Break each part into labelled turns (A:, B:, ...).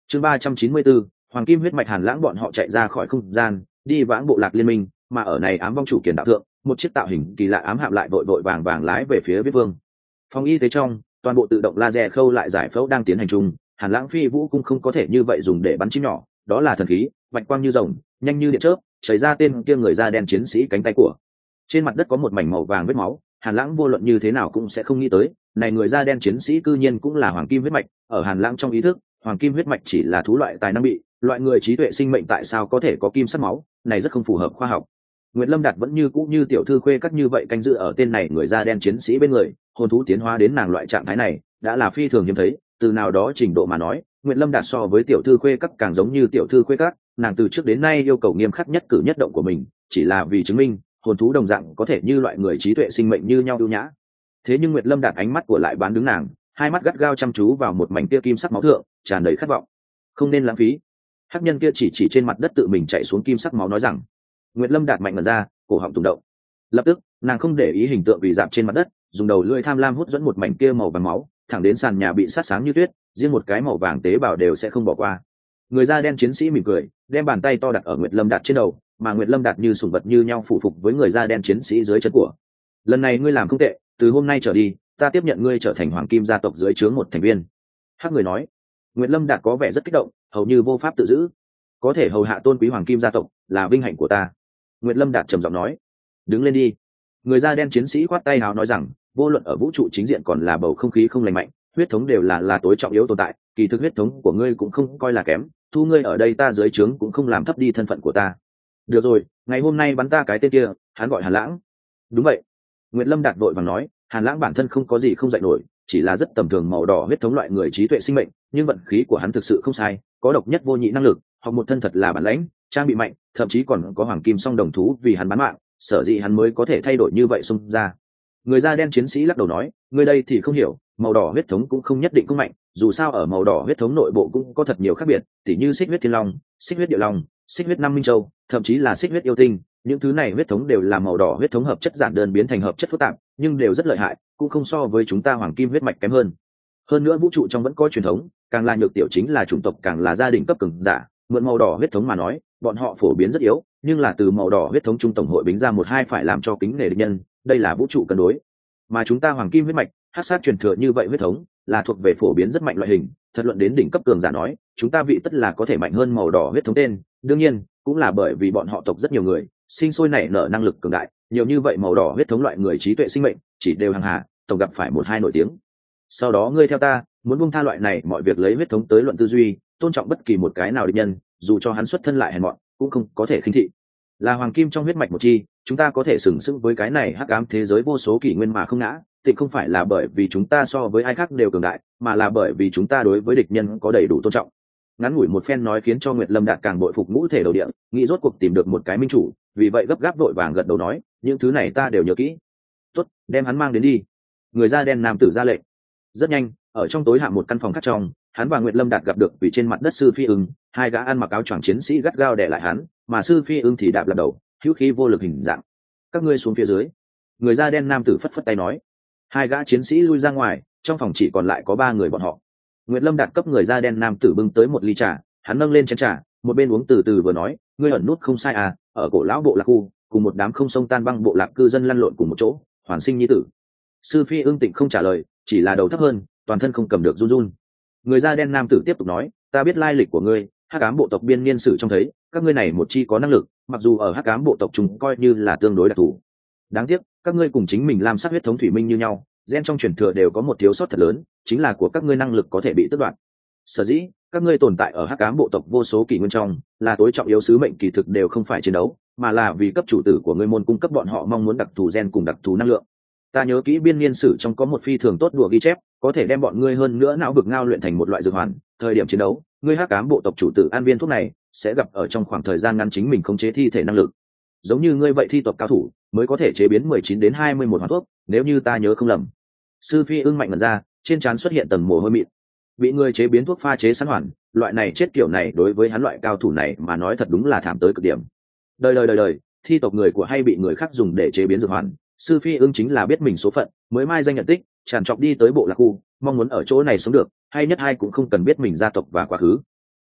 A: Chương 394, Hoàng Kim huyết mạch Hàn Lãng bọn họ chạy ra khỏi không gian, đi vãng bộ lạc liên minh, mà ở này ám vong chủ kiền đạo thượng, một chiếc tạo hình kỳ lạ ám hạm lại vội vội vàng vàng lái về phía Viết Vương. Phòng y tế trong, toàn bộ tự động laser khâu lại giải phẫu đang tiến hành chung, Hàn Lãng phi vũ cũng không có thể như vậy dùng để bắn chim nhỏ, đó là thần khí, bạch quang như rồng, nhanh như điện chớp, chảy ra tên kia người da đen chiến sĩ cánh tay của. Trên mặt đất có một mảnh màu vàng vết máu, Hàn Lãng vô luận như thế nào cũng sẽ không nghĩ tới, này người da đen chiến sĩ cư nhiên cũng là Hoàng Kim huyết mạch, ở Hàn Lãng trong ý thức, Hoàng Kim huyết mạch chỉ là thú loại tài năng bị, loại người trí tuệ sinh mệnh tại sao có thể có kim sắc máu, này rất không phù hợp khoa học. Nguyệt Lâm Đạt vẫn như cũ như tiểu thư khuê các như vậy canh giữ ở tên này người da đen chiến sĩ bên người, hồn thú tiến hóa đến nàng loại trạng thái này, đã là phi thường hiếm thấy, từ nào đó trình độ mà nói, Nguyệt Lâm Đạt so với tiểu thư khuê các càng giống như tiểu thư khuê các, nàng từ trước đến nay yêu cầu nghiêm khắc nhất cử nhất động của mình, chỉ là vì chứng minh, hồn thú đồng dạng có thể như loại người trí tuệ sinh mệnh như nhau ưu nhã. Thế nhưng Nguyệt Lâm Đạt ánh mắt của lại bán đứng nàng, hai mắt gắt gao chăm chú vào một mảnh kia kim sắc máu thượng, tràn đầy khát vọng. Không nên lãng phí. Hắc nhân kia chỉ trên mặt đất tự mình chạy xuống kim sắc máu nói rằng. Nguyệt Lâm Đạt mạnh ngẩn ra, cổ họng tùng động. Lập tức, nàng không để ý hình tượng bị dạp trên mặt đất, dùng đầu lưỡi tham lam hút dẫn một mảnh kia màu vàng máu, thẳng đến sàn nhà bị sát sáng như tuyết, riêng một cái màu vàng tế bào đều sẽ không bỏ qua. Người da đen chiến sĩ mỉm cười, đem bàn tay to đặt ở Nguyệt Lâm Đạt trên đầu, mà Nguyệt Lâm Đạt như sủng vật như nhau phụ phục với người da đen chiến sĩ dưới chân của. Lần này ngươi làm không tệ, từ hôm nay trở đi, ta tiếp nhận ngươi trở thành Hoàng Kim gia tộc dưới trướng một thành viên. Hắc người nói. Nguyệt Lâm Đạt có vẻ rất kích động, hầu như vô pháp tự giữ. Có thể hầu hạ tôn quý Hoàng Kim gia tộc là vinh hạnh của ta. Nguyệt Lâm Đạt trầm giọng nói. Đứng lên đi. Người da đen chiến sĩ khoát tay áo nói rằng, vô luận ở vũ trụ chính diện còn là bầu không khí không lành mạnh, huyết thống đều là tối trọng yếu tồn tại, kỳ thực huyết thống của ngươi cũng không coi là kém, thu ngươi ở đây ta dưới trướng cũng không làm thấp đi thân phận của ta. Được rồi, ngày hôm nay bắn ta cái tên kia, hắn gọi Hàn Lãng. Đúng vậy. Nguyệt Lâm Đạt vội vàng nói, Hàn Lãng bản thân không có gì không dạy nổi, chỉ là rất tầm thường màu đỏ huyết thống loại người trí tuệ sinh mệnh, nhưng vận khí của hắn thực sự không sai, có độc nhất vô nhị năng lực, hoặc một thân thật là bản lãnh, trang bị mạnh, thậm chí còn có hoàng kim song đồng thú vì hắn bán mạng, sở dĩ hắn mới có thể thay đổi như vậy xung ra. Người da đen chiến sĩ lắc đầu nói, người đây thì không hiểu, màu đỏ huyết thống cũng không nhất định cũng mạnh, dù sao ở màu đỏ huyết thống nội bộ cũng có thật nhiều khác biệt, tỉ như xích huyết thiên long, xích huyết địa long, xích huyết năm minh châu, thậm chí là xích huyết yêu tinh, những thứ này huyết thống đều là màu đỏ huyết thống hợp chất giản đơn biến thành hợp chất phức tạp, nhưng đều rất lợi hại, cũng không so với chúng ta hoàng kim huyết mạch kém hơn. Hơn nữa vũ trụ trong vẫn có truyền thống, càng là nhược tiểu chính là chủng tộc càng là gia đình cấp cường giả, mượn màu đỏ huyết thống mà nói, bọn họ phổ biến rất yếu, nhưng là từ màu đỏ huyết thống trung tổng hội bính ra một hai phải làm cho kính nể địch nhân, đây là vũ trụ cân đối. Mà chúng ta hoàng kim huyết mạch, hắc sát truyền thừa như vậy huyết thống, là thuộc về phổ biến rất mạnh loại hình, thật luận đến đỉnh cấp cường giả nói, chúng ta vị tất là có thể mạnh hơn màu đỏ huyết thống tên, đương nhiên, cũng là bởi vì bọn họ tộc rất nhiều người, sinh sôi nảy nở năng lực cường đại, nhiều như vậy màu đỏ huyết thống loại người trí tuệ sinh mệnh, chỉ đều hàng hà, tổng gặp phải một hai nổi tiếng. Sau đó ngươi theo ta, muốn buông tha loại này mọi việc lấy huyết thống tới luận tư duy, tôn trọng bất kỳ một cái nào địch nhân, dù cho hắn xuất thân lại hèn mọn, cũng không có thể khinh thị. Là hoàng kim trong huyết mạch một chi, chúng ta có thể sừng sững với cái này hắc ám thế giới vô số kỷ nguyên mà không ngã, thì không phải là bởi vì chúng ta so với ai khác đều cường đại, mà là bởi vì chúng ta đối với địch nhân có đầy đủ tôn trọng. Ngắn ngủi một phen nói khiến cho Nguyệt Lâm Đạt càng bội phục ngũ thể đầu địa, nghĩ rốt cuộc tìm được một cái minh chủ, vì vậy gấp gáp vội vàng gật đầu nói, những thứ này ta đều nhớ kỹ. Tốt, đem hắn mang đến đi. Người da đen nam tử ra lệnh. Rất nhanh, ở trong tối hạ một căn phòng khác trong, hắn và Nguyệt Lâm Đạt gặp được vì trên mặt đất sư phi ưng, hai gã ăn mặc áo choàng chiến sĩ gắt gao đè lại hắn, mà sư phi ưng thì đạp lật đầu, hữu khí vô lực hình dạng. Các ngươi xuống phía dưới. Người da đen nam tử phất phất tay nói. Hai gã chiến sĩ lui ra ngoài, trong phòng chỉ còn lại có ba người bọn họ. Nguyệt Lâm Đạt cấp người da đen nam tử bưng tới một ly trà, hắn nâng lên chén trà, một bên uống từ từ vừa nói, ngươi ẩn nút không sai à, ở cổ lão bộ lạc khu, cùng một đám không sông tan băng bộ lạc cư dân lăn lộn cùng một chỗ, hoàn sinh nhi tử. Sư phi ưng tịnh không trả lời, chỉ là đầu thấp hơn, toàn thân không cầm được run run. Người da đen nam tử tiếp tục nói, ta biết lai lịch của ngươi, hắc ám bộ tộc biên niên sử trong thấy, các ngươi này một chi có năng lực, mặc dù ở hắc ám bộ tộc chúng coi như là tương đối đặc thù. Đáng tiếc, các ngươi cùng chính mình làm sắc huyết thống thủy minh như nhau, gen trong truyền thừa đều có một thiếu sót thật lớn, chính là của các ngươi năng lực có thể bị tước đoạt. Sở dĩ, các ngươi tồn tại ở hắc ám bộ tộc vô số kỷ nguyên trong, là tối trọng yếu sứ mệnh kỳ thực đều không phải chiến đấu, mà là vì cấp chủ tử của ngươi môn cung cấp bọn họ mong muốn đặc thù gen cùng đặc thù năng lượng. Ta nhớ kỹ biên niên sử trong có một phi thường tốt đùa ghi chép, có thể đem bọn ngươi hơn nữa não vực ngao luyện thành một loại dược hoàn, thời điểm chiến đấu, ngươi hắc ám bộ tộc chủ tử ăn viên thuốc này, sẽ gặp ở trong khoảng thời gian ngắn chính mình khống chế thi thể năng lực. Giống như ngươi vậy thi tộc cao thủ, mới có thể chế biến 19 đến 21 hoàn thuốc, nếu như ta nhớ không lầm. Sư phi ưng mạnh mẩn ra, trên trán xuất hiện tầng mồ hôi mịn. Bị người chế biến thuốc pha chế sẵn hoàn, loại này chết kiểu này đối với hắn loại cao thủ này mà nói thật đúng là thảm tới cực điểm. Đời, thi tộc người của hay bị người khác dùng để chế biến dược hoàn, sư phi ưng chính là biết mình số phận, mới mai danh nhận tích, tràn trọc đi tới bộ lạc khu, mong muốn ở chỗ này sống được, hay nhất hay cũng không cần biết mình gia tộc và quá khứ.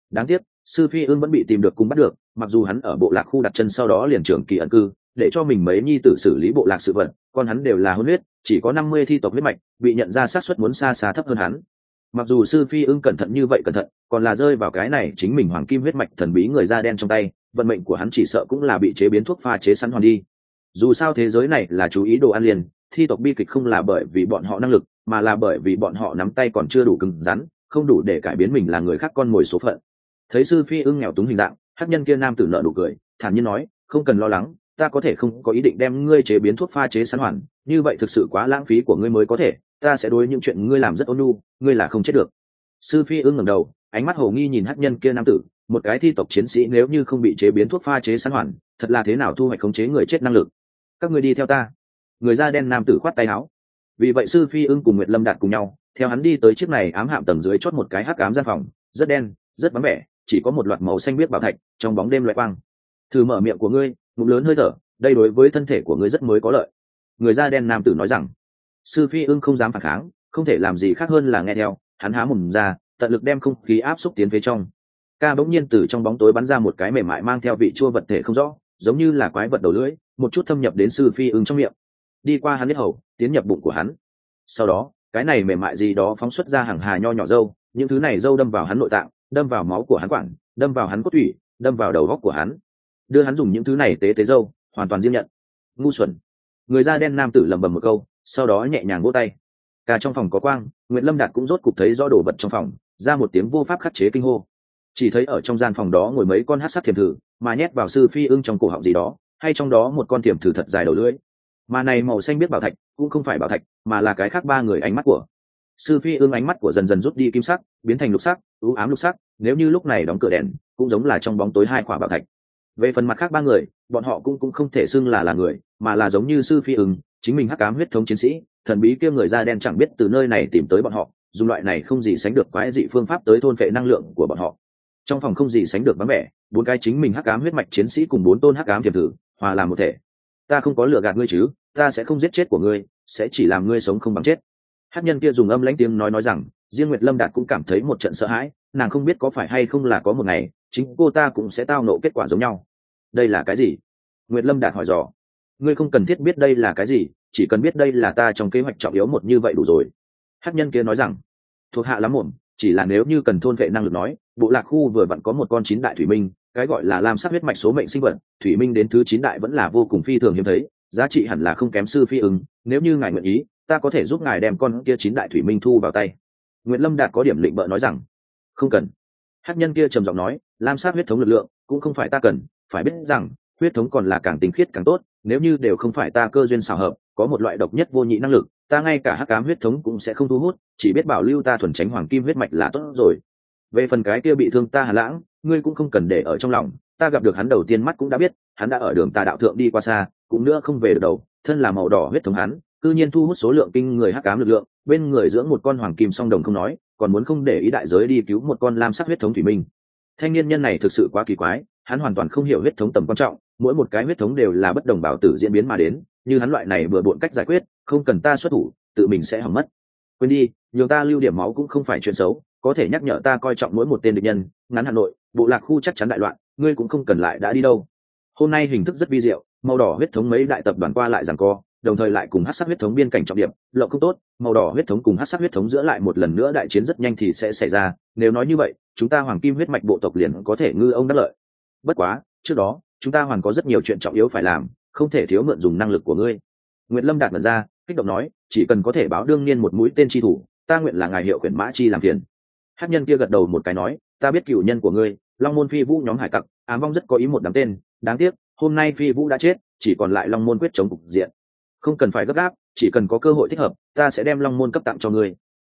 A: Đáng tiếc sư phi ương vẫn bị tìm được cùng bắt được, mặc dù hắn ở bộ lạc khu đặt chân sau đó liền trưởng kỳ ẩn cư để cho mình mấy nhi tử xử lý bộ lạc sự vật, con hắn đều là hôn huyết, chỉ có 50 thi tộc huyết mạch, bị nhận ra xác suất muốn xa xa thấp hơn hắn. Mặc dù sư phi ưng cẩn thận như vậy cẩn thận, còn là rơi vào cái này chính mình hoàng kim huyết mạch thần bí người da đen trong tay, vận mệnh của hắn chỉ sợ cũng là bị chế biến thuốc pha chế sẵn hoàn đi. Dù sao thế giới này là chú ý đồ ăn liền, thi tộc bi kịch không là bởi vì bọn họ năng lực, mà là bởi vì bọn họ nắm tay còn chưa đủ cứng rắn, không đủ để cải biến mình là người khác con mồi số phận. Thấy sư phi ưng nghèo túng hình dạng, hắc nhân kia nam tử nợ nụ cười, thản nhiên nói, không cần lo lắng, ta có thể không có ý định đem ngươi chế biến thuốc pha chế sẵn hoàn, như vậy thực sự quá lãng phí của ngươi mới có thể, ta sẽ đối những chuyện ngươi làm rất ôn nhu, ngươi là không chết được. Sư phi ưng ngẩng đầu, ánh mắt hồ nghi nhìn hắc nhân kia nam tử, một cái thi tộc chiến sĩ nếu như không bị chế biến thuốc pha chế sẵn hoàn, thật là thế nào thu hoạch khống chế người chết năng lực. Các ngươi đi theo ta. Người da đen nam tử khoát tay áo. Vì vậy sư phi ưng cùng Nguyệt Lâm Đạt cùng nhau theo hắn đi tới chiếc này ám hạm tầng dưới chót một cái hắc ám gian phòng, rất đen rất vắng vẻ, chỉ có một loạt màu xanh biếc bảo thạch trong bóng đêm loại quang. Thử mở miệng của ngươi, ngụm lớn hơi thở, đây đối với thân thể của ngươi rất mới có lợi. Người da đen nam tử nói rằng. Sư phi ưng không dám phản kháng, không thể làm gì khác hơn là nghe theo, hắn há mồm ra, tận lực đem không khí áp xúc tiến phía trong. Ca bỗng nhiên từ trong bóng tối bắn ra một cái mềm mại mang theo vị chua vật thể không rõ, giống như là quái vật đầu lưỡi, một chút thâm nhập đến sư phi ưng trong miệng, đi qua hắn huyết hầu, tiến nhập bụng của hắn. Sau đó, cái này mềm mại gì đó phóng xuất ra hàng hà nho nhỏ dâu, những thứ này dâu đâm vào hắn nội tạng, đâm vào máu của hắn quản, đâm vào hắn cốt tủy, đâm vào đầu góc của hắn, đưa hắn dùng những thứ này tế tế dâu, hoàn toàn riêng nhận. Ngu xuẩn. Người da đen nam tử lẩm bẩm một câu, sau đó nhẹ nhàng vỗ tay. Cả trong phòng có quang, Nguyệt Lâm Đạt cũng rốt cục thấy rõ đồ vật trong phòng, ra một tiếng vô pháp khắc chế kinh hô. Chỉ thấy ở trong gian phòng đó ngồi mấy con hắc sắc thiềm thử, mà nhét vào sư phi ưng trong cổ họng gì đó, hay trong đó một con thiềm thử thật dài đầu lưỡi. Mà này màu xanh biết bảo thạch, cũng không phải bảo thạch, mà là cái khác ba người ánh mắt của. Sư phi ưng ánh mắt của dần dần rút đi kim sắc, biến thành lục sắc, u ám lục sắc, nếu như lúc này đóng cửa đèn, cũng giống là trong bóng tối hai quả bảo thạch. Về phần mặt khác ba người, bọn họ cũng không thể xưng là người, mà là giống như sư phi ưng, chính mình hắc ám huyết thống chiến sĩ, thần bí kia người da đen chẳng biết từ nơi này tìm tới bọn họ, dùng loại này không gì sánh được quái dị phương pháp tới thôn phệ năng lượng của bọn họ. Trong phòng không gì sánh được vắng vẻ, bốn cái chính mình hắc ám huyết mạch chiến sĩ cùng bốn tôn hắc ám thiềm thử, hòa làm một thể. Ta không có lừa gạt ngươi chứ, ta sẽ không giết chết của ngươi, sẽ chỉ làm ngươi sống không bằng chết. Hắc nhân kia dùng âm lãnh tiếng nói rằng, riêng Nguyệt Lâm Đạt cũng cảm thấy một trận sợ hãi, nàng không biết có phải hay không là có một ngày, chính cô ta cũng sẽ tao nộ kết quả giống nhau. Đây là cái gì? Nguyệt Lâm Đạt hỏi dò. Ngươi không cần thiết biết đây là cái gì, chỉ cần biết đây là ta trong kế hoạch trọng yếu một như vậy đủ rồi. Hắc nhân kia nói rằng, thuộc hạ lắm mồm, chỉ là nếu như cần thôn vệ năng lực nói, bộ lạc khu vừa vặn có một con 9 đại thủy minh, cái gọi là lam sắc huyết mạch số mệnh sinh vật, thủy minh đến thứ 9 đại vẫn là vô cùng phi thường hiếm thấy, giá trị hẳn là không kém sư phi ứng, nếu như ngài nguyện ý, ta có thể giúp ngài đem con kia 9 đại thủy minh thu vào tay. Nguyệt Lâm Đạt có điểm định bợ nói rằng, không cần. Hắc nhân kia trầm giọng nói, lam sắc huyết thống lực lượng cũng không phải ta cần, phải biết rằng huyết thống còn là càng tinh khiết càng tốt, nếu như đều không phải ta cơ duyên xảo hợp, có một loại độc nhất vô nhị năng lực, ta ngay cả hắc ám huyết thống cũng sẽ không thu hút, chỉ biết bảo lưu ta thuần tránh hoàng kim huyết mạch là tốt rồi. Về phần cái kia bị thương ta Hà Lãng, ngươi cũng không cần để ở trong lòng, ta gặp được hắn đầu tiên mắt cũng đã biết, hắn đã ở đường tà đạo thượng đi qua xa, cũng nữa không về được đầu, thân là màu đỏ huyết thống hắn, cư nhiên thu hút số lượng kinh người hắc ám lực lượng, bên người dưỡng một con hoàng kim song đồng không nói, còn muốn không để ý đại giới đi cứu một con lam sắc huyết thống thủy minh. Thanh niên nhân này thực sự quá kỳ quái, hắn hoàn toàn không hiểu huyết thống tầm quan trọng, mỗi một cái huyết thống đều là bất đồng bảo tử diễn biến mà đến, như hắn loại này vừa bộn cách giải quyết, không cần ta xuất thủ, tự mình sẽ hỏng mất. Quên đi, nhường ta lưu điểm máu cũng không phải chuyện xấu, có thể nhắc nhở ta coi trọng mỗi một tên địch nhân. Ngắn Hà Nội, bộ lạc khu chắc chắn đại loạn, ngươi cũng không cần lại đã đi đâu. Hôm nay hình thức rất vi diệu, màu đỏ huyết thống mấy đại tập đoàn qua lại giằng co, đồng thời lại cùng hắc sắc huyết thống biên cảnh trọng điểm, lộng không tốt, màu đỏ huyết thống cùng hắc sắc huyết thống giữa lại một lần nữa đại chiến rất nhanh thì sẽ xảy ra. Nếu nói như vậy, chúng ta hoàng kim huyết mạch bộ tộc liền có thể ngư ông đắc lợi. Bất quá, trước đó, chúng ta hoàn có rất nhiều chuyện trọng yếu phải làm, không thể thiếu mượn dùng năng lực của ngươi. Nguyệt Lâm Đạt mở ra, kích động nói, chỉ cần có thể báo đương niên một mũi tên chi thủ, ta nguyện là ngài hiệu khiển mã chi làm phiền. Hắc nhân kia gật đầu một cái nói, ta biết cựu nhân của ngươi, Long Môn Phi Vũ nhóm hải tặc, ám vong rất có ý một đám tên, đáng tiếc, hôm nay Phi Vũ đã chết, chỉ còn lại Long Môn quyết chống cục diện. Không cần phải gấp gáp, chỉ cần có cơ hội thích hợp, ta sẽ đem Long Môn cấp tặng cho ngươi.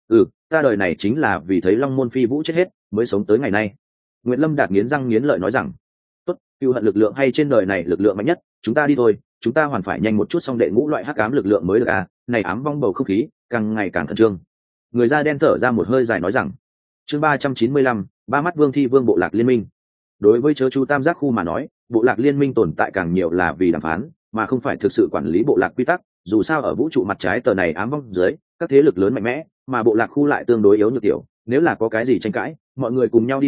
A: Ta đời này chính là vì thấy Long Môn Phi Vũ chết hết, mới sống tới ngày nay. Nguyệt Lâm Đạt nghiến răng nghiến lợi nói rằng, tốt, cựu hận lực lượng hay trên đời này lực lượng mạnh nhất, chúng ta đi thôi, chúng ta hoàn phải nhanh một chút xong đệ ngũ loại hắc ám lực lượng mới được à, này ám vong bầu không khí càng ngày càng khẩn trương. Người da đen thở ra một hơi dài nói rằng, chương 395, ba mắt vương thi vương bộ lạc liên minh. Đối với chớ chú tam giác khu mà nói, bộ lạc liên minh tồn tại càng nhiều là vì đàm phán, mà không phải thực sự quản lý bộ lạc quy tắc, dù sao ở vũ trụ mặt trái tờ này ám vong dưới, các thế lực lớn mạnh mẽ, mà bộ lạc khu lại tương đối yếu nhược tiểu, nếu là có cái gì tranh cãi, mọi người cùng nhau đi đàm,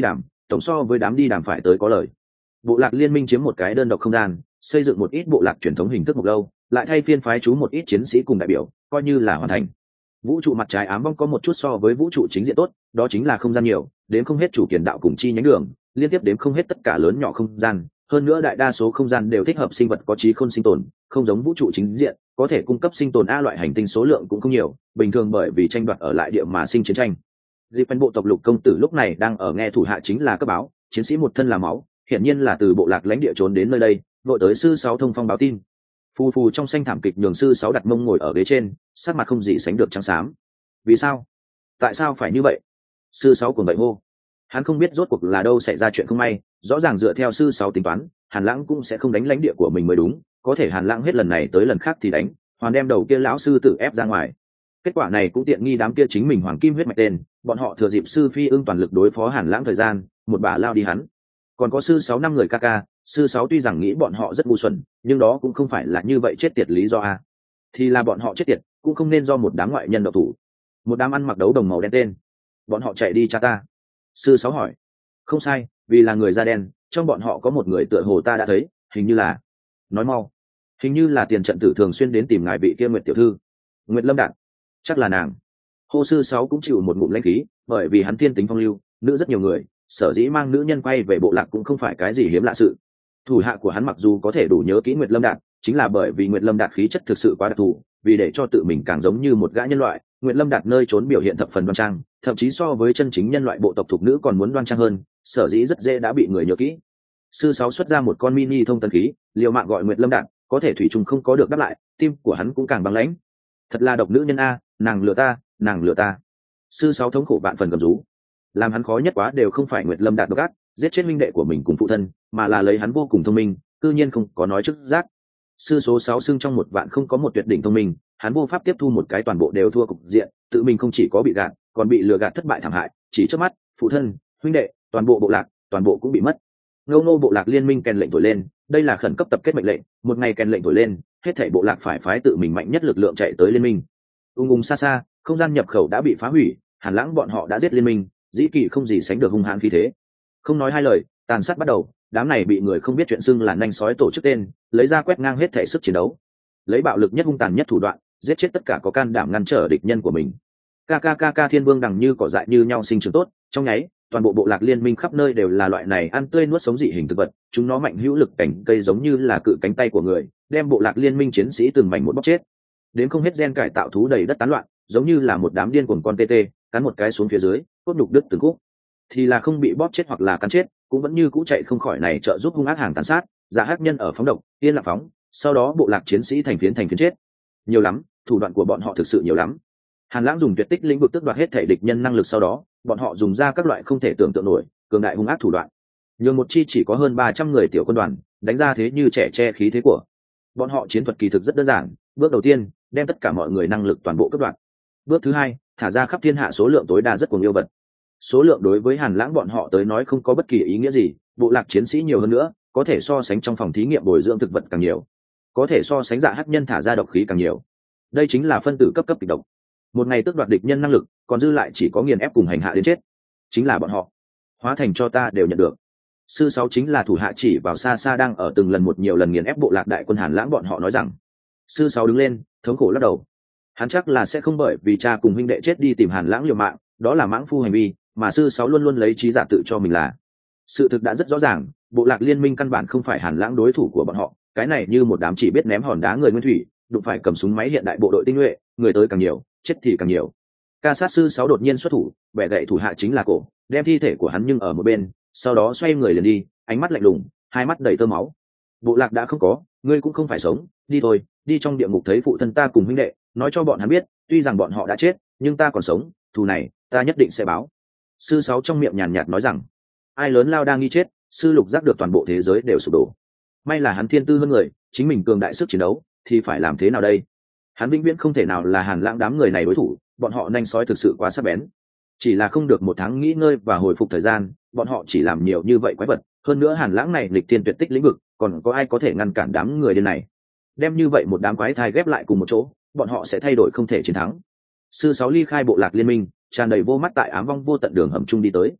A: tổng so với đám đi đàm phải tới có lời. Bộ lạc liên minh chiếm một cái đơn độc không gian, xây dựng một ít bộ lạc truyền thống hình thức một lâu, lại thay phiên phái chú một ít chiến sĩ cùng đại biểu, coi như là hoàn thành. Vũ trụ mặt trái ám vong có một chút so với vũ trụ chính diện tốt, đó chính là không gian nhiều, đến không hết chủ kiền đạo cùng chi nhánh đường, liên tiếp đến không hết tất cả lớn nhỏ không gian, hơn nữa đại đa số không gian đều thích hợp sinh vật có trí khôn sinh tồn, không giống vũ trụ chính diện, có thể cung cấp sinh tồn a loại hành tinh số lượng cũng không nhiều, bình thường bởi vì tranh đoạt ở lại địa mà sinh chiến tranh. Dịp phân bộ tộc Lục công tử lúc này đang ở nghe thủ hạ chính là cấp báo, chiến sĩ một thân là máu, hiển nhiên là từ bộ lạc lãnh địa trốn đến nơi đây, vội tới sư sáu thông phong báo tin. Phù phù trong xanh thảm kịch nhường sư sáu đặt mông ngồi ở ghế trên, sắc mặt không gì sánh được trắng xám. Vì sao? Tại sao phải như vậy? Sư sáu cuồng vậy hô. Hắn không biết rốt cuộc là đâu xảy ra chuyện không may, rõ ràng dựa theo sư sáu tính toán, Hàn Lãng cũng sẽ không đánh lãnh địa của mình mới đúng, có thể Hàn Lãng hết lần này tới lần khác thì đánh, hoàn đem đầu kia lão sư tử ép ra ngoài. Kết quả này cũng tiện nghi đám kia chính mình hoàng kim huyết mạch tên, bọn họ thừa dịp sư phi ưng toàn lực đối phó Hàn Lãng thời gian, một bà lao đi hắn. Còn có sư sáu năm người ca ca, sư sáu tuy rằng nghĩ bọn họ rất ngu xuẩn, nhưng đó cũng không phải là như vậy chết tiệt lý do a. Thì là bọn họ chết tiệt, cũng không nên do một đám ngoại nhân độc thủ. Một đám ăn mặc đấu đồng màu đen tên, bọn họ chạy đi cha ta. Sư sáu hỏi. Không sai, vì là người da đen, trong bọn họ có một người tựa hồ ta đã thấy, hình như là. Nói mau. Hình như là tiền trận tử thường xuyên đến tìm ngài vị kia Nguyệt tiểu thư. Nguyệt Lâm Đạt. Chắc là nàng. Hô sư sáu cũng chịu một ngụm lãnh khí, bởi vì hắn thiên tính phong lưu, nữ rất nhiều người, sở dĩ mang nữ nhân quay về bộ lạc cũng không phải cái gì hiếm lạ sự. Thủ hạ của hắn mặc dù có thể đủ nhớ kỹ Nguyệt Lâm Đạt, chính là bởi vì Nguyệt Lâm Đạt khí chất thực sự quá đặc thù, vì để cho tự mình càng giống như một gã nhân loại, Nguyệt Lâm Đạt nơi trốn biểu hiện thập phần đoan trang, thậm chí so với chân chính nhân loại bộ tộc thuộc nữ còn muốn đoan trang hơn, sở dĩ rất dễ đã bị người nhớ kỹ. Sư sáu xuất ra một con mini thông tấn khí, liều mạng gọi Nguyệt Lâm Đạt, có thể thủy trùng không có được đáp lại, tim của hắn cũng càng băng lãnh. Thật là độc nữ nhân a, nàng lừa ta, nàng lừa ta. Sư sáu thống khổ vạn phần gầm rú. Làm hắn khó nhất quá đều không phải Nguyệt Lâm Đạt độc ác, giết chết minh đệ của mình cùng phụ thân, mà là lấy hắn vô cùng thông minh, cư nhiên không có nói trước giác. Sư số 6 xưng trong một vạn không có một tuyệt đỉnh thông minh, hắn vô pháp tiếp thu một cái toàn bộ đều thua cục diện, tự mình không chỉ có bị gạt, còn bị lừa gạt thất bại thảm hại, chỉ trước mắt, phụ thân, huynh đệ, toàn bộ bộ lạc, toàn bộ cũng bị mất. Ngô Ngô bộ lạc liên minh kèn lệnh thổi lên, đây là khẩn cấp tập kết mệnh lệnh, một ngày kèn lệnh thổi lên, hết thảy bộ lạc phải phái tự mình mạnh nhất lực lượng chạy tới liên minh. Xa xa, không gian nhập khẩu đã bị phá hủy, Hàn Lãng bọn họ đã giết liên minh, dĩ kỳ không gì sánh được hung hãn khí thế. Không nói hai lời, tàn sát bắt đầu, đám này bị người không biết chuyện xưng là nanh sói tổ chức tên, lấy ra quét ngang hết thể sức chiến đấu, lấy bạo lực nhất hung tàn nhất thủ đoạn, giết chết tất cả có can đảm ngăn trở địch nhân của mình. Kkkk thiên vương đằng như cỏ dại như nhau sinh trưởng tốt, trong nháy, toàn bộ bộ lạc liên minh khắp nơi đều là loại này ăn tươi nuốt sống dị hình thực vật, chúng nó mạnh hữu lực cảnh cây giống như là cự cánh tay của người, đem bộ lạc liên minh chiến sĩ từng mảnh một bóc chết. Đến không hết gen cải tạo thú đầy đất tán loạn, giống như là một đám điên cuồng con tê, cắn một cái xuống phía dưới, cốt nhục đứt từng khúc. Thì là không bị bóp chết hoặc là cắn chết, cũng vẫn như cũ chạy không khỏi này trợ giúp hung ác hàng tàn sát, giả hắc nhân ở phóng độc, yên lặng phóng, sau đó bộ lạc chiến sĩ thành phiến chết. Nhiều lắm, thủ đoạn của bọn họ thực sự nhiều lắm. Hàn Lãng dùng tuyệt tích lĩnh vực tước đoạt hết thể địch nhân năng lực, sau đó, bọn họ dùng ra các loại không thể tưởng tượng nổi, cường đại hung ác thủ đoạn. Nhường một chi chỉ có hơn 300 người tiểu quân đoàn, đánh ra thế như trẻ che khí thế của. Bọn họ chiến thuật kỳ thực rất đơn giản, bước đầu tiên, đem tất cả mọi người năng lực toàn bộ cấp đoạn. Bước thứ hai, thả ra khắp thiên hạ số lượng tối đa rất cuồng yêu vật. Số lượng đối với Hàn Lãng bọn họ tới nói không có bất kỳ ý nghĩa gì, bộ lạc chiến sĩ nhiều hơn nữa, có thể so sánh trong phòng thí nghiệm bồi dưỡng thực vật càng nhiều, có thể so sánh dạ hắc nhân thả ra độc khí càng nhiều. Đây chính là phân tử cấp kịch độc. Một ngày tước đoạt địch nhân năng lực, còn dư lại chỉ có nghiền ép cùng hành hạ đến chết. Chính là bọn họ. Hóa thành cho ta đều nhận được. Sư sáu chính là thủ hạ chỉ vào xa xa đang ở từng lần một nhiều lần nghiền ép bộ lạc đại quân Hàn Lãng bọn họ nói rằng. Sư sáu đứng lên, thống khổ lắc đầu. Hắn chắc là sẽ không bởi vì cha cùng huynh đệ chết đi tìm Hàn Lãng liều mạng, đó là mãng phu hành vi, mà sư sáu luôn luôn lấy trí giả tự cho mình là. Sự thực đã rất rõ ràng, bộ lạc liên minh căn bản không phải Hàn Lãng đối thủ của bọn họ, cái này như một đám chỉ biết ném hòn đá người nguyên thủy, đụng phải cầm súng máy hiện đại bộ đội tinh nhuệ, người tới càng nhiều, chết thì càng nhiều. Ca sát sư sáu đột nhiên xuất thủ, bẻ gậy thủ hạ chính là cổ, đem thi thể của hắn nhưng ở một bên, sau đó xoay người liền đi, ánh mắt lạnh lùng, hai mắt đầy tơ máu. Bộ lạc đã không có, ngươi cũng không phải sống, đi thôi, đi trong địa ngục thấy phụ thân ta cùng huynh đệ, nói cho bọn hắn biết, tuy rằng bọn họ đã chết, nhưng ta còn sống, thù này ta nhất định sẽ báo. Sư sáu trong miệng nhàn nhạt nói rằng, ai lớn lao đang nghi chết, sư lục giác được toàn bộ thế giới đều sụp đổ. May là hắn thiên tư hơn người, chính mình cường đại sức chiến đấu, thì phải làm thế nào đây? Hắn vĩnh viễn không thể nào là Hàn Lãng đám người này đối thủ, bọn họ nhanh sói thực sự quá sắc bén. Chỉ là không được một tháng nghỉ ngơi và hồi phục thời gian, bọn họ chỉ làm nhiều như vậy quái vật. Hơn nữa Hàn Lãng này lịch tiên tuyệt tích lĩnh vực, còn có ai có thể ngăn cản đám người điên này? Đem như vậy một đám quái thai ghép lại cùng một chỗ, bọn họ sẽ thay đổi không thể chiến thắng. Sư sáu ly khai bộ lạc liên minh, tràn đầy vô mắt tại ám vong vô tận đường hầm chung đi tới.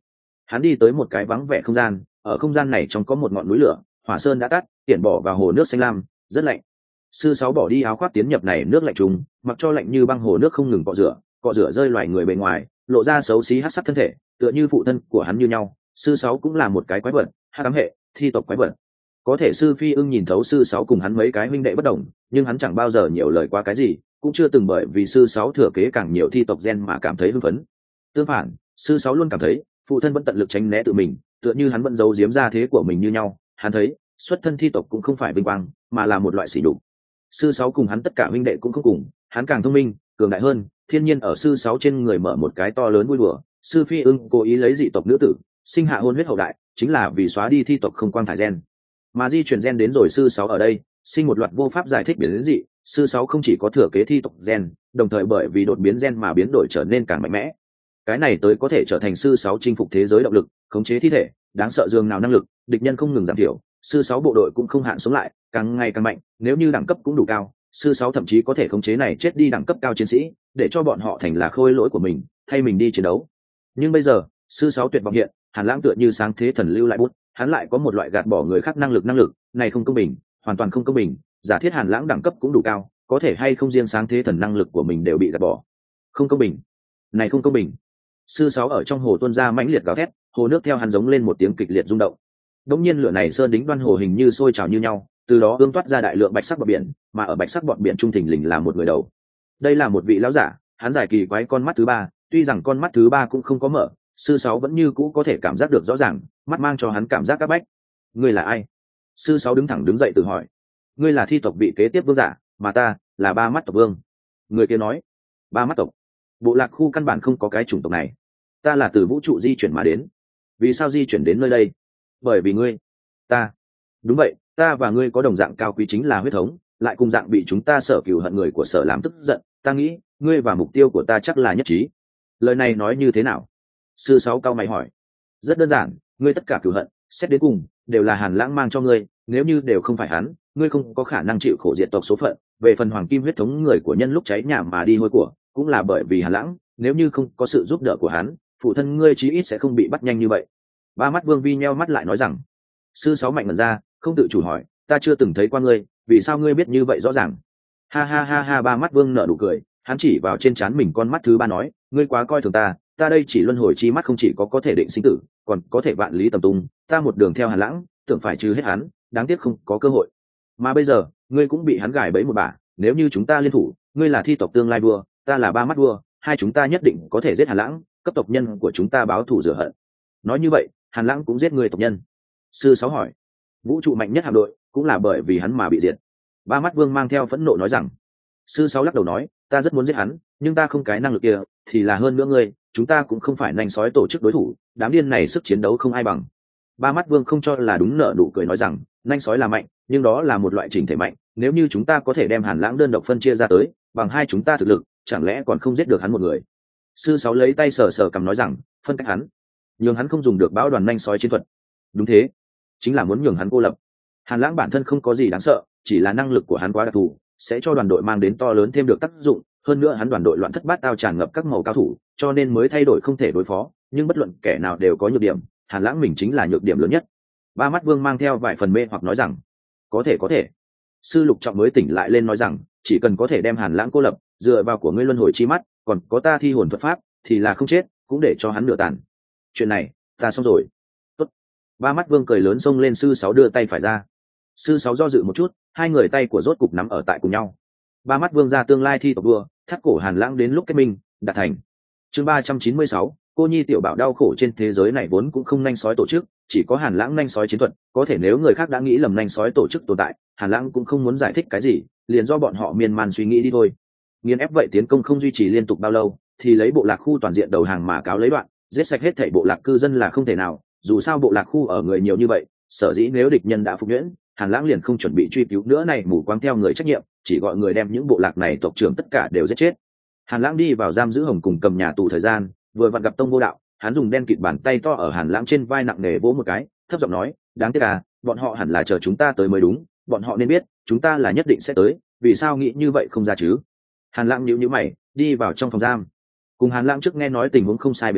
A: hắn đi tới một cái vắng vẻ không gian, ở không gian này trong có một ngọn núi lửa, hỏa sơn đã tắt, tiện bỏ vào hồ nước xanh lam, rất lạnh. Sư sáu bỏ đi áo khoác tiến nhập này nước lạnh trùng, mặc cho lạnh như băng hồ nước không ngừng cọ rửa rơi loài người bề ngoài, lộ ra xấu xí hắc sắc thân thể, tựa như phụ thân của hắn như nhau. Sư sáu cũng là một cái quái vật, hắc ám hệ thi tộc quái vật. Có thể sư phi ưng nhìn thấu sư sáu cùng hắn mấy cái huynh đệ bất đồng, nhưng hắn chẳng bao giờ nhiều lời qua cái gì, cũng chưa từng bởi vì sư sáu thừa kế càng nhiều thi tộc gen mà cảm thấy hưng phấn. Tương phản, sư sáu luôn cảm thấy phụ thân vẫn tận lực tránh né tự mình, tựa như hắn vẫn giấu giếm ra thế của mình như nhau. Hắn thấy xuất thân thi tộc cũng không phải vinh quang, mà là một loại sỉ nhục. Sư sáu cùng hắn tất cả huynh đệ cũng không cùng, hắn càng thông minh cường đại hơn, thiên nhiên ở sư sáu trên người mở một cái to lớn vui đùa. Sư phi ưng cố ý lấy dị tộc nữ tử sinh hạ hôn huyết hậu đại, chính là vì xóa đi thi tộc không quang thải gen, mà di chuyển gen đến rồi sư sáu ở đây sinh một loạt vô pháp giải thích biến dị. Sư sáu không chỉ có thừa kế thi tộc gen, đồng thời bởi vì đột biến gen mà biến đổi trở nên càng mạnh mẽ. Cái này tới có thể trở thành sư sáu chinh phục thế giới động lực, khống chế thi thể đáng sợ dường nào năng lực, địch nhân không ngừng giảm thiểu, sư sáu bộ đội cũng không hạn sống lại, càng ngày càng mạnh. Nếu như đẳng cấp cũng đủ cao, sư sáu thậm chí có thể khống chế này chết đi đẳng cấp cao chiến sĩ, để cho bọn họ thành là khôi lỗi của mình, thay mình đi chiến đấu. Nhưng bây giờ sư sáu tuyệt vọng hiện, Hàn Lãng tựa như sáng thế thần lưu lại bút, hắn lại có một loại gạt bỏ người khác năng lực này không công bình, hoàn toàn không công bình. Giả thiết Hàn Lãng đẳng cấp cũng đủ cao, có thể hay không riêng sáng thế thần năng lực của mình đều bị gạt bỏ. Không công bình, này không công bình. Sư sáu ở trong hồ tuôn ra mãnh liệt gào thét, hồ nước theo hắn giống lên một tiếng kịch liệt rung động. Đống nhiên lửa này sơn đính đoan hồ hình như sôi trào như nhau, từ đó ương toát ra đại lượng bạch sắc bọt biển, mà ở bạch sắc bọt biển trung thình lình là một người đầu. Đây là một vị lão giả, hắn dài kỳ quái con mắt thứ ba, tuy rằng con mắt thứ ba cũng không có mở, sư sáu vẫn như cũ có thể cảm giác được rõ ràng, mắt mang cho hắn cảm giác các bách. Ngươi là ai? Sư sáu đứng thẳng đứng dậy tự hỏi. Ngươi là thi tộc vị kế tiếp vương giả, mà ta là ba mắt tộc vương. Người kia nói. Ba mắt tộc? Bộ lạc khu căn bản không có cái chủng tộc này. Ta là từ vũ trụ di chuyển mà đến. Vì sao di chuyển đến nơi đây? Bởi vì ngươi. Ta. Đúng vậy, ta và ngươi có đồng dạng cao quý, chính là huyết thống, lại cùng dạng bị chúng ta sở cừu hận người của sở làm tức giận. Ta nghĩ ngươi và mục tiêu của ta chắc là nhất trí. Lời này nói như thế nào? Sư sáu cao mày hỏi. Rất đơn giản, ngươi tất cả cừu hận xét đến cùng đều là Hàn Lãng mang cho ngươi, nếu như đều không phải hắn, ngươi không có khả năng chịu khổ diệt tộc số phận. Về phần hoàng kim huyết thống người của nhân lúc cháy nhà mà đi hôi của, cũng là bởi vì Hàn Lãng, nếu như không có sự giúp đỡ của hắn, phụ thân ngươi chí ít sẽ không bị bắt nhanh như vậy. Ba mắt vương vi nheo mắt lại nói rằng. Sư sáu mạnh mẩn ra, không tự chủ hỏi, ta chưa từng thấy qua ngươi, vì sao ngươi biết như vậy rõ ràng? Ha ha ha ha, ba mắt vương nở nụ cười, hắn chỉ vào trên trán mình con mắt thứ ba nói, ngươi quá coi thường ta, ta đây chỉ luân hồi chi mắt không chỉ có thể định sinh tử, còn có thể vạn lý tầm tung, ta một đường theo Hàn Lãng, tưởng phải trừ hết hắn, đáng tiếc không có cơ hội. Mà bây giờ, ngươi cũng bị hắn gài bẫy một bả, nếu như chúng ta liên thủ, ngươi là thi tộc tương lai vua, ta là ba mắt vua, hai chúng ta nhất định có thể giết Hàn Lãng, cấp tộc nhân của chúng ta báo thù rửa hận. Nói như vậy, Hàn Lãng cũng giết người tộc nhân? Sư sáu hỏi. Vũ trụ mạnh nhất hạm đội cũng là bởi vì hắn mà bị diệt. Ba mắt vương mang theo phẫn nộ nói rằng. Sư sáu lắc đầu nói, ta rất muốn giết hắn, nhưng ta không cái năng lực kia, thì là hơn nữa ngươi, chúng ta cũng không phải nanh sói tổ chức đối thủ, đám điên này sức chiến đấu không ai bằng. Ba mắt vương không cho là đúng, nợ nụ cười nói rằng, nanh sói là mạnh, nhưng đó là một loại chỉnh thể mạnh, nếu như chúng ta có thể đem Hàn Lãng đơn độc phân chia ra tới, bằng hai chúng ta thực lực, chẳng lẽ còn không giết được hắn một người? Sư sáu lấy tay sờ sờ cằm nói rằng, phân cách hắn, nhường hắn không dùng được bão đoàn nanh sói chiến thuật. Đúng thế, chính là muốn nhường hắn cô lập. Hàn Lãng bản thân không có gì đáng sợ, chỉ là năng lực của hắn quá đặc thù, sẽ cho đoàn đội mang đến to lớn thêm được tác dụng. Hơn nữa hắn đoàn đội loạn thất bát tao, tràn ngập các màu cao thủ, cho nên mới thay đổi không thể đối phó. Nhưng bất luận kẻ nào đều có nhược điểm, Hàn Lãng mình chính là nhược điểm lớn nhất. Ba mắt vương mang theo vài phần mê hoặc nói rằng, có thể. Sư lục trọng mới tỉnh lại lên nói rằng, chỉ cần có thể đem Hàn Lãng cô lập, dựa vào của ngươi luân hồi chi mắt, còn có ta thi hồn thuật pháp, thì là không chết cũng để cho hắn nửa tàn. Chuyện này ta xong rồi. Tốt. Ba mắt vương cười lớn xông lên sư sáu đưa tay phải ra. Sư sáu do dự một chút, hai người tay của rốt cục nắm ở tại cùng nhau. Ba mắt vương ra tương lai thi tộc vua, thắt cổ Hàn Lãng đến lúc kết minh đạt thành. Chương 396, cô nhi tiểu bảo đau khổ. Trên thế giới này vốn cũng không nanh sói tổ chức, chỉ có Hàn Lãng nanh sói chiến thuật. Có thể nếu người khác đã nghĩ lầm nanh sói tổ chức tồn tại, Hàn Lãng cũng không muốn giải thích cái gì, liền do bọn họ miên man suy nghĩ đi thôi. Nghiên ép vậy tiến công không duy trì liên tục bao lâu, thì lấy bộ lạc khu toàn diện đầu hàng mà cáo lấy đoạn, giết sạch hết thảy bộ lạc cư dân là không thể nào. Dù sao bộ lạc khu ở người nhiều như vậy, sở dĩ nếu địch nhân đã phục nhuyễn, Hàn Lãng liền không chuẩn bị truy cứu nữa này mù quáng theo người trách nhiệm, chỉ gọi người đem những bộ lạc này tộc trưởng tất cả đều giết chết. Hàn Lãng đi vào giam giữ Hồng cùng cầm nhà tù thời gian, vừa vặn gặp Tông Vô Đạo, hắn dùng đen kịt bàn tay to ở Hàn Lãng trên vai nặng nề vỗ một cái, thấp giọng nói, đáng tiếc à, bọn họ hẳn là chờ chúng ta tới mới đúng, bọn họ nên biết chúng ta là nhất định sẽ tới, vì sao nghĩ như vậy không ra chứ? Hàn Lãng nhíu nhíu mày, đi vào trong phòng giam. Cùng Hàn Lãng trước nghe nói tình huống không sai biệt lắm,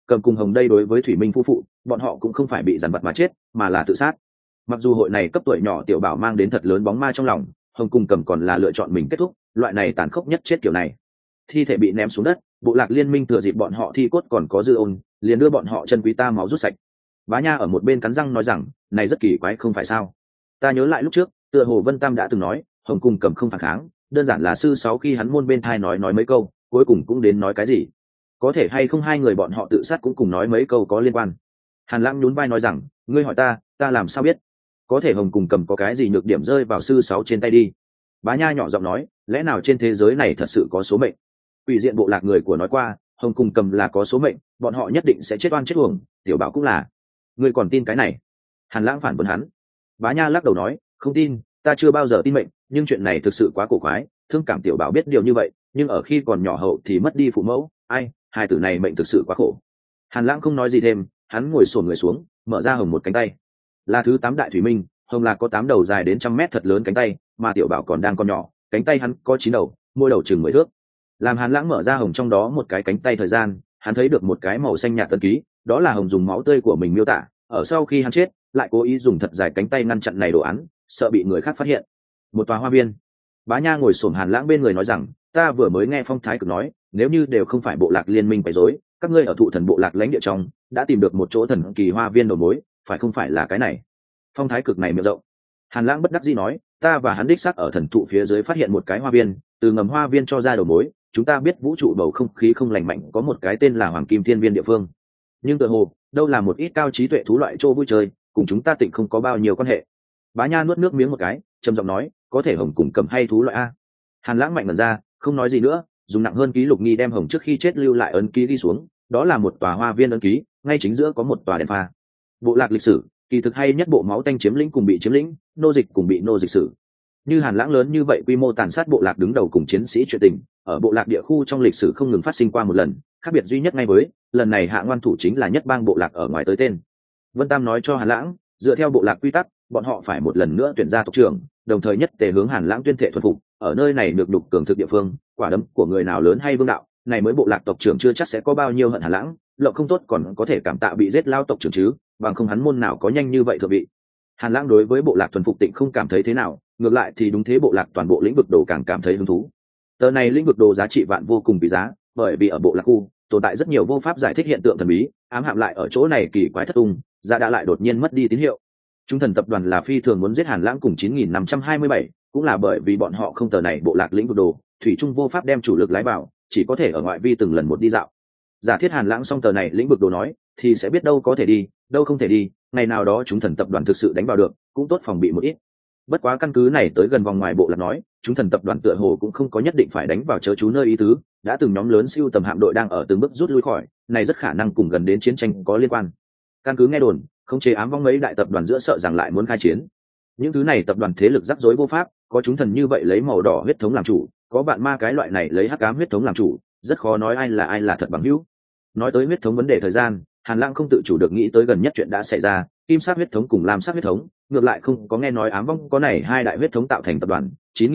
A: Cầm cùng Hồng đây đối với Thủy Minh phu phụ, bọn họ cũng không phải bị dằn vặt mà chết, mà là tự sát. Mặc dù hội này cấp tuổi nhỏ tiểu bảo mang đến thật lớn bóng ma trong lòng, Hồng cùng Cầm còn là lựa chọn mình kết thúc, loại này tàn khốc nhất chết kiểu này. Thi thể bị ném xuống đất, bộ lạc liên minh thừa dịp bọn họ thi cốt còn có dư ôn, liền đưa bọn họ chân quý ta máu rút sạch. Bá Nha ở một bên cắn răng nói rằng, này rất kỳ quái không phải sao? Ta nhớ lại lúc trước, tựa hồ Vân Tam đã từng nói, Hồng cùng Cầm không phản kháng, đơn giản là sư sáu khi hắn môn bên thai nói mấy câu, cuối cùng cũng đến nói cái gì? Có thể hay không hai người bọn họ tự sát cũng cùng nói mấy câu có liên quan? Hàn Lãng nhún vai nói rằng, ngươi hỏi ta làm sao biết? Có thể Hồng cùng Cầm có cái gì nhược điểm rơi vào sư sáu trên tay đi? Bá Nha nhỏ giọng nói, lẽ nào trên thế giới này thật sự có số mệnh? Quỷ diện bộ lạc người của nói qua, Hồng cùng Cầm là có số mệnh, bọn họ nhất định sẽ chết oan chết uổng, tiểu bảo cũng là. Ngươi còn tin cái này? Hàn Lãng phản vấn hắn. Bá Nha lắc đầu nói, không tin, ta chưa bao giờ tin mệnh, nhưng chuyện này thực sự quá cổ quái, thương cảm tiểu bảo biết điều như vậy, nhưng ở khi còn nhỏ hậu thì mất đi phụ mẫu, ai, hai tử này mệnh thực sự quá khổ. Hàn Lãng không nói gì thêm, hắn ngồi xổm người xuống, mở ra Hồng một cánh tay. Là thứ 8 đại thủy minh, Hồng là có 8 đầu dài đến 100 mét thật lớn cánh tay, mà tiểu bảo còn đang còn nhỏ, cánh tay hắn có 9 đầu, mỗi đầu chừng 10 thước. Làm Hàn Lãng mở ra Hồng trong đó một cái cánh tay thời gian, hắn thấy được một cái màu xanh nhạt tân ký, đó là Hồng dùng máu tươi của mình miêu tả, ở sau khi hắn chết, lại cố ý dùng thật dài cánh tay ngăn chặn này đồ án, sợ bị người khác phát hiện. Một tòa hoa viên. Bá Nha ngồi xổm Hàn Lãng bên người nói rằng, ta vừa mới nghe Phong Thái Cực nói, nếu như đều không phải bộ lạc liên minh quấy rối, các ngươi ở thụ thần bộ lạc lãnh địa trong đã tìm được một chỗ thần kỳ hoa viên đầu mối, phải không phải là cái này? Phong Thái Cực này miệng rộng. Hàn Lãng bất đắc dĩ nói, ta và hắn đích xác ở thần thụ phía dưới phát hiện một cái hoa viên, từ ngầm hoa viên cho ra đầu mối, chúng ta biết vũ trụ bầu không khí không lành mạnh có một cái tên là Hoàng Kim Thiên Viên địa phương. Nhưng tựa hồ, đâu là một ít cao trí tuệ thú loại chỗ vui chơi, cùng chúng ta Tịnh không có bao nhiêu quan hệ. Bá Nha nuốt nước miếng một cái, trầm giọng nói, có thể Hồng cùng Cầm hay thú loại a? Hàn Lãng mạnh mẩn ra, không nói gì nữa, dùng nặng hơn ký lục nghi đem Hồng trước khi chết lưu lại ấn ký đi xuống, đó là một tòa hoa viên ấn ký, ngay chính giữa có một tòa đèn pha. Bộ lạc lịch sử, kỳ thực hay nhất bộ máu tanh chiếm lĩnh cùng bị chiếm lĩnh, nô dịch cùng bị nô dịch sử. Như Hàn Lãng lớn như vậy quy mô tàn sát bộ lạc đứng đầu cùng chiến sĩ chuyện tình, ở bộ lạc địa khu trong lịch sử không ngừng phát sinh qua một lần, khác biệt duy nhất ngay với lần này hạ ngoan thủ chính là nhất bang bộ lạc ở ngoài tới tên. Vân Tam nói cho Hàn Lãng, dựa theo bộ lạc quy tắc, bọn họ phải một lần nữa tuyển ra tộc trưởng, đồng thời nhất tề hướng Hàn Lãng tuyên thệ thuần phục, ở nơi này được đục cường thực địa phương, quả đấm của người nào lớn hay vương đạo, này mới bộ lạc tộc trưởng chưa chắc sẽ có bao nhiêu hận Hàn Lãng, lộng không tốt còn có thể cảm tạ bị giết lao tộc trưởng chứ, bằng không hắn môn nào có nhanh như vậy thượng vị. Hàn Lãng đối với bộ lạc thuần phục Tịnh không cảm thấy thế nào, ngược lại thì đúng thế bộ lạc toàn bộ lĩnh vực đồ càng cảm thấy hứng thú. Tờ này lĩnh vực đồ giá trị vạn vô cùng quý giá, bởi vì ở bộ lạc khu tồn tại rất nhiều vô pháp giải thích hiện tượng thần bí, ám hạm lại ở chỗ này kỳ quái thất tung, ra đã lại đột nhiên mất đi tín hiệu. Chúng thần tập đoàn là phi thường muốn giết Hàn Lãng cùng 9527, cũng là bởi vì bọn họ không tờ này bộ lạc lĩnh vực đồ, thủy trung vô pháp đem chủ lực lái vào, chỉ có thể ở ngoại vi từng lần một đi dạo. Giả thiết Hàn Lãng xong tờ này lĩnh vực đồ nói, thì sẽ biết đâu có thể đi, đâu không thể đi, ngày nào đó chúng thần tập đoàn thực sự đánh vào được, cũng tốt phòng bị một ít. Bất quá căn cứ này tới gần vòng ngoài bộ lạc nói, chúng thần tập đoàn tựa hồ cũng không có nhất định phải đánh vào chớ chú nơi ý tứ, đã từng nhóm lớn siêu tầm hạm đội đang ở từng bước rút lui khỏi, này rất khả năng cùng gần đến chiến tranh có liên quan. Căn cứ nghe đồn, không chế ám vong mấy đại tập đoàn giữa sợ rằng lại muốn khai chiến. Những thứ này tập đoàn thế lực rắc rối vô pháp, có chúng thần như vậy lấy màu đỏ huyết thống làm chủ, có bạn ma cái loại này lấy hắc ám huyết thống làm chủ, rất khó nói ai là thật bằng hữu. Nói tới huyết thống vấn đề thời gian, Hàn Lãng không tự chủ được nghĩ tới gần nhất chuyện đã xảy ra, kim sắc huyết thống cùng lam sắc huyết thống, ngược lại không có nghe nói ám vong có này hai đại huyết thống tạo thành tập đoàn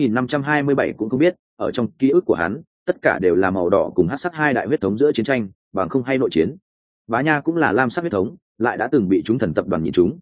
A: 9527 cũng không biết, ở trong ký ức của hắn tất cả đều là màu đỏ cùng hắc sắc hai đại huyết thống giữa chiến tranh, bằng không hay nội chiến. Bá Nha cũng là lam sắc huyết thống, lại đã từng bị chúng thần tập đoàn nhìn trúng,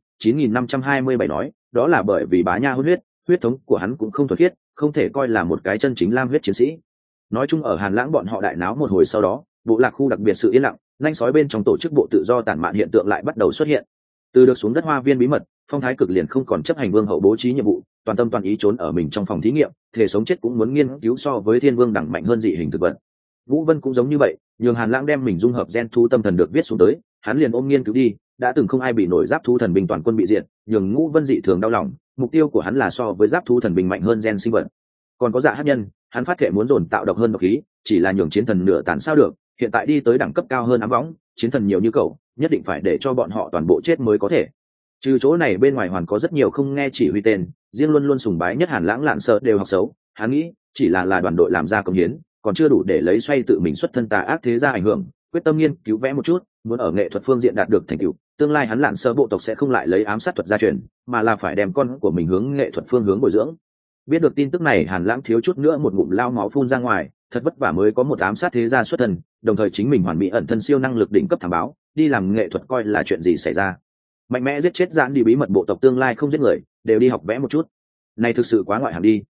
A: 9527 nói, đó là bởi vì Bá Nha hôn huyết thống của hắn cũng không thuần khiết, không thể coi là một cái chân chính lam huyết chiến sĩ. Nói chung ở Hàn Lãng bọn họ đại náo một hồi sau đó, bộ lạc khu đặc biệt sự yên lặng, nhanh sói bên trong tổ chức bộ tự do tản mạn hiện tượng lại bắt đầu xuất hiện. Từ được xuống đất hoa viên bí mật, Phong Thái Cực liền không còn chấp hành vương hậu bố trí nhiệm vụ, toàn tâm toàn ý trốn ở mình trong phòng thí nghiệm, thể sống chết cũng muốn nghiên cứu so với thiên vương đẳng mạnh hơn dị hình thực vật. Vũ Vân cũng giống như vậy, nhường Hàn Lãng đem mình dung hợp gen thú tâm thần được viết xuống tới, hắn liền ôm nghiên cứu đi, đã từng không ai bị nổi giáp thú thần binh toàn quân bị diệt, nhường Ngũ Vân dị thường đau lòng, mục tiêu của hắn là so với giáp thú thần binh mạnh hơn gen sinh vật. Còn có Dạ Hắc Nhân, hắn phát thể muốn dồn tạo độc hơn độc khí, chỉ là nhường chiến thần nửa tàn sao được, hiện tại đi tới đẳng cấp cao hơn ám võng, chiến thần nhiều như cậu, nhất định phải để cho bọn họ toàn bộ chết mới có thể. Trừ chỗ này bên ngoài hoàn có rất nhiều không nghe chỉ huy tên, riêng luôn luôn sùng bái nhất Hàn Lãng lạn sợ đều học xấu, hắn nghĩ chỉ là đoàn đội làm ra công hiến, còn chưa đủ để lấy xoay tự mình xuất thân tà ác thế ra ảnh hưởng, quyết tâm nghiên cứu vẽ một chút, muốn ở nghệ thuật phương diện đạt được thành tựu, tương lai hắn lạn sợ bộ tộc sẽ không lại lấy ám sát thuật gia truyền, mà là phải đem con của mình hướng nghệ thuật phương hướng bồi dưỡng. Biết được tin tức này, Hàn Lãng thiếu chút nữa một ngụm lao máu phun ra ngoài, thật vất vả mới có một ám sát thế gia xuất thân, đồng thời chính mình hoàn mỹ ẩn thân siêu năng lực đỉnh cấp thảm báo, đi làm nghệ thuật coi là chuyện gì xảy ra. Mạnh mẽ giết chết Giản đi bí mật bộ tộc tương lai không giết người, đều đi học vẽ một chút. Này thực sự quá ngoại hạng đi.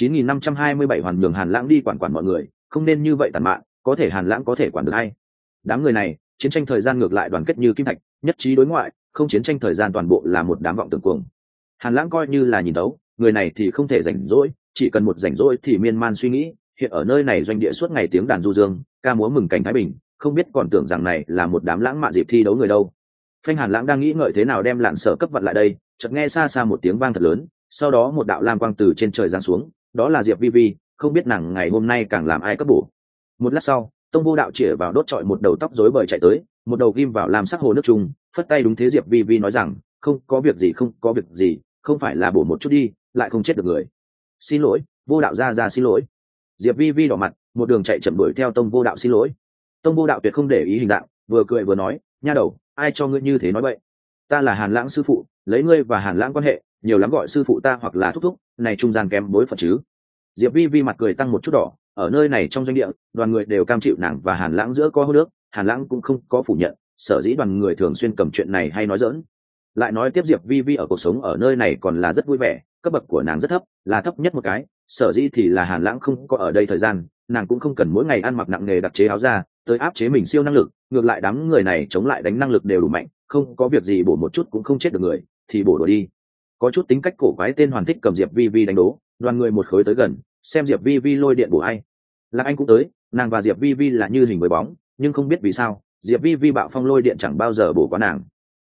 A: 9527 hoàn nhường Hàn Lãng đi quản mọi người, không nên như vậy tàn mạn, có thể Hàn Lãng có thể quản được hay. Đám người này, chiến tranh thời gian ngược lại đoàn kết như kim thạch, nhất trí đối ngoại, không chiến tranh thời gian toàn bộ là một đám vọng tưởng cuồng. Hàn Lãng coi như là nhìn đấu, người này thì không thể rảnh rỗi, chỉ cần một rảnh rỗi thì miên man suy nghĩ, hiện ở nơi này doanh địa suốt ngày tiếng đàn du dương, ca múa mừng cảnh thái bình, không biết còn tưởng rằng này là một đám lãng mạn dịp thi đấu người đâu. Phanh Hàn Lãng đang nghĩ ngợi thế nào đem Lạn Sở cấp vận lại đây, chợt nghe xa xa một tiếng vang thật lớn, sau đó một đạo lam quang từ trên trời giáng xuống, đó là Diệp Vi Vi, không biết nàng ngày hôm nay càng làm ai cấp bổ. Một lát sau, Tông Vô Đạo chĩa vào đốt trọi một đầu tóc rối bời chạy tới, một đầu ghim vào làm sắc hồ nước trùng, phất tay đúng thế Diệp Vi Vi nói rằng, không có việc gì, không có việc gì, không phải là bổ một chút đi, lại không chết được người. Xin lỗi, Vô Đạo ra xin lỗi. Diệp Vi Vi đỏ mặt, một đường chạy chậm đuổi theo Tông Vô Đạo xin lỗi. Tông Vô Đạo tuyệt không để ý hình dạng, vừa cười vừa nói, nha đầu, ai cho ngươi như thế nói vậy? Ta là Hàn Lãng sư phụ, lấy ngươi và Hàn Lãng quan hệ, nhiều lắm gọi sư phụ ta hoặc là thúc thúc, này trung gian kém bối phận chứ. Diệp Vi Vi mặt cười tăng một chút đỏ, ở nơi này trong doanh địa, đoàn người đều cam chịu nàng và Hàn Lãng giữa có hô nước, Hàn Lãng cũng không có phủ nhận, sở dĩ đoàn người thường xuyên cầm chuyện này hay nói giỡn. Lại nói tiếp Diệp Vi Vi ở cuộc sống ở nơi này còn là rất vui vẻ, cấp bậc của nàng rất thấp, là thấp nhất một cái, sở dĩ thì là Hàn Lãng không có ở đây thời gian, nàng cũng không cần mỗi ngày ăn mặc nặng nề đặc chế áo ra, tới áp chế mình siêu năng lực, ngược lại đám người này chống lại đánh năng lực đều đủ mạnh, không có việc gì bổ một chút cũng không chết được người, thì bổ đùa đi. Có chút tính cách cổ quái tên Hoàn thích cầm Diệp Vi Vi đánh đố, đoàn người một khối tới gần, xem Diệp Vi Vi lôi điện bổ ai. Lạc Anh cũng tới, nàng và Diệp Vi Vi là như hình với bóng, nhưng không biết vì sao, Diệp Vi Vi bạo phong lôi điện chẳng bao giờ bổ qua nàng.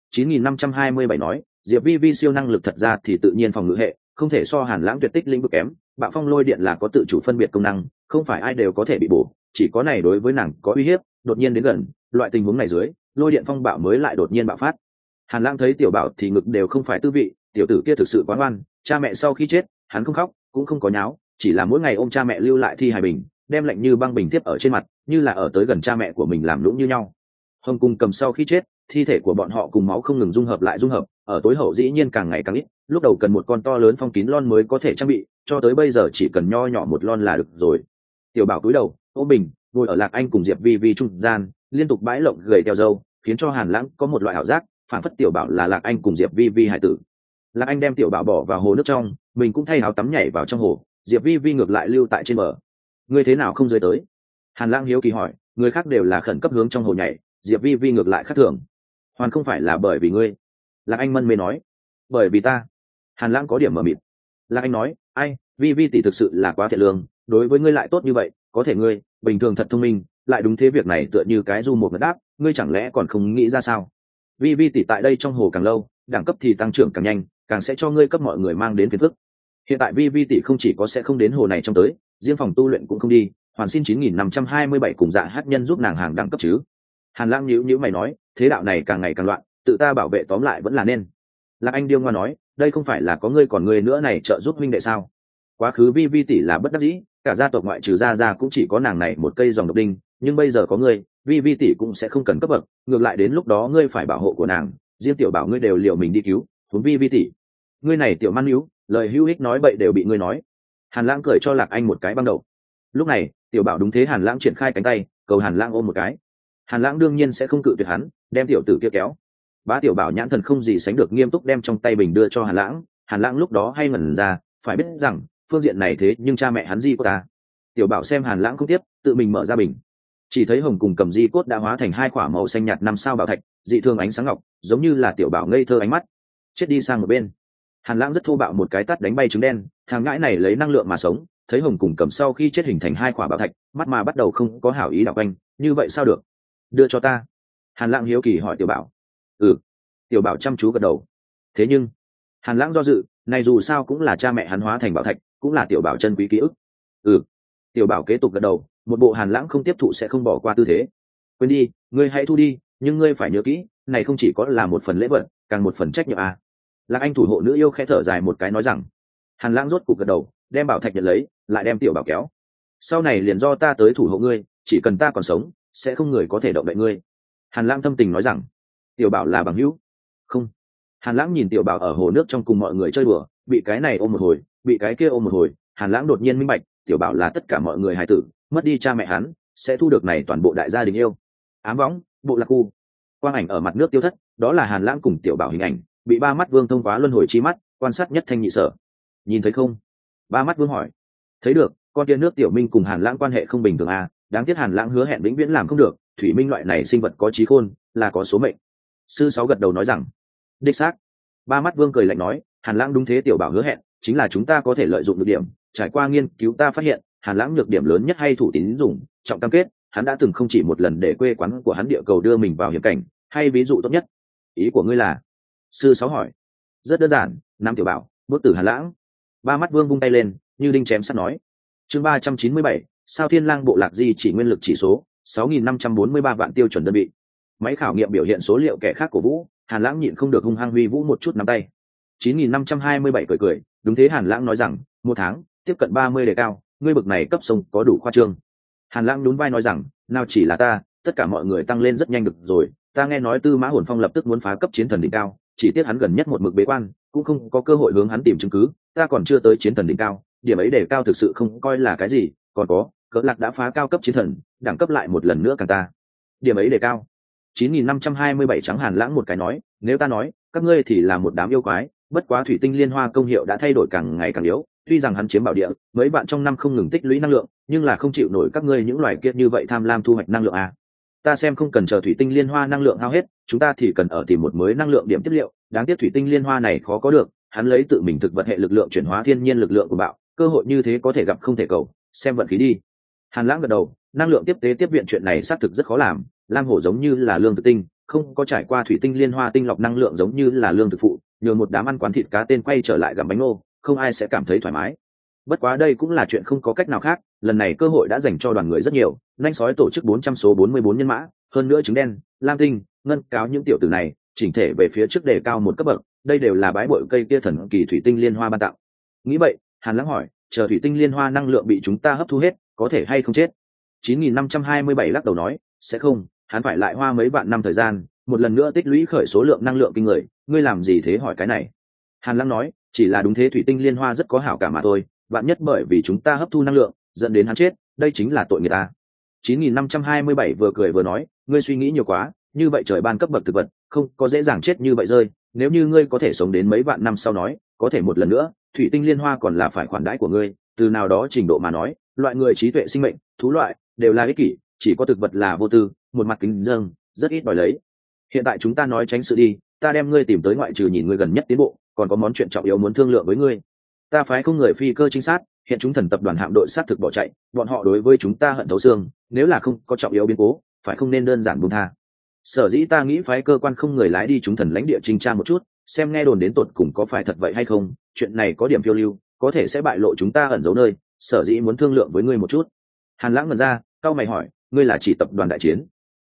A: 9527 nói, Diệp Vi Vi siêu năng lực thật ra thì tự nhiên phòng ngự hệ, không thể so Hàn Lãng tuyệt tích lĩnh vực kém, bạo phong lôi điện là có tự chủ phân biệt công năng, không phải ai đều có thể bị bổ, chỉ có này đối với nàng có uy hiếp, đột nhiên đến gần, loại tình huống này dưới, lôi điện phong bạo mới lại đột nhiên bạo phát. Hàn Lãng thấy tiểu bảo thì ngực đều không phải tư vị, tiểu tử kia thực sự quá ngoan, cha mẹ sau khi chết, hắn không khóc, cũng không có nháo, chỉ là mỗi ngày ôm cha mẹ lưu lại thi hài bình, đem lạnh như băng bình tiếp ở trên mặt, như là ở tới gần cha mẹ của mình làm lũng như nhau. Hồng Cung cầm sau khi chết, thi thể của bọn họ cùng máu không ngừng dung hợp lại dung hợp, ở tối hậu dĩ nhiên càng ngày càng ít, lúc đầu cần một con to lớn phong kín lon mới có thể trang bị, cho tới bây giờ chỉ cần nho nhỏ một lon là được rồi. Tiểu bảo cúi đầu, ôm bình, ngồi ở Lạc Anh cùng Diệp Vi Vi trung gian, liên tục bãi lộng gầy theo dâu, khiến cho Hàn Lãng có một loại ảo giác, phản phất tiểu bảo là Lạc Anh cùng Diệp Vi Vi hải tử. Lạc Anh đem tiểu bảo bỏ vào hồ nước trong, mình cũng thay áo tắm nhảy vào trong hồ, Diệp Vi Vi ngược lại lưu tại trên bờ. Ngươi thế nào không rơi tới? Hàn Lãng hiếu kỳ hỏi, người khác đều là khẩn cấp hướng trong hồ nhảy, Diệp Vi Vi ngược lại khác thường. Hoàn không phải là bởi vì ngươi. Lạc Anh mân mê nói, bởi vì ta. Hàn Lãng có điểm mờ mịt. Lạc Anh nói, ai, Vi Vi tỷ thực sự là quá thiện lương, đối với ngươi lại tốt như vậy, có thể ngươi bình thường thật thông minh, lại đúng thế việc này tựa như cái du một ngất đáp, ngươi chẳng lẽ còn không nghĩ ra sao? Vi Vi tỷ tại đây trong hồ càng lâu, đẳng cấp thì tăng trưởng càng nhanh, càng sẽ cho ngươi cấp mọi người mang đến phiền phức. Hiện tại Vi Vi tỷ không chỉ có sẽ không đến hồ này trong tới, riêng phòng tu luyện cũng không đi, hoàn xin 9527 cùng Dạ Hát nhân giúp nàng hàng đẳng cấp chứ. Hàn Lãng nhíu mày nói, thế đạo này càng ngày càng loạn, tự ta bảo vệ tóm lại vẫn là nên. Lạc Anh điêu ngoa nói, đây không phải là có ngươi còn ngươi nữa này trợ giúp huynh đệ sao? Quá khứ Vi Vi tỷ là bất đắc dĩ, cả gia tộc ngoại trừ gia cũng chỉ có nàng này một cây dòng độc đinh, nhưng bây giờ có ngươi, Vi Vi tỷ cũng sẽ không cần cấp bậc, ngược lại đến lúc đó ngươi phải bảo hộ của nàng, riêng tiểu bảo ngươi đều liều mình đi cứu, huống Vi Vi tỷ. Ngươi này tiểu man níu, lời hữu ích nói bậy đều bị ngươi nói. Hàn Lãng cười cho Lạc Anh một cái băng đầu. Lúc này, tiểu bảo đúng thế Hàn Lãng triển khai cánh tay, cầu Hàn Lãng ôm một cái. Hàn Lãng đương nhiên sẽ không cự tuyệt hắn, đem tiểu tử kia kéo. Bá tiểu bảo nhãn thần không gì sánh được nghiêm túc đem trong tay bình đưa cho Hàn Lãng. Hàn Lãng lúc đó hay ngẩn ra, phải biết rằng phương diện này thế nhưng cha mẹ hắn di cốt ta. Tiểu bảo xem Hàn Lãng không tiếp, tự mình mở ra bình, chỉ thấy hồng cùng cầm di cốt đã hóa thành hai quả màu xanh nhạt 5 sao bảo thạch, dị thường ánh sáng ngọc, giống như là tiểu bảo ngây thơ ánh mắt. Chết đi sang một bên. Hàn Lãng rất thô bạo một cái tát đánh bay trứng đen, thằng ngãi này lấy năng lượng mà sống, thấy hồng cùng cầm sau khi chết hình thành hai quả bảo thạch, mắt mà bắt đầu không có hảo ý đảo quanh, như vậy sao được? Đưa cho ta. Hàn Lãng hiếu kỳ hỏi tiểu bảo. Ừ. Tiểu bảo chăm chú gật đầu. Thế nhưng Hàn Lãng do dự, này dù sao cũng là cha mẹ hắn hóa thành bảo thạch, cũng là tiểu bảo chân quý ký ức. Ừ. Tiểu bảo kế tục gật đầu, một bộ Hàn Lãng không tiếp thụ sẽ không bỏ qua tư thế. Quên đi, ngươi hãy thu đi, nhưng ngươi phải nhớ kỹ, này không chỉ có là một phần lễ vật, càng một phần trách nhiệm à. Lạc Anh thủ hộ nữ yêu khẽ thở dài một cái nói rằng. Hàn Lãng rốt cục gật đầu, đem bảo thạch nhận lấy, lại đem tiểu bảo kéo. Sau này liền do ta tới thủ hộ ngươi, chỉ cần ta còn sống, sẽ không người có thể động đậy ngươi. Hàn Lãng thâm tình nói rằng. Tiểu bảo là bằng hữu. Không. Hàn Lãng nhìn tiểu bảo ở hồ nước trong cùng mọi người chơi đùa, bị cái này ôm một hồi, bị cái kia ôm một hồi, Hàn Lãng đột nhiên minh bạch, tiểu bảo là tất cả mọi người hài tử, mất đi cha mẹ hắn sẽ thu được này toàn bộ đại gia đình yêu. Ám võng, bộ lạc khu. Quang ảnh ở mặt nước tiêu thất, đó là Hàn Lãng cùng tiểu bảo hình ảnh, bị ba mắt vương thông qua luân hồi chi mắt, quan sát nhất thanh nhị sở. Nhìn thấy không? Ba mắt vương hỏi. Thấy được, con kia nước tiểu minh cùng Hàn Lãng quan hệ không bình thường à, đáng tiếc Hàn Lãng hứa hẹn vĩnh viễn làm không được, thủy minh loại này sinh vật có trí khôn, là có số mệnh. Sư Sáu gật đầu nói rằng, đích xác. Ba mắt vương cười lạnh nói, Hàn Lãng đúng thế, tiểu bảo hứa hẹn chính là chúng ta có thể lợi dụng được điểm. Trải qua nghiên cứu ta phát hiện, Hàn Lãng nhược điểm lớn nhất hay thủ tín dụng, trọng cam kết, hắn đã từng không chỉ một lần để quê quán của hắn địa cầu đưa mình vào hiểm cảnh, hay ví dụ tốt nhất. Ý của ngươi là? Sư Sáu hỏi. Rất đơn giản, nam tiểu bảo, bước tử Hàn Lãng. Ba mắt vương vung tay lên, như đinh chém sắt nói. Chương 397, sao Thiên Lang bộ lạc di chỉ nguyên lực chỉ số 6.543 vạn tiêu chuẩn đơn vị. Máy khảo nghiệm biểu hiện số liệu kẻ khác của Vũ, Hàn Lãng nhịn không được hung hăng huy Vũ một chút nắm tay. 9.527 cười cười, đúng thế. Hàn Lãng nói rằng, một tháng tiếp cận 30 đề cao, ngươi bực này cấp sông có đủ khoa trương. Hàn Lãng nhún vai nói rằng, nào chỉ là ta, tất cả mọi người tăng lên rất nhanh được rồi. Ta nghe nói Tư Mã Hồn Phong lập tức muốn phá cấp chiến thần đỉnh cao, chỉ tiếc hắn gần nhất một mực bế quan, cũng không có cơ hội hướng hắn tìm chứng cứ. Ta còn chưa tới chiến thần đỉnh cao, điểm ấy đề cao thực sự không coi là cái gì. Còn có, Cỡ Lạc đã phá cao cấp chiến thần, đẳng cấp lại một lần nữa càng ta. Điểm ấy đề cao. 9.527 trắng. Hàn Lãng một cái nói, nếu ta nói, các ngươi thì là một đám yêu quái, bất quá thủy tinh liên hoa công hiệu đã thay đổi càng ngày càng yếu. Tuy rằng hắn chiếm bảo địa, mấy bạn trong năm không ngừng tích lũy năng lượng, nhưng là không chịu nổi các ngươi những loài kia như vậy tham lam thu hoạch năng lượng à. Ta xem không cần chờ thủy tinh liên hoa năng lượng hao hết, chúng ta thì cần ở tìm một mới năng lượng điểm tiếp liệu. Đáng tiếc thủy tinh liên hoa này khó có được, hắn lấy tự mình thực vật hệ lực lượng chuyển hóa thiên nhiên lực lượng của bạo, cơ hội như thế có thể gặp không thể cầu, xem vận khí đi. Hàn Lãng gật đầu, năng lượng tiếp tế tiếp viện chuyện này xác thực rất khó làm, lam hổ giống như là lương thực tinh, không có trải qua thủy tinh liên hoa tinh lọc năng lượng giống như là lương thực phụ, nhường một đám ăn quán thịt cá tên quay trở lại gặm bánh nô, không ai sẽ cảm thấy thoải mái. Bất quá đây cũng là chuyện không có cách nào khác, lần này cơ hội đã dành cho đoàn người rất nhiều, nhanh sói tổ chức 400 số 44 nhân mã, hơn nữa trứng đen, lam tinh, ngân cáo những tiểu tử này, chỉnh thể về phía trước đề cao một cấp bậc, đây đều là bái bội cây kia thần kỳ thủy tinh liên hoa ban tặng. Nghĩ vậy, Hàn Lãng hỏi, chờ thủy tinh liên hoa năng lượng bị chúng ta hấp thu hết, có thể hay không chết? 9.527 lắc đầu nói, sẽ không, hắn phải lại hoa mấy vạn năm thời gian, một lần nữa tích lũy khởi số lượng năng lượng kinh người. Ngươi làm gì thế hỏi cái này? Hàn Lãng nói, chỉ là đúng thế, thủy tinh liên hoa rất có hảo cảm mà thôi, vạn nhất bởi vì chúng ta hấp thu năng lượng dẫn đến hắn chết, đây chính là tội người ta. 9.527 vừa cười vừa nói, ngươi suy nghĩ nhiều quá, như vậy trời ban cấp bậc thực vật không có dễ dàng chết như vậy rơi, nếu như ngươi có thể sống đến mấy vạn năm sau nói, có thể một lần nữa thủy tinh liên hoa còn là phải khoản đãi của ngươi. Từ nào đó trình độ mà nói, loại người trí tuệ sinh mệnh, thú loại đều là ích kỷ, chỉ có thực vật là vô tư, một mặt kính dâng, rất ít đòi lấy. Hiện tại chúng ta nói tránh sự đi, ta đem ngươi tìm tới, ngoại trừ nhìn ngươi gần nhất tiến bộ, còn có món chuyện trọng yếu muốn thương lượng với ngươi. Ta phái không người phi cơ trinh sát, hiện chúng thần tập đoàn hạm đội sát thực bỏ chạy, bọn họ đối với chúng ta hận thấu xương, nếu là không có trọng yếu biến cố, phải không nên đơn giản buông tha. Sở dĩ ta nghĩ phái cơ quan không người lái đi chúng thần lãnh địa trinh tra một chút, xem nghe đồn đến tột cùng có phải thật vậy hay không, chuyện này có điểm phiêu lưu, có thể sẽ bại lộ chúng ta ẩn giấu nơi, sở dĩ muốn thương lượng với ngươi một chút. Hàn Lãng ngẩn ra, cau mày hỏi, ngươi là chỉ tập đoàn đại chiến?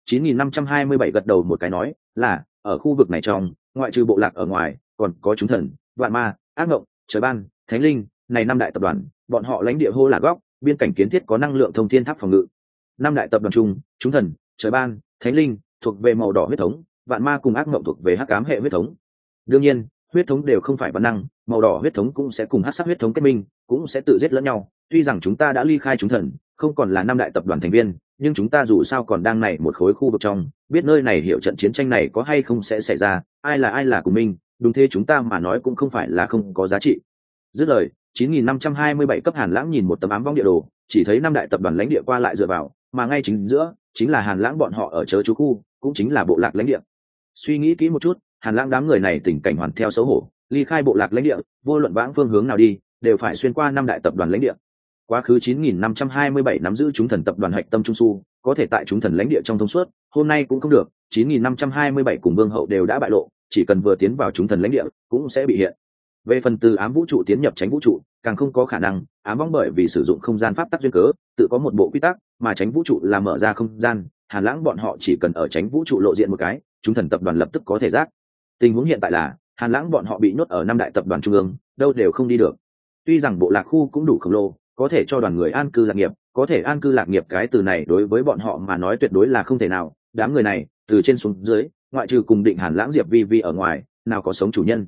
A: 9.527 gật đầu một cái nói, là, ở khu vực này trong, ngoại trừ bộ lạc ở ngoài, còn có chúng thần, vạn ma, ác ngộng, trời ban, thánh linh, này năm đại tập đoàn, bọn họ lãnh địa hô là góc, biên cảnh kiến thiết có năng lượng thông thiên tháp phòng ngự. Năm đại tập đoàn chung, chúng thần, trời ban, thánh linh thuộc về màu đỏ huyết thống, vạn ma cùng ác mộng thuộc về hắc ám hệ huyết thống. Đương nhiên, huyết thống đều không phải văn năng, màu đỏ huyết thống cũng sẽ cùng hắc sắc huyết thống kết minh, cũng sẽ tự giết lẫn nhau. Tuy rằng chúng ta đã ly khai chúng thần, không còn là năm đại tập đoàn thành viên, nhưng chúng ta dù sao còn đang này một khối khu vực trong, biết nơi này hiểu trận chiến tranh này có hay không sẽ xảy ra, ai là cùng mình, đúng thế, chúng ta mà nói cũng không phải là không có giá trị. Dứt lời, 9.527 cấp. Hàn Lãng nhìn một tấm ám vong địa đồ, chỉ thấy năm đại tập đoàn lãnh địa qua lại dựa vào, mà ngay chính giữa chính là Hàn Lãng bọn họ ở chớ chú khu, cũng chính là bộ lạc lãnh địa. Suy nghĩ kỹ một chút, Hàn Lãng đám người này tình cảnh hoàn theo xấu hổ, ly khai bộ lạc lãnh địa, vô luận vãng phương hướng nào đi, đều phải xuyên qua năm đại tập đoàn lãnh địa. Quá khứ 9.527 nắm giữ chúng thần tập đoàn hạch tâm trung su, có thể tại chúng thần lãnh địa trong thông suốt, hôm nay cũng không được. 9.527 cùng vương hậu đều đã bại lộ, chỉ cần vừa tiến vào chúng thần lãnh địa, cũng sẽ bị hiện. Về phần từ ám vũ trụ tiến nhập tránh vũ trụ, càng không có khả năng. Ám vong bởi vì sử dụng không gian pháp tắc duyên cớ, tự có một bộ quy tắc, mà tránh vũ trụ là mở ra không gian. Hàn Lãng bọn họ chỉ cần ở tránh vũ trụ lộ diện một cái, chúng thần tập đoàn lập tức có thể giác. Tình huống hiện tại là Hàn Lãng bọn họ bị nhốt ở năm đại tập đoàn trung ương, đâu đều không đi được. Tuy rằng bộ lạc khu cũng đủ khổng lồ, có thể cho đoàn người an cư lạc nghiệp, có thể an cư lạc nghiệp cái từ này đối với bọn họ mà nói tuyệt đối là không thể nào. Đám người này từ trên xuống dưới, ngoại trừ cùng định Hàn Lãng Diệp Vi Vi ở ngoài, nào có sống chủ nhân.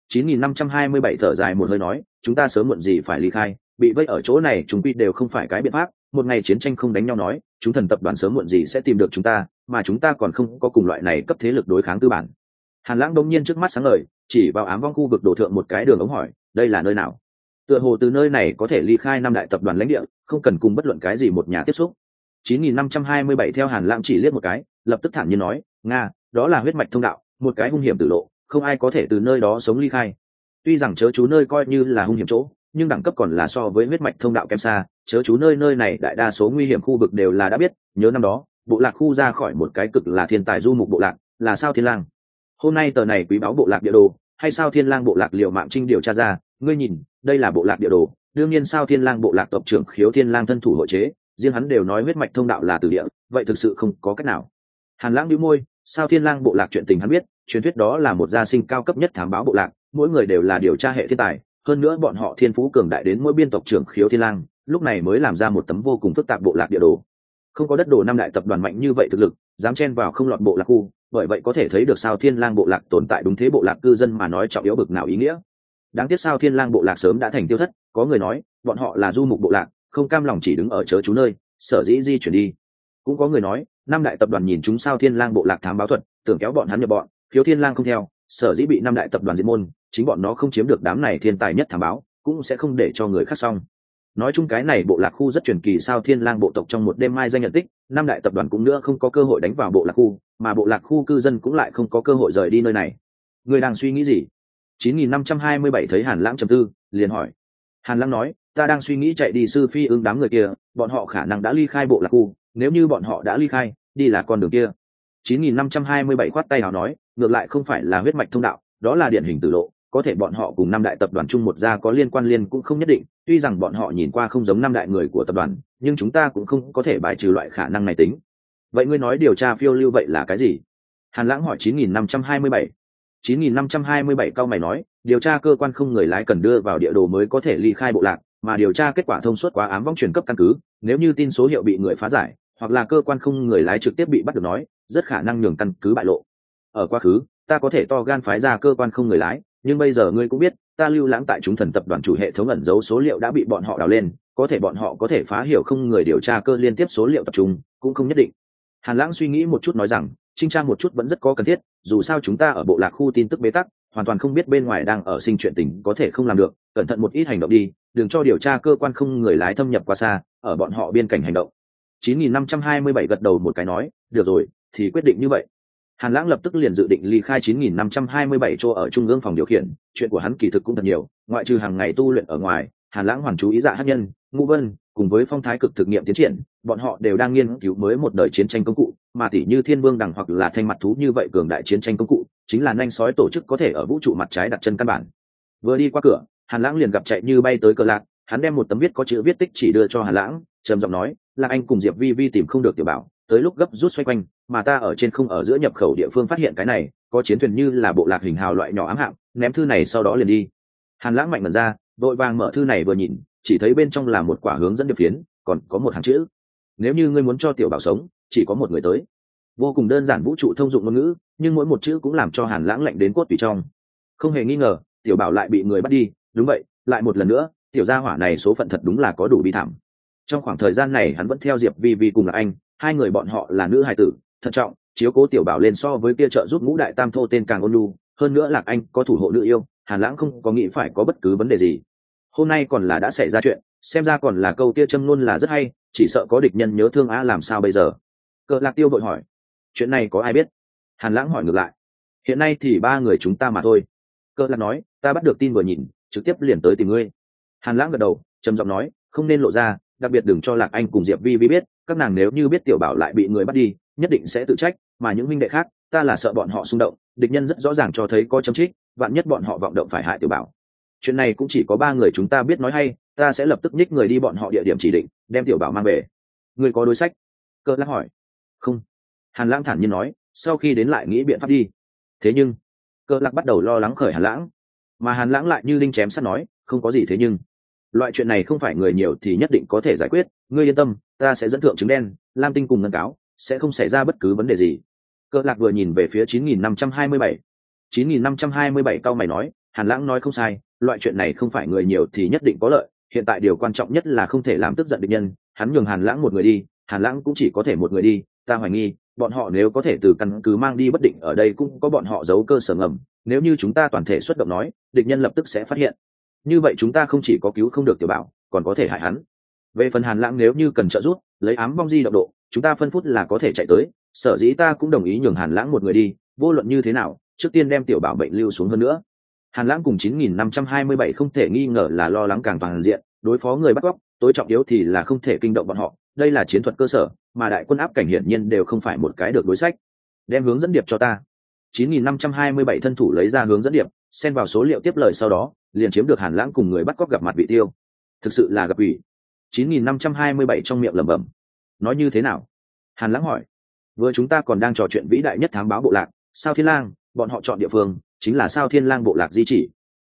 A: 9527 thở dài một hơi nói, chúng ta sớm muộn gì phải ly khai, bị vây ở chỗ này chúng quy đều không phải cái biện pháp, một ngày chiến tranh không đánh nhau nói, chúng thần tập đoàn sớm muộn gì sẽ tìm được chúng ta, mà chúng ta còn không có cùng loại này cấp thế lực đối kháng tư bản. Hàn Lãng đống nhiên trước mắt sáng ngời, chỉ vào ám vong khu vực đổ thượng một cái đường ống hỏi, đây là nơi nào? Tựa hồ từ nơi này có thể ly khai năm đại tập đoàn lãnh địa, không cần cùng bất luận cái gì một nhà tiếp xúc. 9527 theo Hàn Lãng chỉ liếc một cái, lập tức thản nhiên nói, nga, đó là huyết mạch thông đạo, một cái hung hiểm tử lộ, không ai có thể từ nơi đó sống ly khai. Tuy rằng chớ chú nơi coi như là hung hiểm chỗ, nhưng đẳng cấp còn là so với huyết mạch thông đạo kém xa, chớ chú nơi này đại đa số nguy hiểm khu vực đều là đã biết, nhớ năm đó, bộ lạc khu ra khỏi một cái cực là thiên tài du mục bộ lạc, là Sao Thiên Lang. Hôm nay tờ này quý báo bộ lạc địa đồ, hay Sao Thiên Lang bộ lạc liều mạng trinh điều tra ra, ngươi nhìn, đây là bộ lạc địa đồ, đương nhiên Sao Thiên Lang bộ lạc tộc trưởng Khiếu Thiên Lang thân thủ hội chế, riêng hắn đều nói huyết mạch thông đạo là từ địa, vậy thực sự không có cách nào. Hàn Lãng nhíu môi, Sao Thiên Lang bộ lạc chuyện tình hắn biết, truyền thuyết đó là một gia sinh cao cấp nhất thám báo bộ lạc, mỗi người đều là điều tra hệ thiên tài, hơn nữa bọn họ thiên phú cường đại đến mỗi biên tộc trưởng Khiếu Thiên Lang, lúc này mới làm ra một tấm vô cùng phức tạp bộ lạc địa đồ. Không có đất đồ năm đại tập đoàn mạnh như vậy thực lực, dám chen vào không lọt bộ lạc khu, bởi vậy có thể thấy được Sao Thiên Lang bộ lạc tồn tại đúng thế bộ lạc cư dân mà nói trọng yếu bực nào ý nghĩa. Đáng tiếc Sao Thiên Lang bộ lạc sớm đã thành tiêu thất, có người nói, bọn họ là du mục bộ lạc, không cam lòng chỉ đứng ở chớ chú nơi, sở dĩ di chuyển đi. Cũng có người nói, năm đại tập đoàn nhìn chúng Sao Thiên Lang bộ lạc thám báo thuật, tưởng kéo bọn hắn nhập bọn, Khiếu Thiên Lang không theo, sở dĩ bị năm đại tập đoàn diệt môn, chính bọn nó không chiếm được đám này thiên tài nhất thám báo, cũng sẽ không để cho người khác xong. Nói chung cái này bộ lạc khu rất truyền kỳ, Sao Thiên Lang bộ tộc trong một đêm mai danh nhận tích, năm đại tập đoàn cũng nữa không có cơ hội đánh vào bộ lạc khu, mà bộ lạc khu cư dân cũng lại không có cơ hội rời đi nơi này. Người đang suy nghĩ gì? 9527 thấy Hàn Lãng trầm tư, liền hỏi. Hàn Lãng nói, ta đang suy nghĩ chạy đi sư phi ứng đám người kia, bọn họ khả năng đã ly khai bộ lạc khu, nếu như bọn họ đã ly khai, đi là con đường kia. 9527 khoát tay áo nói, ngược lại không phải là huyết mạch thông đạo, đó là điển hình tử lộ, có thể bọn họ cùng năm đại tập đoàn chung một gia có liên quan liên cũng không nhất định, tuy rằng bọn họ nhìn qua không giống năm đại người của tập đoàn, nhưng chúng ta cũng không có thể bài trừ loại khả năng này tính. Vậy ngươi nói điều tra phiêu lưu vậy là cái gì? Hàn Lãng hỏi 9527. 9527 cao mày nói, điều tra cơ quan không người lái cần đưa vào địa đồ mới có thể ly khai bộ lạc, mà điều tra kết quả thông suốt quá ám vong truyền cấp căn cứ, nếu như tin số hiệu bị người phá giải, hoặc là cơ quan không người lái trực tiếp bị bắt được nói, rất khả năng nhường căn cứ bại lộ. Ở quá khứ, ta có thể to gan phái ra cơ quan không người lái, nhưng bây giờ ngươi cũng biết, ta lưu lãng tại chúng thần tập đoàn chủ hệ thống ẩn giấu số liệu đã bị bọn họ đào lên, có thể bọn họ có thể phá hiểu không người điều tra cơ liên tiếp số liệu tập trung, cũng không nhất định. Hàn Lãng suy nghĩ một chút nói rằng, chinh trang một chút vẫn rất có cần thiết, dù sao chúng ta ở bộ lạc khu tin tức bế tắc, hoàn toàn không biết bên ngoài đang ở sinh chuyện tình có thể không làm được, cẩn thận một ít hành động đi, đừng cho điều tra cơ quan không người lái thâm nhập quá xa, ở bọn họ biên cảnh hành động. 9527 gật đầu một cái nói, được rồi, thì quyết định như vậy. Hàn Lãng lập tức liền dự định ly khai 9527 chỗ ở trung ương phòng điều khiển, chuyện của hắn kỳ thực cũng thật nhiều, ngoại trừ hàng ngày tu luyện ở ngoài, Hàn Lãng hoàn chú ý Dạ Hắc Nhân, Ngũ Vân, cùng với Phong Thái cực thực nghiệm tiến triển, bọn họ đều đang nghiên cứu mới một đời chiến tranh công cụ, mà tỷ như Thiên Vương Đằng hoặc là Thanh Mặt Thú như vậy cường đại chiến tranh công cụ, chính là nhanh sói tổ chức có thể ở vũ trụ mặt trái đặt chân căn bản. Vừa đi qua cửa, Hàn Lãng liền gặp chạy như bay tới Cờ Lạc, hắn đem một tấm viết có chữ viết tích chỉ đưa cho Hàn Lãng, trầm giọng nói, là anh cùng Diệp Vi Vi tìm không được Tiểu Bảo, tới lúc gấp rút xoay quanh, mà ta ở trên không ở giữa nhập khẩu địa phương phát hiện cái này, có chiến thuyền như là bộ lạc hình hào loại nhỏ ám hạm, ném thư này sau đó liền đi. Hàn Lãng mạnh mẩn ra, vội vàng mở thư này vừa nhìn, chỉ thấy bên trong là một quả hướng dẫn điệp phiến, còn có một hàng chữ: nếu như ngươi muốn cho Tiểu Bảo sống, chỉ có một người tới. Vô cùng đơn giản vũ trụ thông dụng ngôn ngữ, nhưng mỗi một chữ cũng làm cho Hàn Lãng lạnh đến cốt tủy trong. Không hề nghi ngờ, Tiểu Bảo lại bị người bắt đi, đúng vậy, lại một lần nữa, tiểu gia hỏa này số phận thật đúng là có đủ bi thảm. Trong khoảng thời gian này hắn vẫn theo Diệp Vi Vi cùng là anh, hai người bọn họ là nữ hài tử, thận trọng, chiếu cố Tiểu Bảo lên so với kia trợ giúp Ngũ Đại Tam Thô tên càng ôn nhu, hơn nữa Lạc Anh có thủ hộ nữ yêu, Hàn Lãng không có nghĩ phải có bất cứ vấn đề gì. Hôm nay còn là đã xảy ra chuyện, xem ra còn là câu kia châm luôn là rất hay, chỉ sợ có địch nhân nhớ thương á, làm sao bây giờ? Cờ Lạc Tiêu vội hỏi, chuyện này có ai biết? Hàn Lãng hỏi ngược lại, hiện nay thì ba người chúng ta mà thôi. Cờ Lạc nói, ta bắt được tin vừa nhìn, trực tiếp liền tới tìm ngươi. Hàn Lãng gật đầu, trầm giọng nói, không nên lộ ra, đặc biệt đừng cho Lạc Anh cùng Diệp Vi Vi biết, các nàng nếu như biết Tiểu Bảo lại bị người bắt đi, nhất định sẽ tự trách, mà những huynh đệ khác, ta là sợ bọn họ xung động, địch nhân rất rõ ràng cho thấy có châm trích, vạn nhất bọn họ vọng động phải hại Tiểu Bảo. Chuyện này cũng chỉ có ba người chúng ta biết nói hay, ta sẽ lập tức nhích người đi bọn họ địa điểm chỉ định, đem Tiểu Bảo mang về. Người có đối sách? Cơ Lạc hỏi. Không. Hàn Lãng thản nhiên nói, sau khi đến lại nghĩ biện pháp đi. Thế nhưng, Cơ Lạc bắt đầu lo lắng khởi Hàn Lãng, mà Hàn Lãng lại như đinh chém sắt nói, không có gì thế nhưng. Loại chuyện này không phải người nhiều thì nhất định có thể giải quyết, ngươi yên tâm, ta sẽ dẫn thượng trứng đen, Lam Tinh cùng ngân cáo, sẽ không xảy ra bất cứ vấn đề gì. Cơ Lạc vừa nhìn về phía 9527. 9527 cao mày nói, Hàn Lãng nói không sai, loại chuyện này không phải người nhiều thì nhất định có lợi, hiện tại điều quan trọng nhất là không thể làm tức giận địch nhân. Hắn nhường Hàn Lãng một người đi, Hàn Lãng cũng chỉ có thể một người đi, ta hoài nghi bọn họ nếu có thể từ căn cứ mang đi bất định ở đây cũng có bọn họ giấu cơ sở ngầm, nếu như chúng ta toàn thể xuất động nói, địch nhân lập tức sẽ phát hiện. Như vậy chúng ta không chỉ có cứu không được Tiểu Bảo, còn có thể hại hắn. Về phần Hàn Lãng nếu như cần trợ giúp, lấy ám vong di động độ, chúng ta phân phút là có thể chạy tới, sở dĩ ta cũng đồng ý nhường Hàn Lãng một người đi, vô luận như thế nào, trước tiên đem Tiểu Bảo bệnh lưu xuống hơn nữa. Hàn Lãng cùng 9527 không thể nghi ngờ là lo lắng càng toàn diện, đối phó người bắt cóc, tối trọng yếu thì là không thể kinh động bọn họ, đây là chiến thuật cơ sở, mà đại quân áp cảnh hiển nhiên đều không phải một cái được đối sách. Đem hướng dẫn điệp cho ta. 9527 thân thủ lấy ra hướng dẫn điệp, xen vào số liệu tiếp lời sau đó, liền chiếm được Hàn Lãng cùng người bắt cóc gặp mặt vị tiêu. Thực sự là gặp ủy. 9527 trong miệng lẩm bẩm. Nói như thế nào? Hàn Lãng hỏi. Vừa chúng ta còn đang trò chuyện vĩ đại nhất thám báo bộ lạc, Sao Thiên Lang, bọn họ chọn địa phương chính là Sao Thiên Lang bộ lạc di chỉ.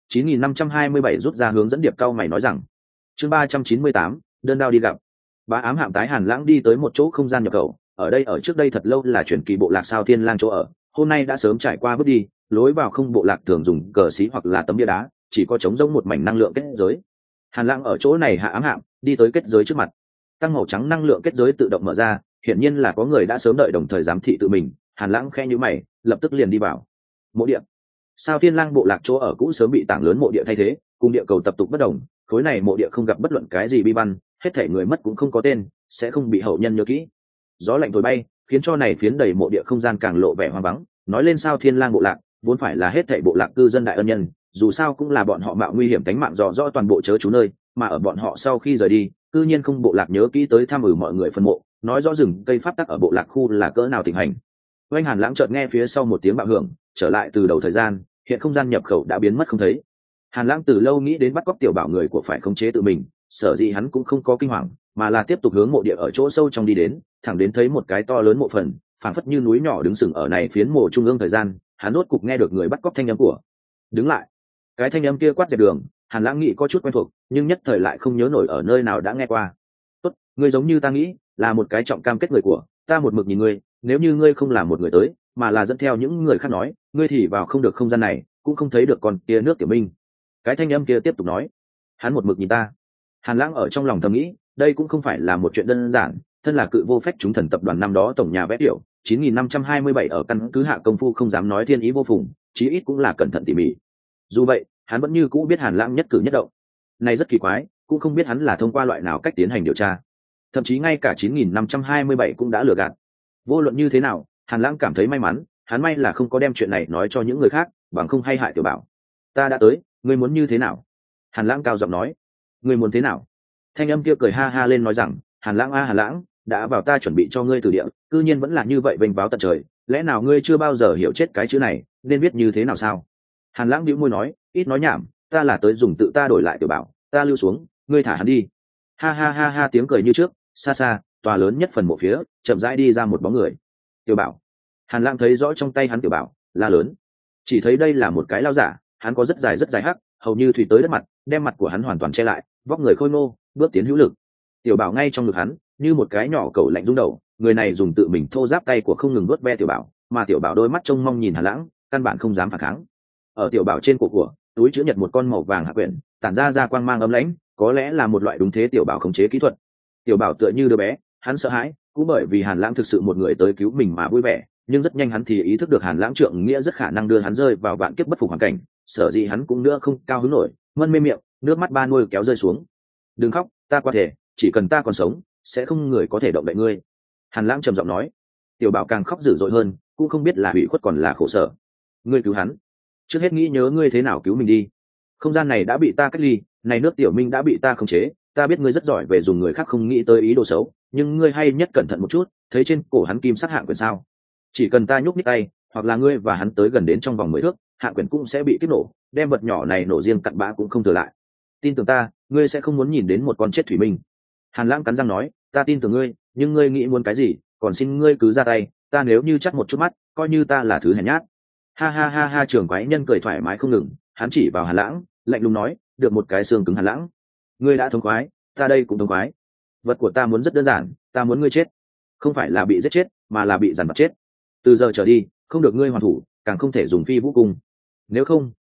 A: 9527 rút ra hướng dẫn điệp cao mày nói rằng. Chương 398, đơn đao đi gặp. Bá ám hạm tái Hàn Lãng đi tới một chỗ không gian nhập khẩu, ở đây ở trước đây thật lâu là chuyển kỳ bộ lạc Sao Thiên Lang chỗ ở, hôm nay đã sớm trải qua bước đi, lối vào không bộ lạc thường dùng cờ xí hoặc là tấm bia đá, chỉ có trống rỗng một mảnh năng lượng kết giới. Hàn Lãng ở chỗ này hạ ám hạm, đi tới kết giới trước mặt. Tăng màu trắng năng lượng kết giới tự động mở ra, hiển nhiên là có người đã sớm đợi đồng thời giám thị tự mình. Hàn Lãng khẽ nhíu mày, lập tức liền đi vào. Mộ địa. Sao Thiên Lang bộ lạc chỗ ở cũ sớm bị tảng lớn mộ địa thay thế, cùng địa cầu tập tục bất đồng, khối này mộ địa không gặp bất luận cái gì bi văn, hết thảy người mất cũng không có tên, sẽ không bị hậu nhân nhớ kỹ. Gió lạnh thổi bay, khiến cho này phiến đầy mộ địa không gian càng lộ vẻ hoang vắng. Nói lên Sao Thiên Lang bộ lạc, vốn phải là hết thảy bộ lạc cư dân đại ân nhân, dù sao cũng là bọn họ mạo nguy hiểm tính mạng dò rõ toàn bộ chớ chú nơi, mà ở bọn họ sau khi rời đi, cư nhiên không bộ lạc nhớ kỹ tới thăm mọi người phân mộ, nói rõ rừng cây pháp tắc ở bộ lạc khu là cỡ nào thịnh hành. Oanh Hàn Lãng chợt nghe phía sau một tiếng bạo hưởng, trở lại từ đầu thời gian, hiện không gian nhập khẩu đã biến mất không thấy. Hàn Lãng từ lâu nghĩ đến bắt cóc Tiểu Bảo người của phải khống chế tự mình, sở dĩ hắn cũng không có kinh hoàng, mà là tiếp tục hướng mộ địa ở chỗ sâu trong đi đến, thẳng đến thấy một cái to lớn mộ phần, phảng phất như núi nhỏ đứng sừng ở này phiến mộ trung ương thời gian, hắn rốt cục nghe được người bắt cóc thanh âm của. Đứng lại. Cái thanh âm kia quát dẹp đường, Hàn Lãng nghĩ có chút quen thuộc, nhưng nhất thời lại không nhớ nổi ở nơi nào đã nghe qua. Tốt, ngươi giống như ta nghĩ, là một cái trọng cam kết người của, ta một mực nhìn ngươi, nếu như ngươi không là một người tới, mà là dẫn theo những người khác nói, ngươi thì vào không được không gian này, cũng không thấy được con kia nước Tiểu Minh. Cái thanh âm kia tiếp tục nói, hắn một mực nhìn ta. Hàn Lãng ở trong lòng thầm nghĩ, đây cũng không phải là một chuyện đơn giản, thân là cự vô phách chúng thần tập đoàn năm đó tổng nhà vẽ tiểu 9527 ở căn cứ hạ công phu không dám nói thiên ý vô phùng, chí ít cũng là cẩn thận tỉ mỉ. Dù vậy, hắn vẫn như cũ biết Hàn Lãng nhất cử nhất động. Này rất kỳ quái, cũng không biết hắn là thông qua loại nào cách tiến hành điều tra. Thậm chí ngay cả 9527 cũng đã lừa gạt. Vô luận như thế nào, Hàn Lãng cảm thấy may mắn, hắn may là không có đem chuyện này nói cho những người khác, bằng không hay hại Tiểu Bảo. Ta đã tới, ngươi muốn như thế nào? Hàn Lãng cao giọng nói. Ngươi muốn thế nào? Thanh âm kia cười ha ha lên nói rằng, Hàn Lãng a Hàn Lãng, đã vào ta chuẩn bị cho ngươi từ địa, cư nhiên vẫn là như vậy vênh váo tận trời, lẽ nào ngươi chưa bao giờ hiểu chết cái chữ này, nên biết như thế nào sao? Hàn Lãng bĩu môi nói, ít nói nhảm, ta là tới dùng tự ta đổi lại Tiểu Bảo, ta lưu xuống, ngươi thả hắn đi. Ha ha ha ha tiếng cười như trước, xa xa, tòa lớn nhất phần mộ phía, chậm rãi đi ra một bóng người. Tiểu Bảo. Hàn Lãng thấy rõ trong tay hắn Tiểu Bảo, la lớn. Chỉ thấy đây là một cái lao giả, hắn có rất dài hắc, hầu như thủy tới đất mặt, đem mặt của hắn hoàn toàn che lại, vóc người khôi ngô, bước tiến hữu lực. Tiểu Bảo ngay trong ngực hắn, như một cái nhỏ cẩu lạnh rung đầu, người này dùng tự mình thô giáp tay của không ngừng vuốt ve Tiểu Bảo, mà Tiểu Bảo đôi mắt trông mong nhìn Hàn Lãng, căn bản không dám phản kháng. Ở Tiểu Bảo trên cổ của, túi chứa nhật một con màu vàng hạ quyển, tản ra quang mang ấm lãnh, có lẽ là một loại đúng thế Tiểu Bảo khống chế kỹ thuật. Tiểu Bảo tựa như đứa bé, hắn sợ hãi, cũng bởi vì Hàn Lãng thực sự một người tới cứu mình mà vui vẻ, nhưng rất nhanh hắn thì ý thức được Hàn Lãng trượng nghĩa rất khả năng đưa hắn rơi vào vạn kiếp bất phục hoàn cảnh, sở dĩ hắn cũng nữa không cao hứng nổi, mân mê miệng, nước mắt ba nuôi kéo rơi xuống. Đừng khóc, ta qua thể, chỉ cần ta còn sống, sẽ không người có thể động đậy ngươi. Hàn Lãng trầm giọng nói. Tiểu Bảo càng khóc dữ dội hơn, cũng không biết là hủy khuất còn là khổ sở. Ngươi cứu hắn, trước hết nghĩ nhớ ngươi thế nào cứu mình đi. Không gian này đã bị ta cách ly, này nước Tiểu Minh đã bị ta khống chế, ta biết ngươi rất giỏi về dùng người khác không nghĩ tới ý đồ xấu, nhưng ngươi hay nhất cẩn thận một chút, thấy trên cổ hắn kim sắc hạng quyền sao? Chỉ cần ta nhúc nhích tay, hoặc là ngươi và hắn tới gần đến trong vòng 10 thước, hạng quyền cũng sẽ bị kích nổ, đem vật nhỏ này nổ riêng cặn bã cũng không thừa lại. Tin tưởng ta, ngươi sẽ không muốn nhìn đến một con chết thủy minh. Hàn Lãng cắn răng nói, ta tin tưởng ngươi, nhưng ngươi nghĩ muốn cái gì, còn xin ngươi cứ ra tay, ta nếu như chắc một chút mắt, coi như ta là thứ hèn nhát. Ha ha ha ha, trưởng quái nhân cười thoải mái không ngừng, hắn chỉ vào Hàn Lãng, lạnh lùng nói, được một cái xương cứng Hàn Lãng. Ngươi đã thống khoái, ta đây cũng thống khoái. Vật của ta muốn rất đơn giản, ta muốn ngươi chết, không phải là bị giết chết, mà là bị giàn vặt chết. Từ giờ trở đi, không được ngươi hoàn thủ, càng không thể dùng phi vũ cung. Nếu không,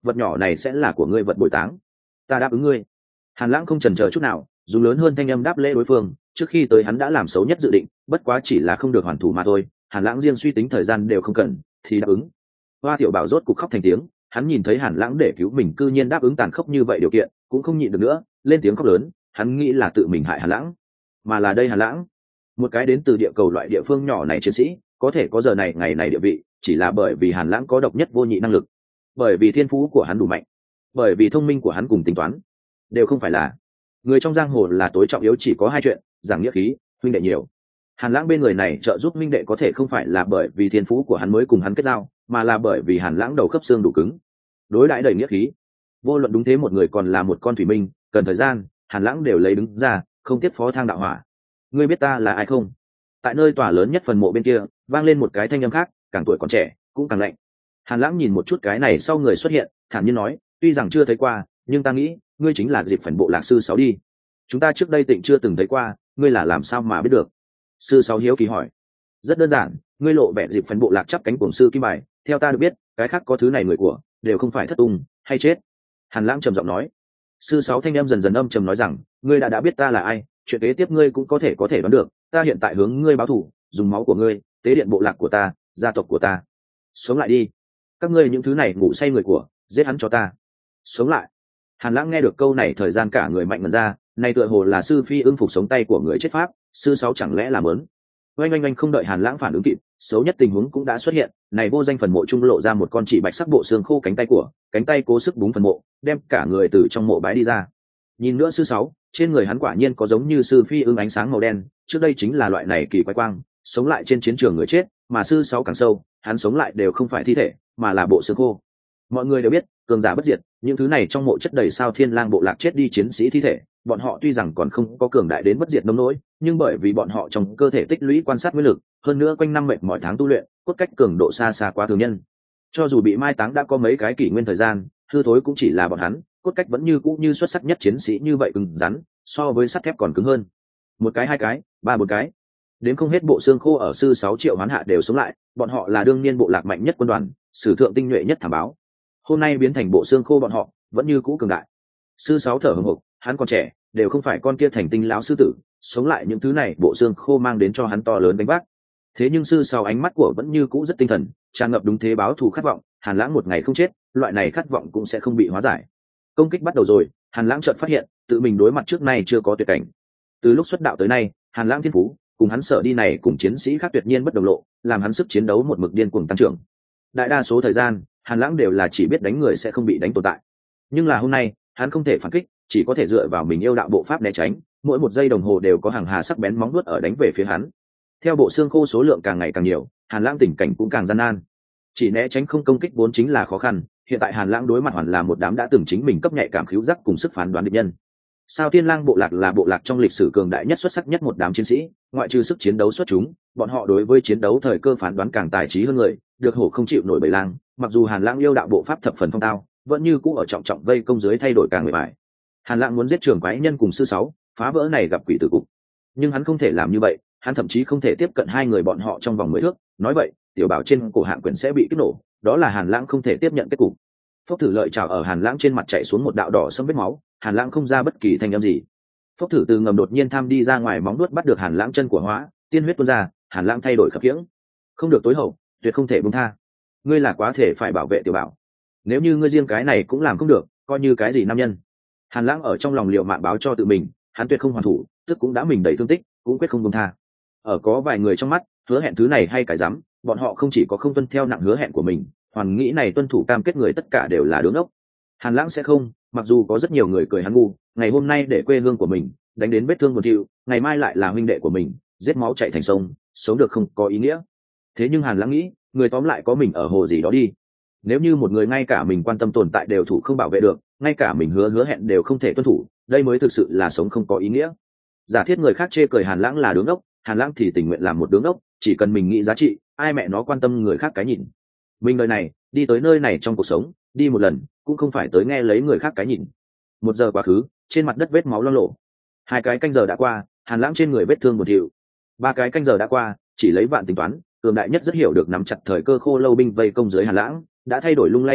A: vật nhỏ này sẽ là của ngươi vật bồi táng. Ta đáp ứng ngươi. Hàn Lãng không chần chờ chút nào, dùng lớn hơn thanh âm đáp lễ đối phương. Trước khi tới hắn đã làm xấu nhất dự định, bất quá chỉ là không được hoàn thủ mà thôi. Hàn Lãng riêng suy tính thời gian đều không cần, thì đáp ứng. Hoa Tiểu Bảo rốt cục khóc thành tiếng, hắn nhìn thấy Hàn Lãng để cứu mình cư nhiên đáp ứng tàn khốc như vậy điều kiện, cũng không nhịn được nữa, lên tiếng khóc lớn. Hắn nghĩ là tự mình hại Hàn Lãng, mà là đây Hàn Lãng, một cái đến từ địa cầu loại địa phương nhỏ này chiến sĩ, có thể có giờ này ngày này địa vị, chỉ là bởi vì Hàn Lãng có độc nhất vô nhị năng lực, bởi vì thiên phú của hắn đủ mạnh, bởi vì thông minh của hắn cùng tính toán, đều không phải là người trong giang hồ là tối trọng yếu chỉ có hai chuyện: giảng nghĩa khí, huynh đệ nhiều. Hàn Lãng bên người này trợ giúp huynh đệ có thể không phải là bởi vì thiên phú của hắn mới cùng hắn kết giao, mà là bởi vì Hàn Lãng đầu khớp xương đủ cứng, đối đãi đầy nghĩa khí. Vô luận đúng thế một người còn là một con thủy minh, cần thời gian, Hàn Lãng đều lấy đứng ra, không tiếp phó thang đạo hỏa. Ngươi biết ta là ai không? Tại nơi tòa lớn nhất phần mộ bên kia vang lên một cái thanh âm khác, càng tuổi còn trẻ cũng càng lạnh. Hàn Lãng nhìn một chút cái này sau người xuất hiện, thản nhiên nói, tuy rằng chưa thấy qua, nhưng ta nghĩ ngươi chính là dịp phần bộ lạc sư sáu đi. Chúng ta trước đây tịnh chưa từng thấy qua, ngươi là làm sao mà biết được? Sư sáu hiếu kỳ hỏi. Rất đơn giản, ngươi lộ vẻ dịp phần bộ lạc chắp cánh cuồng sư kim bài, theo ta được biết, cái khác có thứ này người của đều không phải thất tung hay chết. Hàn Lãng trầm giọng nói. Sư sáu thanh em dần dần âm trầm nói rằng, ngươi đã biết ta là ai, chuyện kế tiếp ngươi cũng có thể đoán được. Ta hiện tại hướng ngươi báo thù, dùng máu của ngươi tế điện bộ lạc của ta, gia tộc của ta. Sống lại đi, các ngươi những thứ này ngủ say người của, giết hắn cho ta. Sống lại. Hàn Lãng nghe được câu này thời gian cả người mạnh mần ra, này tựa hồ là sư phi ưng phục sống tay của người chết pháp, sư sáu chẳng lẽ là mớn? Oanh không đợi Hàn Lãng phản ứng kịp, xấu nhất tình huống cũng đã xuất hiện. Này vô danh phần mộ trung lộ ra một con chỉ bạch sắc bộ xương khô cánh tay cố sức búng phần mộ, đem cả người từ trong mộ bái đi ra. Nhìn nữa sư sáu, trên người hắn quả nhiên có giống như sư phi ưng ánh sáng màu đen, trước đây chính là loại này kỳ quái quang, sống lại trên chiến trường người chết, mà sư sáu càng sâu, hắn sống lại đều không phải thi thể, mà là bộ xương khô. Mọi người đều biết, cường giả bất diệt, những thứ này trong mộ chất đầy sao thiên lang bộ lạc chết đi chiến sĩ thi thể, bọn họ tuy rằng còn không có cường đại đến bất diệt nông nỗi, nhưng bởi vì bọn họ trong cơ thể tích lũy quan sát nguyên lực, hơn nữa quanh năm mệt mỏi tháng tu luyện, cốt cách cường độ xa xa quá thường nhân. Cho dù bị mai táng đã có mấy cái kỷ nguyên thời gian, hư thối cũng chỉ là bọn hắn, cốt cách vẫn như cũ như xuất sắc nhất chiến sĩ như vậy cứng rắn, so với sắt thép còn cứng hơn. Một cái, hai cái, ba bốn cái, đến không hết bộ xương khô ở sư 6 triệu hoán hạ đều sống lại, bọn họ là đương niên bộ lạc mạnh nhất quân đoàn, sử thượng tinh nhuệ nhất thảm báo. Hôm nay biến thành bộ xương khô bọn họ vẫn như cũ cường đại. Sư 6 thở hổn hộc, hắn còn trẻ, đều không phải con kia thành tinh lão sư tử, sống lại những thứ này bộ xương khô mang đến cho hắn to lớn đánh vác. Thế nhưng sư 6 ánh mắt của vẫn như cũ rất tinh thần, tràn ngập đúng thế báo thù khát vọng. Hàn Lãng một ngày không chết, loại này khát vọng cũng sẽ không bị hóa giải. Công kích bắt đầu rồi, Hàn Lãng chợt phát hiện tự mình đối mặt trước nay chưa có tuyệt cảnh. Từ lúc xuất đạo tới nay, Hàn Lãng thiên phú cùng hắn sở đi này cùng chiến sĩ khác tuyệt nhiên bất đồng lộ, làm hắn sức chiến đấu một mực điên cuồng tăng trưởng. Đại đa số thời gian, Hàn Lãng đều là chỉ biết đánh người sẽ không bị đánh tồn tại. Nhưng là hôm nay, hắn không thể phản kích, chỉ có thể dựa vào mình yêu đạo bộ pháp né tránh, mỗi một giây đồng hồ đều có hàng hà sắc bén móng vuốt ở đánh về phía hắn. Theo bộ xương khô số lượng càng ngày càng nhiều, Hàn Lãng tình cảnh cũng càng gian nan. Chỉ né tránh không công kích vốn chính là khó khăn, hiện tại Hàn Lãng đối mặt hoàn là một đám đã từng chính mình cấp nhạy cảm khứu giác cùng sức phán đoán địch nhân. Sao Thiên Lang bộ lạc là bộ lạc trong lịch sử cường đại nhất xuất sắc nhất một đám chiến sĩ, ngoại trừ sức chiến đấu xuất chúng, bọn họ đối với chiến đấu thời cơ phán đoán càng tài trí hơn người, được hổ không chịu nổi bầy lang, mặc dù Hàn Lãng yêu đạo bộ pháp thập phần phong tao, vẫn như cũ ở trọng trọng vây công dưới thay đổi càng người bài. Hàn Lãng muốn giết trưởng quái nhân cùng sư 6, phá vỡ này gặp quỷ tử cục. Nhưng hắn không thể làm như vậy, hắn thậm chí không thể tiếp cận hai người bọn họ trong vòng 10 thước, nói vậy, tiểu bảo trên cổ hạng quyển sẽ bị kích nổ, đó là Hàn Lãng không thể tiếp nhận kết cục. Phốc thử lợi trào ở Hàn Lãng trên mặt chảy xuống một đạo đỏ sẫm vết máu, Hàn Lãng không ra bất kỳ thanh âm gì. Phốc thử từ ngầm đột nhiên tham đi ra ngoài, móng vuốt bắt được Hàn Lãng chân của hóa, tiên huyết tuôn ra, Hàn Lãng thay đổi khập khiễng. Không được tối hậu, tuyệt không thể buông tha. Ngươi là quá thể phải bảo vệ tiểu bảo. Nếu như ngươi riêng cái này cũng làm không được, coi như cái gì nam nhân. Hàn Lãng ở trong lòng liều mạng báo cho tự mình, hắn tuyệt không hoàn thủ, tức cũng đã mình đầy thương tích, cũng quyết không buông tha. Ở có vài người trong mắt, hứa hẹn thứ này hay cái dám, bọn họ không chỉ có không tuân theo nặng hứa hẹn của mình, hoàn nghĩ này tuân thủ cam kết người tất cả đều là đứng ốc. Hàn Lãng sẽ không, mặc dù có rất nhiều người cười hắn ngu, ngày hôm nay để quê hương của mình đánh đến vết thương buồn thiu, ngày mai lại là huynh đệ của mình giết máu chạy thành sông, sống được không có ý nghĩa. Thế nhưng Hàn Lãng nghĩ, người tóm lại có mình ở hồ gì đó đi. Nếu như một người ngay cả mình quan tâm tồn tại đều thủ không bảo vệ được, ngay cả mình hứa hẹn đều không thể tuân thủ, đây mới thực sự là sống không có ý nghĩa. Giả thiết người khác chê cười Hàn Lãng là đứng ốc, Hàn Lãng thì tình nguyện làm một đứng ốc, chỉ cần mình nghĩ giá trị, ai mẹ nó quan tâm người khác cái nhìn. Mình đời này đi tới nơi này trong cuộc sống, đi một lần cũng không phải tới nghe lấy người khác cái nhìn. 1 giờ quá khứ, trên mặt đất vết máu loang lổ. 2 cái canh giờ đã qua, Hàn Lãng trên người vết thương buồn thiu. 3 cái canh giờ đã qua, chỉ lấy vạn tính toán, cường đại nhất rất hiểu được nắm chặt thời cơ khô lâu binh vây công dưới Hàn Lãng đã thay đổi lung lay lắc lắc,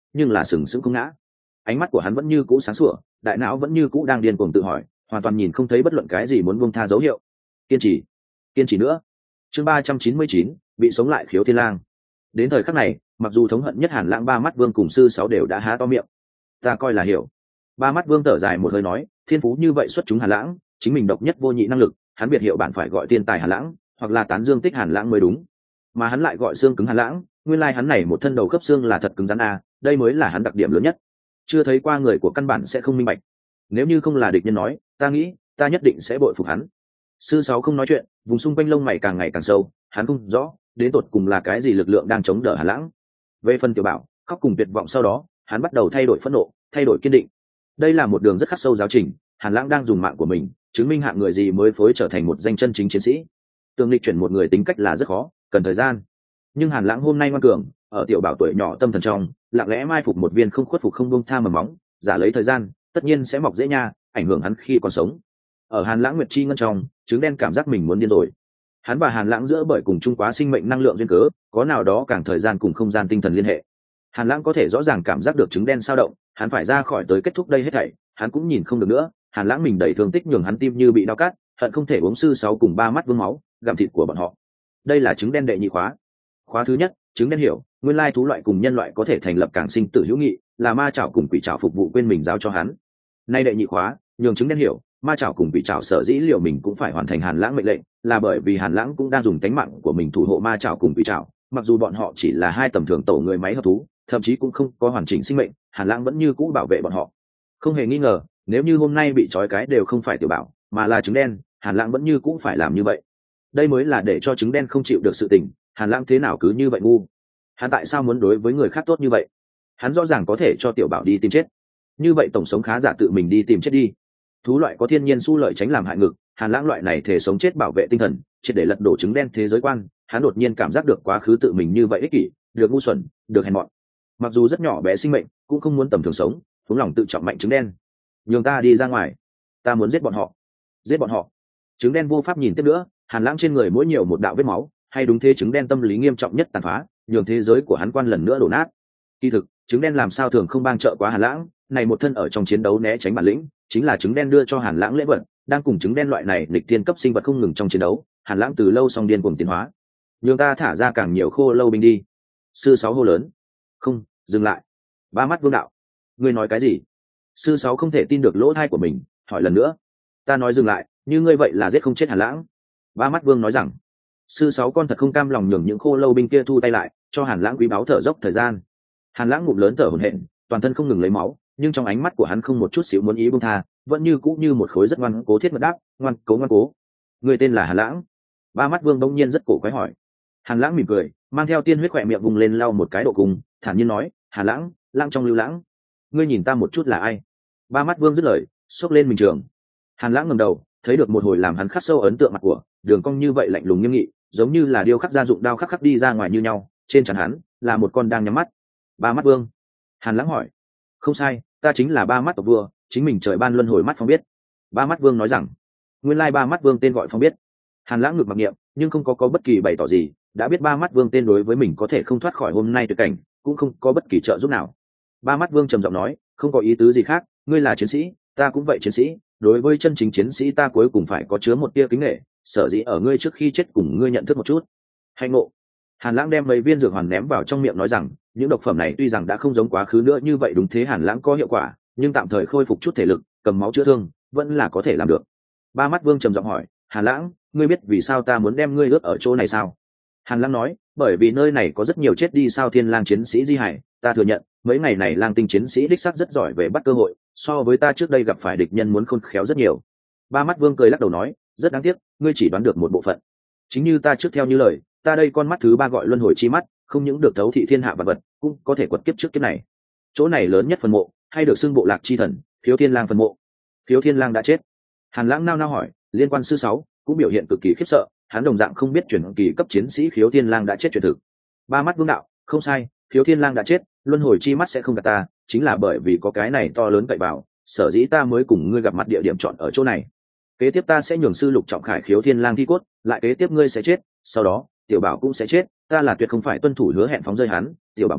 A: nhưng là sừng sững không ngã. Ánh mắt của hắn vẫn như cũ sáng sủa, đại não vẫn như cũ đang điên cuồng tự hỏi, hoàn toàn nhìn không thấy bất luận cái gì muốn buông tha dấu hiệu. Kiên trì, kiên trì nữa. Chương 399, bị sống lại Khiếu Thiên Lang. Đến thời khắc này, mặc dù thống hận nhất Hàn Lãng Ba Mắt Vương cùng sư sáu đều đã há to miệng. Ta coi là hiểu. Ba Mắt Vương thở dài một hơi nói, thiên phú như vậy xuất chúng Hàn Lãng, chính mình độc nhất vô nhị năng lực, hắn biệt hiệu bạn phải gọi tiên tài Hàn Lãng, hoặc là tán dương tích Hàn Lãng mới đúng. Mà hắn lại gọi xương cứng Hàn Lãng, nguyên lai hắn này một thân đầu khớp xương là thật cứng rắn a, đây mới là hắn đặc điểm lớn nhất. Chưa thấy qua người của căn bản sẽ không minh bạch. Nếu như không là địch nhân nói, ta nghĩ, ta nhất định sẽ bội phục hắn. Sư sáu không nói chuyện, vùng xung quanh lông mày càng ngày càng sâu, hắn không rõ đến tột cùng là cái gì lực lượng đang chống đỡ Hàn Lãng. Về phần Tiểu Bảo, khóc cùng tuyệt vọng sau đó, hắn bắt đầu thay đổi phẫn nộ, thay đổi kiên định. Đây là một đường rất khắc sâu giáo trình, Hàn Lãng đang dùng mạng của mình chứng minh hạng người gì mới phối trở thành một danh chân chính chiến sĩ. Tương lịch chuyển một người tính cách là rất khó, cần thời gian. Nhưng Hàn Lãng hôm nay ngoan cường, ở Tiểu Bảo tuổi nhỏ tâm thần trong, lặng lẽ mai phục một viên không khuất phục không buông tha mầm móng, giả lấy thời gian, tất nhiên sẽ mọc dễ nha, ảnh hưởng hắn khi còn sống. Ở Hàn Lãng Nguyệt Chi ngân trong, trứng đen cảm giác mình muốn điên rồi. Hắn và Hàn Lãng giữa bởi cùng chung quá sinh mệnh năng lượng duyên cớ, có nào đó càng thời gian cùng không gian tinh thần liên hệ. Hàn Lãng có thể rõ ràng cảm giác được trứng đen sao động, hắn phải ra khỏi tới kết thúc đây hết thảy, hắn cũng nhìn không được nữa. Hàn Lãng mình đầy thương tích nhường hắn tim như bị đau cắt, hận không thể uống sư sáu cùng ba mắt vương máu, gặm thịt của bọn họ. Đây là trứng đen đệ nhị khóa. Khóa thứ nhất, trứng đen hiểu, nguyên lai thú loại cùng nhân loại có thể thành lập càng sinh tử hữu nghị, là ma chảo cùng quỷ chảo phục vụ quên mình giáo cho hắn. Nay đệ nhị khóa, nhường trứng đen hiểu, ma chảo cùng quỷ chảo sở dĩ liệu mình cũng phải hoàn thành Hàn Lãng mệnh lệnh, là bởi vì Hàn Lãng cũng đang dùng tánh mạng của mình thủ hộ ma chảo cùng quỷ chảo, mặc dù bọn họ chỉ là hai tầm thường tổ người máy hợp thú, thậm chí cũng không có hoàn chỉnh sinh mệnh, Hàn Lãng vẫn như cũ bảo vệ bọn họ. Không hề nghi ngờ, nếu như hôm nay bị trói cái đều không phải Tiểu Bảo, mà là trứng đen, Hàn Lãng vẫn như cũ phải làm như vậy. Đây mới là để cho trứng đen không chịu được sự tình, Hàn Lãng thế nào cứ như vậy ngu. Hắn tại sao muốn đối với người khác tốt như vậy? Hắn rõ ràng có thể cho Tiểu Bảo đi tìm chết. Như vậy tổng sống khá giả tự mình đi tìm chết đi. Thú loại có thiên nhiên xu lợi tránh làm hại ngực, Hàn Lãng loại này thể sống chết bảo vệ tinh thần, triệt để lật đổ trứng đen thế giới quan. Hắn đột nhiên cảm giác được quá khứ tự mình như vậy ích kỷ, được ngu xuẩn, được hèn mọn. Mặc dù rất nhỏ bé sinh mệnh, cũng không muốn tầm thường sống, xuống lòng tự trọng mạnh trứng đen. Nhường ta đi ra ngoài, ta muốn giết bọn họ, giết bọn họ. Trứng đen vô pháp nhìn tiếp nữa, Hàn Lãng trên người mỗi nhiều một đạo vết máu, hay đúng thế trứng đen tâm lý nghiêm trọng nhất tàn phá, nhường thế giới của hắn quan lần nữa đổ nát. Kỳ thực, trứng đen làm sao thường không bang trợ quá Hàn Lãng, này một thân ở trong chiến đấu né tránh bản lĩnh, chính là trứng đen đưa cho Hàn Lãng lễ vật, đang cùng trứng đen loại này lịch tiên cấp sinh vật không ngừng trong chiến đấu, Hàn Lãng từ lâu song điên cuồng tiến hóa. Nhường ta thả ra càng nhiều khô lâu binh đi. Sư sáu hô lớn. Không, dừng lại. Ba mắt vương đạo. Ngươi nói cái gì? Sư sáu không thể tin được lỗ tai của mình, hỏi lần nữa. Ta nói dừng lại, như ngươi vậy là giết không chết Hàn Lãng. Ba mắt vương nói rằng. Sư sáu con thật không cam lòng nhường những khô lâu binh kia thu tay lại, cho Hàn Lãng quý báu thở dốc thời gian. Hàn Lãng ngụm lớn thở hổn hển, toàn thân không ngừng lấy máu, nhưng trong ánh mắt của hắn không một chút xíu muốn ý buông tha, vẫn như cũ như một khối rất ngoan cố thiết mật đáp, ngoan cố. Người tên là Hàn Lãng. Ba mắt vương bỗng nhiên rất cổ quái hỏi. Hàn Lãng mỉm cười, mang theo tiên huyết khỏe miệng vùng lên lau một cái độ cùng, thản nhiên nói, Hàn Lãng, lãng trong lưu lãng. Ngươi nhìn ta một chút là ai? Ba mắt vương dứt lời, xốc lên mình trường. Hàn Lãng ngẩng đầu, thấy được một hồi làm hắn khắc sâu ấn tượng mặt của, đường cong như vậy lạnh lùng nghiêm nghị, giống như là điêu khắc gia dụng đao khắc đi ra ngoài như nhau, trên trán hắn là một con đang nhắm mắt. Ba mắt vương. Hàn Lãng hỏi. Không sai, ta chính là Ba mắt tộc vua, chính mình trời ban luân hồi mắt phong biết. Ba mắt vương nói rằng. Nguyên lai Ba mắt vương tên gọi phong biết. Hàn Lãng ngực mặc niệm, nhưng không có bất kỳ bày tỏ gì, đã biết Ba mắt vương tên đối với mình có thể không thoát khỏi hôm nay tuyệt cảnh, cũng không có bất kỳ trợ giúp nào. Ba mắt vương trầm giọng nói, không có ý tứ gì khác, ngươi là chiến sĩ, ta cũng vậy chiến sĩ, đối với chân chính chiến sĩ ta cuối cùng phải có chứa một tia kính nể, sở dĩ ở ngươi trước khi chết cùng ngươi nhận thức một chút. Hạnh ngộ. Hàn Lãng đem mấy viên dược hoàn ném vào trong miệng nói rằng, những độc phẩm này tuy rằng đã không giống quá khứ nữa như vậy đúng thế Hàn Lãng có hiệu quả, nhưng tạm thời khôi phục chút thể lực, cầm máu chữa thương, vẫn là có thể làm được. Ba mắt vương trầm giọng hỏi, Hàn Lãng, ngươi biết vì sao ta muốn đem ngươi ướp ở chỗ này sao? Hàn Lãng nói, bởi vì nơi này có rất nhiều chết đi sao thiên lang chiến sĩ di hải, ta thừa nhận, mấy ngày này lang tinh chiến sĩ đích xác rất giỏi về bắt cơ hội, so với ta trước đây gặp phải địch nhân muốn khôn khéo rất nhiều. Ba mắt vương cười lắc đầu nói, rất đáng tiếc, ngươi chỉ đoán được một bộ phận. Chính như ta trước theo như lời, ta đây con mắt thứ ba gọi luân hồi chi mắt, không những được thấu thị thiên hạ vật vật, cũng có thể quật kiếp trước kiếp này. Chỗ này lớn nhất phần mộ, hay được xưng bộ lạc chi thần, Khiếu Thiên Lang phần mộ. Khiếu Thiên Lang đã chết. Hàn Lãng nao nao hỏi, liên quan sư sáu cũng biểu hiện cực kỳ khiếp sợ, hắn đồng dạng không biết chuyển kỳ cấp chiến sĩ Khiếu Thiên Lang đã chết truyền thực. Ba mắt vương đạo, không sai, Khiếu Thiên Lang đã chết, luân hồi chi mắt sẽ không gạt ta, chính là bởi vì có cái này to lớn vậy vào, sở dĩ ta mới cùng ngươi gặp mặt địa điểm chọn ở chỗ này. Kế tiếp ta sẽ nhường sư Lục Trọng Khải Khiếu Thiên Lang thi cốt, lại kế tiếp ngươi sẽ chết, sau đó Tiểu Bảo cũng sẽ chết, ta là tuyệt không phải tuân thủ hứa hẹn phóng rơi hắn, Tiểu Bảo máu,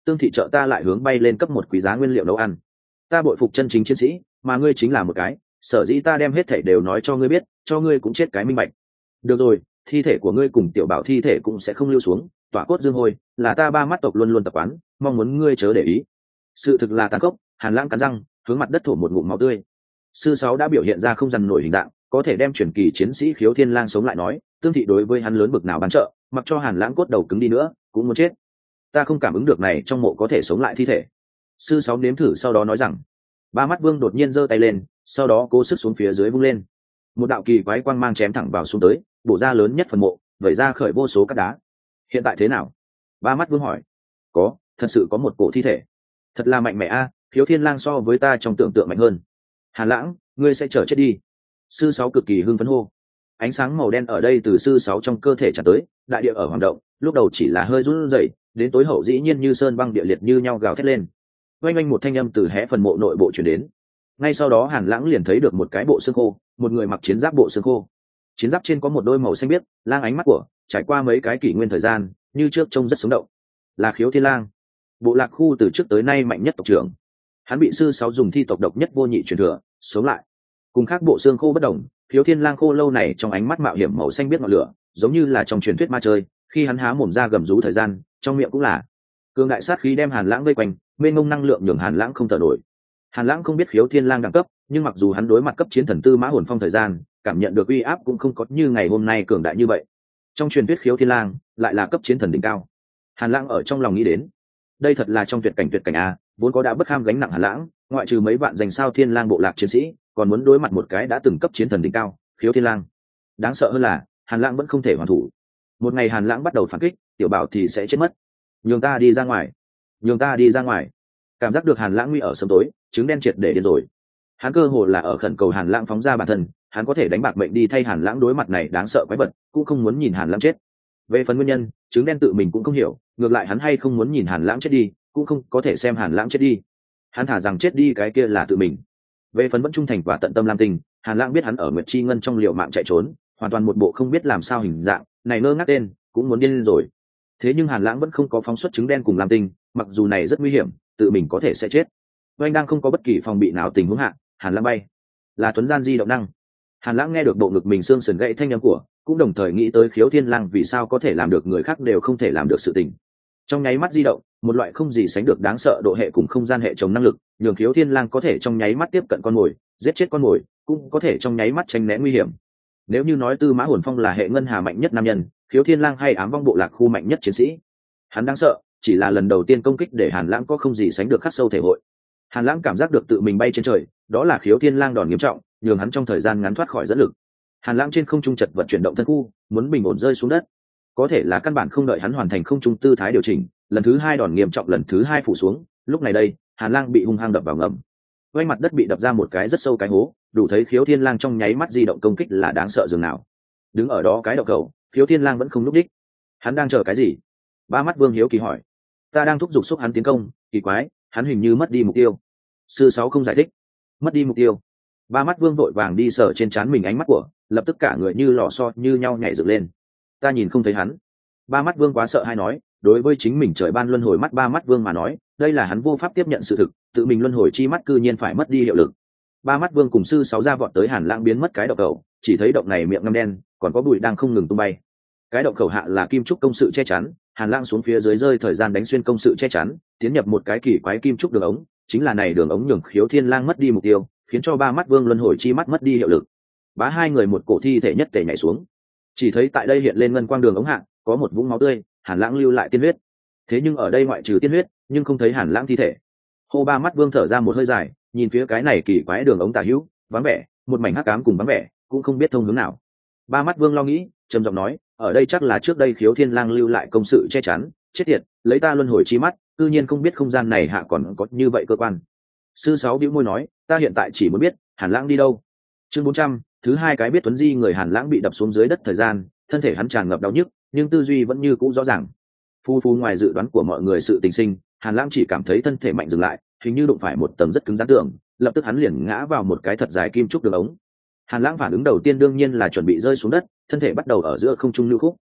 A: tương thị trợ ta lại hướng bay lên cấp một quý giá nguyên liệu nấu ăn. Ta bội phục chân chính chiến sĩ, mà ngươi chính là một cái, sở dĩ ta đem hết thảy đều nói cho ngươi biết, cho ngươi cũng chết cái minh bạch. Được rồi, thi thể của ngươi cùng tiểu bảo thi thể cũng sẽ không lưu xuống, tỏa cốt dương hôi, là ta ba mắt tộc luôn luôn tập quán, mong muốn ngươi chớ để ý. Sự thực là tàn khốc. Hàn Lãng cắn răng, hướng mặt đất thổ một ngụm máu tươi. Sư sáu đã biểu hiện ra không dằn nổi hình dạng, có thể đem truyền kỳ chiến sĩ Khiếu Thiên Lang sống lại nói, tương thị đối với hắn lớn bực nào ban trợ, mặc cho Hàn Lãng cốt đầu cứng đi nữa, cũng muốn chết. Ta không cảm ứng được này trong mộ có thể sống lại thi thể. Sư sáu nếm thử sau đó nói rằng. Ba mắt vương đột nhiên giơ tay lên, sau đó cố sức xuống phía dưới vung lên. Một đạo kỳ quái quang mang chém thẳng vào xuống tới, bổ ra lớn nhất phần mộ, vẩy ra khởi vô số cát đá. Hiện tại thế nào? Ba mắt vương hỏi. Có, thật sự có một cổ thi thể. Thật là mạnh mẽ a, Khiếu Thiên Lang so với ta trong tưởng tượng mạnh hơn. Hàn Lãng, ngươi sẽ chờ chết đi. Sư sáu cực kỳ hưng phấn hô. Ánh sáng màu đen ở đây từ sư sáu trong cơ thể tràn tới, đại địa ở hoạt động, lúc đầu chỉ là hơi run rẩy, đến tối hậu dĩ nhiên như sơn băng địa liệt như nhau gào thét lên. Oanh oanh một thanh âm từ hé phần mộ nội bộ truyền đến. Ngay sau đó Hàn Lãng liền thấy được một cái bộ xương khô, một người mặc chiến giáp bộ xương khô. Chiến giáp trên có một đôi màu xanh biếc, lang ánh mắt của, trải qua mấy cái kỷ nguyên thời gian, như trước trông rất sống động. Là Khiếu Thiên Lang, bộ lạc khu từ trước tới nay mạnh nhất tộc trưởng. Hắn bị sư sáu dùng thi tộc độc nhất vô nhị truyền thừa, sống lại. Cùng khác bộ xương khô bất đồng, Khiếu Thiên Lang khô lâu này trong ánh mắt mạo hiểm màu xanh biếc ngọn lửa, giống như là trong truyền thuyết ma chơi, khi hắn há mồm ra gầm rú thời gian, trong miệng cũng là cương đại sát khí đem Hàn Lãng vây quanh, mênh mông năng lượng nhường Hàn Lãng không thở nổi. Hàn Lãng không biết Khiếu Thiên Lang đẳng cấp, nhưng mặc dù hắn đối mặt cấp chiến thần tư mã hồn phong thời gian, cảm nhận được uy áp cũng không có như ngày hôm nay cường đại như vậy. Trong truyền thuyết Khiếu Thiên Lang lại là cấp chiến thần đỉnh cao. Hàn Lãng ở trong lòng nghĩ đến, đây thật là trong tuyệt cảnh a, vốn có đã bất kham gánh nặng Hàn Lãng, ngoại trừ mấy vạn danh sao Thiên Lang bộ lạc chiến sĩ, còn muốn đối mặt một cái đã từng cấp chiến thần đỉnh cao, Khiếu Thiên Lang. Đáng sợ hơn là, Hàn Lãng vẫn không thể hoàn thủ. Một ngày Hàn Lãng bắt đầu phản kích, tiểu bảo thì sẽ chết mất. Nhường ta đi ra ngoài, nhường ta đi ra ngoài. Cảm giác được Hàn Lãng nguy ở sớm tối, trứng đen triệt để điên rồi. Hắn cơ hồ là ở khẩn cầu Hàn Lãng phóng ra bản thân, hắn có thể đánh bạc mệnh đi thay Hàn Lãng đối mặt này đáng sợ quái vật, cũng không muốn nhìn Hàn Lãng chết. Về phần nguyên nhân, trứng đen tự mình cũng không hiểu, ngược lại hắn hay không muốn nhìn Hàn Lãng chết đi, cũng không có thể xem Hàn Lãng chết đi. Hắn thả rằng chết đi cái kia là tự mình. Về phần vẫn trung thành và tận tâm Lam Tinh, Hàn Lãng biết hắn ở Nguyệt Chi Ngân trong liều mạng chạy trốn, hoàn toàn một bộ không biết làm sao hình dạng, này ngơ ngác tên, cũng muốn điên lên rồi. Thế nhưng Hàn Lãng vẫn không có phóng xuất trứng đen cùng Lam Tinh, mặc dù này rất nguy hiểm, tự mình có thể sẽ chết. Oanh đang không có bất kỳ phòng bị nào tình huống hạ, Hàn Lãng bay, là tuấn gian di động năng. Hàn Lãng nghe được bộ ngực mình xương sườn gãy thanh âm của, cũng đồng thời nghĩ tới Khiếu Thiên Lang vì sao có thể làm được người khác đều không thể làm được sự tình. Trong nháy mắt di động, một loại không gì sánh được đáng sợ độ hệ cùng không gian hệ chống năng lực, nhường Khiếu Thiên Lang có thể trong nháy mắt tiếp cận con mồi, giết chết con mồi, cũng có thể trong nháy mắt tránh né nguy hiểm. Nếu như nói Tư Mã Hồn Phong là hệ ngân hà mạnh nhất nam nhân, Khiếu Thiên Lang hay ám vong bộ lạc khu mạnh nhất chiến sĩ. Hắn đáng sợ, chỉ là lần đầu tiên công kích để Hàn Lãng có không gì sánh được khắc sâu thể hội. Hàn Lãng cảm giác được tự mình bay trên trời, đó là Khiếu Thiên Lang đòn nghiêm trọng, nhường hắn trong thời gian ngắn thoát khỏi dẫn lực. Hàn Lãng trên không trung chật vật chuyển động thân khu, muốn bình ổn rơi xuống đất. Có thể là căn bản không đợi hắn hoàn thành không trung tư thái điều chỉnh, lần thứ hai đòn nghiêm trọng lần thứ hai phủ xuống, lúc này đây, Hàn Lãng bị hung hăng đập vào ngầm. Quanh mặt đất bị đập ra một cái rất sâu cái hố, đủ thấy Khiếu Thiên Lang trong nháy mắt di động công kích là đáng sợ dường nào. Đứng ở đó cái đầu cầu, Khiếu Thiên Lang vẫn không lúc đích. Hắn đang chờ cái gì? Ba mắt Vương hiếu kỳ hỏi. Ta đang thúc giục xúc hắn tiến công, kỳ quái, hắn hình như mất đi mục tiêu. Sư sáu không giải thích. Mất đi mục tiêu. Ba mắt Vương vội vàng đi sờ trên trán mình ánh mắt của, lập tức cả người như lò xo như nhau nhảy dựng lên. Ta nhìn không thấy hắn. Ba mắt Vương quá sợ hay nói, đối với chính mình trời ban luân hồi mắt Ba mắt Vương mà nói, đây là hắn vô pháp tiếp nhận sự thực, tự mình luân hồi chi mắt cư nhiên phải mất đi hiệu lực. Ba mắt Vương cùng sư sáu ra vọt tới Hàn Lãng biến mất cái động cầu, chỉ thấy động này miệng ngăm đen, còn có bụi đang không ngừng tung bay. Cái động khẩu hạ là kim trúc công sự che chắn, Hàn Lãng xuống phía dưới rơi thời gian đánh xuyên công sự che chắn, tiến nhập một cái kỳ quái kim trúc đường ống, chính là này đường ống nhường Khiếu Thiên Lang mất đi mục tiêu, khiến cho Ba mắt Vương luân hồi chi mắt mất đi hiệu lực. Bá hai người một cổ thi thể nhất tề nhảy xuống. Chỉ thấy tại đây hiện lên ngân quang đường ống hạ, có một vũng máu tươi, Hàn Lãng lưu lại tiên huyết. Thế nhưng ở đây ngoại trừ tiên huyết, nhưng không thấy Hàn Lãng thi thể. Hô Ba mắt Vương thở ra một hơi dài, nhìn phía cái này kỳ quái đường ống tà hữu, vắng vẻ, một mảnh hắc ám cùng vắng vẻ, cũng không biết thông hướng nào. Ba mắt Vương lo nghĩ, trầm giọng nói, ở đây chắc là trước đây Khiếu Thiên Lang lưu lại công sự che chắn, chết tiệt, lấy ta luân hồi chi mắt, cư nhiên không biết không gian này hạ còn có như vậy cơ quan. Sư sáu bĩu môi nói, ta hiện tại chỉ muốn biết, Hàn Lãng đi đâu. Chương 400, thứ hai cái biết tuấn di người Hàn Lãng bị đập xuống dưới đất thời gian, thân thể hắn tràn ngập đau nhức, nhưng tư duy vẫn như cũ rõ ràng. Phu phu ngoài dự đoán của mọi người sự tình sinh, Hàn Lãng chỉ cảm thấy thân thể mạnh dừng lại, hình như đụng phải một tầng rất cứng rắn tường, lập tức hắn liền ngã vào một cái thật dài kim trúc đường ống. Hàn Lãng phản ứng đầu tiên đương nhiên là chuẩn bị rơi xuống đất, thân thể bắt đầu ở giữa không trung lưu khúc.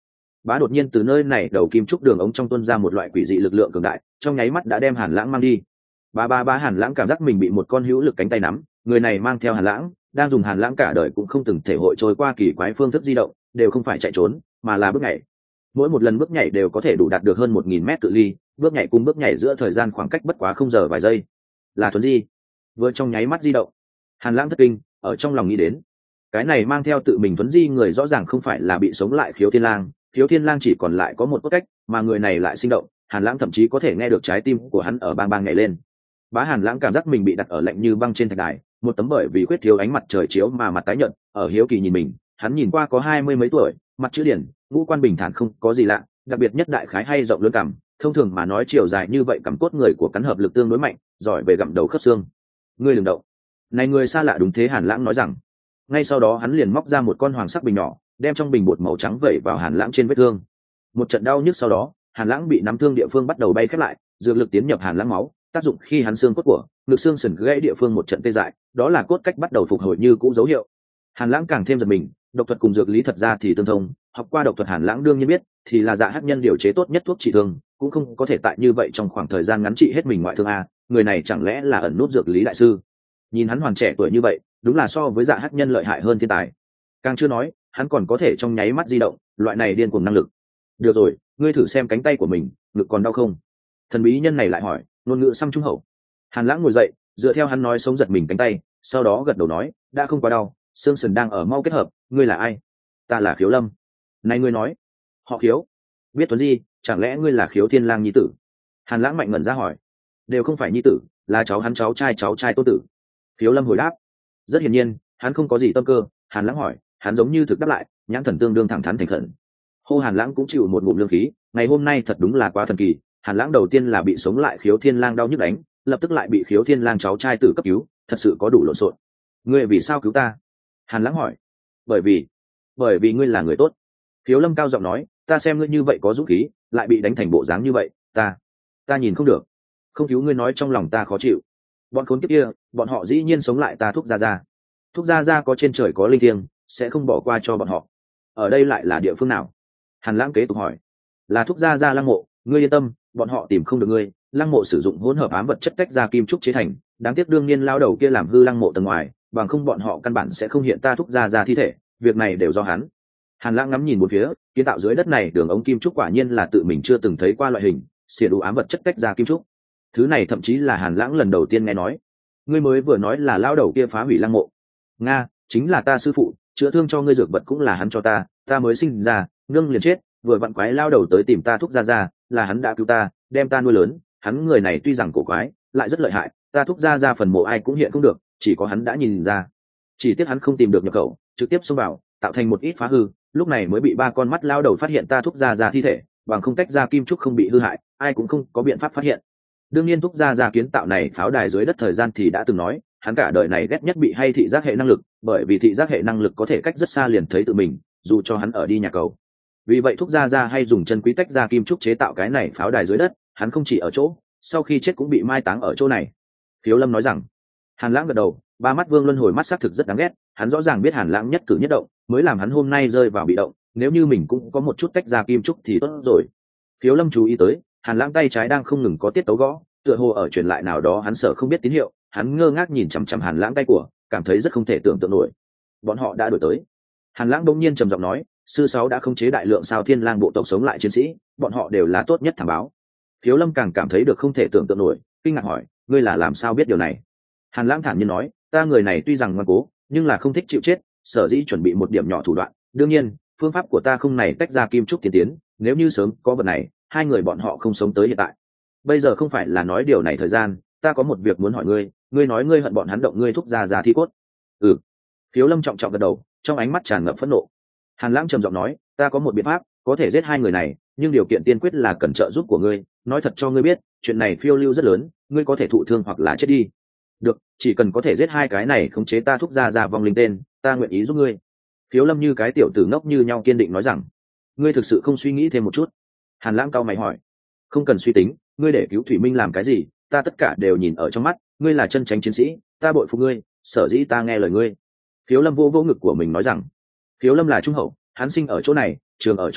A: Bá đột nhiên từ nơi này đầu kim trúc đường ống trong tuôn ra một loại quỷ dị lực lượng cường đại, trong nháy mắt đã đem Hàn Lãng mang đi. Bá Hàn Lãng cảm giác mình bị một con hữu lực cánh tay nắm, người này mang theo Hàn Lãng, đang dùng Hàn Lãng cả đời cũng không từng thể hội trôi qua kỳ quái phương thức di động, đều không phải chạy trốn, mà là bước nhảy. Mỗi một lần bước nhảy đều có thể đủ đạt được hơn 1000 mét cự ly, bước nhảy cùng bước nhảy giữa thời gian khoảng cách bất quá không giờ vài giây. Là thuần di. Vừa trong nháy mắt di động, Hàn Lãng thất kinh, ở trong lòng nghĩ đến, cái này mang theo tự mình thuấn di người rõ ràng không phải là bị sống lại Khiếu Thiên Lang, Khiếu Thiên Lang chỉ còn lại có một cốt cách, mà người này lại sinh động, Hàn Lãng thậm chí có thể nghe được trái tim của hắn ở bang bang nhảy lên. Bá Hàn Lãng cảm giác mình bị đặt ở lạnh như băng trên thạch đài, một tấm bởi vì khuyết thiếu ánh mặt trời chiếu mà mặt tái nhợt, ở hiếu kỳ nhìn mình, hắn nhìn qua có 20 mấy tuổi, mặt chữ điển, ngũ quan bình thản không có gì lạ, đặc biệt nhất đại khái hay rộng lớn cằm, thông thường mà nói chiều dài như vậy cằm cốt người của cắn hợp lực tương đối mạnh, giỏi về gặm đầu khớp xương. Ngươi đừng động. Này người xa lạ đúng thế, Hàn Lãng nói rằng. Ngay sau đó hắn liền móc ra một con hoàng sắc bình nhỏ, đem trong bình bột màu trắng vẩy vào Hàn Lãng trên vết thương. Một trận đau nhức sau đó, Hàn Lãng bị nắm thương địa phương bắt đầu bay khép lại, dược lực tiến nhập Hàn Lãng máu, tác dụng khi hắn xương cốt của ngực xương sườn gãy địa phương một trận tê dại, đó là cốt cách bắt đầu phục hồi như cũ dấu hiệu. Hàn Lãng càng thêm giật mình, độc thuật cùng dược lý thật ra thì tương thông, học qua độc thuật Hàn Lãng đương nhiên biết, thì là Dạ Hắc Nhân điều chế tốt nhất thuốc trị thương, cũng không có thể tại như vậy trong khoảng thời gian ngắn trị hết mình ngoại thương a, người này chẳng lẽ là ẩn nút dược lý đại sư? Nhìn hắn hoàn trẻ tuổi như vậy, đúng là so với Dạ Hắc Nhân lợi hại hơn thiên tài. Càng chưa nói, hắn còn có thể trong nháy mắt di động, loại này điên cuồng năng lực. Được rồi, ngươi thử xem cánh tay của mình, ngực còn đau không? Thần bí nhân này lại hỏi, ngôn ngữ xăm trung hậu. Hàn Lãng ngồi dậy, dựa theo hắn nói sống giật mình cánh tay, sau đó gật đầu nói, đã không quá đau, xương sườn đang ở mau kết hợp. Ngươi là ai? Ta là Khiếu Lâm. Này ngươi nói, họ Khiếu, biết tuấn gì? Chẳng lẽ ngươi là Khiếu Thiên Lang nhi tử? Hàn Lãng mạnh ngẩn ra hỏi. Đều không phải nhi tử, là cháu hắn, cháu trai Tô Tử. Khiếu Lâm hồi đáp. Rất hiển nhiên, hắn không có gì tâm cơ. Hàn Lãng hỏi, hắn giống như thực đáp lại, nhãn thần tương đương thẳng thắn thành khẩn. Hô Hàn Lãng cũng chịu một ngụm lương khí, ngày hôm nay thật đúng là quá thần kỳ. Hàn Lãng đầu tiên là bị sống lại Khiếu Thiên Lang đau nhức đánh, lập tức lại bị Khiếu Thiên Lang cháu trai Tử cấp cứu, thật sự có đủ lộn xộn. Ngươi vì sao cứu ta? Hàn Lãng hỏi. Bởi vì ngươi là người tốt. Khiếu Lâm cao giọng nói, ta xem ngươi như vậy có dũng khí, lại bị đánh thành bộ dáng như vậy, ta nhìn không được. Không cứu ngươi nói trong lòng ta khó chịu. Bọn khốn kiếp kia, bọn họ dĩ nhiên sống lại ta Thúc Gia Gia. Thúc Gia Gia có trên trời có linh thiêng, sẽ không bỏ qua cho bọn họ. Ở đây lại là địa phương nào? Hàn Lãng kế tục hỏi. Là Thúc Gia Gia lăng mộ, ngươi yên tâm, bọn họ tìm không được ngươi. Lăng mộ sử dụng hỗn hợp ám vật chất tách ra kim trúc chế thành, đáng tiếc đương nhiên lao đầu kia làm hư lăng mộ tầng ngoài, bằng không bọn họ căn bản sẽ không hiện ta Thúc Gia Gia thi thể, việc này đều do hắn. Hàn Lãng ngắm nhìn một phía, kiến tạo dưới đất này đường ống kim trúc quả nhiên là tự mình chưa từng thấy qua loại hình, xỉa đủ ám vật chất tách ra kim trúc. Thứ này thậm chí là Hàn Lãng lần đầu tiên nghe nói. Ngươi mới vừa nói là lao đầu kia phá hủy lăng mộ. Nga, chính là ta sư phụ, chữa thương cho ngươi dược vật cũng là hắn cho ta mới sinh ra, nương liền chết, vừa vặn quái lao đầu tới tìm ta Thúc Gia Gia, là hắn đã cứu ta, đem ta nuôi lớn. Hắn người này tuy rằng cổ quái, lại rất lợi hại, ta Thúc Gia Gia phần mộ ai cũng hiện không được, chỉ có hắn đã nhìn ra. Chỉ tiếc hắn không tìm được nhập khẩu, trực tiếp xông vào, tạo thành một ít phá hư, lúc này mới bị ba con mắt lao đầu phát hiện ta Thúc Gia Gia thi thể, bằng không tách ra kim trúc không bị hư hại, ai cũng không có biện pháp phát hiện. Đương nhiên Thúc Gia Gia kiến tạo này pháo đài dưới đất thời gian thì đã từng nói, hắn cả đời này ghét nhất bị hay thị giác hệ năng lực, bởi vì thị giác hệ năng lực có thể cách rất xa liền thấy tự mình, dù cho hắn ở đi nhà cầu. Vì vậy Thúc Gia Gia hay dùng chân quý tách ra kim trúc chế tạo cái này pháo đài dưới đất, hắn không chỉ ở chỗ, sau khi chết cũng bị mai táng ở chỗ này. Khiếu Lâm nói rằng. Hàn Lãng gật đầu, ba mắt Vương Luân hồi mắt xác thực rất đáng ghét, hắn rõ ràng biết Hàn Lãng nhất cử nhất động, mới làm hắn hôm nay rơi vào bị động, nếu như mình cũng có một chút tách ra kim trúc thì tốt rồi. Khiếu Lâm chú ý tới, Hàn Lãng tay trái đang không ngừng có tiết tấu gõ, tựa hồ ở truyền lại nào đó hắn sợ không biết tín hiệu, hắn ngơ ngác nhìn chằm chằm Hàn Lãng tay của, cảm thấy rất không thể tưởng tượng nổi. Bọn họ đã đuổi tới. Hàn Lãng bỗng nhiên trầm giọng nói, sư sáu đã khống chế đại lượng Sao Thiên Lang bộ tộc sống lại chiến sĩ, bọn họ đều là tốt nhất thảm báo. Khiếu Lâm càng cảm thấy được không thể tưởng tượng nổi, kinh ngạc hỏi, ngươi là làm sao biết điều này? Hàn Lãng thản nhiên nói, ta người này tuy rằng ngoan cố, nhưng là không thích chịu chết, sở dĩ chuẩn bị một điểm nhỏ thủ đoạn. Đương nhiên, phương pháp của ta không này tách ra kim trúc tiên tiến, nếu như sớm có vật này, hai người bọn họ không sống tới hiện tại. Bây giờ không phải là nói điều này thời gian, ta có một việc muốn hỏi ngươi, ngươi nói ngươi hận bọn hắn động ngươi Thúc Gia Gia thi cốt. Ừ. Khiếu Lâm trọng trọng gật đầu, trong ánh mắt tràn ngập phẫn nộ. Hàn Lãng trầm giọng nói, ta có một biện pháp, có thể giết hai người này, nhưng điều kiện tiên quyết là cần trợ giúp của ngươi. Nói thật cho ngươi biết, chuyện này phiêu lưu rất lớn, ngươi có thể thụ thương hoặc là chết đi. Được, chỉ cần có thể giết hai cái này khống chế ta Thúc Gia Gia vong linh tên, ta nguyện ý giúp ngươi. Khiếu Lâm như cái tiểu tử ngốc như nhau kiên định nói rằng. Ngươi thực sự không suy nghĩ thêm một chút? Hàn Lãng cau mày hỏi. Không cần suy tính, ngươi để cứu Thủy Minh làm cái gì, ta tất cả đều nhìn ở trong mắt, ngươi là chân chánh chiến sĩ, ta bội phục ngươi, sở dĩ ta nghe lời ngươi. Khiếu Lâm vô ngực của mình nói rằng. Khiếu Lâm là trung hậu, hắn sinh ở chỗ này, trường ở chỗ này,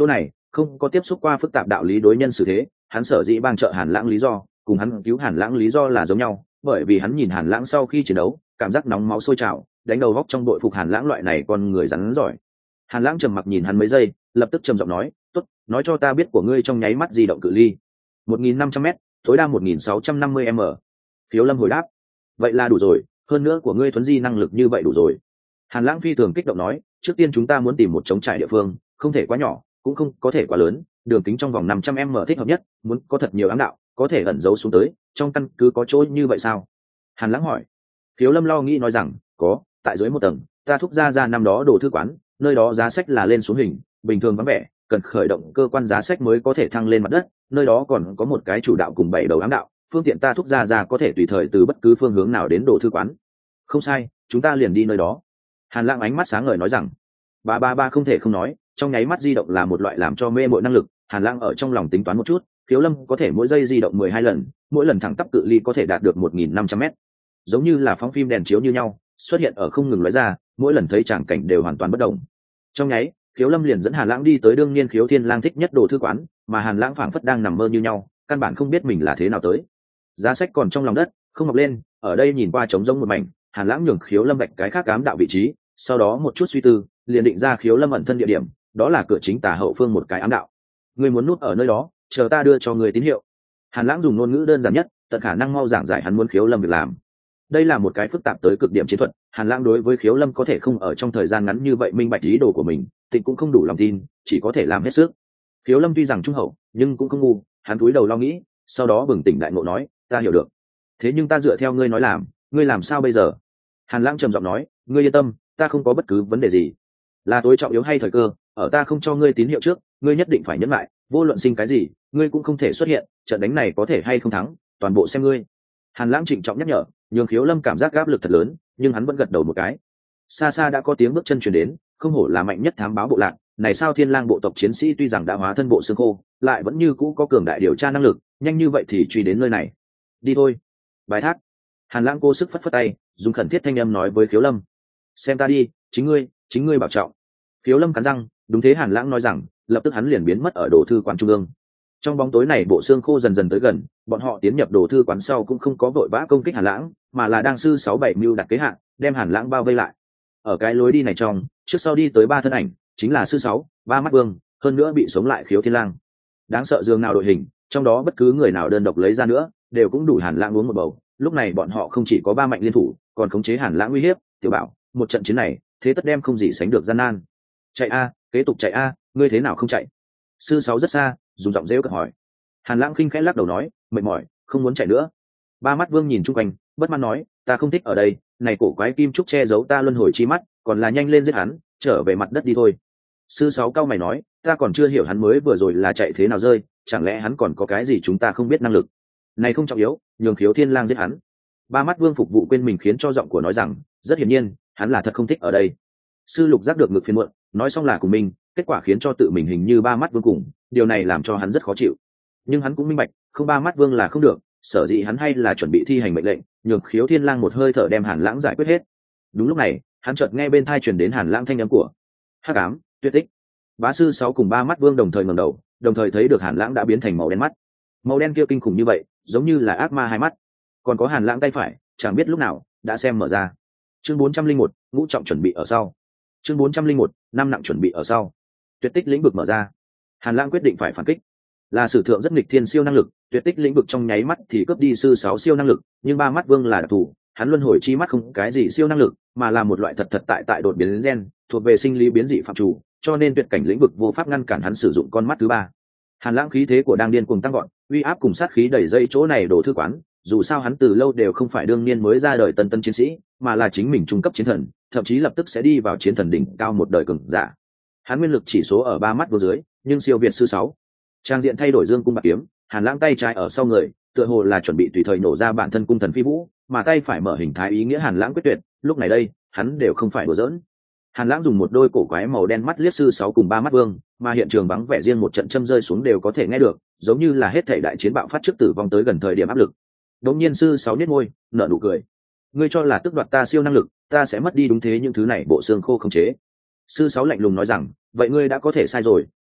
A: không có tiếp xúc qua phức tạp đạo lý đối nhân xử thế, hắn sở dĩ bang trợ Hàn Lãng lý do cùng hắn cứu Hàn Lãng lý do là giống nhau, bởi vì hắn nhìn Hàn Lãng sau khi chiến đấu cảm giác nóng máu sôi trào, đánh đầu góc trong đội phục Hàn Lãng loại này con người rắn giỏi. Hàn Lãng trầm mặc nhìn hắn mấy giây, lập tức trầm giọng nói, tốt, nói cho ta biết của ngươi trong nháy mắt di động cự ly. 1.500 m, tối đa 1.650 m. Khiếu Lâm hồi đáp, vậy là đủ rồi, hơn nữa của ngươi thuấn di năng lực như vậy đủ rồi. Hàn Lãng phi thường kích động nói, trước tiên chúng ta muốn tìm một trống trải địa phương, không thể quá nhỏ cũng không có thể quá lớn, đường kính trong vòng 500 m thích hợp nhất, muốn có thật nhiều ám đạo có thể ẩn giấu xuống tới, trong căn cứ có chỗ như vậy sao? Hàn Lãng hỏi. Khiếu Lâm lo nghĩ nói rằng, có, tại dưới một tầng, ta thúc ra năm đó đồ thư quán, nơi đó giá sách là lên xuống hình, bình thường vắng vẻ, cần khởi động cơ quan giá sách mới có thể thăng lên mặt đất, nơi đó còn có một cái chủ đạo cùng 7 đầu ám đạo, phương tiện ta thúc ra có thể tùy thời từ bất cứ phương hướng nào đến đồ thư quán. Không sai, chúng ta liền đi nơi đó. Hàn Lãng ánh mắt sáng ngời nói rằng, ba không thể không nói, trong nháy mắt di động là một loại làm cho mê mội năng lực. Hàn Lãng ở trong lòng tính toán một chút, Khiếu Lâm có thể mỗi giây di động 12 lần, mỗi lần thẳng tắp cự ly có thể đạt được 1.500 m, giống như là phóng phim đèn chiếu như nhau, xuất hiện ở không ngừng lóe ra, mỗi lần thấy tràng cảnh đều hoàn toàn bất động. Trong nháy, Khiếu Lâm liền dẫn Hàn Lãng đi tới đương nhiên Khiếu Thiên Lang thích nhất đồ thư quán, mà Hàn Lãng phảng phất đang nằm mơ như nhau, căn bản không biết mình là thế nào tới. Giá sách còn trong lòng đất, không mọc lên, ở đây nhìn qua trống rỗng một mảnh. Hàn Lãng nhường Khiếu Lâm vạch cái khác ám đạo vị trí, sau đó một chút suy tư, liền định ra Khiếu Lâm ẩn thân địa điểm, đó là cửa chính tả hậu phương một cái ám đạo. Ngươi muốn núp ở nơi đó, chờ ta đưa cho ngươi tín hiệu. Hàn Lãng dùng ngôn ngữ đơn giản nhất, tận khả năng mau giảng giải hắn muốn Khiếu Lâm việc làm. Đây là một cái phức tạp tới cực điểm chiến thuật, Hàn Lãng đối với Khiếu Lâm có thể không ở trong thời gian ngắn như vậy minh bạch ý đồ của mình, Tịnh cũng không đủ lòng tin, chỉ có thể làm hết sức. Khiếu Lâm tuy rằng trung hậu, nhưng cũng không ngu, hắn cúi đầu lo nghĩ, sau đó bừng tỉnh đại ngộ nói, ta hiểu được. Thế nhưng ta dựa theo ngươi nói làm, ngươi làm sao bây giờ? Hàn Lãng trầm giọng nói, ngươi yên tâm, ta không có bất cứ vấn đề gì. Là tối trọng yếu hay thời cơ, ở ta không cho ngươi tín hiệu trước, ngươi nhất định phải nhẫn lại, vô luận sinh cái gì, ngươi cũng không thể xuất hiện, trận đánh này có thể hay không thắng, toàn bộ xem ngươi. Hàn Lãng trịnh trọng nhắc nhở, nhường Khiếu Lâm cảm giác áp lực thật lớn, nhưng hắn vẫn gật đầu một cái. Xa xa đã có tiếng bước chân truyền đến, không hổ là mạnh nhất thám báo bộ lạc, này sao Thiên Lang bộ tộc chiến sĩ tuy rằng đã hóa thân bộ xương khô, lại vẫn như cũ có cường đại điều tra năng lực, nhanh như vậy thì truy đến nơi này. Đi thôi. Bài thác. Hàn Lãng cố sức phất phất tay, dùng khẩn thiết thanh âm nói với Khiếu Lâm, xem ta đi, chính ngươi bảo trọng. Khiếu Lâm cắn răng, đúng thế. Hàn Lãng nói rằng, lập tức hắn liền biến mất ở đồ thư quán trung ương. Trong bóng tối này bộ xương khô dần dần tới gần, bọn họ tiến nhập đồ thư quán sau cũng không có vội vã công kích Hàn Lãng, mà là đang sư 6-7 mưu đặt kế hạn, đem Hàn Lãng bao vây lại. Ở cái lối đi này trong, trước sau đi tới 3 thân ảnh, chính là sư 6, 3 mắt vương, hơn nữa bị sống lại Khiếu Thiên Lang. Đáng sợ dường nào đội hình, trong đó bất cứ người nào đơn độc lấy ra nữa, đều cũng đủ Hàn Lãng uống một bầu. Lúc này bọn họ không chỉ có 3 mạnh liên thủ, còn khống chế Hàn Lãng uy hiếp. Tiểu Bảo, một trận chiến này, thế tất đem không gì sánh được gian nan. Chạy a, kế tục chạy a, ngươi thế nào không chạy? Sư 6 rất xa, dùng giọng rêu cợt hỏi. Hàn Lãng khinh khẽ lắc đầu nói, mệt mỏi, không muốn chạy nữa. 3 mắt vương nhìn chung quanh, bất mãn nói, ta không thích ở đây, này cổ quái kim trúc che giấu ta luân hồi chi mắt, còn là nhanh lên giết hắn, trở về mặt đất đi thôi. Sư 6 cao mày nói, ta còn chưa hiểu hắn mới vừa rồi là chạy thế nào rơi, chẳng lẽ hắn còn có cái gì chúng ta không biết năng lực? Này không trọng yếu, nhường Khiếu Thiên Lang giết hắn. 3 mắt vương phục vụ quên mình khiến cho giọng của nói rằng, rất hiển nhiên, hắn là thật không thích ở đây. Sư Lục giác được ngực phiền muộn, nói xong là của mình, kết quả khiến cho tự mình hình như 3 mắt vương cùng, điều này làm cho hắn rất khó chịu. Nhưng hắn cũng minh bạch, không 3 mắt vương là không được, sở dĩ hắn hay là chuẩn bị thi hành mệnh lệnh, nhường Khiếu Thiên Lang một hơi thở đem Hàn Lãng giải quyết hết. Đúng lúc này, hắn chợt nghe bên tai truyền đến Hàn Lãng thanh âm của Hắc Ám, Tuyệt Tích. Bá sư 6 cùng 3 mắt vương đồng thời ngẩng đầu, đồng thời thấy được Hàn Lãng đã biến thành màu đen mắt. Màu đen kia kinh khủng như vậy, giống như là ác ma hai mắt. Còn có Hàn Lãng tay phải, chẳng biết lúc nào đã xem mở ra. Chương 401, ngũ trọng chuẩn bị ở sau. Chương 401, năm nặng chuẩn bị ở sau. Tuyệt tích lĩnh vực mở ra. Hàn Lãng quyết định phải phản kích. Là sử thượng rất nghịch thiên siêu năng lực, tuyệt tích lĩnh vực trong nháy mắt thì cướp đi sư 6 siêu năng lực, nhưng 3 mắt vương là đặc thù, hắn luân hồi chi mắt không cái gì siêu năng lực, mà là một loại thật tại đột biến gen, thuộc về sinh lý biến dị phạm chủ, cho nên tuyệt cảnh lĩnh vực vô pháp ngăn cản hắn sử dụng con mắt thứ ba. Hàn Lãng khí thế của đang điên cuồng tăng gọn, uy áp cùng sát khí đẩy dây chỗ này đổ thư quán, dù sao hắn từ lâu đều không phải đương nhiên mới ra đời tân chiến sĩ, mà là chính mình trung cấp chiến thần, thậm chí lập tức sẽ đi vào chiến thần đỉnh cao một đời cường giả. Hắn nguyên lực chỉ số ở 3 mắt vô dưới, nhưng siêu việt sư 6. Trang diện thay đổi dương cung bạc kiếm, Hàn Lãng tay trái ở sau người, tựa hồ là chuẩn bị tùy thời nổ ra bản thân cung thần phi vũ, mà tay phải mở hình thái ý nghĩa Hàn Lãng quyết tuyệt, lúc này đây, hắn đều không phải đùa giỡn. Hàn Lãng dùng một đôi cổ quái màu đen mắt liếc sư 6 cùng 3 mắt vương, mà hiện trường vắng vẻ riêng một trận châm rơi xuống đều có thể nghe được, giống như là hết thảy đại chiến bạo phát trước tử vong tới gần thời điểm áp lực. Đống nhiên sư 6 nhếch môi, nở nụ cười. Ngươi cho là tức đoạt ta siêu năng lực, ta sẽ mất đi đúng thế những thứ này bộ xương khô không chế. Sư 6 lạnh lùng nói rằng, vậy ngươi đã có thể sai rồi,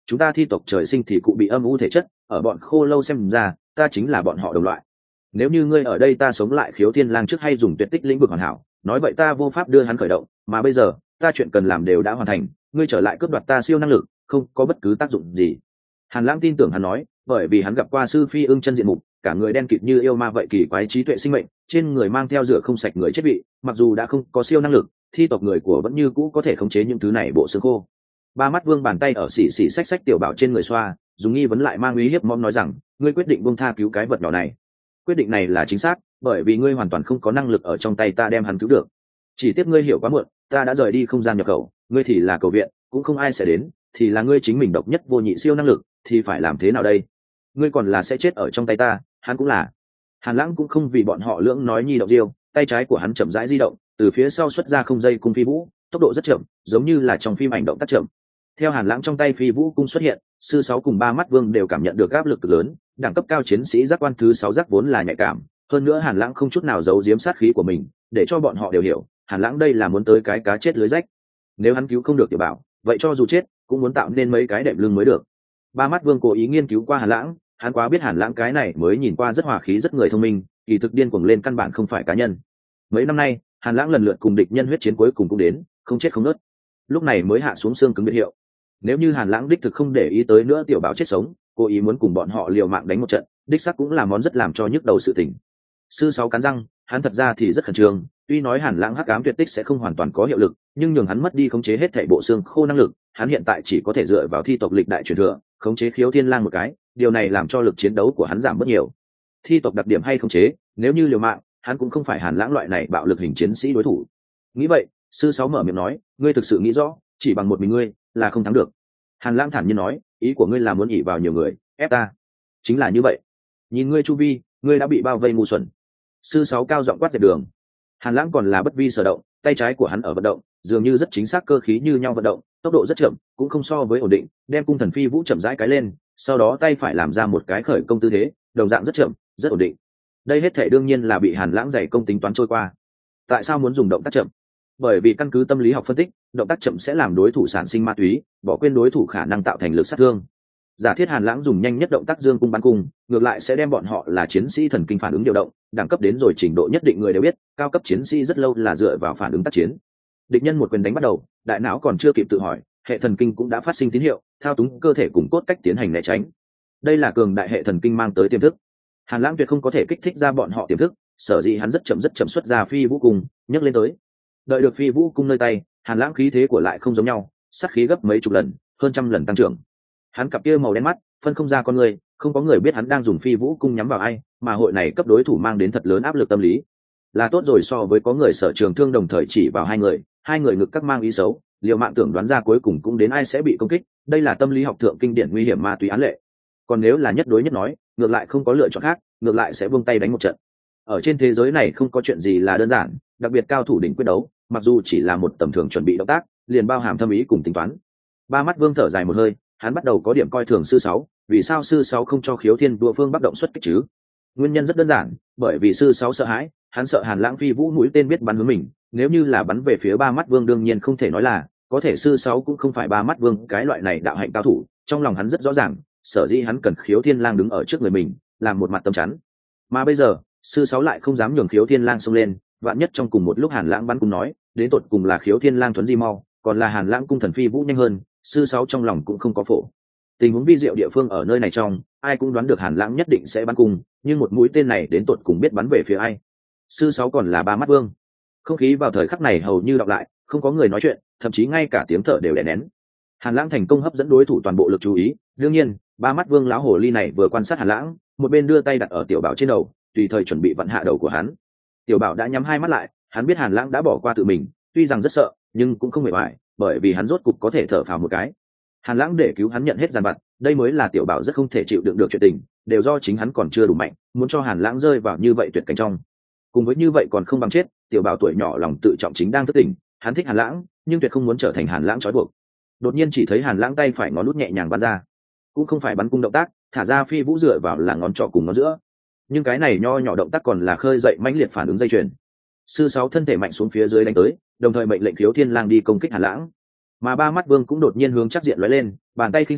A: chúng ta thi tộc trời sinh thì cụ bị âm u thể chất, ở bọn khô lâu xem ra ta chính là bọn họ đồng loại. Nếu như ngươi ở đây ta sống lại khiếu thiên lang trước hay dùng tuyệt tích lĩnh vực hoàn hảo, nói vậy ta vô pháp đưa hắn khởi động, mà bây giờ ta chuyện cần làm đều đã hoàn thành, ngươi trở lại cướp đoạt ta siêu năng lực không có bất cứ tác dụng gì. Hàn Lãng tin tưởng hắn nói, bởi vì hắn gặp qua sư phi ưng chân diện mục, cả người đen kịt như yêu ma vậy kỳ quái trí tuệ sinh mệnh, trên người mang theo rửa không sạch người chết vị, mặc dù đã không có siêu năng lực, thi tộc người của vẫn như cũ có thể khống chế những thứ này bộ xương khô. Ba Mắt Vương bàn tay ở xì xì xách xách tiểu bảo trên người xoa, dùng nghi vấn lại mang uy hiếp mong nói rằng, ngươi quyết định buông tha cứu cái vật nhỏ này. Quyết định này là chính xác, bởi vì ngươi hoàn toàn không có năng lực ở trong tay ta đem hắn cứu được. Chỉ tiếc ngươi hiểu quá muộn, ta đã rời đi không gian nhập khẩu, ngươi thì là cầu viện, cũng không ai sẽ đến, thì là ngươi chính mình độc nhất vô nhị siêu năng lực, thì phải làm thế nào đây? Ngươi còn là sẽ chết ở trong tay ta, hắn cũng là. Hàn Lãng cũng không vì bọn họ lưỡng nói nhi động diêu, tay trái của hắn chậm rãi di động, từ phía sau xuất ra không dây cung phi vũ, tốc độ rất chậm, giống như là trong phim ảnh động tác chậm. Theo Hàn Lãng trong tay phi vũ cung xuất hiện, sư sáu cùng Ba Mắt Vương đều cảm nhận được áp lực cực lớn, đẳng cấp cao chiến sĩ giác quan thứ 6 giác vốn là nhạy cảm, hơn nữa Hàn Lãng không chút nào giấu giếm sát khí của mình, để cho bọn họ đều hiểu, Hàn Lãng đây là muốn tới cái cá chết lưới rách. Nếu hắn cứu không được tiểu bảo, vậy cho dù chết, cũng muốn tạo nên mấy cái đệm lưng mới được. Ba Mắt Vương cố ý nghiên cứu qua Hàn Lãng, hắn quá biết Hàn Lãng cái này mới nhìn qua rất hòa khí rất người thông minh, kỳ thực điên cuồng lên căn bản không phải cá nhân. Mấy năm nay, Hàn Lãng lần lượt cùng địch nhân huyết chiến cuối cùng cũng đến, không chết không nứt. Lúc này mới hạ xuống xương cứng biệt hiệu. Nếu như Hàn Lãng đích thực không để ý tới nữa tiểu bảo chết sống, cố ý muốn cùng bọn họ liều mạng đánh một trận, đích xác cũng là món rất làm cho nhức đầu sự tình. Sư sáu cắn răng, hắn thật ra thì rất khẩn trương, tuy nói Hàn Lãng hắc ám tuyệt tích sẽ không hoàn toàn có hiệu lực, nhưng nhường hắn mất đi khống chế hết thảy bộ xương khô năng lực, hắn hiện tại chỉ có thể dựa vào thi tộc lịch đại truyền thừa, khống chế khiếu thiên lang một cái, điều này làm cho lực chiến đấu của hắn giảm bớt nhiều. Thi tộc đặc điểm hay khống chế, nếu như liều mạng, hắn cũng không phải Hàn Lãng loại này bạo lực hình chiến sĩ đối thủ. Nghĩ vậy, sư sáu mở miệng nói, ngươi thực sự nghĩ rõ, chỉ bằng một mình ngươi là không thắng được. Hàn Lãng thản nhiên nói, ý của ngươi là muốn ỷ vào nhiều người, ép ta. Chính là như vậy. Nhìn ngươi chu vi, ngươi đã bị bao vây ngu xuẩn. Sư sáu cao giọng quát dẹp đường. Hàn Lãng còn là bất vi sở động, tay trái của hắn ở vận động, dường như rất chính xác cơ khí như nhau vận động, tốc độ rất chậm, cũng không so với ổn định, đem cung thần phi vũ chậm rãi cái lên, sau đó tay phải làm ra một cái khởi công tư thế, đồng dạng rất chậm, rất ổn định. Đây hết thể đương nhiên là bị Hàn Lãng dày công tính toán trôi qua. Tại sao muốn dùng động tác chậm? Bởi vì căn cứ tâm lý học phân tích, động tác chậm sẽ làm đối thủ sản sinh ma túy, bỏ quên đối thủ khả năng tạo thành lực sát thương. Giả thiết Hàn Lãng dùng nhanh nhất động tác dương cung bắn cung, ngược lại sẽ đem bọn họ là chiến sĩ thần kinh phản ứng điều động, đẳng cấp đến rồi trình độ nhất định người đều biết, cao cấp chiến sĩ rất lâu là dựa vào phản ứng tác chiến. Địch nhân một quyền đánh bắt đầu, đại não còn chưa kịp tự hỏi, hệ thần kinh cũng đã phát sinh tín hiệu, thao túng cơ thể cùng cốt cách tiến hành né tránh. Đây là cường đại hệ thần kinh mang tới tiềm thức. Hàn Lãng tuyệt không có thể kích thích ra bọn họ tiềm thức, sở dĩ hắn rất chậm xuất ra phi vũ cung, nhấc lên tới. Đợi được phi vũ cung nơi tay, Hàn Lãng khí thế của lại không giống nhau, sát khí gấp mấy chục lần, hơn trăm lần tăng trưởng. Hắn cặp kia màu đen mắt, phân không ra con người, không có người biết hắn đang dùng phi vũ cung nhắm vào ai, mà hội này cấp đối thủ mang đến thật lớn áp lực tâm lý. Là tốt rồi so với có người sở trường thương đồng thời chỉ vào hai người ngực các mang ý xấu, liều mạng tưởng đoán ra cuối cùng cũng đến ai sẽ bị công kích, đây là tâm lý học thượng kinh điển nguy hiểm ma túy án lệ. Còn nếu là nhất đối nhất nói, ngược lại không có lựa chọn khác, ngược lại sẽ buông tay đánh một trận. Ở trên thế giới này không có chuyện gì là đơn giản, đặc biệt cao thủ đỉnh quyết đấu, mặc dù chỉ là một tầm thường chuẩn bị động tác, liền bao hàm thâm ý cùng tính toán. Ba Mắt Vương thở dài một hơi, hắn bắt đầu có điểm coi thường sư sáu, vì sao sư sáu không cho khiếu thiên đua phương bắc động xuất kích chứ? Nguyên nhân rất đơn giản, bởi vì sư sáu sợ hãi, hắn sợ Hàn Lãng phi vũ mũi tên biết bắn hướng mình, nếu như là bắn về phía Ba Mắt Vương đương nhiên không thể nói là, có thể sư sáu cũng không phải Ba Mắt Vương cái loại này đạo hạnh cao thủ, trong lòng hắn rất rõ ràng, sở dĩ hắn cần khiếu thiên lang đứng ở trước người mình, làm một mặt tấm chắn. Mà bây giờ, sư sáu lại không dám nhường khiếu thiên lang xông lên, vạn nhất trong cùng một lúc Hàn Lãng bắn cung nói, đến tột cùng là khiếu thiên lang thuấn di mau, còn là Hàn Lãng cung thần phi vũ nhanh hơn, sư sáu trong lòng cũng không có phổ. Tình huống vi diệu địa phương ở nơi này trong, ai cũng đoán được Hàn Lãng nhất định sẽ bắn cung, nhưng một mũi tên này đến tột cùng biết bắn về phía ai. Sư sáu còn là Ba Mắt Vương. Không khí vào thời khắc này hầu như đọc lại, không có người nói chuyện, thậm chí ngay cả tiếng thở đều đè nén. Hàn Lãng thành công hấp dẫn đối thủ toàn bộ lực chú ý, đương nhiên, Ba Mắt Vương lão hồ ly này vừa quan sát Hàn Lãng, một bên đưa tay đặt ở tiểu bảo trên đầu, tùy thời chuẩn bị vặn hạ đầu của hắn. Tiểu bảo đã nhắm hai mắt lại, hắn biết Hàn Lãng đã bỏ qua tự mình, tuy rằng rất sợ, nhưng cũng không mệt mỏi, bởi vì hắn rốt cục có thể thở phào một cái. Hàn Lãng để cứu hắn nhận hết gian vặt, đây mới là tiểu bảo rất không thể chịu đựng được chuyện tình, đều do chính hắn còn chưa đủ mạnh, muốn cho Hàn Lãng rơi vào như vậy tuyệt cảnh trong. Cùng với như vậy còn không bằng chết, tiểu bảo tuổi nhỏ lòng tự trọng chính đang thức tỉnh, hắn thích Hàn Lãng, nhưng tuyệt không muốn trở thành Hàn Lãng trói buộc. Đột nhiên chỉ thấy Hàn Lãng tay phải ngón út nhẹ nhàng bắn ra, cũng không phải bắn cung động tác, thả ra phi vũ dựa vào là ngón trỏ cùng ngón giữa, nhưng cái này nho nhỏ động tác còn là khơi dậy mãnh liệt phản ứng dây chuyền. Sư sáu thân thể mạnh xuống phía dưới đánh tới, đồng thời mệnh lệnh khiếu thiên lang đi công kích Hàn Lãng, mà Ba Mắt Vương cũng đột nhiên hướng chắc diện lóe lên, bàn tay khinh sĩ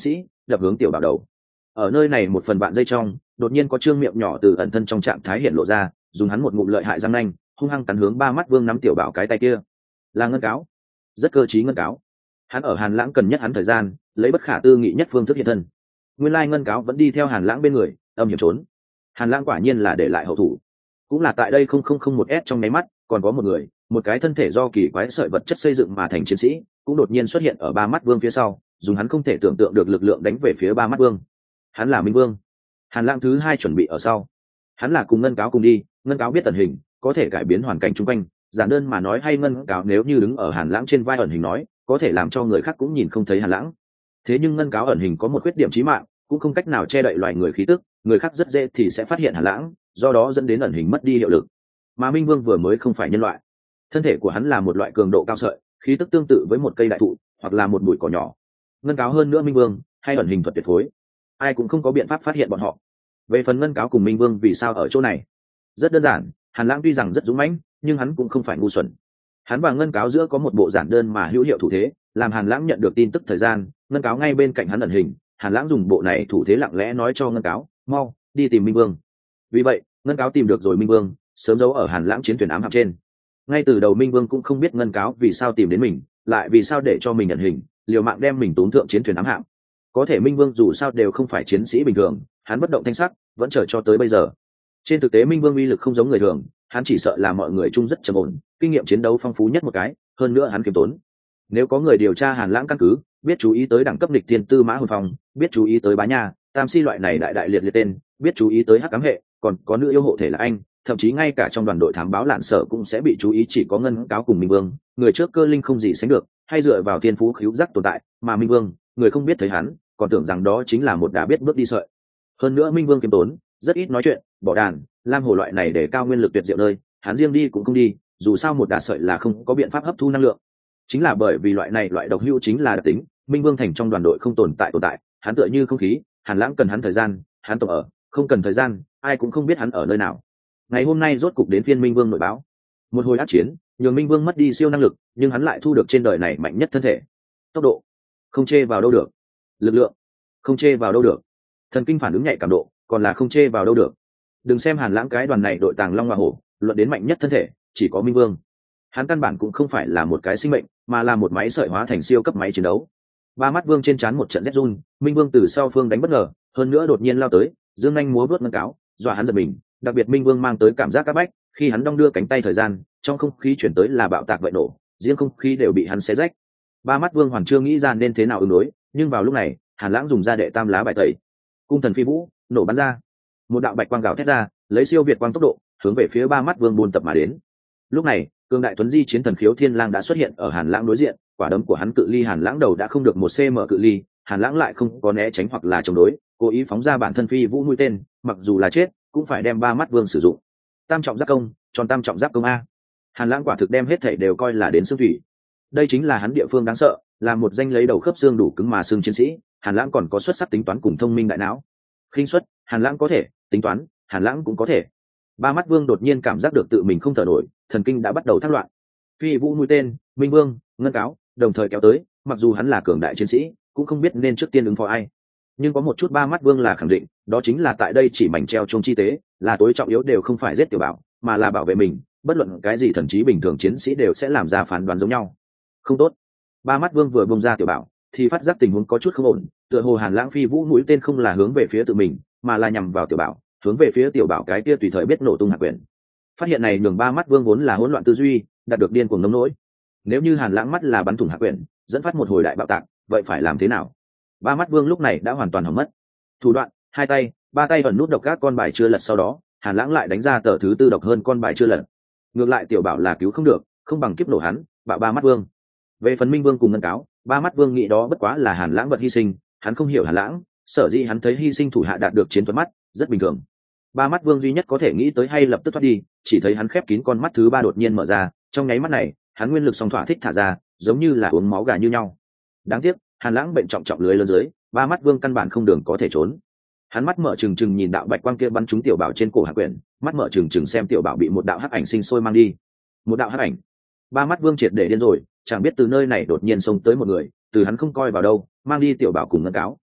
A: đập hướng tiểu bảo đầu. Ở nơi này một phần vạn giây trong, đột nhiên có trương miệng nhỏ từ ẩn thân trong trạng thái hiện lộ ra, dùng hắn một ngụm lợi hại răng nanh hung hăng cắn hướng ba mắt vương nắm tiểu bảo cái tay kia. Là ngân cáo, rất cơ trí ngân cáo. Hắn ở Hàn Lãng cần nhất hắn thời gian, lấy bất khả tư nghị nhất phương thức hiện thân. Nguyên lai ngân cáo vẫn đi theo Hàn Lãng bên người, âm hiểm trốn. Hàn Lãng quả nhiên là để lại hậu thủ. Cũng là tại đây 0001S trong nháy mắt, còn có một người, một cái thân thể do kỳ quái sợi vật chất xây dựng mà thành chiến sĩ, cũng đột nhiên xuất hiện ở ba mắt vương phía sau, dùng hắn không thể tưởng tượng được lực lượng đánh về phía ba mắt vương. Hắn là Minh Vương. Hàn Lãng thứ hai chuẩn bị ở sau. Hắn là cùng ngân cáo cùng đi, ngân cáo biết tần hình, có thể cải biến hoàn cảnh xung quanh, giản đơn mà nói hay ngân cáo nếu như đứng ở Hàn Lãng trên vai ẩn hình nói, có thể làm cho người khác cũng nhìn không thấy Hàn Lãng. Thế nhưng ngân cáo ẩn hình có một khuyết điểm chí mạng, cũng không cách nào che đậy loài người khí tức, người khác rất dễ thì sẽ phát hiện Hàn Lãng, do đó dẫn đến ẩn hình mất đi hiệu lực. Mà Minh Vương vừa mới không phải nhân loại, thân thể của hắn là một loại cường độ cao sợi, khí tức tương tự với một cây đại thụ hoặc là một bụi cỏ nhỏ. Ngân cáo hơn nữa Minh Vương hay ẩn hình thuật tuyệt phối, ai cũng không có biện pháp phát hiện bọn họ. Về phần ngân cáo cùng Minh Vương vì sao ở chỗ này, rất đơn giản, Hàn Lãng tuy rằng rất dũng mãnh, nhưng hắn cũng không phải ngu xuẩn. Hắn và ngân cáo giữa có một bộ giản đơn mà hữu hiệu thủ thế, làm Hàn Lãng nhận được tin tức thời gian, ngân cáo ngay bên cạnh hắn ẩn hình, Hàn Lãng dùng bộ này thủ thế lặng lẽ nói cho ngân cáo, mau đi tìm Minh Vương. Vì vậy ngân cáo tìm được rồi Minh Vương, sớm giấu ở Hàn Lãng chiến thuyền ám hạm trên. Ngay từ đầu Minh Vương cũng không biết ngân cáo vì sao tìm đến mình, lại vì sao để cho mình ẩn hình, liều mạng đem mình tốn thượng chiến thuyền ám hạm. Có thể Minh Vương dù sao đều không phải chiến sĩ bình thường, hắn bất động thanh sắc, vẫn chờ cho tới bây giờ. Trên thực tế Minh Vương uy lực không giống người thường, hắn chỉ sợ là mọi người chung rất trầm ổn, kinh nghiệm chiến đấu phong phú nhất một cái, hơn nữa hắn kiêm tốn. Nếu có người điều tra Hàn Lãng căn cứ, biết chú ý tới đẳng cấp địch thiên tư mã hồn phong, biết chú ý tới bá nha, tam si loại này đại đại liệt liệt tên, biết chú ý tới hắc ám hệ, còn có nữ yêu hộ thể là anh, thậm chí ngay cả trong đoàn đội thám báo lạn sở cũng sẽ bị chú ý, chỉ có ngân cáo cùng Minh Vương, người trước cơ linh không gì sánh được, hay dựa vào thiên phú khíu giác tồn tại, mà Minh Vương, người không biết thấy hắn, còn tưởng rằng đó chính là một đá biết bước đi sợi. Hơn nữa Minh Vương kiêm tốn, rất ít nói chuyện, bỏ đàn, lam hồ loại này để cao nguyên lực tuyệt diệu nơi, hắn riêng đi cũng không đi, dù sao một đá sợi là không có biện pháp hấp thu năng lượng. Chính là bởi vì loại này loại độc hữu chính là đặc tính, Minh Vương thành trong đoàn đội không tồn tại, hắn tựa như không khí, Hàn Lãng cần hắn thời gian, hắn tổng ở, không cần thời gian, ai cũng không biết hắn ở nơi nào. Ngày hôm nay rốt cục đến phiên Minh Vương nội báo. Một hồi ác chiến, nhường Minh Vương mất đi siêu năng lực, nhưng hắn lại thu được trên đời này mạnh nhất thân thể. Tốc độ, không chê vào đâu được. Lực lượng, không chê vào đâu được. Thần kinh phản ứng nhạy cảm độ, còn là không chê vào đâu được. Đừng xem Hàn Lãng cái đoàn này đội tàng long hoa hổ, luận đến mạnh nhất thân thể, chỉ có Minh Vương. Hắn căn bản cũng không phải là một cái sinh mệnh, mà là một máy sợi hóa thành siêu cấp máy chiến đấu. Ba mắt Vương trên trán một trận rét run, Minh Vương từ sau phương đánh bất ngờ, hơn nữa đột nhiên lao tới, dương nhanh múa vớt ngân cáo, dọa hắn giật mình. Đặc biệt Minh Vương mang tới cảm giác áp bách, khi hắn đong đưa cánh tay thời gian, trong không khí chuyển tới là bạo tạc vậy nổ, riêng không khí đều bị hắn xé rách. Ba mắt Vương hoàn chưa nghĩ ra nên thế nào ứng đối, nhưng vào lúc này, Hàn Lãng dùng ra đệ tam lá bài tẩy, cung thần phi vũ, nổ bắn ra, một đạo bạch quang gào thét ra, lấy siêu việt quang tốc độ, hướng về phía ba mắt Vương buôn tập mà đến. Lúc này, cường đại tuấn di chiến thần khiếu thiên lang đã xuất hiện ở Hàn Lãng đối diện, quả đấm của hắn cự ly Hàn Lãng đầu đã không được 1 cm cự ly, Hàn Lãng lại không có né tránh hoặc là chống đối, cố ý phóng ra bản thân phi vũ mũi tên, mặc dù là chết, cũng phải đem ba mắt Vương sử dụng. Tam trọng giáp công, tròn tam trọng giáp công a. Hàn Lãng quả thực đem hết thảy đều coi là đến xương thủy. Đây chính là hắn địa phương đáng sợ, là một danh lấy đầu khớp xương đủ cứng mà xương chiến sĩ, Hàn Lãng còn có xuất sắc tính toán cùng thông minh đại não. Khinh suất, Hàn Lãng có thể, tính toán, Hàn Lãng cũng có thể. Ba mắt Vương đột nhiên cảm giác được tự mình không thở nổi, thần kinh đã bắt đầu thác loạn. Phi vũ mũi tên, Minh Vương, ngân cáo, đồng thời kéo tới, mặc dù hắn là cường đại chiến sĩ, cũng không biết nên trước tiên ứng phó ai. Nhưng có một chút ba mắt Vương là khẳng định, đó chính là tại đây chỉ mảnh treo chung chi tế, là tối trọng yếu đều không phải giết tiểu bảo, mà là bảo vệ mình, bất luận cái gì thần trí bình thường chiến sĩ đều sẽ làm ra phán đoán giống nhau. Không tốt. Ba mắt Vương vừa bung ra tiểu bảo, thì phát giác tình huống có chút không ổn, tựa hồ Hàn Lãng phi vũ mũi tên không là hướng về phía tự mình, mà là nhằm vào tiểu bảo, hướng về phía tiểu bảo cái kia tùy thời biết nổ tung hạt quyền. Phát hiện này nhường ba mắt Vương vốn là hỗn loạn tư duy, đạt được điên cuồng nông nỗi. Nếu như Hàn Lãng mắt là bắn thủng hạt quyền, dẫn phát một hồi đại bạo tạc, vậy phải làm thế nào? Ba mắt Vương lúc này đã hoàn toàn hỏng mất. Thủ đoạn, hai tay, ba tay ẩn nút độc các con bài chưa lật, sau đó Hàn Lãng lại đánh ra tờ thứ tư độc hơn con bài chưa lật. Ngược lại tiểu bảo là cứu không được, không bằng kiếp nổ hắn, bạo ba mắt Vương. Về phần Minh Vương cùng ngân cáo, ba mắt Vương nghĩ đó bất quá là Hàn Lãng vật hy sinh, hắn không hiểu Hàn Lãng, sở dĩ hắn thấy hy sinh thủ hạ đạt được chiến thuật mắt, rất bình thường. Ba mắt Vương duy nhất có thể nghĩ tới hay lập tức thoát đi, chỉ thấy hắn khép kín con mắt thứ ba đột nhiên mở ra, trong nháy mắt này, hắn nguyên lực song thỏa thích thả ra, giống như là uống máu gà như nhau. Đáng tiếc, Hàn Lãng bệnh trọng trọng lưới lớn dưới, ba mắt Vương căn bản không đường có thể trốn. Hắn mắt mở trừng trừng nhìn đạo bạch quang kia bắn trúng tiểu bảo trên cổ hạ quyển, mắt mở trừng trừng xem tiểu bảo bị một đạo hắc ảnh sinh sôi mang đi. Một đạo hắc ảnh. Ba mắt Vương triệt để điên rồi, chẳng biết từ nơi này đột nhiên xông tới một người, từ hắn không coi vào đâu, mang đi tiểu bảo cùng ngân cáo.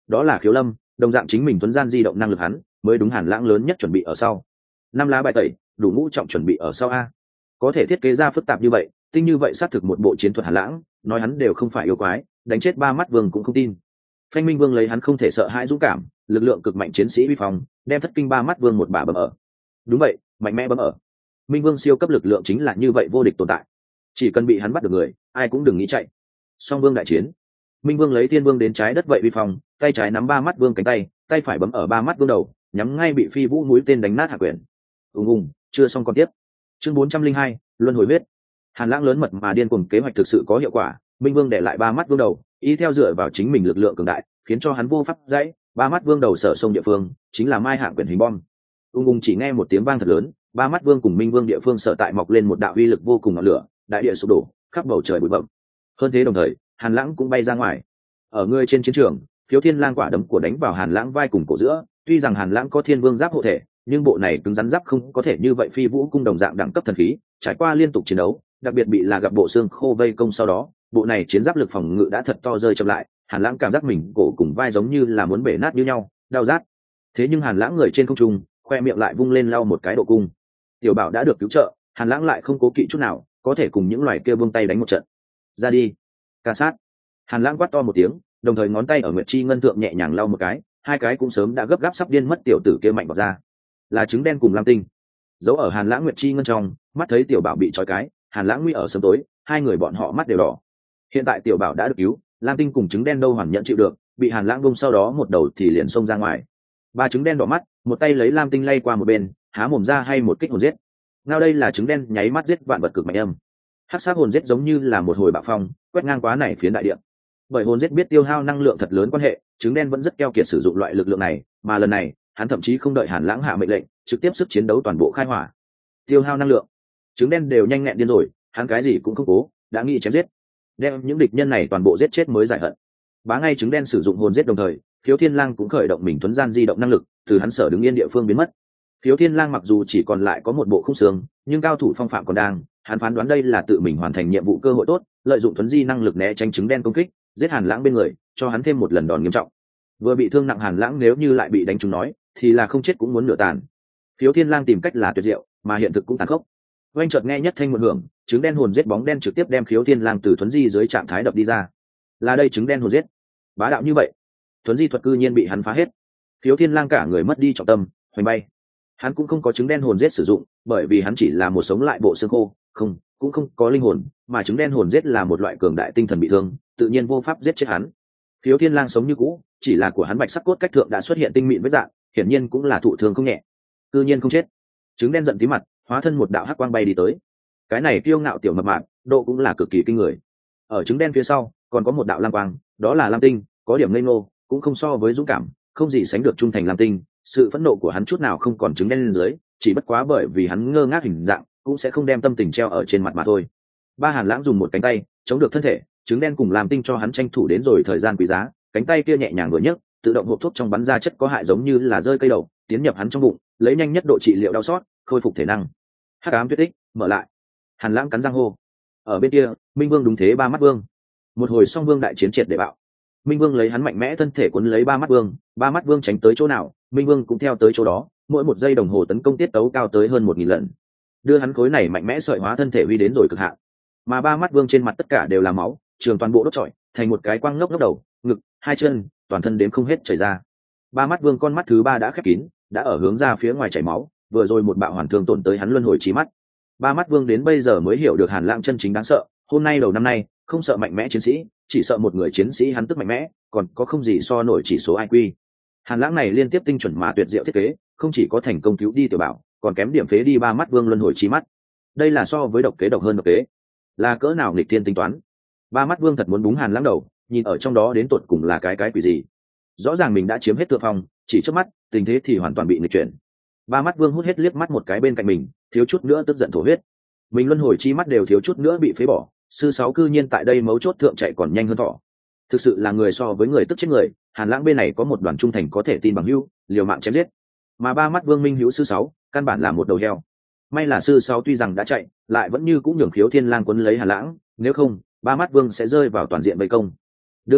A: đó là Khiếu Lâm, đồng dạng chính mình tuấn gian di động năng lực hắn mới đúng. Hàn Lãng lớn nhất chuẩn bị ở sau, năm lá bài tẩy đủ ngũ trọng chuẩn bị ở sau a. Có thể thiết kế ra phức tạp như vậy, tinh như vậy, xác thực một bộ chiến thuật Hàn Lãng nói hắn đều không phải yêu quái, đánh chết ba mắt vương cũng không tin. Phanh Minh Vương lấy hắn không thể sợ hãi dũng cảm, lực lượng cực mạnh chiến sĩ uy phong, đem thất kinh ba mắt vương một bà bấm ở. Đúng vậy, mạnh mẽ bấm ở. Minh Vương siêu cấp lực lượng chính là như vậy vô địch tồn tại, chỉ cần bị hắn bắt được người, ai cũng đừng nghĩ chạy. Song vương đại chiến, Minh Vương lấy Thiên Vương đến trái đất vậy uy phong, tay trái nắm ba mắt vương cánh tay, tay phải bấm ở ba mắt vương đầu, nhắm ngay bị Phi Vũ mũi tên đánh nát hạ quyển. Chưa xong còn tiếp. Chương 402, luân hồi huyết. Hàn Lãng lớn mật mà điên cuồng kế hoạch thực sự có hiệu quả, Minh Vương để lại ba mắt vương đầu, ý theo dựa vào chính mình lực lượng cường đại, khiến cho hắn vô pháp dãy. Ba mắt vương đầu sở sông địa phương chính là mai hạng quyển hình bom. Chỉ nghe một tiếng vang thật lớn, ba mắt vương cùng Minh Vương địa phương sở tại mọc lên một đạo uy lực vô cùng ngọn lửa, đại địa sụp đổ, khắp bầu trời bụi bặm. Hơn thế đồng thời, Hàn Lãng cũng bay ra ngoài. Ở người trên chiến trường, Khiếu Thiên Lang quả đấm của đánh vào Hàn Lãng vai cùng cổ giữa, tuy rằng Hàn Lãng có Thiên Vương giáp hộ thể, nhưng bộ này cứng rắn giáp không có thể như vậy Phi Vũ cung đồng dạng đẳng cấp thần khí, trải qua liên tục chiến đấu, đặc biệt bị là gặp bộ xương khô vây công sau đó, bộ này chiến giáp lực phòng ngự đã thật to rơi chậm lại. Hàn Lãng cảm giác mình cổ cùng vai giống như là muốn bể nát như nhau, đau rát. Thế nhưng Hàn Lãng người trên không trung, khoe miệng lại vung lên lau một cái độ cung. Tiểu Bảo đã được cứu trợ, Hàn Lãng lại không cố kỵ chút nào, có thể cùng những loài kia buông tay đánh một trận. Ra đi, ca sát. Hàn Lãng quát to một tiếng, đồng thời ngón tay ở Nguyệt Chi ngân thượng nhẹ nhàng lau một cái, hai cái cũng sớm đã gấp gáp sắp điên mất tiểu tử kia mạnh vào ra. Là trứng đen cùng lam tinh. Giấu ở Hàn Lãng Nguyệt Chi ngân trong, mắt thấy Tiểu Bảo bị trói cái, Hàn Lãng nguy ở sớm tối, hai người bọn họ mắt đều đỏ. Hiện tại Tiểu Bảo đã được cứu, lam tinh cùng trứng đen đâu hoàn nhận chịu được, bị Hàn Lãng bông sau đó một đầu thì liền xông ra ngoài. Ba trứng đen đỏ mắt, một tay lấy lam tinh lay qua một bên, há mồm ra hay một kích hồn giết. Ngao đây là trứng đen nháy mắt giết vạn vật cực mạnh âm. Hắc sát hồn giết giống như là một hồi bạo phong, quét ngang quá này phiến đại địa. Bởi hồn giết biết tiêu hao năng lượng thật lớn quan hệ, trứng đen vẫn rất keo kiệt sử dụng loại lực lượng này, mà lần này hắn thậm chí không đợi Hàn Lãng hạ mệnh lệnh, trực tiếp sức chiến đấu toàn bộ khai hỏa. Tiêu hao năng lượng, trứng đen đều nhanh nghẹn điên rồi, hắn cái gì cũng không cố, đã nghĩ chém giết, đem những địch nhân này toàn bộ giết chết mới giải hận. Bá ngay trứng đen sử dụng hồn giết đồng thời, Khiếu Thiên Lang cũng khởi động mình tuấn gian di động năng lực, từ hắn sở đứng yên địa phương biến mất. Khiếu Thiên Lang mặc dù chỉ còn lại có một bộ khung xương, nhưng cao thủ phong phạm còn đang, hắn phán đoán đây là tự mình hoàn thành nhiệm vụ cơ hội tốt, lợi dụng tuấn di năng lực né tránh trứng đen công kích, giết Hàn Lãng bên người, cho hắn thêm một lần đòn nghiêm trọng. Vừa bị thương nặng Hàn Lãng nếu như lại bị đánh trúng nói, thì là không chết cũng muốn nửa tàn. Khiếu Thiên Lang tìm cách là tuyệt diệu, mà hiện thực cũng tàn khốc. Oanh chợt nghe nhất thanh một hưởng, trứng đen hồn giết bóng đen trực tiếp đem Khiếu Thiên Lang từ tuấn di dưới trạng thái đập đi ra. Là đây trứng đen hồn giết, bá đạo như vậy, tuấn di thuật cư nhiên bị hắn phá hết. Khiếu Thiên Lang cả người mất đi trọng tâm, hoành bay. Hắn cũng không có trứng đen hồn giết sử dụng, bởi vì hắn chỉ là một sống lại bộ xương khô, cũng không có linh hồn, mà trứng đen hồn giết là một loại cường đại tinh thần bị thương, tự nhiên vô pháp giết chết hắn. Khiếu Thiên Lang sống như cũ, chỉ là của hắn bạch sắc cốt cách thượng đã xuất hiện tinh mịn vết rạn, hiển nhiên cũng là thụ thương không nhẹ. Cư nhiên không chết. Trứng đen giận tí mặt, hóa thân một đạo hắc quang bay đi tới. Cái này kiêu ngạo tiểu mập mạp, độ cũng là cực kỳ kinh người. Ở trứng đen phía sau, còn có một đạo lam quang, đó là lam tinh, có điểm ngây ngô, cũng không so với dũng cảm, không gì sánh được trung thành lam tinh. Sự phẫn nộ của hắn chút nào không còn trứng đen lên dưới, chỉ bất quá bởi vì hắn ngơ ngác hình dạng, cũng sẽ không đem tâm tình treo ở trên mặt mà thôi. Ba Hàn Lãng dùng một cánh tay chống được thân thể, trứng đen cùng lam tinh cho hắn tranh thủ đến rồi thời gian quý giá, cánh tay kia nhẹ nhàng vừa nhấc, tự động hộp thuốc trong bắn ra chất có hại giống như là rơi cây đầu, tiến nhập hắn trong bụng, lấy nhanh nhất độ trị liệu đau sót, khôi phục thể năng. Hắc ám tuyết ích mở lại. Hàn Lãng cắn răng hô. Ở bên kia, Minh Vương đúng thế ba mắt vương. Một hồi song vương đại chiến triệt để bạo. Minh Vương lấy hắn mạnh mẽ thân thể cuốn lấy ba mắt vương tránh tới chỗ nào, Minh Vương cũng theo tới chỗ đó, mỗi một giây đồng hồ tấn công tiết tấu cao tới hơn 1000 lần, đưa hắn khối này mạnh mẽ sợi hóa thân thể uy đến rồi cực hạn. Mà ba mắt vương trên mặt tất cả đều là máu, trường toàn bộ đốt trọi, thành một cái quang ngốc ngốc đầu, ngực, hai chân, toàn thân đếm không hết chảy ra. Ba mắt vương con mắt thứ ba đã khép kín, đã ở hướng ra phía ngoài chảy máu, vừa rồi một bạo hoàn thương tổn tới hắn luân hồi trí mắt. Ba mắt vương đến bây giờ mới hiểu được Hàn Lãng chân chính đáng sợ, hôm nay đầu năm nay, không sợ mạnh mẽ chiến sĩ, chỉ sợ một người chiến sĩ hắn tức mạnh mẽ, còn có không gì so nổi chỉ số IQ. Hàn Lãng này liên tiếp tinh chuẩn mà tuyệt diệu thiết kế, không chỉ có thành công cứu đi Tiểu Bảo, còn kém điểm phế đi ba mắt vương luân hồi trí mắt. Đây là so với độc kế độc hơn độc kế, là cỡ nào nghịch thiên tính toán. Ba mắt vương thật muốn búng Hàn Lãng đầu, nhìn ở trong đó đến tột cùng là cái quỷ gì. Rõ ràng mình đã chiếm hết thượng phong, chỉ trước mắt tình thế thì hoàn toàn bị nghịch chuyển. Ba mắt vương hút hết liếc mắt một cái bên cạnh mình, thiếu chút nữa tức giận thổ huyết. Mình luân hồi chi mắt đều thiếu chút nữa bị phế bỏ, sư sáu cư nhiên tại đây mấu chốt thượng chạy còn nhanh hơn thỏ. Thực sự là người so với người tức chết người. Hàn Lãng bên này có một đoàn trung thành có thể tin bằng hữu, liều mạng chém giết, mà ba mắt vương minh hữu sư sáu căn bản là một đầu heo. May là sư sáu tuy rằng đã chạy, lại vẫn như cũng nhường Khiếu Thiên Lang quấn lấy Hàn Lãng, nếu không ba mắt vương sẽ rơi vào toàn diện vây công. Đương nhiên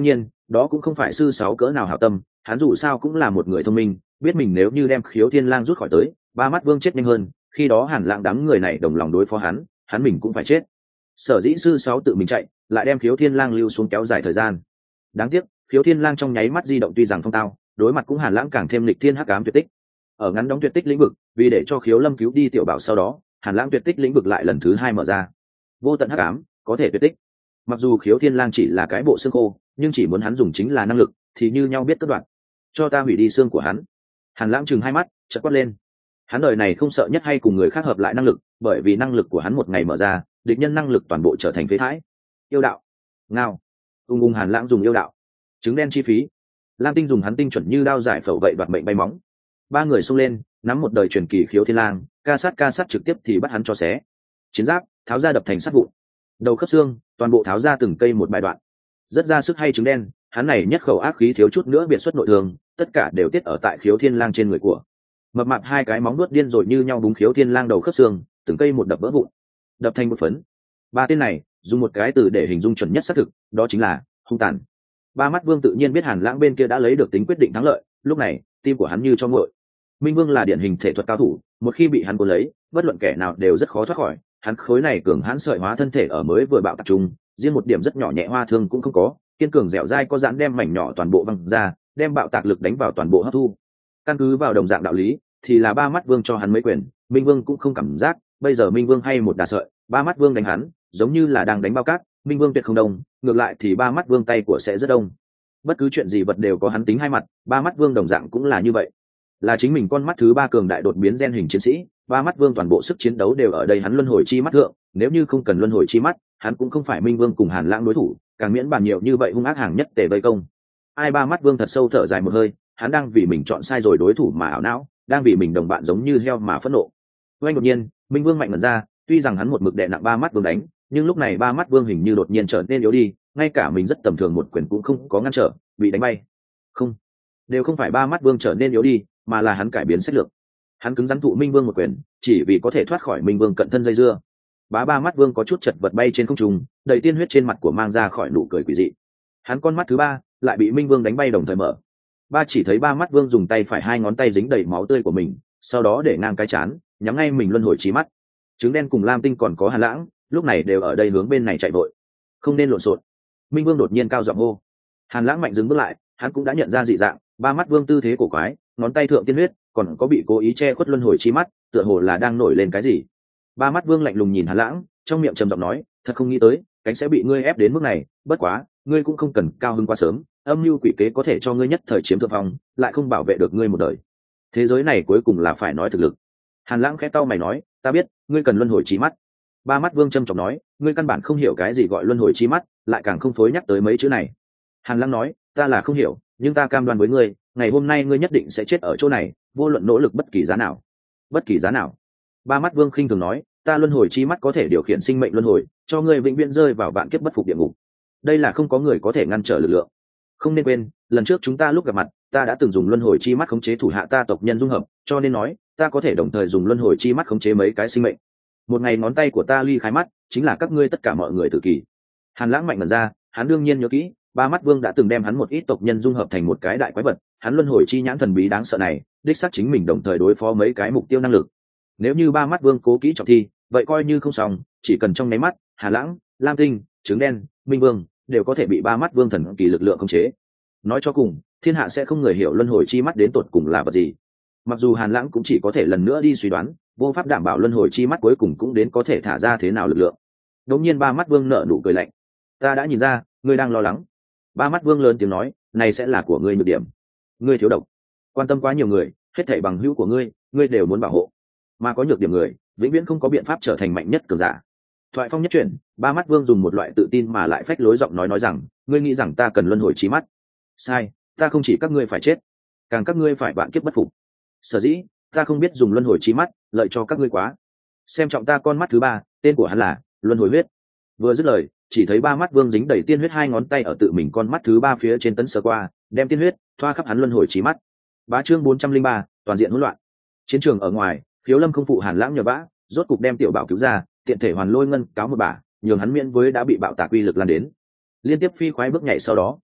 A: đó cũng không phải sư sáu cỡ nào hảo tâm, hắn dù sao cũng là một người thông minh, biết mình nếu như đem Khiếu Thiên Lang rút khỏi tới, ba mắt vương chết nhanh hơn, khi đó Hàn Lãng đám người này đồng lòng đối phó hắn mình cũng phải chết. Sở dĩ sư sáu tự mình chạy, lại đem Khiếu Thiên Lang lưu xuống kéo dài thời gian. Đáng tiếc, Khiếu Thiên Lang trong nháy mắt di động tuy rằng phong tao, đối mặt cũng Hàn Lãng càng thêm lịch thiên hắc ám tuyệt tích. Ở ngắn đóng tuyệt tích lĩnh vực, vì để cho Khiếu Lâm cứu đi tiểu bảo sau đó, Hàn Lãng tuyệt tích lĩnh vực lại lần thứ hai mở ra. Vô tận hắc ám, có thể tuyệt tích. Mặc dù Khiếu Thiên Lang chỉ là cái bộ xương khô, nhưng chỉ muốn hắn dùng chính là năng lực, thì như nhau biết cắt đoạn. Cho ta hủy đi xương của hắn. Hàn Lãng trừng hai mắt, chợt quát lên. Hắn đời này không sợ nhất hay cùng người khác hợp lại năng lực, bởi vì năng lực của hắn một ngày mở ra, địch nhân năng lực toàn bộ trở thành phế thải. Yêu đạo. Ngao. Ung Hàn Lãng dùng yêu đạo. Trứng đen chi phí. Lam Tinh dùng hắn tinh chuẩn như đao giải phẫu vậy đoạt mệnh bay móng. Ba người xông lên, nắm một đời truyền kỳ Khiếu Thiên Lang, ca sát trực tiếp thì bắt hắn cho xé. Chiến giáp, tháo ra đập thành sắt vụn. Đầu khớp xương, toàn bộ tháo ra từng cây một bài đoạn. Rất ra sức hay trứng đen, hắn này nhất khẩu ác khí thiếu chút nữa biệt xuất nội thương, tất cả đều tiết ở tại Khiếu Thiên Lang trên người của. Mập mạp hai cái móng nuốt điên rồi như nhau búng Khiếu Thiên Lang đầu khớp xương, từng cây một đập vỡ vụn, đập thành một phấn. Ba tên này dùng một cái từ để hình dung chuẩn nhất xác thực, đó chính là hung tàn. Ba mắt vương tự nhiên biết Hàn Lãng bên kia đã lấy được tính quyết định thắng lợi, lúc này tim của hắn như cho nguội. Minh Vương là điển hình thể thuật cao thủ, một khi bị hắn cuốn lấy, bất luận kẻ nào đều rất khó thoát khỏi. Hắn khối này cường hãn sợi hóa thân thể ở mới vừa bạo tập trung, riêng một điểm rất nhỏ nhẹ hoa thương cũng không có, kiên cường dẻo dai có dáng đem mảnh nhỏ toàn bộ văng ra, đem bạo tạc lực đánh vào toàn bộ hấp thu. Căn cứ vào đồng dạng đạo lý, thì là ba mắt vương cho hắn mấy quyền, Minh Vương cũng không cảm giác, bây giờ Minh Vương hay một đà sợi, ba mắt vương đánh hắn, giống như là đang đánh bao cát, Minh Vương tuyệt không đông, ngược lại thì ba mắt vương tay của sẽ rất đông. Bất cứ chuyện gì vật đều có hắn tính hai mặt, ba mắt vương đồng dạng cũng là như vậy. Là chính mình con mắt thứ ba cường đại đột biến gen hình chiến sĩ, ba mắt vương toàn bộ sức chiến đấu đều ở đây hắn luân hồi chi mắt thượng, nếu như không cần luân hồi chi mắt, hắn cũng không phải Minh Vương cùng Hàn Lãng đối thủ, càng miễn bàn nhiều như vậy hung ác hàng nhất tề vây công. Ai ba mắt vương thật sâu thở dài một hơi, hắn đang vì mình chọn sai rồi đối thủ mà ảo não, đang vì mình đồng bạn giống như heo mà phẫn nộ. Oanh đột nhiên, Minh Vương mạnh mẽ ra, tuy rằng hắn một mực đè nặng ba mắt vương đánh, nhưng lúc này ba mắt vương hình như đột nhiên trở nên yếu đi, ngay cả mình rất tầm thường một quyền cũng không có ngăn trở, bị đánh bay. Không, đều không phải ba mắt vương trở nên yếu đi, mà là hắn cải biến sách lược. Hắn cứng rắn thụ Minh Vương một quyền, chỉ vì có thể thoát khỏi Minh Vương cận thân dây dưa. Ba mắt vương có chút chật vật bay trên không trung, đầy tiên huyết trên mặt của mang ra khỏi nụ cười quỷ dị. Hắn con mắt thứ ba lại bị Minh Vương đánh bay đồng thời mở. Ba chỉ thấy ba mắt vương dùng tay phải hai ngón tay dính đầy máu tươi của mình, sau đó để ngang cái chán, nhắm ngay mình luân hồi chí mắt. Trứng đen cùng Lam Tinh còn có Hàn Lãng, lúc này đều ở đây hướng bên này chạy vội. Không nên lộn xộn. Minh Vương đột nhiên cao giọng hô. Hàn Lãng mạnh dừng bước lại, hắn cũng đã nhận ra dị dạng, ba mắt vương tư thế cổ quái, ngón tay thượng tiên huyết, còn có bị cố ý che khuất luân hồi chi mắt, tựa hồ là đang nổi lên cái gì. Ba mắt vương lạnh lùng nhìn Hàn Lãng, trong miệng trầm giọng nói, thật không nghĩ tới, cánh sẽ bị ngươi ép đến mức này, bất quá, ngươi cũng không cần cao hứng quá sớm, âm mưu quỷ kế có thể cho ngươi nhất thời chiếm thượng phong, lại không bảo vệ được ngươi một đời. Thế giới này cuối cùng là phải nói thực lực. Hàn Lãng khẽ cau mày nói, ta biết, ngươi cần luân hồi chi mắt. Ba mắt vương trầm trọng nói, ngươi căn bản không hiểu cái gì gọi luân hồi chi mắt, lại càng không phối nhắc tới mấy chữ này. Hàn Lãng nói, ta là không hiểu, nhưng ta cam đoan với ngươi, ngày hôm nay ngươi nhất định sẽ chết ở chỗ này, vô luận nỗ lực bất kỳ giá nào. Bất kỳ giá nào? Ba mắt vương khinh thường nói, ta luân hồi chi mắt có thể điều khiển sinh mệnh luân hồi, cho ngươi vĩnh viễn rơi vào vạn kiếp bất phục địa ngục. Đây là không có người có thể ngăn trở lực lượng. Không nên quên, lần trước chúng ta lúc gặp mặt, ta đã từng dùng luân hồi chi mắt khống chế thủ hạ ta tộc nhân dung hợp, cho nên nói, ta có thể đồng thời dùng luân hồi chi mắt khống chế mấy cái sinh mệnh. Một ngày ngón tay của ta ly khai mắt, chính là các ngươi tất cả mọi người tử kỳ. Hàn Lãng mạnh mẩn ra, hắn đương nhiên nhớ kỹ, ba mắt vương đã từng đem hắn một ít tộc nhân dung hợp thành một cái đại quái vật, hắn luân hồi chi nhãn thần bí đáng sợ này, đích xác chính mình đồng thời đối phó mấy cái mục tiêu năng lực. Nếu như ba mắt vương cố kỹ trọng thi, vậy coi như không xong, chỉ cần trong nháy mắt, Hàn Lãng, Lam Tinh, Trứng đen, Minh Vương đều có thể bị ba mắt vương thần kỳ lực lượng khống chế. Nói cho cùng, thiên hạ sẽ không người hiểu luân hồi chi mắt đến tột cùng là vật gì. Mặc dù Hàn Lãng cũng chỉ có thể lần nữa đi suy đoán, vô pháp đảm bảo luân hồi chi mắt cuối cùng cũng đến có thể thả ra thế nào lực lượng. Đột nhiên ba mắt vương nở nụ cười lạnh, ta đã nhìn ra, ngươi đang lo lắng. Ba mắt vương lớn tiếng nói, này sẽ là của ngươi nhược điểm. Ngươi thiếu độc, quan tâm quá nhiều người, hết thảy bằng hữu của ngươi, ngươi đều muốn bảo hộ. Mà có nhược điểm người, vĩnh viễn không có biện pháp trở thành mạnh nhất cường giả. Thoại phong nhất chuyển, ba mắt vương dùng một loại tự tin mà lại phách lối giọng nói rằng, ngươi nghĩ rằng ta cần luân hồi chí mắt? Sai, ta không chỉ các ngươi phải chết, càng các ngươi phải vạn kiếp bất phục. Sở dĩ, ta không biết dùng luân hồi chí mắt, lợi cho các ngươi quá. Xem trọng ta con mắt thứ ba, tên của hắn là luân hồi huyết. Vừa dứt lời, chỉ thấy ba mắt vương dính đầy tiên huyết hai ngón tay ở tự mình con mắt thứ ba phía trên tấn sờ qua, đem tiên huyết thoa khắp hắn luân hồi chí mắt. Bá chương 403, toàn diện hỗn loạn. Chiến trường ở ngoài, Khiếu Lâm không phụ Hàn Lãng nhờ vả, rốt cục đem tiểu bảo cứu ra, tiện thể hoàn lôi ngân cáo một bả, nhường hắn miễn với đã bị bạo tạc uy lực lan đến. Liên tiếp phi khoái bước nhảy sau đó,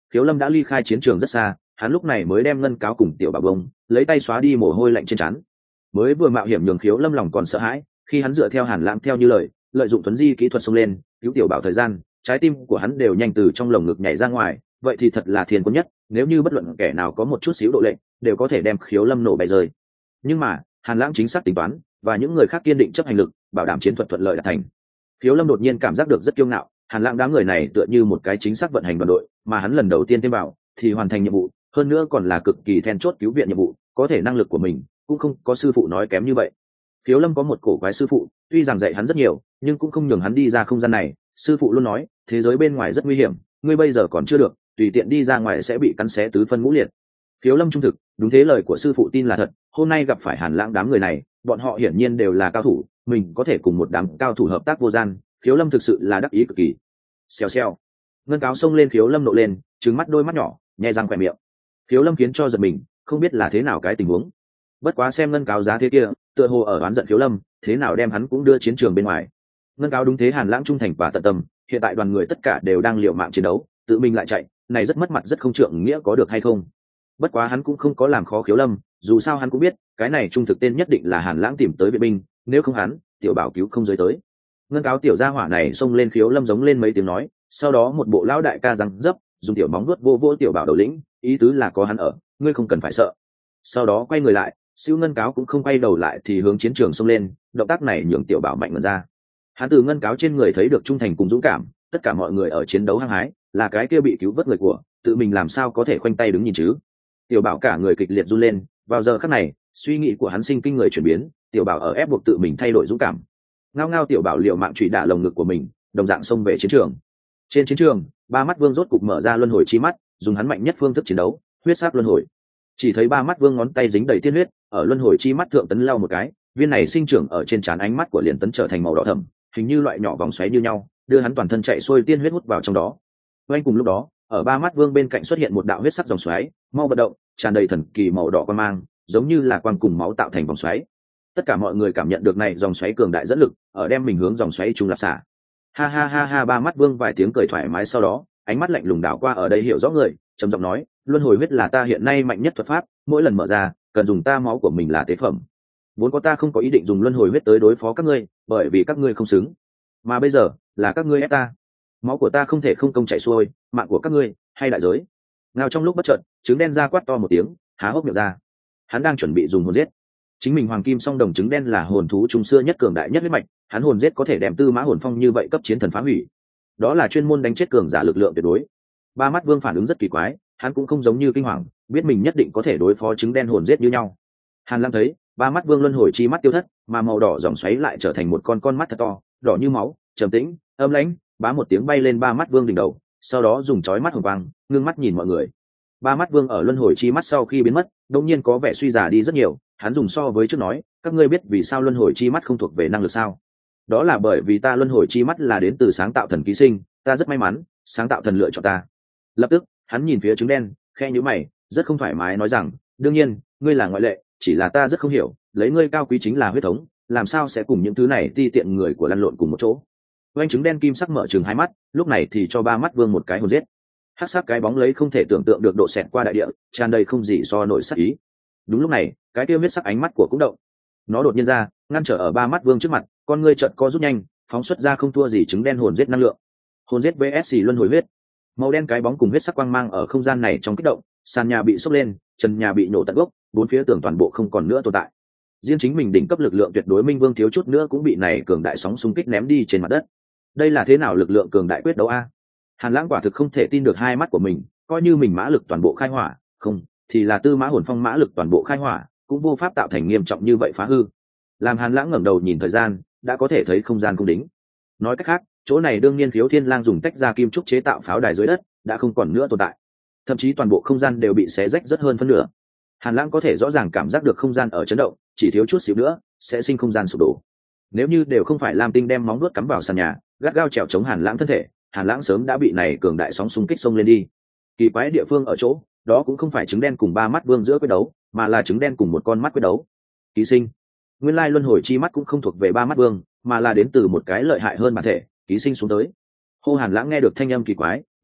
A: Khiếu Lâm đã ly khai chiến trường rất xa, hắn lúc này mới đem ngân cáo cùng tiểu bảo bông lấy tay xóa đi mồ hôi lạnh trên trán. Mới vừa mạo hiểm nhường Khiếu Lâm lòng còn sợ hãi, khi hắn dựa theo Hàn Lãng theo như lời, lợi dụng thuấn di kỹ thuật xông lên cứu tiểu bảo thời gian, trái tim của hắn đều nhanh từ trong lồng ngực nhảy ra ngoài. Vậy thì thật là thiên quân nhất, nếu như bất luận kẻ nào có một chút xíu độ lệnh đều có thể đem Khiếu Lâm nổ bay rơi. Nhưng mà Hàn Lãng chính xác tính toán, và những người khác kiên định chấp hành lực, bảo đảm chiến thuật thuận lợi đạt thành. Khiếu Lâm đột nhiên cảm giác được rất kiêu ngạo, Hàn Lãng đám người này tựa như một cái chính xác vận hành đoàn đội, mà hắn lần đầu tiên thêm vào thì hoàn thành nhiệm vụ, hơn nữa còn là cực kỳ then chốt cứu viện nhiệm vụ, có thể năng lực của mình cũng không có sư phụ nói kém như vậy. Khiếu Lâm có một cổ quái sư phụ, tuy rằng dạy hắn rất nhiều, nhưng cũng không nhường hắn đi ra không gian này. Sư phụ luôn nói, thế giới bên ngoài rất nguy hiểm, ngươi bây giờ còn chưa được, tùy tiện đi ra ngoài sẽ bị cắn xé tứ phân ngũ liệt. Khiếu Lâm trung thực, đúng thế lời của sư phụ tin là thật. Hôm nay gặp phải Hàn Lãng đám người này, bọn họ hiển nhiên đều là cao thủ, mình có thể cùng một đám cao thủ hợp tác vô gian. Khiếu Lâm thực sự là đắc ý cực kỳ. Xèo xèo, ngân cáo xông lên, Khiếu Lâm nộ lên, trừng mắt đôi mắt nhỏ, nhè răng khỏe miệng. Khiếu Lâm khiến cho giật mình, không biết là thế nào cái tình huống. Bất quá xem ngân cáo giá thế kia, tựa hồ ở oán giận Khiếu Lâm, thế nào đem hắn cũng đưa chiến trường bên ngoài. Ngân cáo đúng thế, Hàn Lãng trung thành và tận tâm, hiện tại đoàn người tất cả đều đang liều mạng chiến đấu, tự mình lại chạy, này rất mất mặt, rất không trượng nghĩa, có được hay không? Bất quá hắn cũng không có làm khó Khiếu Lâm, dù sao hắn cũng biết cái này trung thực tên nhất định là Hàn Lãng tìm tới viện binh, nếu không hắn tiểu bảo cứu không giới tới. Ngân cáo tiểu gia hỏa này xông lên, Khiếu Lâm giống lên mấy tiếng nói, sau đó một bộ lão đại ca răng dấp, dùng tiểu móng vuốt vô vô tiểu bảo đầu lĩnh, ý tứ là có hắn ở, ngươi không cần phải sợ. Sau đó quay người lại, siêu ngân cáo cũng không quay đầu lại thì hướng chiến trường xông lên, động tác này nhường tiểu bảo mạnh mẽ ra. Hắn từ ngân cáo trên người thấy được trung thành cùng dũng cảm, tất cả mọi người ở chiến đấu hăng hái, là cái kia bị cứu vớt người của, tự mình làm sao có thể khoanh tay đứng nhìn chứ? Tiểu bảo cả người kịch liệt run lên, vào giờ khắc này, suy nghĩ của hắn sinh kinh người chuyển biến, tiểu bảo ở ép buộc tự mình thay đổi dũng cảm. Ngao ngao, tiểu bảo liều mạng chủy đả lồng ngực của mình, đồng dạng xông về chiến trường. Trên chiến trường, ba mắt vương rốt cục mở ra luân hồi chi mắt, dùng hắn mạnh nhất phương thức chiến đấu, huyết sắc luân hồi. Chỉ thấy ba mắt vương ngón tay dính đầy tiên huyết, ở luân hồi chi mắt thượng tấn lao một cái, viên này sinh trưởng ở trên trán ánh mắt của liền tấn trở thành màu đỏ thẫm, hình như loại nhỏ vòng xoáy như nhau, đưa hắn toàn thân chạy xuôi tiên huyết hút vào trong đó. Oanh, cùng lúc đó, ở ba mắt vương bên cạnh xuất hiện một đạo huyết sắc dòng xoáy, mau vận động, tràn đầy thần kỳ màu đỏ quang mang, giống như là quang cùng máu tạo thành vòng xoáy. Tất cả mọi người cảm nhận được này dòng xoáy cường đại dẫn lực, ở đem mình hướng dòng xoáy trung lạp xả. Ha ha ha ha, ba mắt vương vài tiếng cười thoải mái, sau đó ánh mắt lạnh lùng đảo qua ở đây hiểu rõ người, trầm giọng nói, luân hồi huyết là ta hiện nay mạnh nhất thuật pháp, mỗi lần mở ra cần dùng ta máu của mình là tế phẩm. Vốn có ta không có ý định dùng luân hồi huyết tới đối phó các ngươi, bởi vì các ngươi không xứng, mà bây giờ là các ngươi ép ta, máu của ta không thể không công chảy xuôi, mạng của các ngươi hay đại giới. Ngao trong lúc bất chợt, trứng đen ra quát to một tiếng, há hốc miệng ra. Hắn đang chuẩn bị dùng hồn giết. Chính mình hoàng kim song đồng trứng đen là hồn thú trung xưa nhất, cường đại nhất huyết mạch, hắn hồn giết có thể đem tư mã hồn phong như vậy cấp chiến thần phá hủy, đó là chuyên môn đánh chết cường giả lực lượng tuyệt đối. Ba mắt vương phản ứng rất kỳ quái, hắn cũng không giống như kinh hoàng, biết mình nhất định có thể đối phó trứng đen hồn giết như nhau. Hàn Lam thấy ba mắt vương luân hồi chi mắt tiêu thất, mà màu đỏ dòng xoáy lại trở thành một con mắt thật to, đỏ như máu, trầm tĩnh, âm lãnh, bá một tiếng bay lên ba mắt vương đỉnh đầu, sau đó dùng chói mắt hồng vàng ngưng mắt nhìn mọi người. Ba mắt vương ở luân hồi chi mắt sau khi biến mất, đột nhiên có vẻ suy già đi rất nhiều. Hắn dùng so với trước nói, các ngươi biết vì sao luân hồi chi mắt không thuộc về năng lực sao? Đó là bởi vì ta luân hồi chi mắt là đến từ sáng tạo thần ký sinh, ta rất may mắn, sáng tạo thần lựa chọn ta. Lập tức hắn nhìn phía trứng đen, khe nhíu mày, rất không thoải mái nói rằng, đương nhiên ngươi là ngoại lệ, chỉ là ta rất không hiểu, lấy ngươi cao quý chính là huyết thống, làm sao sẽ cùng những thứ này ti tiện người của lăn lộn cùng một chỗ. Oanh, trứng đen kim sắc mở trừng hai mắt, lúc này thì cho ba mắt vương một cái hồn giết. Hắc sắc cái bóng lấy không thể tưởng tượng được độ xẹt qua đại địa, tràn đầy không gì so nổi sắc ý. Đúng lúc này, cái kia huyết sắc ánh mắt của cũng động, nó đột nhiên ra, ngăn trở ở ba mắt vương trước mặt, con ngươi chợt co rút nhanh, phóng xuất ra không thua gì trứng đen hồn giết năng lượng. Hồn giết vs luân hồi huyết. Màu đen cái bóng cùng huyết sắc quang mang ở không gian này trong kích động, sàn nhà bị sốc lên, trần nhà bị nổ tận gốc, bốn phía tường toàn bộ không còn nữa tồn tại. Riêng chính mình đỉnh cấp lực lượng tuyệt đối minh vương thiếu chút nữa cũng bị này cường đại sóng xung kích ném đi trên mặt đất. Đây là thế nào lực lượng cường đại quyết đấu a? Hàn Lãng quả thực không thể tin được hai mắt của mình, coi như mình mã lực toàn bộ khai hỏa, không, thì là tư mã hồn phong mã lực toàn bộ khai hỏa, cũng vô pháp tạo thành nghiêm trọng như vậy phá hư. Làm Hàn Lãng ngẩng đầu nhìn thời gian, đã có thể thấy không gian cung đính. Nói cách khác, chỗ này đương nhiên Khiếu Thiên Lang dùng tách ra kim trúc chế tạo pháo đài dưới đất, đã không còn nữa tồn tại. Thậm chí toàn bộ không gian đều bị xé rách rất hơn phân nửa. Hàn Lãng có thể rõ ràng cảm giác được không gian ở chấn động, chỉ thiếu chút xíu nữa sẽ sinh không gian sụp đổ. Nếu như đều không phải Lam Tinh đem móng vuốt cắm vào sàn nhà, gắt gao trèo chống Hàn Lãng thân thể, Hàn Lãng sớm đã bị này cường đại sóng xung kích xông lên đi. Kỳ quái địa phương ở chỗ, đó cũng không phải trứng đen cùng ba mắt vương giữa quyết đấu, mà là trứng đen cùng một con mắt quyết đấu. Ký sinh. Nguyên lai luân hồi chi mắt cũng không thuộc về ba mắt vương, mà là đến từ một cái lợi hại hơn bản thể, ký sinh xuống tới. Hô Hàn Lãng nghe được thanh âm kỳ quái,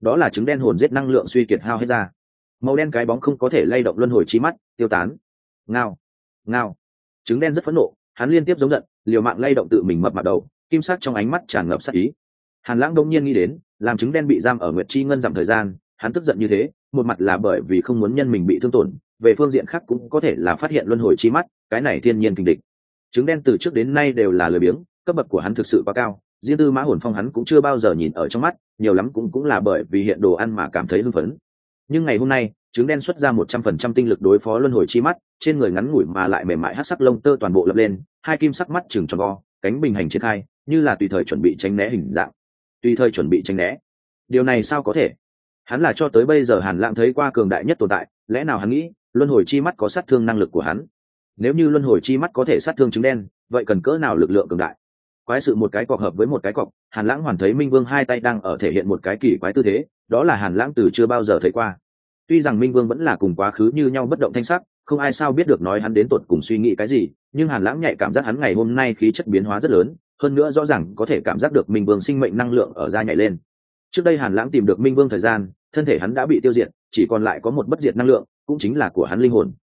A: đó là trứng đen hồn giết năng lượng suy kiệt hao hết ra. Màu đen cái bóng không có thể lay động luân hồi chi mắt, tiêu tán. Ngao, ngao. Trứng đen rất phẫn nộ, hắn liên tiếp giống giận, liều mạng lay động tự mình mập mạp đầu, kim sắc trong ánh mắt tràn ngập sát ý. Hàn Lãng đông nhiên nghĩ đến, làm trứng đen bị giam ở Nguyệt Chi Ngân giảm thời gian, hắn tức giận như thế, một mặt là bởi vì không muốn nhân mình bị thương tổn, về phương diện khác cũng có thể là phát hiện luân hồi chi mắt, cái này thiên nhiên kình địch. Trứng đen từ trước đến nay đều là lười biếng, cấp bậc của hắn thực sự quá cao, riêng Tư Mã Hồn Phong hắn cũng chưa bao giờ nhìn ở trong mắt, nhiều lắm cũng là bởi vì hiện đồ ăn mà cảm thấy hưng phấn. Nhưng ngày hôm nay, trứng đen xuất ra 100% tinh lực đối phó luân hồi chi mắt, trên người ngắn ngủi mà lại mềm mại hắc sắc lông tơ toàn bộ lập lên, hai kim sắc mắt trừng tròn vo, cánh bình hành triển khai, như là tùy thời chuẩn bị tránh né hình dạng. Tùy thời chuẩn bị tránh né. Điều này sao có thể? Hắn là cho tới bây giờ Hàn Lãng thấy qua cường đại nhất tồn tại, lẽ nào hắn nghĩ, luân hồi chi mắt có sát thương năng lực của hắn? Nếu như luân hồi chi mắt có thể sát thương trứng đen, vậy cần cỡ nào lực lượng cường đại? Quái sự một cái cọc hợp với một cái cọc, Hàn Lãng hoàn thấy Minh Vương hai tay đang ở thể hiện một cái kỳ quái tư thế, đó là Hàn Lãng từ chưa bao giờ thấy qua. Tuy rằng Minh Vương vẫn là cùng quá khứ như nhau bất động thanh sắc, không ai sao biết được nói hắn đến tột cùng suy nghĩ cái gì, nhưng Hàn Lãng nhạy cảm giác hắn ngày hôm nay khí chất biến hóa rất lớn, hơn nữa rõ ràng có thể cảm giác được Minh Vương sinh mệnh năng lượng ở da nhảy lên. Trước đây Hàn Lãng tìm được Minh Vương thời gian, thân thể hắn đã bị tiêu diệt, chỉ còn lại có một bất diệt năng lượng, cũng chính là của hắn linh hồn.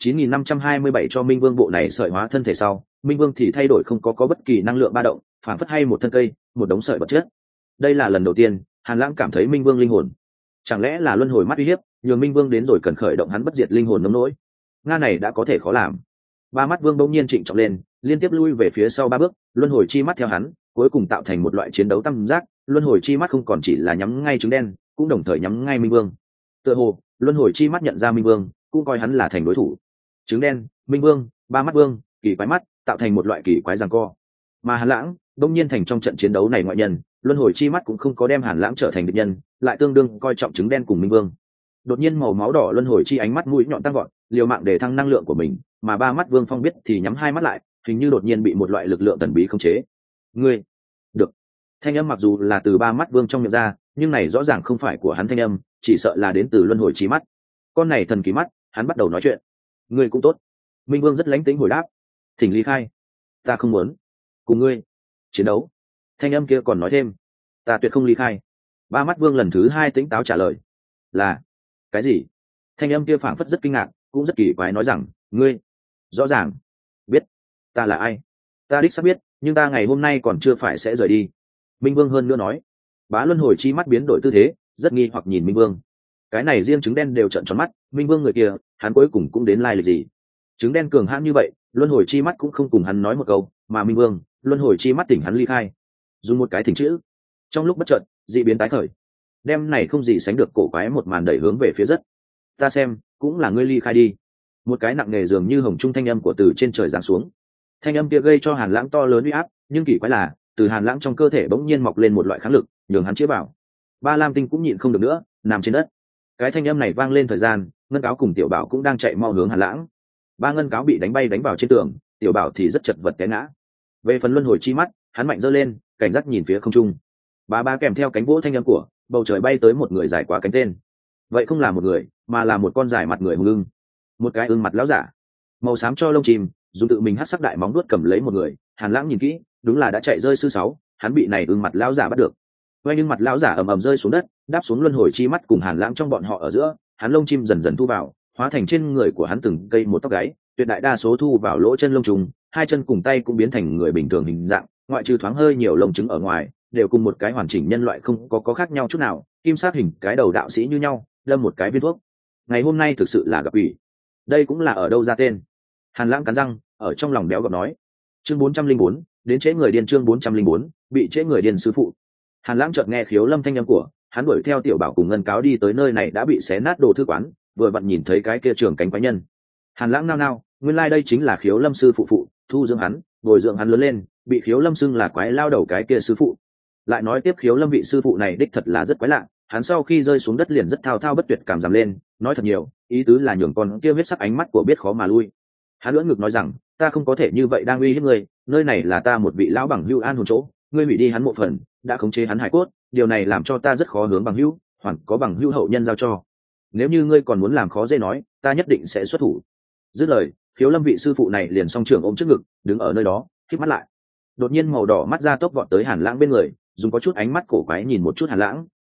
A: 9527 cho Minh Vương bộ này sợi hóa thân thể sau, Minh Vương thì thay đổi không có bất kỳ năng lượng ba động, phản phất hay một thân cây, một đống sợi vật chất. Đây là lần đầu tiên Hàn Lãng cảm thấy Minh Vương linh hồn. Chẳng lẽ là luân hồi mắt uy hiếp, nhường Minh Vương đến rồi cần khởi động hắn bất diệt linh hồn nông nỗi. Nga này đã có thể khó làm. Ba mắt Vương bỗng nhiên trịnh trọng lên, liên tiếp lui về phía sau ba bước, luân hồi chi mắt theo hắn, cuối cùng tạo thành một loại chiến đấu tam giác, luân hồi chi mắt không còn chỉ là nhắm ngay trứng đen, cũng đồng thời nhắm ngay Minh Vương. Tựa hồ, luân hồi chi mắt nhận ra Minh Vương, cũng coi hắn là thành đối thủ. Trứng đen, Minh Vương, ba mắt Vương, kỳ quái mắt, tạo thành một loại kỳ quái giằng co. Mà Hàn Lãng, bỗng nhiên thành trong trận chiến đấu này ngoại nhân, luân hồi chi mắt cũng không có đem Hàn Lãng trở thành địch nhân, lại tương đương coi trọng trứng đen cùng Minh Vương. Đột nhiên màu máu đỏ luân hồi chi ánh mắt mũi nhọn tăng gọn, liều mạng để thăng năng lượng của mình, mà ba mắt Vương Phong biết thì nhắm hai mắt lại, hình như đột nhiên bị một loại lực lượng thần bí khống chế. Ngươi, được. Thanh âm mặc dù là từ ba mắt Vương trong miệng ra, nhưng này rõ ràng không phải của hắn thanh âm, chỉ sợ là đến từ luân hồi chi mắt. Con này thần kỳ mắt, hắn bắt đầu nói chuyện. Ngươi cũng tốt. Minh Vương rất lánh tính hồi đáp. Thỉnh ly khai. Ta không muốn cùng ngươi chiến đấu. Thanh âm kia còn nói thêm. Ta tuyệt không ly khai. Ba mắt Vương lần thứ hai tỉnh táo trả lời. Là cái gì? Thanh âm kia phảng phất rất kinh ngạc, cũng rất kỳ quái nói rằng, ngươi rõ ràng biết ta là ai. Ta đích xác biết, nhưng ta ngày hôm nay còn chưa phải sẽ rời đi. Minh Vương hơn nữa nói. Bá luân hồi chi mắt biến đổi tư thế, rất nghi hoặc nhìn Minh Vương. Cái này riêng trứng đen đều trợn tròn mắt, Minh Vương người kia, hắn cuối cùng cũng đến lai lịch gì? Trứng đen cường hãn như vậy, luân hồi chi mắt cũng không cùng hắn nói một câu, mà Minh Vương, luân hồi chi mắt tỉnh hắn ly khai. Dùng một cái thỉnh chữ. Trong lúc bất chợt, dị biến tái khởi. Đem này không gì sánh được cổ quái một màn đẩy hướng về phía rất. Ta xem, cũng là ngươi ly khai đi. Một cái nặng nề dường như hồng trung thanh âm của từ trên trời giáng xuống. Thanh âm kia gây cho Hàn Lãng to lớn uy áp, nhưng kỳ quái là, từ Hàn Lãng trong cơ thể bỗng nhiên mọc lên một loại kháng lực, nhường hắn chĩa vào. Ba Lam Tinh cũng nhịn không được nữa, nằm trên đất. Cái thanh âm này vang lên thời gian, Ngân Cáo cùng Tiểu Bảo cũng đang chạy mau hướng Hàn Lãng. Ba Ngân Cáo bị đánh bay đánh vào trên tường, Tiểu Bảo thì rất chật vật té ngã. Về phần luân hồi chi mắt, hắn mạnh giơ lên, cảnh giác nhìn phía không trung. Ba kèm theo cánh vỗ thanh âm của, bầu trời bay tới một người dài quá cánh tên. Vậy không là một người, mà là một con dài mặt người hùng ưng. Một cái ưng mặt lão giả, màu xám cho lông chim, dùng tự mình hất sắc đại móng vuốt cầm lấy một người. Hàn Lãng nhìn kỹ, đúng là đã chạy rơi sư sáu, hắn bị này ưng mặt lão giả bắt được. Quay ưng mặt lão giả ầm ầm rơi xuống đất, đáp xuống luân hồi chi mắt cùng Hàn Lãng trong bọn họ ở giữa, hắn lông chim dần dần thu vào, hóa thành trên người của hắn từng cây một tóc gáy, tuyệt đại đa số thu vào lỗ chân lông trùng, hai chân cùng tay cũng biến thành người bình thường hình dạng, ngoại trừ thoáng hơi nhiều lông trứng ở ngoài, đều cùng một cái hoàn chỉnh nhân loại không có khác nhau chút nào, kim sát hình cái đầu đạo sĩ như nhau, đâm một cái viên thuốc. Ngày hôm nay thực sự là gặp ủy. Đây cũng là ở đâu ra tên? Hàn Lãng cắn răng, ở trong lòng béo gập nói. Chương 404, đến trễ người điên. Chương 404, bị trễ người điên sư phụ. Hàn Lãng chợt nghe Khiếu Lâm thanh âm của, hắn đuổi theo Tiểu Bảo cùng Ngân Cáo đi tới nơi này đã bị xé nát đồ thư quán, vừa vặn nhìn thấy cái kia trường cánh quái nhân. Hàn Lãng nao nao, nguyên lai đây chính là Khiếu Lâm sư phụ, thu dưỡng hắn, bồi dưỡng hắn lớn lên, bị Khiếu Lâm xưng là quái lao đầu cái kia sư phụ. Lại nói tiếp Khiếu Lâm vị sư phụ này đích thật là rất quái lạ, hắn sau khi rơi xuống đất liền rất thao thao bất tuyệt cảm giảm lên, nói thật nhiều, ý tứ là nhường con kia huyết sắc ánh mắt của biết khó mà lui. Hắn lưỡng ngực nói rằng, ta không có thể như vậy đang uy hiếp ngươi, nơi này là ta một vị lão bằng hữu an hồn chỗ, ngươi hủy đi hắn một phần, đã khống chế hắn hải cốt, điều này làm cho ta rất khó hướng bằng hữu, hoàn có bằng hữu hậu nhân giao cho. Nếu như ngươi còn muốn làm khó dễ nói, ta nhất định sẽ xuất thủ. Dứt lời, Khiếu Lâm vị sư phụ này liền song trường ôm trước ngực, đứng ở nơi đó, khép mắt lại. Đột nhiên màu đỏ mắt ra tốc vọt tới Hàn Lãng bên người, dùng có chút ánh mắt cổ quái nhìn một chút Hàn Lãng,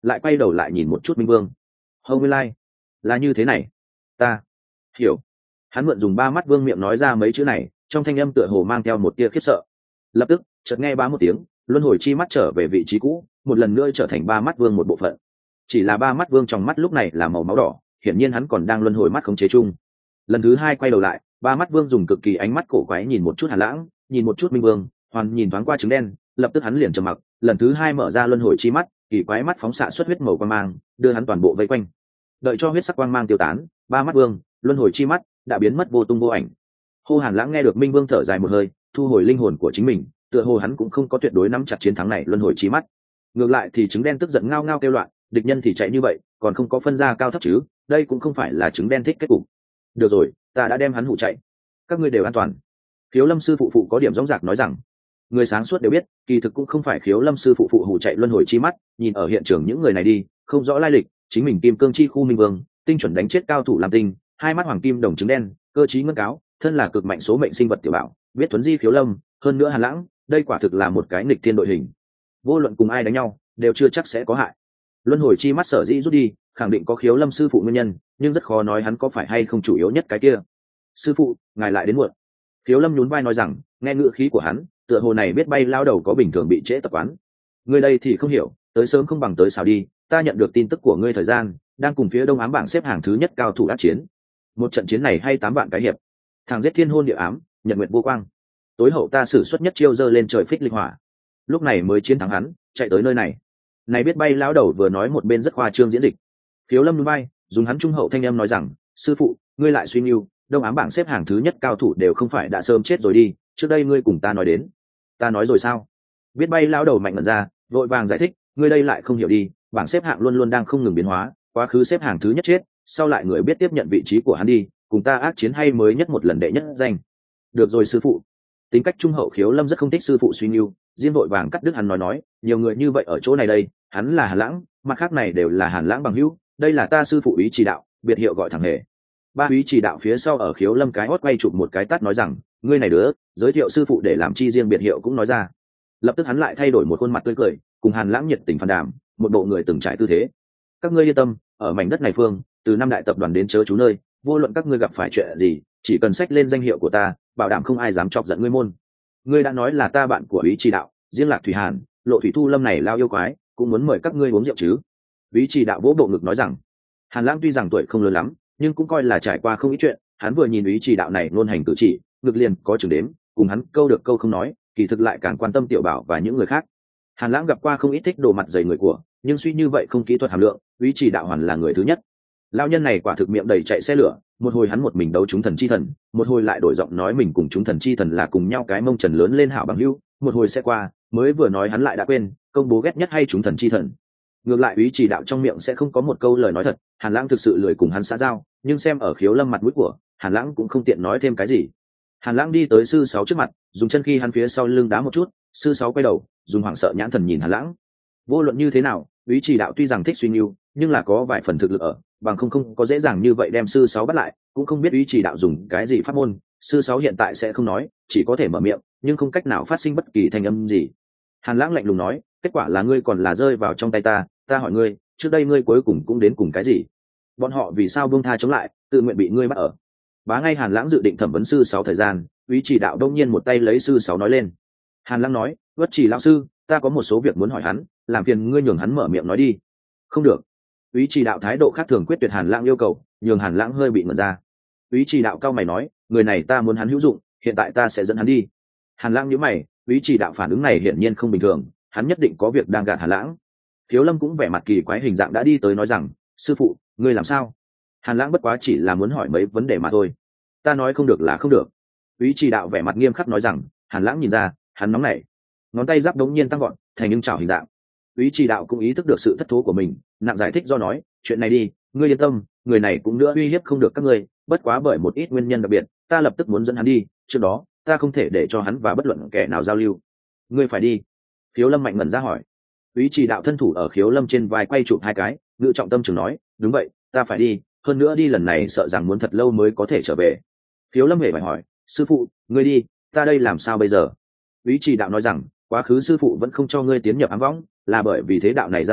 A: lại quay đầu lại nhìn một chút minh vương. Hầu nguyên lai là như thế này, ta hiểu. Hắn mượn dùng ba mắt vương miệng nói ra mấy chữ này, trong thanh âm tựa hồ mang theo một tia khiếp sợ. Lập tức chợt nghe bá một tiếng, luân hồi chi mắt trở về vị trí cũ, một lần nữa trở thành ba mắt vương một bộ phận. Chỉ là ba mắt vương trong mắt lúc này là màu máu đỏ, hiển nhiên hắn còn đang luân hồi mắt khống chế chung. Lần thứ hai quay đầu lại, ba mắt vương dùng cực kỳ ánh mắt cổ quái nhìn một chút Hàn Lãng, nhìn một chút minh vương, hoàn nhìn thoáng qua trứng đen, lập tức hắn liền trầm mặc, lần thứ hai mở ra luân hồi chi mắt, kỳ quái mắt phóng xạ xuất huyết màu quang mang, đưa hắn toàn bộ vây quanh. Đợi cho huyết sắc quang mang tiêu tán, ba mắt vương luân hồi chi mắt đã biến mất vô tung vô ảnh. Hô Hàn Lãng nghe được minh vương thở dài một hơi, thu hồi linh hồn của chính mình, tựa hồ hắn cũng không có tuyệt đối nắm chặt chiến thắng này luân hồi chi mắt. Ngược lại thì trứng đen tức giận ngao ngao kêu loạn, địch nhân thì chạy như vậy, còn không có phân ra cao thấp chứ, đây cũng không phải là trứng đen thích kết cục. Được rồi, ta đã đem hắn hụ chạy, các ngươi đều an toàn. Khiếu Lâm sư phụ phụ có điểm rõ rạc nói rằng, người sáng suốt đều biết, kỳ thực cũng không phải Khiếu Lâm sư phụ phụ hụ chạy luân hồi chi mắt, nhìn ở hiện trường những người này đi, không rõ lai lịch, chính mình kim cương chi khu minh vương, tinh chuẩn đánh chết cao thủ làm tinh, hai mắt hoàng kim đồng trứng đen, cơ trí ngân cáo, thân là cực mạnh số mệnh sinh vật tiểu bảo, biết tuấn di Khiếu Lâm, hơn nữa Hàn Lãng, đây quả thực là một cái nghịch thiên đội hình. Vô luận cùng ai đánh nhau, đều chưa chắc sẽ có hại. Luân hồi chi mắt sở dĩ rút đi, khẳng định có Khiếu Lâm sư phụ nguyên nhân, nhưng rất khó nói hắn có phải hay không chủ yếu nhất cái kia. Sư phụ, ngài lại đến muộn. Khiếu Lâm nhún vai nói rằng, nghe ngữ khí của hắn, tựa hồ này biết bay lao đầu có bình thường bị trễ tập quán. Ngươi đây thì không hiểu, tới sớm không bằng tới xảo đi, ta nhận được tin tức của ngươi thời gian, đang cùng phía đông ám bảng xếp hàng thứ nhất cao thủ ác chiến. Một trận chiến này hay 8 vạn cái hiệp, thằng giết thiên hôn địa ám, nhật nguyệt vô quang. Tối hậu ta sử xuất nhất chiêu giơ lên trời phích linh hỏa, lúc này mới chiến thắng hắn, chạy tới nơi này. Này biết bay lão đầu vừa nói một bên rất khoa trương diễn dịch. Khiếu Lâm núi bay, dùng hắn trung hậu thanh âm nói rằng, sư phụ, ngươi lại suy nghiêu, đông ám bảng xếp hàng thứ nhất cao thủ đều không phải đã sớm chết rồi đi, trước đây ngươi cùng ta nói đến. Ta nói rồi sao? Biết bay lão đầu mạnh mẽ ra, vội vàng giải thích, ngươi đây lại không hiểu đi, bảng xếp hạng luôn luôn đang không ngừng biến hóa, quá khứ xếp hàng thứ nhất chết, sau lại người biết tiếp nhận vị trí của hắn đi, cùng ta ác chiến hay mới nhất một lần đệ nhất danh. Được rồi sư phụ. Tính cách trung hậu Khiếu Lâm rất không thích sư phụ suy nghiêu, riêng vội vàng cắt đứt hắn nói, nhiều người như vậy ở chỗ này đây, hắn là Hàn Lãng, mặt khác này đều là Hàn Lãng bằng hữu, đây là ta sư phụ ý chỉ đạo, biệt hiệu gọi thẳng hề. Ba úy chỉ đạo phía sau ở Khiếu Lâm cái hót quay chụp một cái tát nói rằng, ngươi này đứa, giới thiệu sư phụ để làm chi riêng biệt hiệu cũng nói ra. Lập tức hắn lại thay đổi một khuôn mặt tươi cười, cùng Hàn Lãng nhiệt tình phàn đàm, một bộ người từng trải tư thế. Các ngươi yên tâm, ở mảnh đất này phương, từ năm đại tập đoàn đến chớ chú nơi, vô luận các ngươi gặp phải chuyện gì, chỉ cần xách lên danh hiệu của ta, bảo đảm không ai dám chọc giận ngươi môn. Ngươi đã nói là ta bạn của úy chỉ đạo, riêng Lạc Thủy Hàn, Lộ Thủy Thu Lâm này lao yêu quái, cũng muốn mời các ngươi uống rượu chứ. Úy chỉ đạo vỗ bộ ngực nói rằng, Hàn Lãng tuy rằng tuổi không lớn lắm, nhưng cũng coi là trải qua không ít chuyện, hắn vừa nhìn úy chỉ đạo này luôn hành cử chỉ, ngực liền có chừng đếm, cùng hắn câu được câu không nói, kỳ thực lại càng quan tâm tiểu bảo và những người khác. Hàn Lãng gặp qua không ít thích đồ mặt dày người của, nhưng suy như vậy không kỹ thuật hàm lượng, úy chỉ đạo hoàn là người thứ nhất. Lão nhân này quả thực miệng đầy chạy xe lửa, một hồi hắn một mình đấu chúng thần chi thần, một hồi lại đổi giọng nói mình cùng chúng thần chi thần là cùng nhau cái mông trần lớn lên hảo bằng hữu, một hồi sẽ qua, mới vừa nói hắn lại đã quên, công bố ghét nhất hay chúng thần chi thần. Ngược lại úy chỉ đạo trong miệng sẽ không có một câu lời nói thật, Hàn Lãng thực sự lười cùng hắn xã giao, nhưng xem ở Khiếu Lâm mặt mũi của, Hàn Lãng cũng không tiện nói thêm cái gì. Hàn Lãng đi tới sư sáu trước mặt, dùng chân khi hắn phía sau lưng đá một chút, sư sáu quay đầu, dùng hoảng sợ nhãn thần nhìn Hàn Lãng. Vô luận như thế nào, úy chỉ đạo tuy rằng thích suy nghiêu, nhưng là có vài phần thực lực ở, bằng không có dễ dàng như vậy đem sư sáu bắt lại, cũng không biết úy chỉ đạo dùng cái gì pháp môn, sư sáu hiện tại sẽ không nói, chỉ có thể mở miệng, nhưng không cách nào phát sinh bất kỳ thanh âm gì. Hàn Lãng lạnh lùng nói, kết quả là ngươi còn là rơi vào trong tay ta, ta hỏi ngươi, trước đây ngươi cuối cùng cũng đến cùng cái gì? Bọn họ vì sao buông tha chống lại, tự nguyện bị ngươi bắt ở? Bá ngay Hàn Lãng dự định thẩm vấn sư sáu thời gian, úy chỉ đạo đông nhiên một tay lấy sư sáu nói lên. Hàn Lãng nói, Vất Chỉ lão sư, ta có một số việc muốn hỏi hắn, làm phiền ngươi nhường hắn mở miệng nói đi. Không được. Úy chỉ đạo thái độ khác thường quyết tuyệt Hàn Lãng yêu cầu, nhường Hàn Lãng hơi bị ngẩn ra. Úy chỉ đạo cao mày nói, người này ta muốn hắn hữu dụng, hiện tại ta sẽ dẫn hắn đi. Hàn Lãng nhíu mày, úy chỉ đạo phản ứng này hiển nhiên không bình thường, hắn nhất định có việc đang gạt Hàn Lãng. Thiếu Lâm cũng vẻ mặt kỳ quái hình dạng đã đi tới nói rằng, sư phụ, ngươi làm sao? Hàn Lãng bất quá chỉ là muốn hỏi mấy vấn đề mà thôi. Ta nói không được là không được. Úy chỉ đạo vẻ mặt nghiêm khắc nói rằng, Hàn Lãng nhìn ra, hắn nóng nảy, ngón tay giáp đống nhiên tăng gọn, thành những chảo hình dạng. Úy chỉ đạo cũng ý thức được sự thất thố của mình, nặng giải thích do nói, chuyện này đi, ngươi yên tâm, người này cũng nữa uy hiếp không được các ngươi, bất quá bởi một ít nguyên nhân đặc biệt, ta lập tức muốn dẫn hắn đi, trước đó, ta không thể để cho hắn và bất luận kẻ nào giao lưu. Ngươi phải đi. Khiếu Lâm mạnh ngẩn ra hỏi. Úy chỉ đạo thân thủ ở Khiếu Lâm trên vai quay chụp hai cái, ngự trọng tâm trường nói, đúng vậy, ta phải đi, hơn nữa đi lần này sợ rằng muốn thật lâu mới có thể trở về. Khiếu Lâm hề phải hỏi, sư phụ, ngươi đi, ta đây làm sao bây giờ? Úy chỉ đạo nói rằng, quá khứ sư phụ vẫn không cho ngươi tiến nhập ám võng, là bởi vì thế đạo này gian nguy,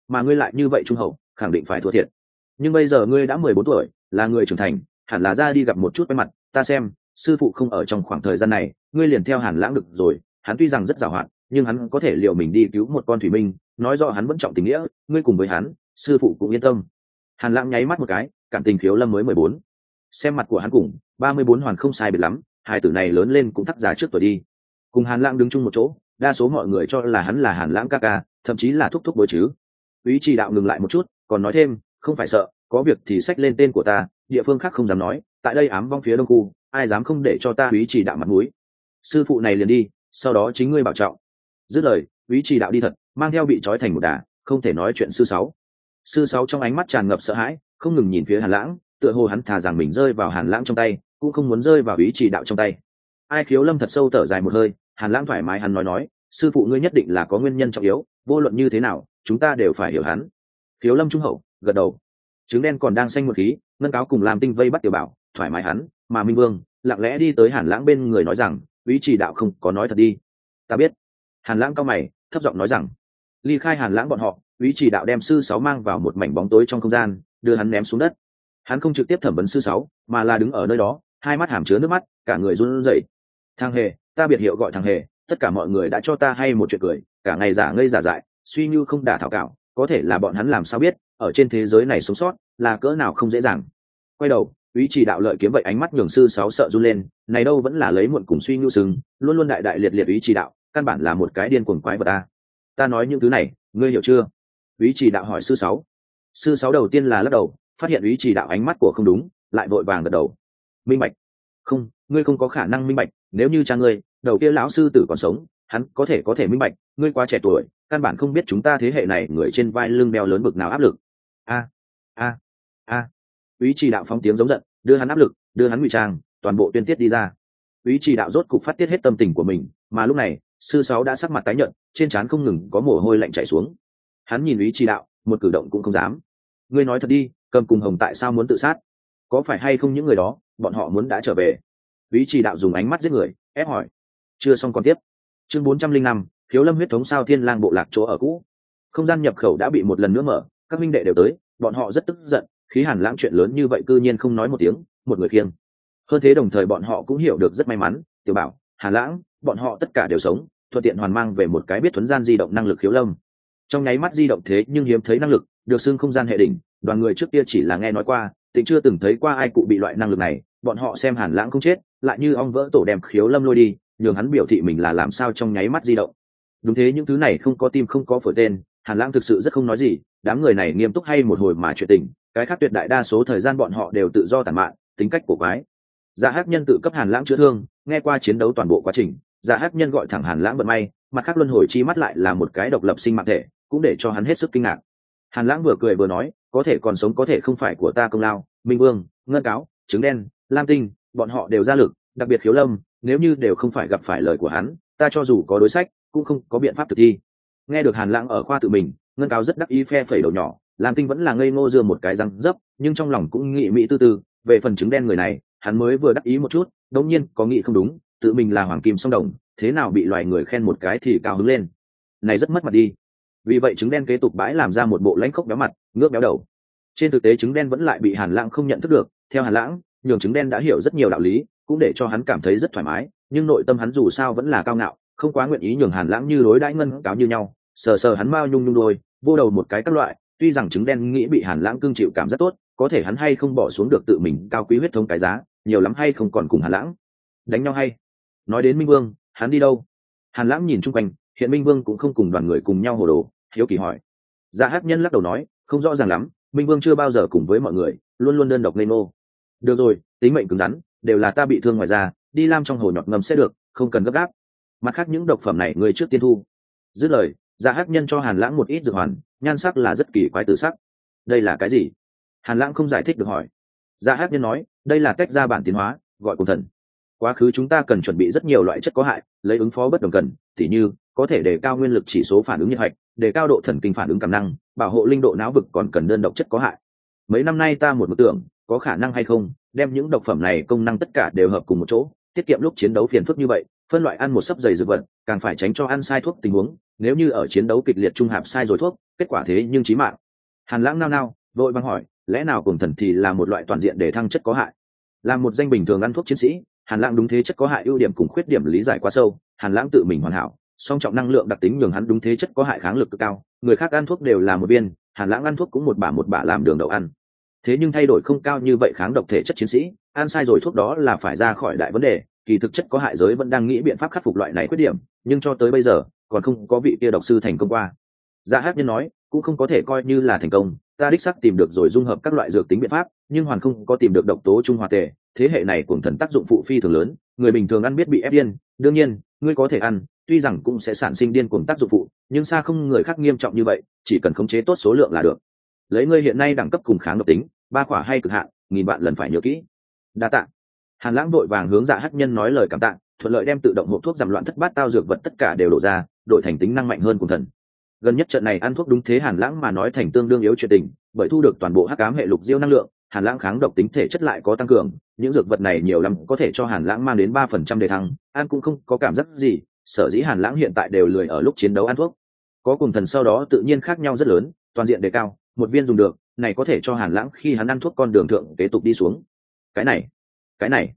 A: mà ngươi lại như vậy trung hậu, khẳng định phải thua thiệt. Nhưng bây giờ ngươi đã 14 tuổi, là người trưởng thành, hẳn là ra đi gặp một chút với mặt, ta xem sư phụ không ở trong khoảng thời gian này, ngươi liền theo Hàn Lãng được rồi. Hắn tuy rằng rất giàu hạn, nhưng hắn có thể liệu mình đi cứu một con thủy minh, nói rõ hắn vẫn trọng tình nghĩa, ngươi cùng với hắn, sư phụ cũng yên tâm. Hàn Lãng nháy mắt một cái, cảm tình Khiếu Lâm mới 14. Xem mặt của hắn cùng 34 hoàn không sai biệt lắm, hai tử này lớn lên cũng thắc giá trước tuổi đi. Cùng Hàn Lãng đứng chung một chỗ, đa số mọi người cho là hắn là Hàn Lãng ca ca, thậm chí là thúc thúc bối chứ. Úy Chỉ Đạo ngừng lại một chút, còn nói thêm, không phải sợ, có việc thì xách lên tên của ta, địa phương khác không dám nói, tại đây ám vong phía đông khu, ai dám không để cho ta Úy Chỉ Đạo mặt mũi. Sư phụ này liền đi, sau đó chính ngươi bảo trọng. Dứt lời, Úy Chỉ Đạo đi thật, mang theo bị trói thành một đà, không thể nói chuyện sư sáu. Sư sáu trong ánh mắt tràn ngập sợ hãi, không ngừng nhìn phía Hàn Lãng, tựa hồ hắn thà rằng mình rơi vào Hàn Lãng trong tay, cũng không muốn rơi vào Úy Chỉ Đạo trong tay. Ai Khiếu Lâm thật sâu thở dài một hơi, Hàn Lãng thoải mái hắn nói, sư phụ ngươi nhất định là có nguyên nhân trọng yếu, vô luận như thế nào, chúng ta đều phải hiểu hắn. Khiếu Lâm trung hậu, gật đầu. Trứng đen còn đang xanh một khí, Ngân Cáo cùng làm tinh vây bắt Tiểu Bảo, thoải mái hắn, mà Minh Vương lặng lẽ đi tới Hàn Lãng bên người nói rằng, Úy Chỉ Đạo không có nói thật đi. Ta biết. Hàn Lãng cao mày, thấp giọng nói rằng, ly khai Hàn Lãng bọn họ, Úy Chỉ Đạo đem sư sáu mang vào một mảnh bóng tối trong không gian, đưa hắn ném xuống đất. Hắn không trực tiếp thẩm vấn sư sáu, mà là đứng ở nơi đó, hai mắt hàm chứa nước mắt, cả người run rẩy. Thằng Hề, ta biệt hiệu gọi thằng Hề, tất cả mọi người đã cho ta hay một chuyện cười, cả ngày giả ngây giả dại, suy như không đả thảo cảo, có thể là bọn hắn làm sao biết, ở trên thế giới này sống sót là cỡ nào không dễ dàng. Quay đầu, Úy Chỉ Đạo lợi kiếm vậy ánh mắt nhường sư sáu sợ run lên, này đâu vẫn là lấy muộn cùng suy nhu sừng, luôn luôn đại đại liệt liệt Úy Chỉ Đạo, căn bản là một cái điên cuồng quái vật ta. Ta nói những thứ này, ngươi hiểu chưa? Úy Chỉ Đạo hỏi sư sáu. Sư sáu đầu tiên là lắc đầu, phát hiện Úy Chỉ Đạo ánh mắt của không đúng, lại vội vàng gật đầu. Minh bạch. Không, ngươi không có khả năng minh bạch, nếu như cha ngươi, đầu kia lão sư tử còn sống, hắn có thể minh bạch, ngươi quá trẻ tuổi, căn bản không biết chúng ta thế hệ này người trên vai lưng đeo lớn bực nào áp lực. A. Úy Chỉ Đạo phóng tiếng giống giận, đưa hắn áp lực, đưa hắn ngụy trang, toàn bộ tuyên tiết đi ra. Úy Chỉ Đạo rốt cục phát tiết hết tâm tình của mình, mà lúc này, sư sáu đã sắc mặt tái nhợt, trên trán không ngừng có mồ hôi lạnh chảy xuống. Hắn nhìn Úy Chỉ Đạo, một cử động cũng không dám. Ngươi nói thật đi, Cầm cùng Hồng tại sao muốn tự sát? Có phải hay không những người đó, bọn họ muốn đã trở về? Úy Chỉ Đạo dùng ánh mắt giết người, ép hỏi. Chưa xong còn tiếp. Chương 405, Khiếu Lâm huyết thống sao Thiên Lang bộ lạc chỗ ở cũ. Không gian nhập khẩu đã bị một lần nữa mở, các minh đệ đều tới, bọn họ rất tức giận, khí Hàn Lãng chuyện lớn như vậy cư nhiên không nói một tiếng, một người khiêng. Hơn thế đồng thời bọn họ cũng hiểu được rất may mắn, Tiểu Bảo, Hàn Lãng, bọn họ tất cả đều sống, thuận tiện hoàn mang về một cái biết thuấn gian di động năng lực Khiếu Lâm. Trong nháy mắt di động thế nhưng hiếm thấy năng lực, được xưng không gian hệ đỉnh, đoàn người trước kia chỉ là nghe nói qua, tịnh chưa từng thấy qua ai cụ bị loại năng lực này, bọn họ xem Hàn Lãng không chết, lại như ong vỡ tổ đem Khiếu Lâm lôi đi, nhường hắn biểu thị mình là làm sao trong nháy mắt di động. Đúng thế, những thứ này không có tim không có phổi tên, Hàn Lãng thực sự rất không nói gì, đám người này nghiêm túc hay một hồi mà chuyện tình, cái khác tuyệt đại đa số thời gian bọn họ đều tự do tản mạn, tính cách cổ quái. Dạ Hắc Nhân tự cấp Hàn Lãng chữa thương, nghe qua chiến đấu toàn bộ quá trình, Dạ Hắc Nhân gọi thẳng Hàn Lãng vận may, mặt khác luân hồi chi mắt lại là một cái độc lập sinh mạng thể, cũng để cho hắn hết sức kinh ngạc. Hàn Lãng vừa cười vừa nói, có thể còn sống có thể không phải của ta công lao, Minh Vương, Ngân Cáo, Trứng Đen, Lam Tinh, bọn họ đều ra lực, đặc biệt Khiếu Lâm, nếu như đều không phải gặp phải lời của hắn, ta cho dù có đối sách, cũng không có biện pháp thực thi. Nghe được Hàn Lãng ở khoa tự mình, Ngân Cáo rất đắc ý phe phẩy đầu nhỏ, Lam Tinh vẫn là ngây ngô dưa một cái răng dấp, nhưng trong lòng cũng nghị mỹ tư tư, về phần Trứng Đen người này, hắn mới vừa đắc ý một chút, đột nhiên có nghĩ không đúng, tự mình là hoàng kim song đồng, thế nào bị loài người khen một cái thì cao hứng lên, này rất mất mặt đi. Vì vậy Trứng Đen kế tục bãi làm ra một bộ lãnh khốc béo mặt, ngước béo đầu. Trên thực tế Trứng Đen vẫn lại bị Hàn Lãng không nhận thức được, theo Hàn Lãng, nhường Trứng Đen đã hiểu rất nhiều đạo lý, cũng để cho hắn cảm thấy rất thoải mái, nhưng nội tâm hắn dù sao vẫn là cao ngạo, không quá nguyện ý nhường Hàn Lãng như đối đãi Ngân Cáo như nhau, sờ sờ hắn mao nhung nhung đôi, vô đầu một cái các loại. Tuy rằng Trứng Đen nghĩ bị Hàn Lãng cưng chịu cảm rất tốt, có thể hắn hay không bỏ xuống được tự mình cao quý huyết thống cái giá, nhiều lắm hay không còn cùng Hàn Lãng đánh nhau hay. Nói đến Minh Vương, hắn đi đâu? Hàn Lãng nhìn chung quanh, hiện Minh Vương cũng không cùng đoàn người cùng nhau hồ đồ, hiếu kỳ hỏi. Dạ Hắc Nhân lắc đầu nói, không rõ ràng lắm, Minh Vương chưa bao giờ cùng với mọi người, luôn luôn đơn độc ngây ngô. Được rồi, tính mệnh cứng rắn, đều là ta bị thương ngoài ra, đi lam trong hồ nhọt ngầm sẽ được, không cần gấp gáp. Mặt khác những độc phẩm này người trước tiên thu. Dứt lời, Dạ Hắc Nhân cho Hàn Lãng một ít dược hoàn, nhan sắc là rất kỳ quái tự sắc. Đây là cái gì? Hàn Lãng không giải thích được hỏi. Dạ Hắc Nhân nói, đây là tách ra bản tiến hóa, gọi cùng thần. Quá khứ chúng ta cần chuẩn bị rất nhiều loại chất có hại, lấy ứng phó bất đồng cần, tỉ như có thể đề cao nguyên lực chỉ số phản ứng nhiệt hạch, đề cao độ thần kinh phản ứng cảm năng, bảo hộ linh độ não vực, còn cần đơn độc chất có hại. Mấy năm nay ta một mực tưởng, có khả năng hay không đem những độc phẩm này công năng tất cả đều hợp cùng một chỗ, tiết kiệm lúc chiến đấu phiền phức như vậy, phân loại ăn một sấp dày dược vật, càng phải tránh cho ăn sai thuốc tình huống, nếu như ở chiến đấu kịch liệt trung hạp sai rồi thuốc kết quả thế nhưng chí mạng. Hàn Lãng nao nao vội vàng hỏi, lẽ nào cuồng thần thì là một loại toàn diện để thăng chất có hại? Là một danh bình thường ăn thuốc chiến sĩ, Hàn Lãng đúng thế chất có hại ưu điểm cùng khuyết điểm lý giải quá sâu. Hàn Lãng tự mình hoàn hảo, song trọng năng lượng đặc tính nhường hắn đúng thế chất có hại kháng lực cực cao. Người khác ăn thuốc đều là một viên, Hàn Lãng ăn thuốc cũng một bả làm đường đậu ăn. Thế nhưng thay đổi không cao như vậy kháng độc thể chất chiến sĩ, ăn sai rồi thuốc đó là phải ra khỏi đại vấn đề. Kỳ thực chất có hại giới vẫn đang nghĩ biện pháp khắc phục loại này khuyết điểm, nhưng cho tới bây giờ còn không có vị kia độc sư thành công qua. Dạ Hát Nhân nói, cũng không có thể coi như là thành công, ta đích xác tìm được rồi dung hợp các loại dược tính biện pháp, nhưng hoàn không có tìm được độc tố trung hòa tề. Thế hệ này cuồng thần tác dụng phụ phi thường lớn, người bình thường ăn biết bị ép điên. Đương nhiên ngươi có thể ăn, tuy rằng cũng sẽ sản sinh điên cuồng tác dụng phụ, nhưng xa không người khác nghiêm trọng như vậy, chỉ cần khống chế tốt số lượng là được. Lấy ngươi hiện nay đẳng cấp cùng kháng độc tính, 3 khỏa hay cực hạn, nghìn bạn lần phải nhớ kỹ. Đa tạ. Hàn Lãng vội vàng hướng Dạ Hát Nhân nói lời cảm tạ, thuận lợi đem tự động hộp thuốc giảm loạn thất bát tao dược vật tất cả đều đổ ra, đổi thành tính năng mạnh hơn cùng thần. Gần nhất trận này ăn thuốc đúng thế Hàn Lãng mà nói thành tương đương yếu chuyện tình, bởi thu được toàn bộ hắc ám hệ lục diêu năng lượng, Hàn Lãng kháng độc tính thể chất lại có tăng cường, những dược vật này nhiều lắm có thể cho Hàn Lãng mang đến 3% đề thăng, ăn cũng không có cảm giác gì, sở dĩ Hàn Lãng hiện tại đều lười ở lúc chiến đấu ăn thuốc. Có cùng thần sau đó tự nhiên khác nhau rất lớn, toàn diện đề cao, một viên dùng được, này có thể cho Hàn Lãng khi hắn ăn thuốc con đường thượng kế tục đi xuống. Cái này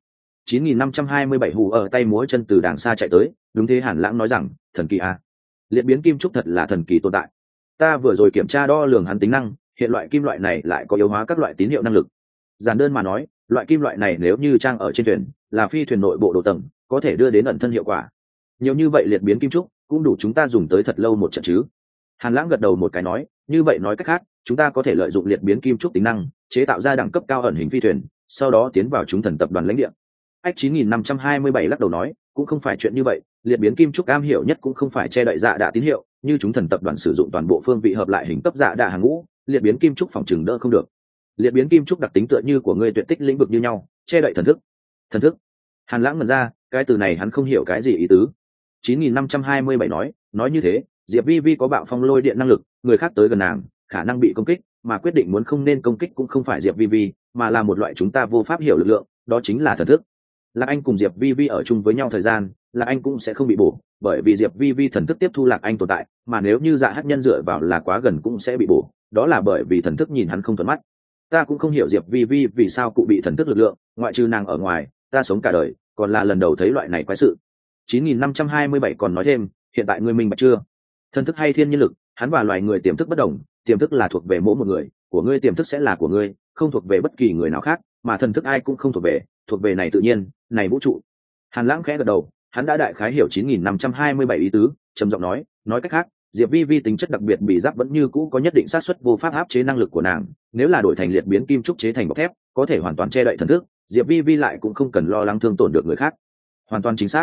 A: 9527 hù ở tay múa chân từ đàng xa chạy tới, đúng thế Hàn Lãng nói rằng, thần kỳ a. Liệt biến kim trúc thật là thần kỳ tồn tại. Ta vừa rồi kiểm tra đo lường hắn tính năng, hiện loại kim loại này lại có yếu hóa các loại tín hiệu năng lực. Giản đơn mà nói, loại kim loại này nếu như trang ở trên thuyền, là phi thuyền nội bộ đồ tầng, có thể đưa đến ẩn thân hiệu quả. Nhiều như vậy liệt biến kim trúc, cũng đủ chúng ta dùng tới thật lâu một trận chứ. Hàn Lãng gật đầu một cái nói, như vậy nói cách khác, chúng ta có thể lợi dụng liệt biến kim trúc tính năng, chế tạo ra đẳng cấp cao ẩn hình phi thuyền, sau đó tiến vào chúng thần tập đoàn lãnh địa. Ách 9527 lắc đầu nói, cũng không phải chuyện như vậy, liệt biến kim trúc am hiểu nhất cũng không phải che đậy dạ đạ tín hiệu, như chúng thần tập đoàn sử dụng toàn bộ phương vị hợp lại hình cấp dạ đạ hàng ngũ, liệt biến kim trúc phòng trừng đỡ không được. Liệt biến kim trúc đặc tính tựa như của ngươi tuyệt tích lĩnh vực như nhau, che đậy thần thức. Thần thức? Hàn Lãng ngẩn ra, cái từ này hắn không hiểu cái gì ý tứ. 9527 nói như thế, Diệp Vi Vi có bạo phong lôi điện năng lực, người khác tới gần nàng, khả năng bị công kích, mà quyết định muốn không nên công kích cũng không phải Diệp Vi Vi, mà là một loại chúng ta vô pháp hiểu lực lượng, đó chính là thần thức. Lạc Anh cùng Diệp Vi Vi ở chung với nhau thời gian, Lạc Anh cũng sẽ không bị bổ, bởi vì Diệp Vi Vi thần thức tiếp thu Lạc Anh tồn tại, mà nếu như Dạ Hát Nhân dựa vào là quá gần cũng sẽ bị bổ, đó là bởi vì thần thức nhìn hắn không thuận mắt. Ta cũng không hiểu Diệp Vi Vi vì sao cụ bị thần thức lực lượng, ngoại trừ nàng ở ngoài, ta sống cả đời, còn là lần đầu thấy loại này quái sự. 9527 còn nói thêm, hiện tại ngươi minh bạch chưa? Thần thức hay thiên nhiên lực, hắn và loài người tiềm thức bất đồng, tiềm thức là thuộc về mỗi một người, của ngươi tiềm thức sẽ là của ngươi, không thuộc về bất kỳ người nào khác, mà thần thức ai cũng không thuộc về này tự nhiên, này vũ trụ. Hàn Lãng khẽ gật đầu, hắn đã đại khái hiểu 9527 ý tứ, trầm giọng nói cách khác, Diệp Vi Vi tính chất đặc biệt bị giáp vẫn như cũ có nhất định xác suất vô pháp áp chế năng lực của nàng, nếu là đổi thành liệt biến kim trúc chế thành bọc thép, có thể hoàn toàn che đậy thần thức, Diệp Vi Vi lại cũng không cần lo lắng thương tổn được người khác. Hoàn toàn chính xác.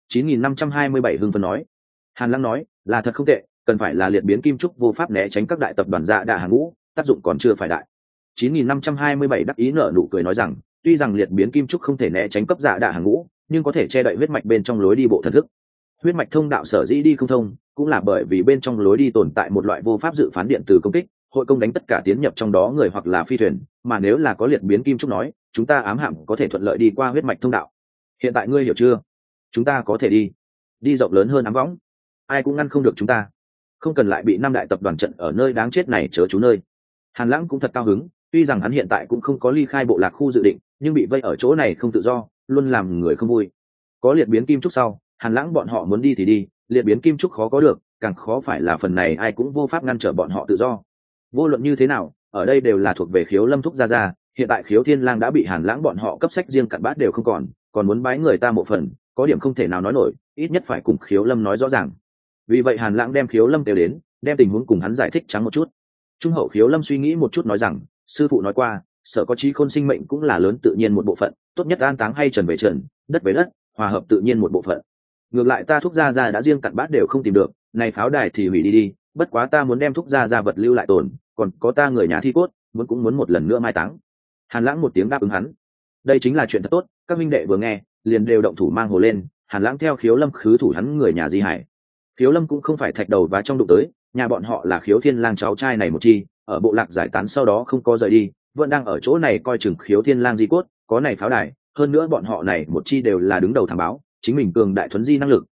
A: 9527 hưng phấn nói. Hàn Lãng nói, là thật không tệ, cần phải là liệt biến kim trúc vô pháp né tránh các đại tập đoàn dạ đạ hàng ngũ, tác dụng còn chưa phải đại. 9527 đắc ý nở nụ cười nói rằng, tuy rằng liệt biến kim trúc không thể né tránh cấp dạ đạ hàng ngũ, nhưng có thể che đậy huyết mạch bên trong lối đi bộ thần thức. Huyết mạch thông đạo sở dĩ đi không thông, cũng là bởi vì bên trong lối đi tồn tại một loại vô pháp dự phán điện từ công kích, hội công đánh tất cả tiến nhập trong đó người hoặc là phi thuyền, mà nếu là có liệt biến kim trúc nói, chúng ta ám hạm có thể thuận lợi đi qua huyết mạch thông đạo. Hiện tại ngươi hiểu chưa? Chúng ta có thể đi rộng lớn hơn ám võng, ai cũng ngăn không được chúng ta, không cần lại bị năm đại tập đoàn trận ở nơi đáng chết này chớ chú nơi. Hàn Lãng cũng thật cao hứng, tuy rằng hắn hiện tại cũng không có ly khai bộ lạc khu dự định, nhưng bị vây ở chỗ này không tự do, luôn làm người không vui. Có liệt biến kim trúc sau, Hàn Lãng bọn họ muốn đi thì đi, liệt biến kim trúc khó có được, càng khó phải là phần này ai cũng vô pháp ngăn trở bọn họ tự do. Vô luận như thế nào, ở đây đều là thuộc về Khiếu Lâm thúc gia, hiện tại Khiếu Thiên Lang đã bị Hàn Lãng bọn họ cấp sách riêng cặn bát đều không còn muốn bái người ta một phần, có điểm không thể nào nói nổi, ít nhất phải cùng Khiếu Lâm nói rõ ràng. Vì vậy Hàn Lãng đem Khiếu Lâm kêu đến, đem tình huống cùng hắn giải thích trắng một chút. Trung hậu Khiếu Lâm suy nghĩ một chút nói rằng, sư phụ nói qua, sở có trí khôn sinh mệnh cũng là lớn tự nhiên một bộ phận, tốt nhất an táng hay trần về trần, đất về đất, hòa hợp tự nhiên một bộ phận. Ngược lại ta thúc gia đã riêng cặn bát đều không tìm được, này pháo đài thì hủy đi, bất quá ta muốn đem thúc gia vật lưu lại tồn, còn có ta người nhà thi cốt, cũng muốn một lần nữa mai táng. Hàn Lãng một tiếng đáp ứng hắn. Đây chính là chuyện thật tốt, các minh đệ vừa nghe, liền đều động thủ mang hồ lên. Hàn Lãng theo Khiếu Lâm khứ thủ hắn người nhà di hải. Khiếu Lâm cũng không phải thạch đầu và trong đụng tới, nhà bọn họ là Khiếu Thiên Lang cháu trai này một chi, ở bộ lạc giải tán sau đó không có rời đi, vẫn đang ở chỗ này coi chừng Khiếu Thiên Lang di cốt, có này pháo đài, hơn nữa bọn họ này một chi đều là đứng đầu thám báo, chính mình cường đại thuấn di năng lực,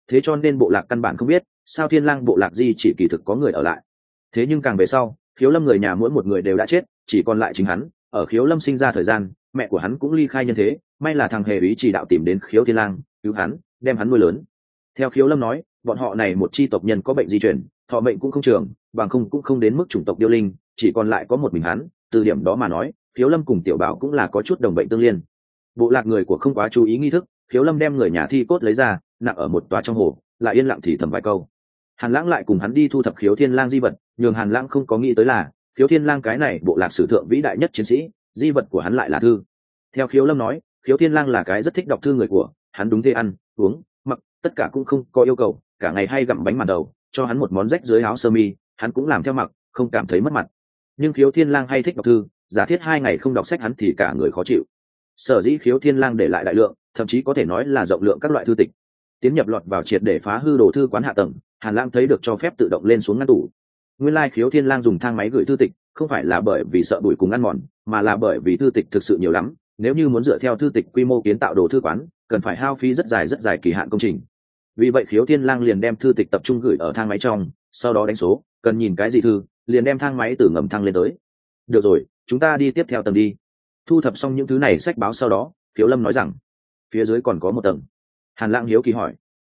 A: thế cho nên bộ lạc căn bản không biết sao thiên lang bộ lạc di chỉ kỳ thực có người ở lại. Thế nhưng càng về sau, khiếu lâm người nhà mỗi một người đều đã chết, chỉ còn lại chính hắn. Ở khiếu lâm sinh ra thời gian, mẹ của hắn cũng ly khai nhân thế, may là thằng hề ý chỉ đạo tìm đến khiếu thiên lang cứu hắn, đem hắn nuôi lớn. Theo khiếu lâm nói, bọn họ này một chi tộc nhân có bệnh di chuyển, thọ mệnh cũng không trường, bằng không cũng không đến mức chủng tộc điêu linh, chỉ còn lại có một mình hắn. Từ điểm đó mà nói, khiếu lâm cùng tiểu bảo cũng là có chút đồng bệnh tương liên. Bộ lạc người của không quá chú ý nghi thức, khiếu lâm đem người nhà thi cốt lấy ra nặng ở một tòa trong hồ, lại yên lặng thì thầm vài câu. Hàn Lãng lại cùng hắn đi thu thập khiếu thiên lang di vật, nhường Hàn Lãng không có nghĩ tới là khiếu thiên lang cái này bộ lạc sử thượng vĩ đại nhất chiến sĩ, di vật của hắn lại là thư. Theo khiếu lâm nói, khiếu thiên lang là cái rất thích đọc thư người của, hắn đúng thế ăn uống mặc tất cả cũng không có yêu cầu, cả ngày hay gặm bánh màn đầu, cho hắn một món rách dưới áo sơ mi hắn cũng làm theo mặc, không cảm thấy mất mặt. Nhưng khiếu thiên lang hay thích đọc thư, giả thiết 2 ngày không đọc sách hắn thì cả người khó chịu. Sở dĩ khiếu thiên lang để lại đại lượng, thậm chí có thể nói là rộng lượng các loại thư tịch. Tiến nhập lọt vào triệt để phá hư đồ thư quán hạ tầng, Hàn Lãng thấy được cho phép tự động lên xuống ngăn tủ. Nguyên lai khiếu thiên lang dùng thang máy gửi thư tịch không phải là bởi vì sợ bụi cùng ăn mòn, mà là bởi vì thư tịch thực sự nhiều lắm, nếu như muốn dựa theo thư tịch quy mô kiến tạo đồ thư quán cần phải hao phí rất dài kỳ hạn công trình. Vì vậy khiếu thiên lang liền đem thư tịch tập trung gửi ở thang máy trong, sau đó đánh số cần nhìn cái gì thư liền đem thang máy từ ngầm thang lên tới. Được rồi, chúng ta đi tiếp theo tầng đi. Thu thập xong những thứ này sách báo sau đó, khiếu lâm nói rằng phía dưới còn có một tầng. Hàn Lãng hiếu kỳ hỏi.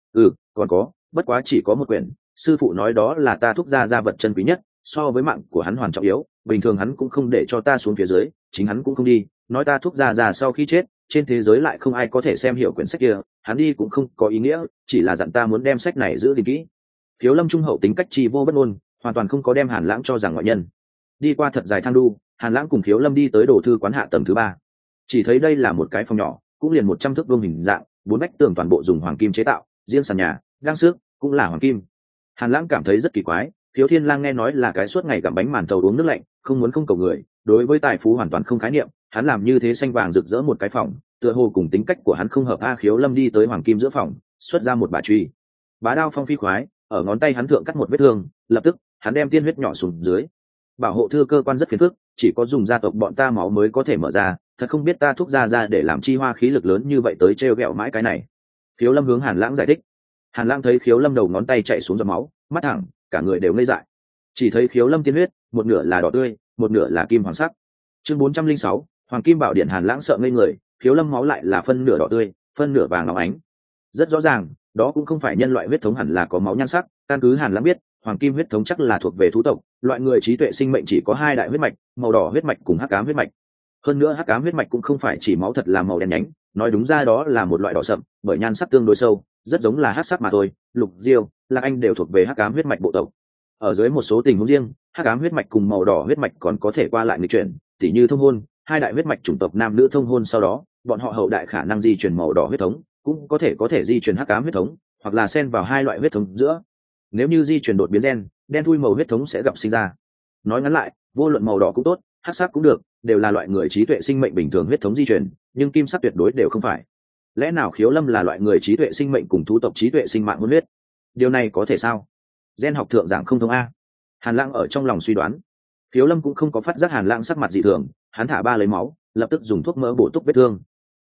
A: Còn có, bất quá chỉ có một quyển, sư phụ nói đó là ta thúc gia vật chân quý nhất, so với mạng của hắn hoàn trọng yếu, bình thường hắn cũng không để cho ta xuống phía dưới, chính hắn cũng không đi, nói ta thúc gia sau khi chết trên thế giới lại không ai có thể xem hiểu quyển sách kia, hắn đi cũng không có ý nghĩa, chỉ là dặn ta muốn đem sách này giữ gìn kỹ. Khiếu lâm trung hậu tính cách chi vô bất ngôn, hoàn toàn không có đem Hàn Lãng cho rằng ngoại nhân. Đi qua thật dài thang đu, Hàn Lãng cùng khiếu lâm đi tới đồ thư quán hạ tầng thứ 3. Chỉ thấy đây là một cái phòng nhỏ, cũng liền 100 thước vuông hình dạng, 4 vách tường toàn bộ dùng hoàng kim chế tạo, riêng sàn nhà gang xước cũng là hoàng kim. Hàn Lãng cảm thấy rất kỳ quái, khiếu thiên lang nghe nói là cái suốt ngày gặm bánh màn thầu uống nước lạnh, không muốn không cầu người, đối với tài phú hoàn toàn không khái niệm, hắn làm như thế xanh vàng rực rỡ một cái phòng, tựa hồ cùng tính cách của hắn không hợp. Khiếu lâm đi tới hoàng kim giữa phòng, xuất ra một bả truy, bá đao phong phi khoái, ở ngón tay hắn thượng cắt một vết thương, lập tức hắn đem tiên huyết nhỏ xuống dưới. Bảo hộ thư cơ quan rất phiền phức, chỉ có dùng gia tộc bọn ta máu mới có thể mở ra, thật không biết ta thúc ra để làm chi hoa khí lực lớn như vậy tới trêu ghẹo mãi cái này. Khiếu lâm hướng Hàn Lãng giải thích. Hàn Lãng thấy khiếu lâm đầu ngón tay chạy xuống giọt máu, mắt thẳng, cả người đều ngây dại. Chỉ thấy khiếu lâm tiên huyết, một nửa là đỏ tươi, một nửa là kim hoàng sắc. Chương 406, Hoàng Kim Bảo Điện. Hàn Lãng sợ ngây người, khiếu lâm máu lại là phân nửa đỏ tươi, phân nửa vàng óng ánh. Rất rõ ràng, đó cũng không phải nhân loại huyết thống, hẳn là có máu nhan sắc. Căn cứ Hàn Lãng biết, hoàng kim huyết thống chắc là thuộc về thú tộc, loại người trí tuệ sinh mệnh chỉ có 2 đại huyết mạch, màu đỏ huyết mạch cùng hắc ám huyết mạch. Hơn nữa hắc ám huyết mạch cũng không phải chỉ máu thật là màu đen nhánh, nói đúng ra đó là một loại đỏ sậm, bởi nhan sắc tương đối sâu, rất giống là hắc sắc mà thôi. Lục Diêu, Lạc Anh đều thuộc về hắc ám huyết mạch bộ tộc. Ở dưới một số tình huống riêng, hắc ám huyết mạch cùng màu đỏ huyết mạch còn có thể qua lại nghịch chuyển, tỉ như thông hôn, 2 đại huyết mạch chủng tộc nam nữ thông hôn sau đó, bọn họ hậu đại khả năng di truyền màu đỏ huyết thống, cũng có thể di truyền hắc ám huyết thống, hoặc là xen vào 2 loại huyết thống giữa. Nếu như di truyền đột biến gen, đen thui màu huyết thống sẽ gặp sinh ra. Nói ngắn lại, vô luận màu đỏ cũng tốt, hắc sắc cũng được, đều là loại người trí tuệ sinh mệnh bình thường huyết thống di truyền, nhưng kim sắc tuyệt đối đều không phải. Lẽ nào khiếu lâm là loại người trí tuệ sinh mệnh cùng thú tộc trí tuệ sinh mạng hôn huyết? Điều này có thể sao? Gen học thượng giảng không thông a. Hàn Lãng ở trong lòng suy đoán. Khiếu lâm cũng không có phát giác Hàn Lãng sắc mặt dị thường, hắn thả 3 lấy máu, lập tức dùng thuốc mỡ bổ túc vết thương.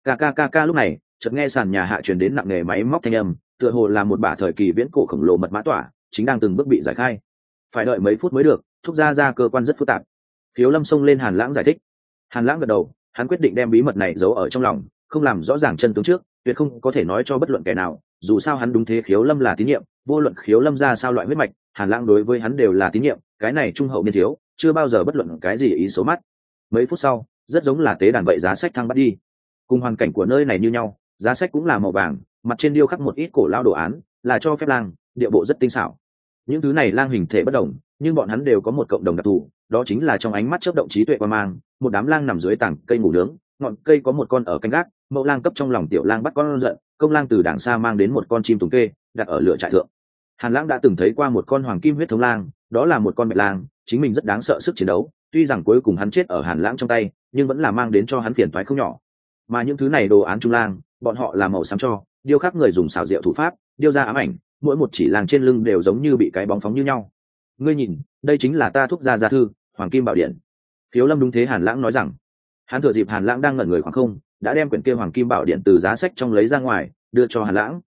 A: Ca lúc này, chợt nghe sàn nhà hạ truyền đến nặng nề máy móc thanh âm, tựa hồ là một bả thời kỳ viễn cổ khổng lồ mật mã tỏa, chính đang từng bước bị giải khai. Phải đợi mấy phút mới được, thuốc ra cơ quan rất phức tạp. Khiếu lâm xông lên Hàn Lãng giải thích. Hàn Lãng gật đầu, hắn quyết định đem bí mật này giấu ở trong lòng, không làm rõ ràng chân tướng trước, tuyệt không có thể nói cho bất luận kẻ nào. Dù sao hắn đúng thế, khiếu lâm là tín nhiệm, vô luận khiếu lâm ra sao loại huyết mạch, Hàn Lãng đối với hắn đều là tín nhiệm, cái này trung hậu niên thiếu, chưa bao giờ bất luận cái gì ý xấu mắt. Mấy phút sau, rất giống là tế đàn vậy, giá sách thăng bắt đi. Cùng hoàn cảnh của nơi này như nhau, giá sách cũng là màu vàng, mặt trên điêu khắc một ít cổ lao đồ án, là cho phép lang, địa bộ rất tinh xảo. Những thứ này lang hình thể bất đồng, nhưng bọn hắn đều có một cộng đồng đặc thù, đó chính là trong ánh mắt chớp động trí tuệ qua mang. Một đám lang nằm dưới tảng cây ngủ nướng, ngọn cây có một con ở canh gác, mẫu lang cấp trong lòng tiểu lang bắt con giận, công lang từ đàng xa mang đến một con chim tùng kê, đặt ở lửa trại thượng. Hàn Lãng đã từng thấy qua một con hoàng kim huyết thống lang, đó là một con mẹ lang, chính mình rất đáng sợ sức chiến đấu, tuy rằng cuối cùng hắn chết ở Hàn Lãng trong tay, nhưng vẫn là mang đến cho hắn phiền toái không nhỏ. Mà những thứ này đồ án trung lang, bọn họ là màu xám cho, điêu khắc người dùng xảo diệu thủ pháp, điêu ra ám ảnh, mỗi một chỉ lang trên lưng đều giống như bị cái bóng phóng như nhau. Ngươi nhìn, đây chính là ta thúc gia thư, Hoàng Kim Bảo Điện. Khiếu lâm đúng thế, Hàn Lãng nói rằng. Hắn thừa dịp Hàn Lãng đang ngẩn người khoảng không, đã đem quyển kia Hoàng Kim Bảo Điện từ giá sách trong lấy ra ngoài, đưa cho Hàn Lãng.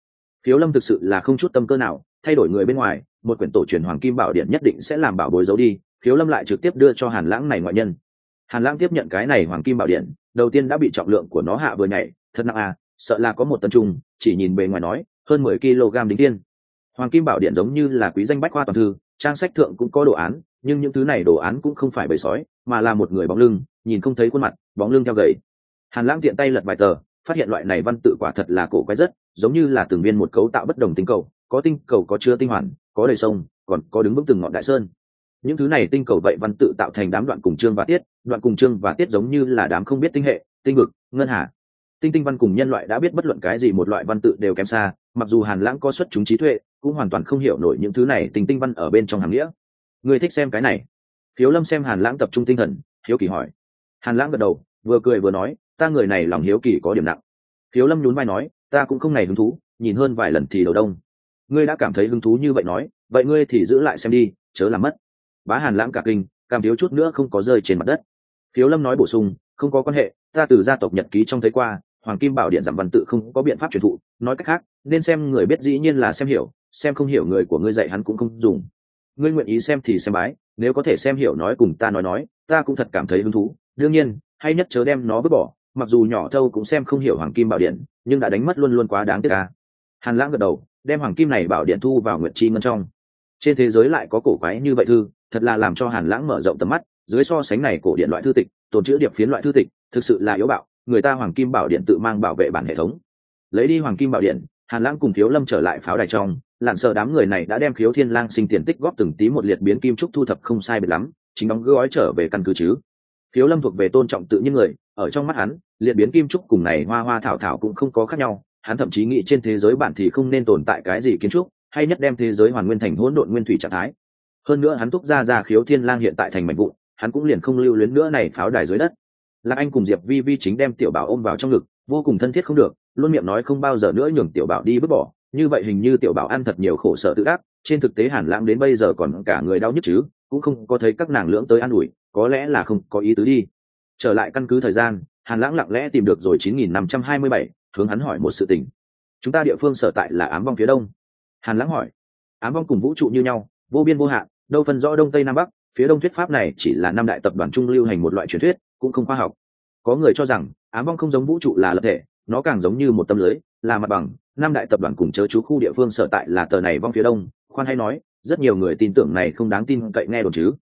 A: Khiếu Lâm thực sự là không chút tâm cơ nào, thay đổi người bên ngoài, một quyển tổ truyền Hoàng Kim Bảo Điện nhất định sẽ làm bảo bối giấu đi. Khiếu Lâm lại trực tiếp đưa cho Hàn Lãng này ngoại nhân. Hàn Lãng tiếp nhận cái này Hoàng Kim Bảo Điện, đầu tiên đã bị trọng lượng của nó hạ vừa nhảy, thật nặng à, sợ là có một tấn trùng, chỉ nhìn bề ngoài nói, hơn 10 kg đính tiên. Hoàng Kim Bảo Điện giống như là quý danh bách khoa toàn thư, trang sách thượng cũng có đồ án, nhưng những thứ này đồ án cũng không phải bầy sói, mà là một người bóng lưng, nhìn không thấy khuôn mặt, bóng lưng theo gầy. Hàn Lãng tiện tay lật vài tờ, phát hiện loại này văn tự quả thật là cổ quái rất, giống như là từng viên một cấu tạo bất đồng tinh cầu, có tinh cầu có chứa tinh hoàn, có đầy sông, còn có đứng vững từng ngọn đại sơn. Những thứ này tinh cầu vậy văn tự tạo thành đám đoạn cùng chương và tiết, đoạn cùng chương và tiết giống như là đám không biết tinh hệ, tinh vực, ngân hà. Tinh văn cùng nhân loại đã biết bất luận cái gì một loại văn tự đều kém xa, mặc dù Hàn Lãng có xuất chúng trí tuệ, cũng hoàn toàn không hiểu nổi những thứ này tinh văn ở bên trong hàm nghĩa. Ngươi thích xem cái này? Khiếu Lâm xem Hàn Lãng tập trung tinh thần, hiếu kỳ hỏi. Hàn Lãng gật đầu, vừa cười vừa nói, ta người này lòng hiếu kỳ có điểm nặng. Khiếu Lâm nhún vai nói, ta cũng không này hứng thú, nhìn hơn vài lần thì đầu đông. Ngươi đã cảm thấy hứng thú như vậy nói, vậy ngươi thì giữ lại xem đi, chớ làm mất. Bá Hàn Lãng cả kinh, cảm thiếu chút nữa không có rơi trên mặt đất. Khiếu Lâm nói bổ sung, không có quan hệ, ta từ gia tộc nhật ký trong thấy qua, Hoàng Kim Bảo Điện giảm văn tự không có biện pháp truyền thụ, nói cách khác, nên xem người biết dĩ nhiên là xem hiểu, xem không hiểu người của ngươi dạy hắn cũng không dùng. Ngươi nguyện ý xem thì xem bái, nếu có thể xem hiểu nói cùng ta nói, ta cũng thật cảm thấy hứng thú. Đương nhiên, hay nhất chớ đem nó vứt bỏ, mặc dù nhỏ thâu cũng xem không hiểu Hoàng Kim Bảo Điện, nhưng đã đánh mất luôn luôn quá đáng tiếc à. Hàn Lãng gật đầu, đem Hoàng Kim này Bảo Điện thu vào Nguyệt Chi ngân trong. Trên thế giới lại có cổ quái như vậy thư, thật là làm cho Hàn Lãng mở rộng tầm mắt. Dưới so sánh này cổ điện loại thư tịch, tồn chữ điệp phiến loại thư tịch, thực sự là yếu bạo. Người ta Hoàng Kim Bảo Điện tự mang bảo vệ bản hệ thống. Lấy đi Hoàng Kim Bảo Điện, Hàn Lãng cùng Khiếu Lâm trở lại pháo đài trong, lặn sợ đám người này đã đem Khiếu Thiên Lang sinh tiền tích góp từng tí một liệt biến kim trúc thu thập không sai biệt lắm, chính đóng gói trở về căn cứ chứ. Khiếu Lâm thuộc về tôn trọng tự nhiên người, ở trong mắt hắn, liệt biến kim trúc cùng này hoa hoa thảo thảo cũng không có khác nhau, hắn thậm chí nghĩ trên thế giới bản thì không nên tồn tại cái gì kiến trúc, hay nhất đem thế giới hoàn nguyên thành hỗn độn nguyên thủy trạng thái. Hơn nữa hắn thúc ra Khiếu Thiên Lang hiện tại thành mảnh vụn, hắn cũng liền không lưu luyến nữa này pháo đài dưới đất. Lạc Anh cùng Diệp Vi Vi chính đem Tiểu Bảo ôm vào trong ngực, vô cùng thân thiết không được, luôn miệng nói không bao giờ nữa nhường Tiểu Bảo đi vứt bỏ, như vậy hình như Tiểu Bảo ăn thật nhiều khổ sở tự đắc, trên thực tế Hàn Lãng đến bây giờ còn cả người đau nhức chứ, cũng không có thấy các nàng lưỡng tới an ủi, có lẽ là không có ý tứ đi. Trở lại căn cứ thời gian, Hàn Lãng lặng lẽ tìm được rồi 9527, hướng hắn hỏi một sự tình. Chúng ta địa phương sở tại là Ám Vong phía đông. Hàn Lãng hỏi. Ám Vong cùng vũ trụ như nhau, vô biên vô hạn, đâu phân rõ đông tây nam bắc, phía đông thuyết pháp này chỉ là năm đại tập đoàn trung lưu hành một loại truyền thuyết, cũng không khoa học. Có người cho rằng Ám Vong không giống vũ trụ là lập thể, nó càng giống như một tấm lưới, là mặt bằng. Năm đại tập đoàn cùng chớ chú khu địa phương sở tại là tờ này vong phía đông. Khoan hay nói, rất nhiều người tin tưởng này không đáng tin cậy nghe đồn chứ.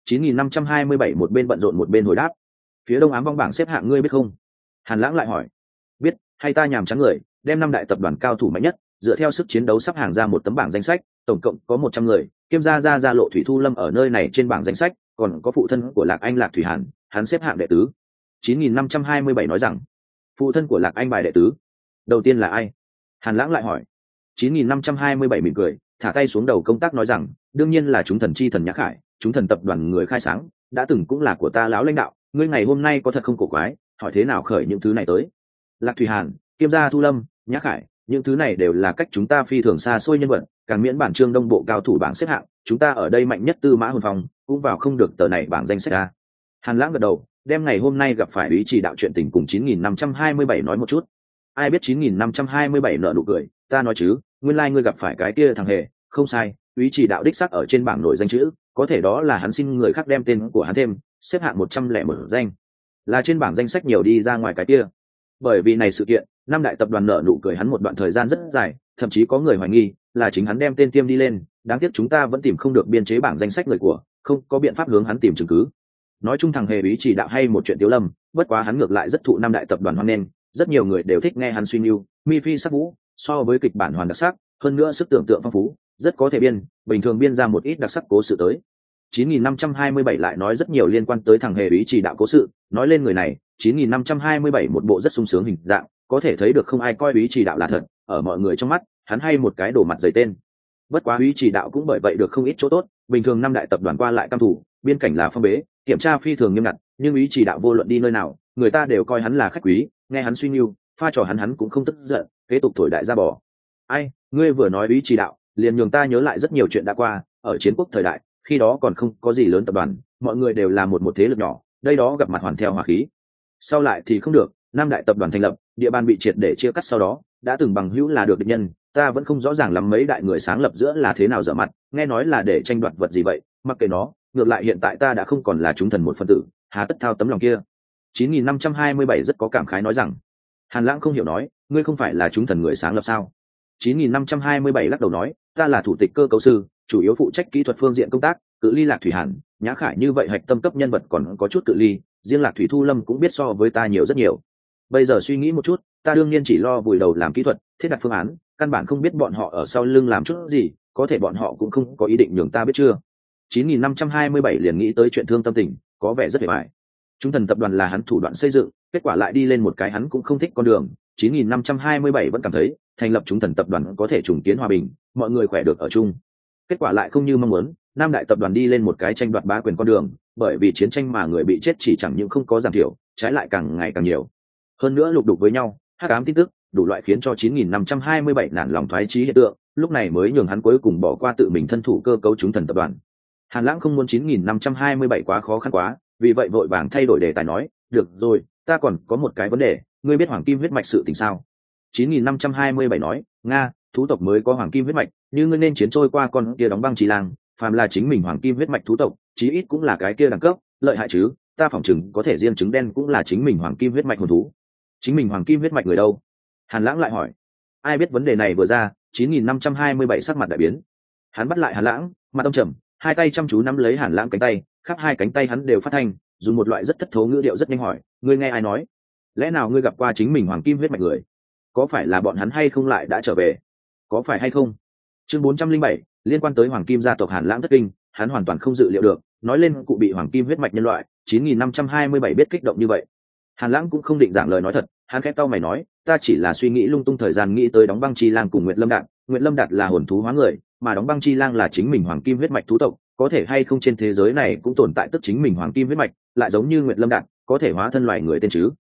A: 9527 một bên bận rộn một bên hồi đáp. Phía đông Ám Vong bảng xếp hạng ngươi biết không? Hàn Lãng lại hỏi. Biết, hay ta nhàm chán người, đem năm đại tập đoàn cao thủ mạnh nhất, dựa theo sức chiến đấu sắp hàng ra một tấm bảng danh sách, tổng cộng có 100 người, kiêm ra lộ Thủy Thu Lâm ở nơi này trên bảng danh sách, còn có phụ thân của Lạc Anh Lạc Thủy Hàn, hắn xếp hạng đệ tứ. 9527 nói rằng, phụ thân của Lạc Anh bài đệ tứ. Đầu tiên là ai? Hàn Lãng lại hỏi. 9527 mỉm cười, thả tay xuống đầu công tác nói rằng, đương nhiên là chúng thần chi thần Nhã Khải, chúng thần tập đoàn người khai sáng, đã từng cũng là của ta lão lãnh đạo, ngươi ngày hôm nay có thật không cổ quái, hỏi thế nào khởi những thứ này tới? Lạc Thủy Hàn, kiêm gia Thu Lâm, Nhã Khải, những thứ này đều là cách chúng ta phi thường xa xôi nhân vật, càng miễn bản trương đông bộ cao thủ bảng xếp hạng, chúng ta ở đây mạnh nhất Tư Mã Hồn Phong, cũng vào không được tờ này bảng danh sách ra. Hàn Lãng gật đầu, đem ngày hôm nay gặp phải ý chỉ đạo chuyện tình cùng 9527 nói một chút. Ai biết 9527 nở nụ cười, ta nói chứ, nguyên lai ngươi gặp phải cái kia thằng hề, không sai, ý chỉ đạo đích xác ở trên bảng nổi danh chữ, có thể đó là hắn xin người khác đem tên của hắn thêm, xếp hạng 101 danh, là trên bảng danh sách nhiều đi ra ngoài cái kia. Bởi vì này sự kiện, năm đại tập đoàn nở nụ cười hắn một đoạn thời gian rất dài, thậm chí có người hoài nghi là chính hắn đem tên tiêm đi lên, đáng tiếc chúng ta vẫn tìm không được biên chế bảng danh sách người của, không có biện pháp hướng hắn tìm chứng cứ. Nói chung thằng hề ý chỉ đạo hay một chuyện Tiếu Lâm, bất quá hắn ngược lại rất thụ năm đại tập đoàn hoan nghênh, rất nhiều người đều thích nghe hắn suy mưu, mi phi sắc vũ, so với kịch bản hoàn đặc sắc, hơn nữa sức tưởng tượng phong phú, rất có thể biên, bình thường biên ra một ít đặc sắc cố sự tới. 9527 lại nói rất nhiều liên quan tới thằng hề ý chỉ đạo cố sự, nói lên người này, 9527 một bộ rất sung sướng hình dạng, có thể thấy được không ai coi ý chỉ đạo là thật, ở mọi người trong mắt, hắn hay một cái đổ mặt dày tên. Bất quá ý chỉ đạo cũng bởi vậy được không ít chỗ tốt, bình thường năm đại tập đoàn qua lại cam thủ, biên cảnh là phong bế, kiểm tra phi thường nghiêm ngặt, nhưng ý chỉ đạo vô luận đi nơi nào, người ta đều coi hắn là khách quý, nghe hắn suy mưu, pha trò hắn cũng không tức giận, kế tục thổi đại ra bò. Ai, ngươi vừa nói ý chỉ đạo, liền nhường ta nhớ lại rất nhiều chuyện đã qua, ở chiến quốc thời đại, khi đó còn không có gì lớn tập đoàn, mọi người đều là một thế lực nhỏ, đây đó gặp mặt hoàn theo hòa khí. Sau lại thì không được, năm đại tập đoàn thành lập, địa bàn bị triệt để chia cắt sau đó, đã từng bằng hữu là được địch nhân, ta vẫn không rõ ràng lắm mấy đại người sáng lập giữa là thế nào dở mặt, nghe nói là để tranh đoạt vật gì vậy, mặc kệ nó, ngược lại hiện tại ta đã không còn là chúng thần một phần tử, hà tất thao tấm lòng kia. 9527 rất có cảm khái nói rằng. Hàn Lãng không hiểu nói, ngươi không phải là chúng thần người sáng lập sao? 9527 lắc đầu nói, ta là thủ tịch cơ cấu sư, chủ yếu phụ trách kỹ thuật phương diện công tác, cự ly Lạc Thủy Hàn, Nhã Khải như vậy hạch tâm cấp nhân vật còn có chút cự ly, riêng Lạc Thủy Thu Lâm cũng biết so với ta nhiều rất nhiều. Bây giờ suy nghĩ một chút, ta đương nhiên chỉ lo vùi đầu làm kỹ thuật, thiết đặt phương án, căn bản không biết bọn họ ở sau lưng làm chút gì, có thể bọn họ cũng không có ý định nhường ta biết chưa. 9527 liền nghĩ tới chuyện thương tâm tình, có vẻ rất hề bại. Chúng thần tập đoàn là hắn thủ đoạn xây dựng, kết quả lại đi lên một cái hắn cũng không thích con đường. 9527 vẫn cảm thấy thành lập chúng thần tập đoàn có thể trùng kiến hòa bình, mọi người khỏe được ở chung. Kết quả lại không như mong muốn, Nam đại tập đoàn đi lên một cái tranh đoạt bá quyền con đường, bởi vì chiến tranh mà người bị chết chỉ chẳng những không có giảm thiểu, trái lại càng ngày càng nhiều. Hơn nữa lục đục với nhau, hắc ám tin tức, đủ loại khiến cho 9527 nản lòng thoái chí hiện tượng, lúc này mới nhường hắn cuối cùng bỏ qua tự mình thân thủ cơ cấu chúng thần tập đoàn. Hàn Lãng không muốn 9527 quá khó khăn quá, vì vậy vội vàng thay đổi đề tài nói, được rồi, ta còn có một cái vấn đề, ngươi biết hoàng kim huyết mạch sự tình sao? 9527 nói, nga, thú tộc mới có hoàng kim huyết mạch, như ngươi nên chiến trôi qua con kia đóng băng trì lang, phàm là chính mình hoàng kim huyết mạch thú tộc, chí ít cũng là cái kia đẳng cấp, lợi hại chứ, ta phỏng chừng có thể riêng trứng đen cũng là chính mình hoàng kim huyết mạch hồn thú. Chính mình hoàng kim huyết mạch người đâu? Hàn Lãng lại hỏi. Ai biết vấn đề này vừa ra, 9527 sắc mặt đại biến. Hắn bắt lại Hàn Lãng, mặt ông trầm, hai tay chăm chú nắm lấy Hàn Lãng cánh tay, khắp hai cánh tay hắn đều phát thanh, dùng một loại rất thất thố ngữ điệu rất nhanh hỏi, ngươi nghe ai nói? Lẽ nào ngươi gặp qua chính mình hoàng kim huyết mạch người? Có phải là bọn hắn hay không lại đã trở về? Có phải hay không? Chương 407, liên quan tới hoàng kim gia tộc Hàn Lãng thất kinh, hắn hoàn toàn không dự liệu được, nói lên cụ bị hoàng kim huyết mạch nhân loại, 9527 biết kích động như vậy. Hàn Lãng cũng không định giảng lời nói thật, hắn khẽ cau mày nói, ta chỉ là suy nghĩ lung tung thời gian nghĩ tới đóng băng chi lang cùng Nguyệt Lâm Đạt, Nguyệt Lâm Đạt là hồn thú hóa người, mà đóng băng chi lang là chính mình hoàng kim huyết mạch thú tộc, có thể hay không trên thế giới này cũng tồn tại tức chính mình hoàng kim huyết mạch, lại giống như Nguyệt Lâm Đạt, có thể hóa thân loài người tên chứ.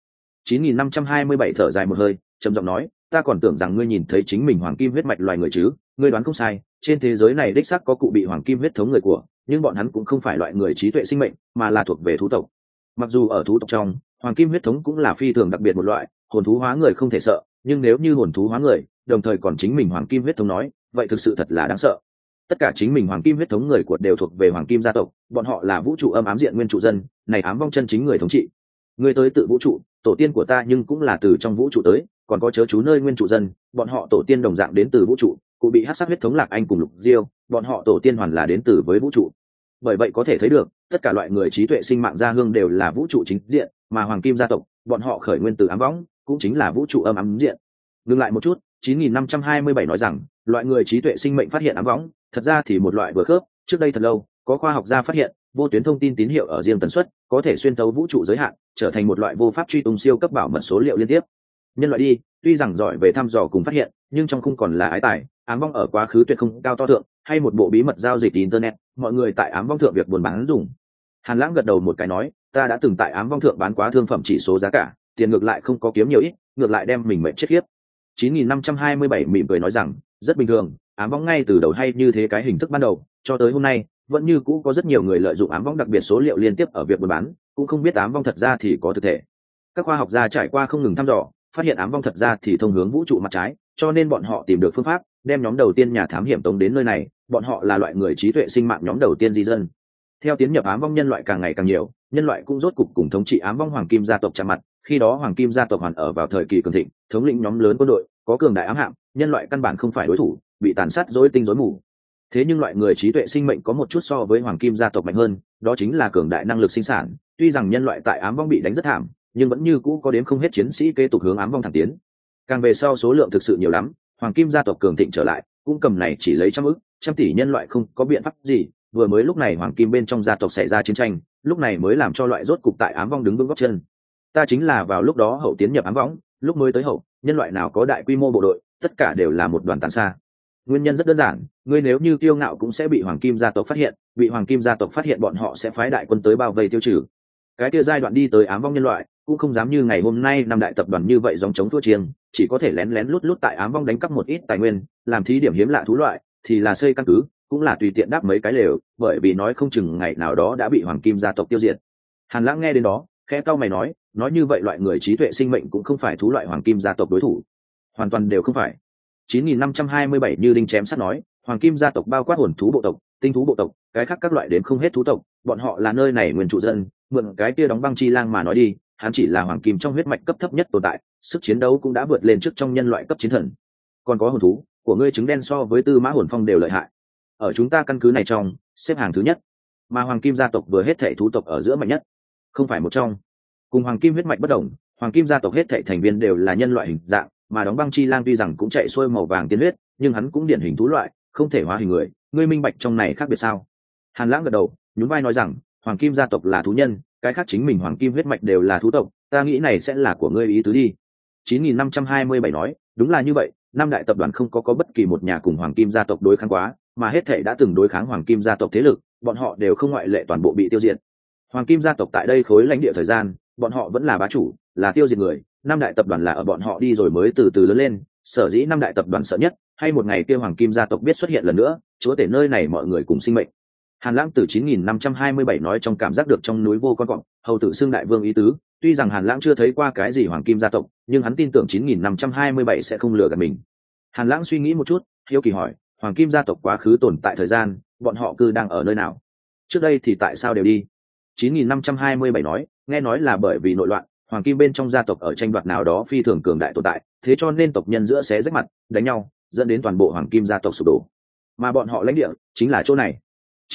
A: 9527 thở dài một hơi, trầm giọng nói, ta còn tưởng rằng ngươi nhìn thấy chính mình hoàng kim huyết mạch loài người chứ, ngươi đoán không sai, trên thế giới này đích xác có cụ bị hoàng kim huyết thống người của, nhưng bọn hắn cũng không phải loại người trí tuệ sinh mệnh, mà là thuộc về thú tộc. Mặc dù ở thú tộc trong, hoàng kim huyết thống cũng là phi thường đặc biệt một loại, hồn thú hóa người không thể sợ, nhưng nếu như hồn thú hóa người, đồng thời còn chính mình hoàng kim huyết thống nói, vậy thực sự thật là đáng sợ. Tất cả chính mình hoàng kim huyết thống người của đều thuộc về hoàng kim gia tộc, bọn họ là vũ trụ âm ám diện nguyên trụ dân, này ám vong chân chính người thống trị. Người tới tự vũ trụ, tổ tiên của ta nhưng cũng là từ trong vũ trụ tới, còn có chớ chú nơi nguyên trụ dân, bọn họ tổ tiên đồng dạng đến từ vũ trụ, cụ bị hắc sắc huyết thống Lạc Anh cùng Lục Diêu, bọn họ tổ tiên hoàn là đến từ với vũ trụ. Bởi vậy có thể thấy được, tất cả loại người trí tuệ sinh mạng gia hương đều là vũ trụ chính diện, mà hoàng kim gia tộc, bọn họ khởi nguyên từ ám võng, cũng chính là vũ trụ âm ám diện. Ngừng lại một chút, 9527 nói rằng, loại người trí tuệ sinh mệnh phát hiện ám võng, thật ra thì một loại vừa khớp, trước đây thật lâu, có khoa học gia phát hiện, vô tuyến thông tin tín hiệu ở riêng tần suất, có thể xuyên tấu vũ trụ giới hạn, trở thành một loại vô pháp truy tung siêu cấp bảo mật số liệu liên tiếp. Nhân loại đi, tuy rằng giỏi về thăm dò cùng phát hiện, nhưng trong không còn là ái tài, ám vong ở quá khứ tuyệt không cao to thượng, hay một bộ bí mật giao dịch internet, mọi người tại ám vong thượng việc buôn bán dùng. Hàn Lãng gật đầu một cái nói, ta đã từng tại ám vong thượng bán quá thương phẩm chỉ số giá cả, tiền ngược lại không có kiếm nhiều ít, ngược lại đem mình mệnh chết khiếp. 9527 mỉm cười nói rằng, rất bình thường, ám vong ngay từ đầu hay như thế cái hình thức ban đầu, cho tới hôm nay, vẫn như cũ có rất nhiều người lợi dụng ám vong đặc biệt số liệu liên tiếp ở việc buôn bán, cũng không biết ám vong thật ra thì có thực thể. Các khoa học gia trải qua không ngừng thăm dò, phát hiện ám vong thật ra thì thông hướng vũ trụ mặt trái, cho nên bọn họ tìm được phương pháp, đem nhóm đầu tiên nhà thám hiểm tống đến nơi này, bọn họ là loại người trí tuệ sinh mạng nhóm đầu tiên di dân. Theo tiến nhập ám vong nhân loại càng ngày càng nhiều, nhân loại cũng rốt cục cùng thống trị ám vong hoàng kim gia tộc chạm mặt, khi đó hoàng kim gia tộc hoàn ở vào thời kỳ cường thịnh, thống lĩnh nhóm lớn quân đội, có cường đại ám hạm, nhân loại căn bản không phải đối thủ, bị tàn sát rối tinh rối mù. Thế nhưng loại người trí tuệ sinh mệnh có một chút so với hoàng kim gia tộc mạnh hơn, đó chính là cường đại năng lực sinh sản, tuy rằng nhân loại tại ám vong bị đánh rất thảm, nhưng vẫn như cũ có đếm không hết chiến sĩ kế tục hướng ám vong thẳng tiến. Càng về sau số lượng thực sự nhiều lắm, hoàng kim gia tộc cường thịnh trở lại, cũng cầm này chỉ lấy trăm tỷ nhân loại không có biện pháp gì, vừa mới lúc này hoàng kim bên trong gia tộc xảy ra chiến tranh, lúc này mới làm cho loại rốt cục tại ám vong đứng vững gót chân. Ta chính là vào lúc đó hậu tiến nhập ám võng, lúc mới tới hậu, nhân loại nào có đại quy mô bộ đội, tất cả đều là một đoàn tàn xa. Nguyên nhân rất đơn giản, ngươi nếu như kiêu ngạo cũng sẽ bị hoàng kim gia tộc phát hiện, bị hoàng kim gia tộc phát hiện bọn họ sẽ phái đại quân tới bao vây tiêu trừ. Cái kia giai đoạn đi tới ám vong nhân loại cũng không dám như ngày hôm nay năm đại tập đoàn như vậy dòng chống thua chiêng, chỉ có thể lén lén lút lút tại ám vong đánh cắp một ít tài nguyên, làm thí điểm hiếm lạ thú loại, thì là xây căn cứ, cũng là tùy tiện đáp mấy cái lều, bởi vì nói không chừng ngày nào đó đã bị hoàng kim gia tộc tiêu diệt. Hàn Lãng nghe đến đó, khẽ cau mày nói như vậy loại người trí tuệ sinh mệnh cũng không phải thú loại hoàng kim gia tộc đối thủ, hoàn toàn đều không phải. 9527 như đinh chém sắt nói, hoàng kim gia tộc bao quát hồn thú bộ tộc, tinh thú bộ tộc, cái khác các loại đến không hết thú tộc, bọn họ là nơi này nguyên chủ dân, mượn cái kia đóng băng chi lang mà nói đi, hắn chỉ là hoàng kim trong huyết mạch cấp thấp nhất tồn tại, sức chiến đấu cũng đã vượt lên trước trong nhân loại cấp chiến thần. Còn có hồn thú của ngươi trứng đen so với tư mã hồn phong đều lợi hại, ở chúng ta căn cứ này trong xếp hàng thứ nhất, mà hoàng kim gia tộc vừa hết thảy thú tộc ở giữa mạnh nhất, không phải một trong. Cùng hoàng kim huyết mạch bất đồng, hoàng kim gia tộc hết thảy thành viên đều là nhân loại hình dạng, mà đóng băng chi lang tuy rằng cũng chạy xuôi màu vàng tiên huyết, nhưng hắn cũng điển hình thú loại, không thể hóa hình người. Ngươi minh bạch trong này khác biệt sao? Hàn Lãng gật đầu, nhún vai nói rằng, hoàng kim gia tộc là thú nhân, cái khác chính mình hoàng kim huyết mạch đều là thú tộc, ta nghĩ này sẽ là của ngươi ý tứ đi. 9527 nói, đúng là như vậy, năm đại tập đoàn không có bất kỳ một nhà cùng hoàng kim gia tộc đối kháng quá, mà hết thảy đã từng đối kháng hoàng kim gia tộc thế lực, bọn họ đều không ngoại lệ toàn bộ bị tiêu diệt. Hoàng kim gia tộc tại đây khối lãnh địa thời gian, bọn họ vẫn là bá chủ, là tiêu diệt người, năm đại tập đoàn là ở bọn họ đi rồi mới từ từ lớn lên, sở dĩ năm đại tập đoàn sợ nhất, hay một ngày kia hoàng kim gia tộc biết xuất hiện lần nữa, chúa tể nơi này mọi người cùng sinh mệnh. Hàn Lãng từ 9527 nói trong cảm giác được trong núi vô con cọp, hầu tử xưng đại vương ý tứ, tuy rằng Hàn Lãng chưa thấy qua cái gì hoàng kim gia tộc, nhưng hắn tin tưởng 9527 sẽ không lừa gạt mình. Hàn Lãng suy nghĩ một chút, hiếu kỳ hỏi, hoàng kim gia tộc quá khứ tồn tại thời gian, bọn họ cư đang ở nơi nào? Trước đây thì tại sao đều đi? 9527 nói, nghe nói là bởi vì nội loạn, hoàng kim bên trong gia tộc ở tranh đoạt nào đó phi thường cường đại tồn tại, thế cho nên tộc nhân giữa xé rách mặt, đánh nhau, dẫn đến toàn bộ hoàng kim gia tộc sụp đổ. Mà bọn họ lãnh địa chính là chỗ này.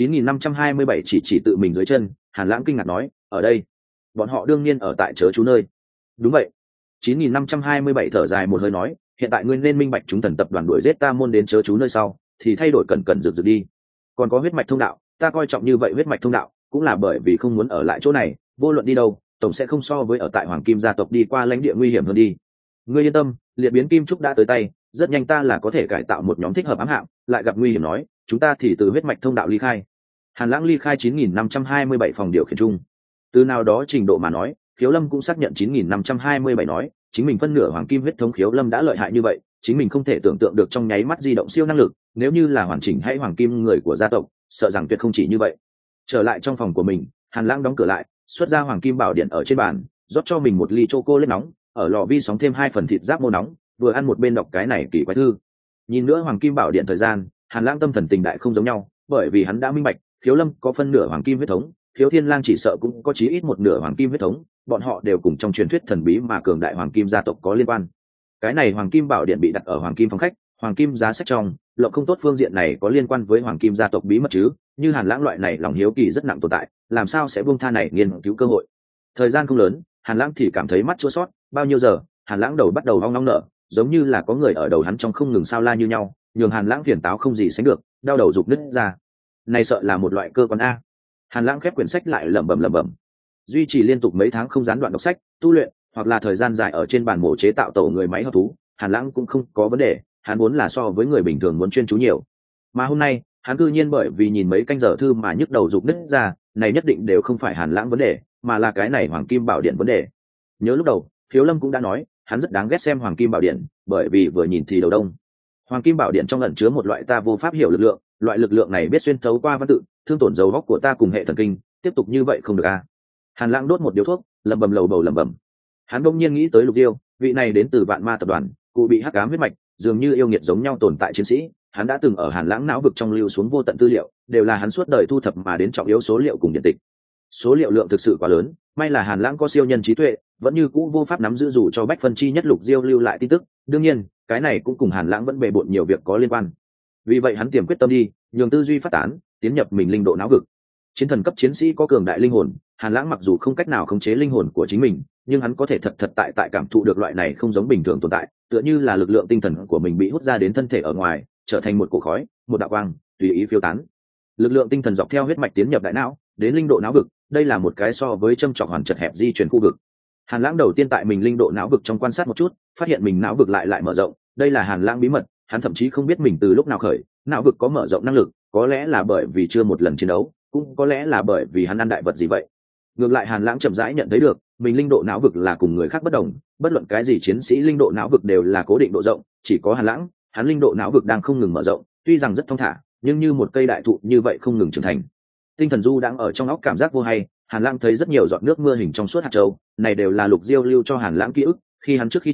A: 9527 chỉ tự mình dưới chân. Hàn Lãng kinh ngạc nói, ở đây bọn họ đương nhiên ở tại chớ chú nơi. Đúng vậy. 9527 thở dài một hơi nói, hiện tại ngươi nên minh bạch chúng thần tập đoàn đuổi giết ta môn đến chớ chú nơi sau thì thay đổi cẩn cẩn rực rực đi. Còn có huyết mạch thông đạo, ta coi trọng như vậy huyết mạch thông đạo cũng là bởi vì không muốn ở lại chỗ này, vô luận đi đâu tổng sẽ không so với ở tại hoàng kim gia tộc đi qua lãnh địa nguy hiểm hơn đi. Ngươi yên tâm, liệt biến kim trúc đã tới tay, rất nhanh ta là có thể cải tạo một nhóm thích hợp ám hạm, lại gặp nguy hiểm nói chúng ta thì từ huyết mạch thông đạo ly khai. Hàn Lãng ly khai 9527 phòng điều khiển chung. Từ nào đó trình độ mà nói, Khiếu Lâm cũng xác nhận 9527 nói, chính mình phân nửa hoàng kim huyết thống Khiếu Lâm đã lợi hại như vậy, chính mình không thể tưởng tượng được trong nháy mắt di động siêu năng lực, nếu như là hoàn chỉnh hay hoàng kim người của gia tộc, sợ rằng tuyệt không chỉ như vậy. Trở lại trong phòng của mình, Hàn Lãng đóng cửa lại, xuất ra hoàng kim bảo điện ở trên bàn, rót cho mình một ly chocolate nóng, ở lò vi sóng thêm 2 phần thịt giáp mô nóng, vừa ăn một bên đọc cái này kỳ quái thư. Nhìn nữa hoàng kim bảo điện thời gian, Hàn Lãng tâm thần tình đại không giống nhau, bởi vì hắn đã minh bạch, Khiếu Lâm có phân nửa hoàng kim huyết thống, Khiếu Thiên Lang chỉ sợ cũng có chí ít một nửa hoàng kim huyết thống, bọn họ đều cùng trong truyền thuyết thần bí mà cường đại hoàng kim gia tộc có liên quan. Cái này hoàng kim bảo điện bị đặt ở hoàng kim phòng khách, hoàng kim giá sách trong, lộng không tốt phương diện này có liên quan với hoàng kim gia tộc bí mật chứ, như Hàn Lãng loại này lòng hiếu kỳ rất nặng tồn tại, làm sao sẽ buông tha này nghiên cứu cơ hội. Thời gian không lớn, Hàn Lãng thì cảm thấy mắt chua xót, bao nhiêu giờ, Hàn Lãng đầu bắt đầu ong ong nở, giống như là có người ở đầu hắn trong không ngừng sao la như nhau, nhường Hàn Lãng phiền táo không gì sánh được, đau đầu rục nứt ra. Này sợ là một loại cơ quan a. Hàn Lãng khép quyển sách lại lẩm bẩm. Duy trì liên tục mấy tháng không gián đoạn đọc sách, tu luyện, hoặc là thời gian dài ở trên bàn mổ chế tạo tổ người máy hợp thú, Hàn Lãng cũng không có vấn đề, hắn vốn là so với người bình thường muốn chuyên chú nhiều. Mà hôm nay, hắn cư nhiên bởi vì nhìn mấy canh giờ thư mà nhức đầu rục nứt ra, này nhất định đều không phải Hàn Lãng vấn đề, mà là cái này hoàng kim bảo điện vấn đề. Nhớ lúc đầu, Khiếu Lâm cũng đã nói, hắn rất đáng ghét xem hoàng kim bảo điện, bởi vì vừa nhìn thì đầu đông. Hoàng kim bảo điện trong ẩn chứa một loại ta vô pháp hiểu lực lượng, loại lực lượng này biết xuyên thấu qua văn tự, thương tổn dầu góc của ta cùng hệ thần kinh, tiếp tục như vậy không được a. Hàn Lãng đốt một điếu thuốc, lẩm bẩm lầu bầu lẩm bẩm. Hắn bỗng nhiên nghĩ tới Lục Diêu, vị này đến từ Vạn Ma tập đoàn, cụ bị hắc ám huyết mạch, dường như yêu nghiệt giống nhau tồn tại chiến sĩ, hắn đã từng ở Hàn Lãng não vực trong lưu xuống vô tận tư liệu, đều là hắn suốt đời thu thập mà đến trọng yếu số liệu cùng điện tịch. Số liệu lượng thực sự quá lớn, may là Hàn Lãng có siêu nhân trí tuệ, vẫn như cũ vô pháp nắm giữ dù cho bách phân chi nhất Lục Diêu lưu lại tin tức, đương nhiên, cái này cũng cùng Hàn Lãng vẫn bề bộn nhiều việc có liên quan. Vì vậy hắn tiềm quyết tâm đi, nhường tư duy phát tán, tiến nhập mình linh độ não vực. Chiến thần cấp chiến sĩ có cường đại linh hồn, Hàn Lãng mặc dù không cách nào khống chế linh hồn của chính mình, nhưng hắn có thể thật tại cảm thụ được loại này không giống bình thường tồn tại, tựa như là lực lượng tinh thần của mình bị hút ra đến thân thể ở ngoài, trở thành một cỗ khói, một đạo quang, tùy ý phiêu tán. Lực lượng tinh thần dọc theo huyết mạch tiến nhập đại não, đến linh độ não vực, đây là một cái so với châm chọc hoàn chật hẹp di chuyển khu vực. Hàn Lãng đầu tiên tại mình linh độ não vực trong quan sát một chút, phát hiện mình não vực lại mở rộng, đây là Hàn Lãng bí mật, hắn thậm chí không biết mình từ lúc nào khởi, não vực có mở rộng năng lực, có lẽ là bởi vì chưa một lần chiến đấu, cũng có lẽ là bởi vì hắn ăn đại vật gì vậy. Ngược lại Hàn Lãng chậm rãi nhận thấy được, mình linh độ não vực là cùng người khác bất đồng, bất luận cái gì chiến sĩ linh độ não vực đều là cố định độ rộng, chỉ có Hàn Lãng, hắn linh độ não vực đang không ngừng mở rộng, tuy rằng rất thong thả, nhưng như một cây đại thụ như vậy không ngừng trưởng thành. Tinh thần du đang ở trong óc cảm giác vô hay, Hàn Lãng thấy rất nhiều giọt nước mưa hình trong suốt hạt châu, này đều là Lục Diêu lưu cho Hàn Lãng ký ức, khi hắn trước khi chết,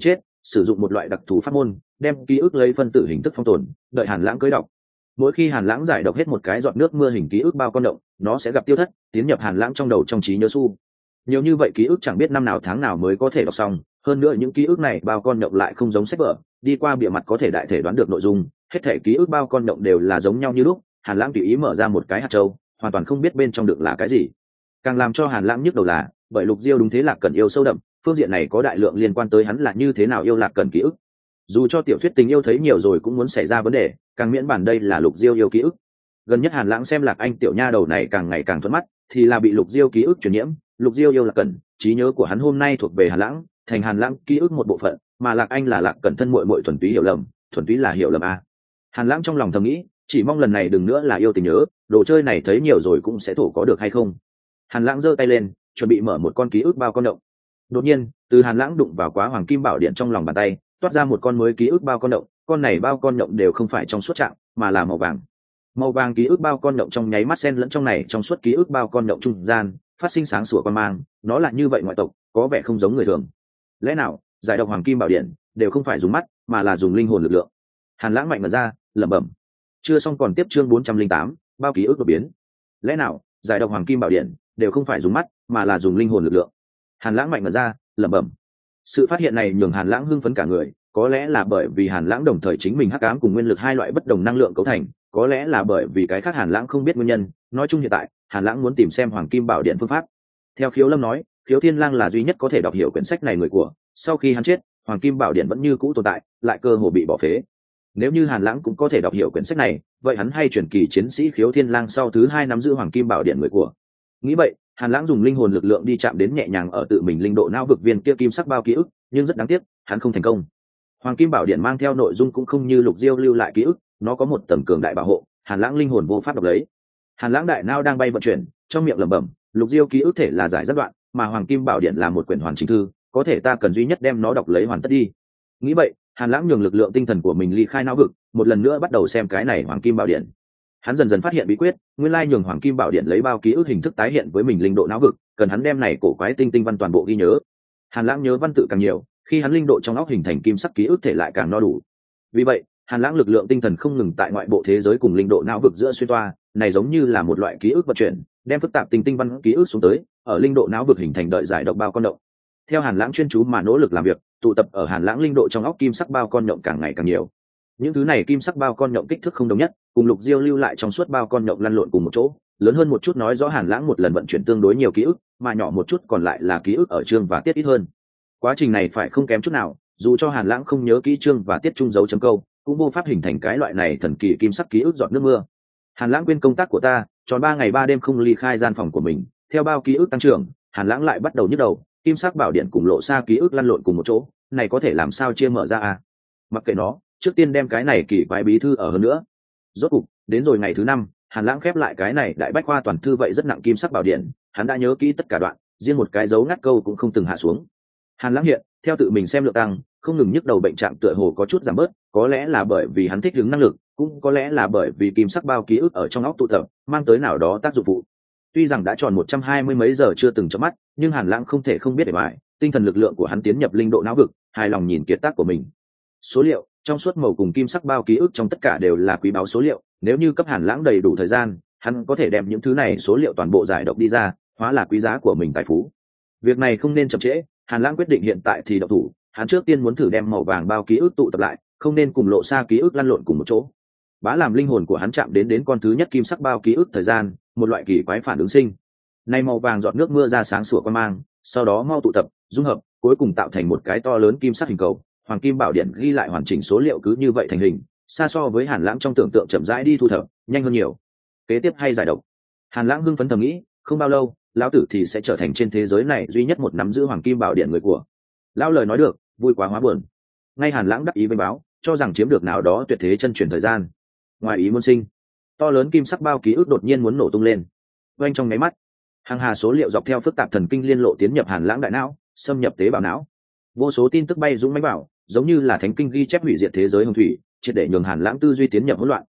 A: sử dụng một loại đặc thù pháp môn đem ký ức lấy phân tử hình thức phong tồn, đợi Hàn Lãng cưới đọc. Mỗi khi Hàn Lãng giải đọc hết một cái giọt nước mưa hình ký ức bao con động, nó sẽ gặp tiêu thất, tiến nhập Hàn Lãng trong đầu trong trí nhớ su. Nhiều như vậy ký ức chẳng biết năm nào tháng nào mới có thể đọc xong, hơn nữa những ký ức này bao con động lại không giống sách vở, đi qua bìa mặt có thể đại thể đoán được nội dung, hết thể ký ức bao con động đều là giống nhau như lúc. Hàn Lãng tùy ý mở ra một cái hạt châu, hoàn toàn không biết bên trong được là cái gì. Càng làm cho Hàn Lãng nhức đầu là, bởi Lục Diêu đúng thế Lạc Cẩn yêu sâu đậm, phương diện này có đại lượng liên quan tới hắn là như thế nào yêu Lạc Cẩn ký ức. Dù cho tiểu thuyết tình yêu thấy nhiều rồi cũng muốn xảy ra vấn đề, càng miễn bản đây là Lục Diêu yêu ký ức. Gần nhất Hàn Lãng xem Lạc Anh tiểu nha đầu này càng ngày càng thuận mắt, thì là bị Lục Diêu ký ức truyền nhiễm. Lục Diêu yêu Lạc Cẩn, trí nhớ của hắn hôm nay thuộc về Hàn Lãng, thành Hàn Lãng ký ức một bộ phận, mà Lạc Anh là Lạc Cẩn thân muội muội thuần túy hiểu lầm, thuần túy là hiểu lầm a. Hàn Lãng trong lòng thầm nghĩ, chỉ mong lần này đừng nữa là yêu tình nhớ, đồ chơi này thấy nhiều rồi cũng sẽ thổ có được hay không. Hàn Lãng giơ tay lên, chuẩn bị mở một con ký ức bao con động. Đột nhiên, từ Hàn Lãng đụng vào quá hoàng kim bảo điện trong lòng bàn tay, toát ra một con mới ký ức bao con động. Con này bao con động đều không phải trong suốt trạng, mà là màu vàng. Màu vàng ký ức bao con động trong nháy mắt xen lẫn trong này trong suốt ký ức bao con động trung gian, phát sinh sáng sủa quan mang. Nó là như vậy ngoại tộc, có vẻ không giống người thường. Lẽ nào giải độc hoàng kim bảo điện đều không phải dùng mắt, mà là dùng linh hồn lực lượng? Hàn Lãng mạnh mở ra, lẩm bẩm. Chưa xong còn tiếp chương 408, bao ký ức đột biến. Lẽ nào giải độc hoàng kim bảo điện đều không phải dùng mắt, mà là dùng linh hồn lực lượng? Hàn Lãng mạnh mở ra, lẩm bẩm. Sự phát hiện này nhường Hàn Lãng hưng phấn cả người, có lẽ là bởi vì Hàn Lãng đồng thời chính mình hắc ám cùng nguyên lực hai loại bất đồng năng lượng cấu thành, có lẽ là bởi vì cái khác Hàn Lãng không biết nguyên nhân. Nói chung hiện tại Hàn Lãng muốn tìm xem hoàng kim bảo điện phương pháp. Theo Khiếu Lâm nói, Khiếu Thiên Lang là duy nhất có thể đọc hiểu quyển sách này người của, sau khi hắn chết hoàng kim bảo điện vẫn như cũ tồn tại, lại cơ hồ bị bỏ phế. Nếu như Hàn Lãng cũng có thể đọc hiểu quyển sách này, vậy hắn hay truyền kỳ chiến sĩ Khiếu Thiên Lang sau thứ hai nắm giữ hoàng kim bảo điện người của. Nghĩ vậy, Hàn Lãng dùng linh hồn lực lượng đi chạm đến nhẹ nhàng ở tự mình linh độ não vực viên kia kim sắc bao ký ức, nhưng rất đáng tiếc, hắn không thành công. Hoàng kim bảo điện mang theo nội dung cũng không như Lục Diêu lưu lại ký ức, nó có một tầng cường đại bảo hộ, Hàn Lãng linh hồn vô pháp đọc lấy. Hàn Lãng đại não đang bay vận chuyển, trong miệng lẩm bẩm, Lục Diêu ký ức thể là giải rất đoạn, mà hoàng kim bảo điện là một quyển hoàn chỉnh thư, có thể ta cần duy nhất đem nó đọc lấy hoàn tất đi. Nghĩ vậy, Hàn Lãng nhường lực lượng tinh thần của mình ly khai não vực, một lần nữa bắt đầu xem cái này hoàng kim bảo điện. Hắn dần dần phát hiện bí quyết, nguyên lai nhường hoàng kim bảo điện lấy bao ký ức hình thức tái hiện với mình linh độ não vực, cần hắn đem này cổ quái tinh tinh văn toàn bộ ghi nhớ. Hàn Lãng nhớ văn tự càng nhiều, khi hắn linh độ trong óc hình thành kim sắc ký ức thể lại càng no đủ. Vì vậy, Hàn Lãng lực lượng tinh thần không ngừng tại ngoại bộ thế giới cùng linh độ não vực giữa xuyên toa, này giống như là một loại ký ức vận chuyển, đem phức tạp tinh tinh văn ký ức xuống tới, ở linh độ não vực hình thành đợi giải độc bao con động. Theo Hàn Lãng chuyên chú mà nỗ lực làm việc, tụ tập ở Hàn Lãng linh độ trong óc kim sắc bao con động càng ngày càng nhiều. Những thứ này kim sắc bao con nhộng kích thước không đồng nhất, cùng Lục Diêu lưu lại trong suốt bao con nhộng lăn lộn cùng một chỗ, lớn hơn một chút nói rõ Hàn Lãng một lần vận chuyển tương đối nhiều ký ức, mà nhỏ một chút còn lại là ký ức ở chương và tiết ít hơn. Quá trình này phải không kém chút nào, dù cho Hàn Lãng không nhớ kỹ chương và tiết chung dấu chấm câu, cũng vô pháp hình thành cái loại này thần kỳ kim sắc ký ức giọt nước mưa. Hàn Lãng quên công tác của ta, tròn 3 ngày 3 đêm không ly khai gian phòng của mình, theo bao ký ức tăng trưởng, Hàn Lãng lại bắt đầu nhức đầu, kim sắc bảo điện cùng lộ xa ký ức lăn lộn cùng một chỗ, này có thể làm sao chia mở ra à? Mặc kệ nó, trước tiên đem cái này kỳ quái bí thư ở hơn nữa. Rốt cục đến rồi ngày thứ 5, Hàn Lãng khép lại cái này đại bách khoa toàn thư vậy rất nặng kim sắc bảo điện, hắn đã nhớ kỹ tất cả đoạn, riêng một cái dấu ngắt câu cũng không từng hạ xuống. Hàn Lãng hiện theo tự mình xem lượng tăng, không ngừng nhức đầu bệnh trạng tựa hồ có chút giảm bớt, có lẽ là bởi vì hắn thích ứng năng lực, cũng có lẽ là bởi vì kim sắc bao ký ức ở trong óc tụ tập, mang tới nào đó tác dụng phụ. Tuy rằng đã tròn 120 mấy giờ chưa từng chớp mắt, nhưng Hàn Lãng không thể không biết để bài, tinh thần lực lượng của hắn tiến nhập linh độ não vực, hài lòng nhìn kiệt tác của mình. Số liệu trong suốt màu cùng kim sắc bao ký ức trong tất cả đều là quý báu số liệu, nếu như cấp Hàn Lãng đầy đủ thời gian, hắn có thể đem những thứ này số liệu toàn bộ giải độc đi ra, hóa là quý giá của mình tài phú. Việc này không nên chậm trễ, Hàn Lãng quyết định hiện tại thì động thủ, hắn trước tiên muốn thử đem màu vàng bao ký ức tụ tập lại, không nên cùng lộ xa ký ức lăn lộn cùng một chỗ. Bá làm linh hồn của hắn chạm đến con thứ nhất kim sắc bao ký ức thời gian, một loại kỳ quái phản ứng sinh. Nay màu vàng giọt nước mưa ra sáng sủa quang mang, sau đó mau tụ tập, dung hợp, cuối cùng tạo thành một cái to lớn kim sắc hình cầu. Hoàng kim bảo điện ghi lại hoàn chỉnh số liệu cứ như vậy thành hình, xa so với Hàn Lãng trong tưởng tượng chậm rãi đi thu thập, nhanh hơn nhiều. Kế tiếp hay giải độc. Hàn Lãng hưng phấn thầm nghĩ, không bao lâu, lão tử thì sẽ trở thành trên thế giới này duy nhất một nắm giữ hoàng kim bảo điện người của. Lão lời nói được, vui quá hóa buồn. Ngay Hàn Lãng đắc ý vênh báo, cho rằng chiếm được nào đó tuyệt thế chân truyền thời gian. Ngoài ý muốn sinh, to lớn kim sắc bao ký ức đột nhiên muốn nổ tung lên. Oanh trong nháy mắt, hàng hà số liệu dọc theo phức tạp thần kinh liên lộ tiến nhập Hàn Lãng đại não, xâm nhập tế bào não. Vô số tin tức bay dũng mãnh bảo, giống như là thánh kinh ghi chép hủy diệt thế giới hồng thủy, triệt để nhường Hàn Lãng tư duy tiến nhập hỗn loạn.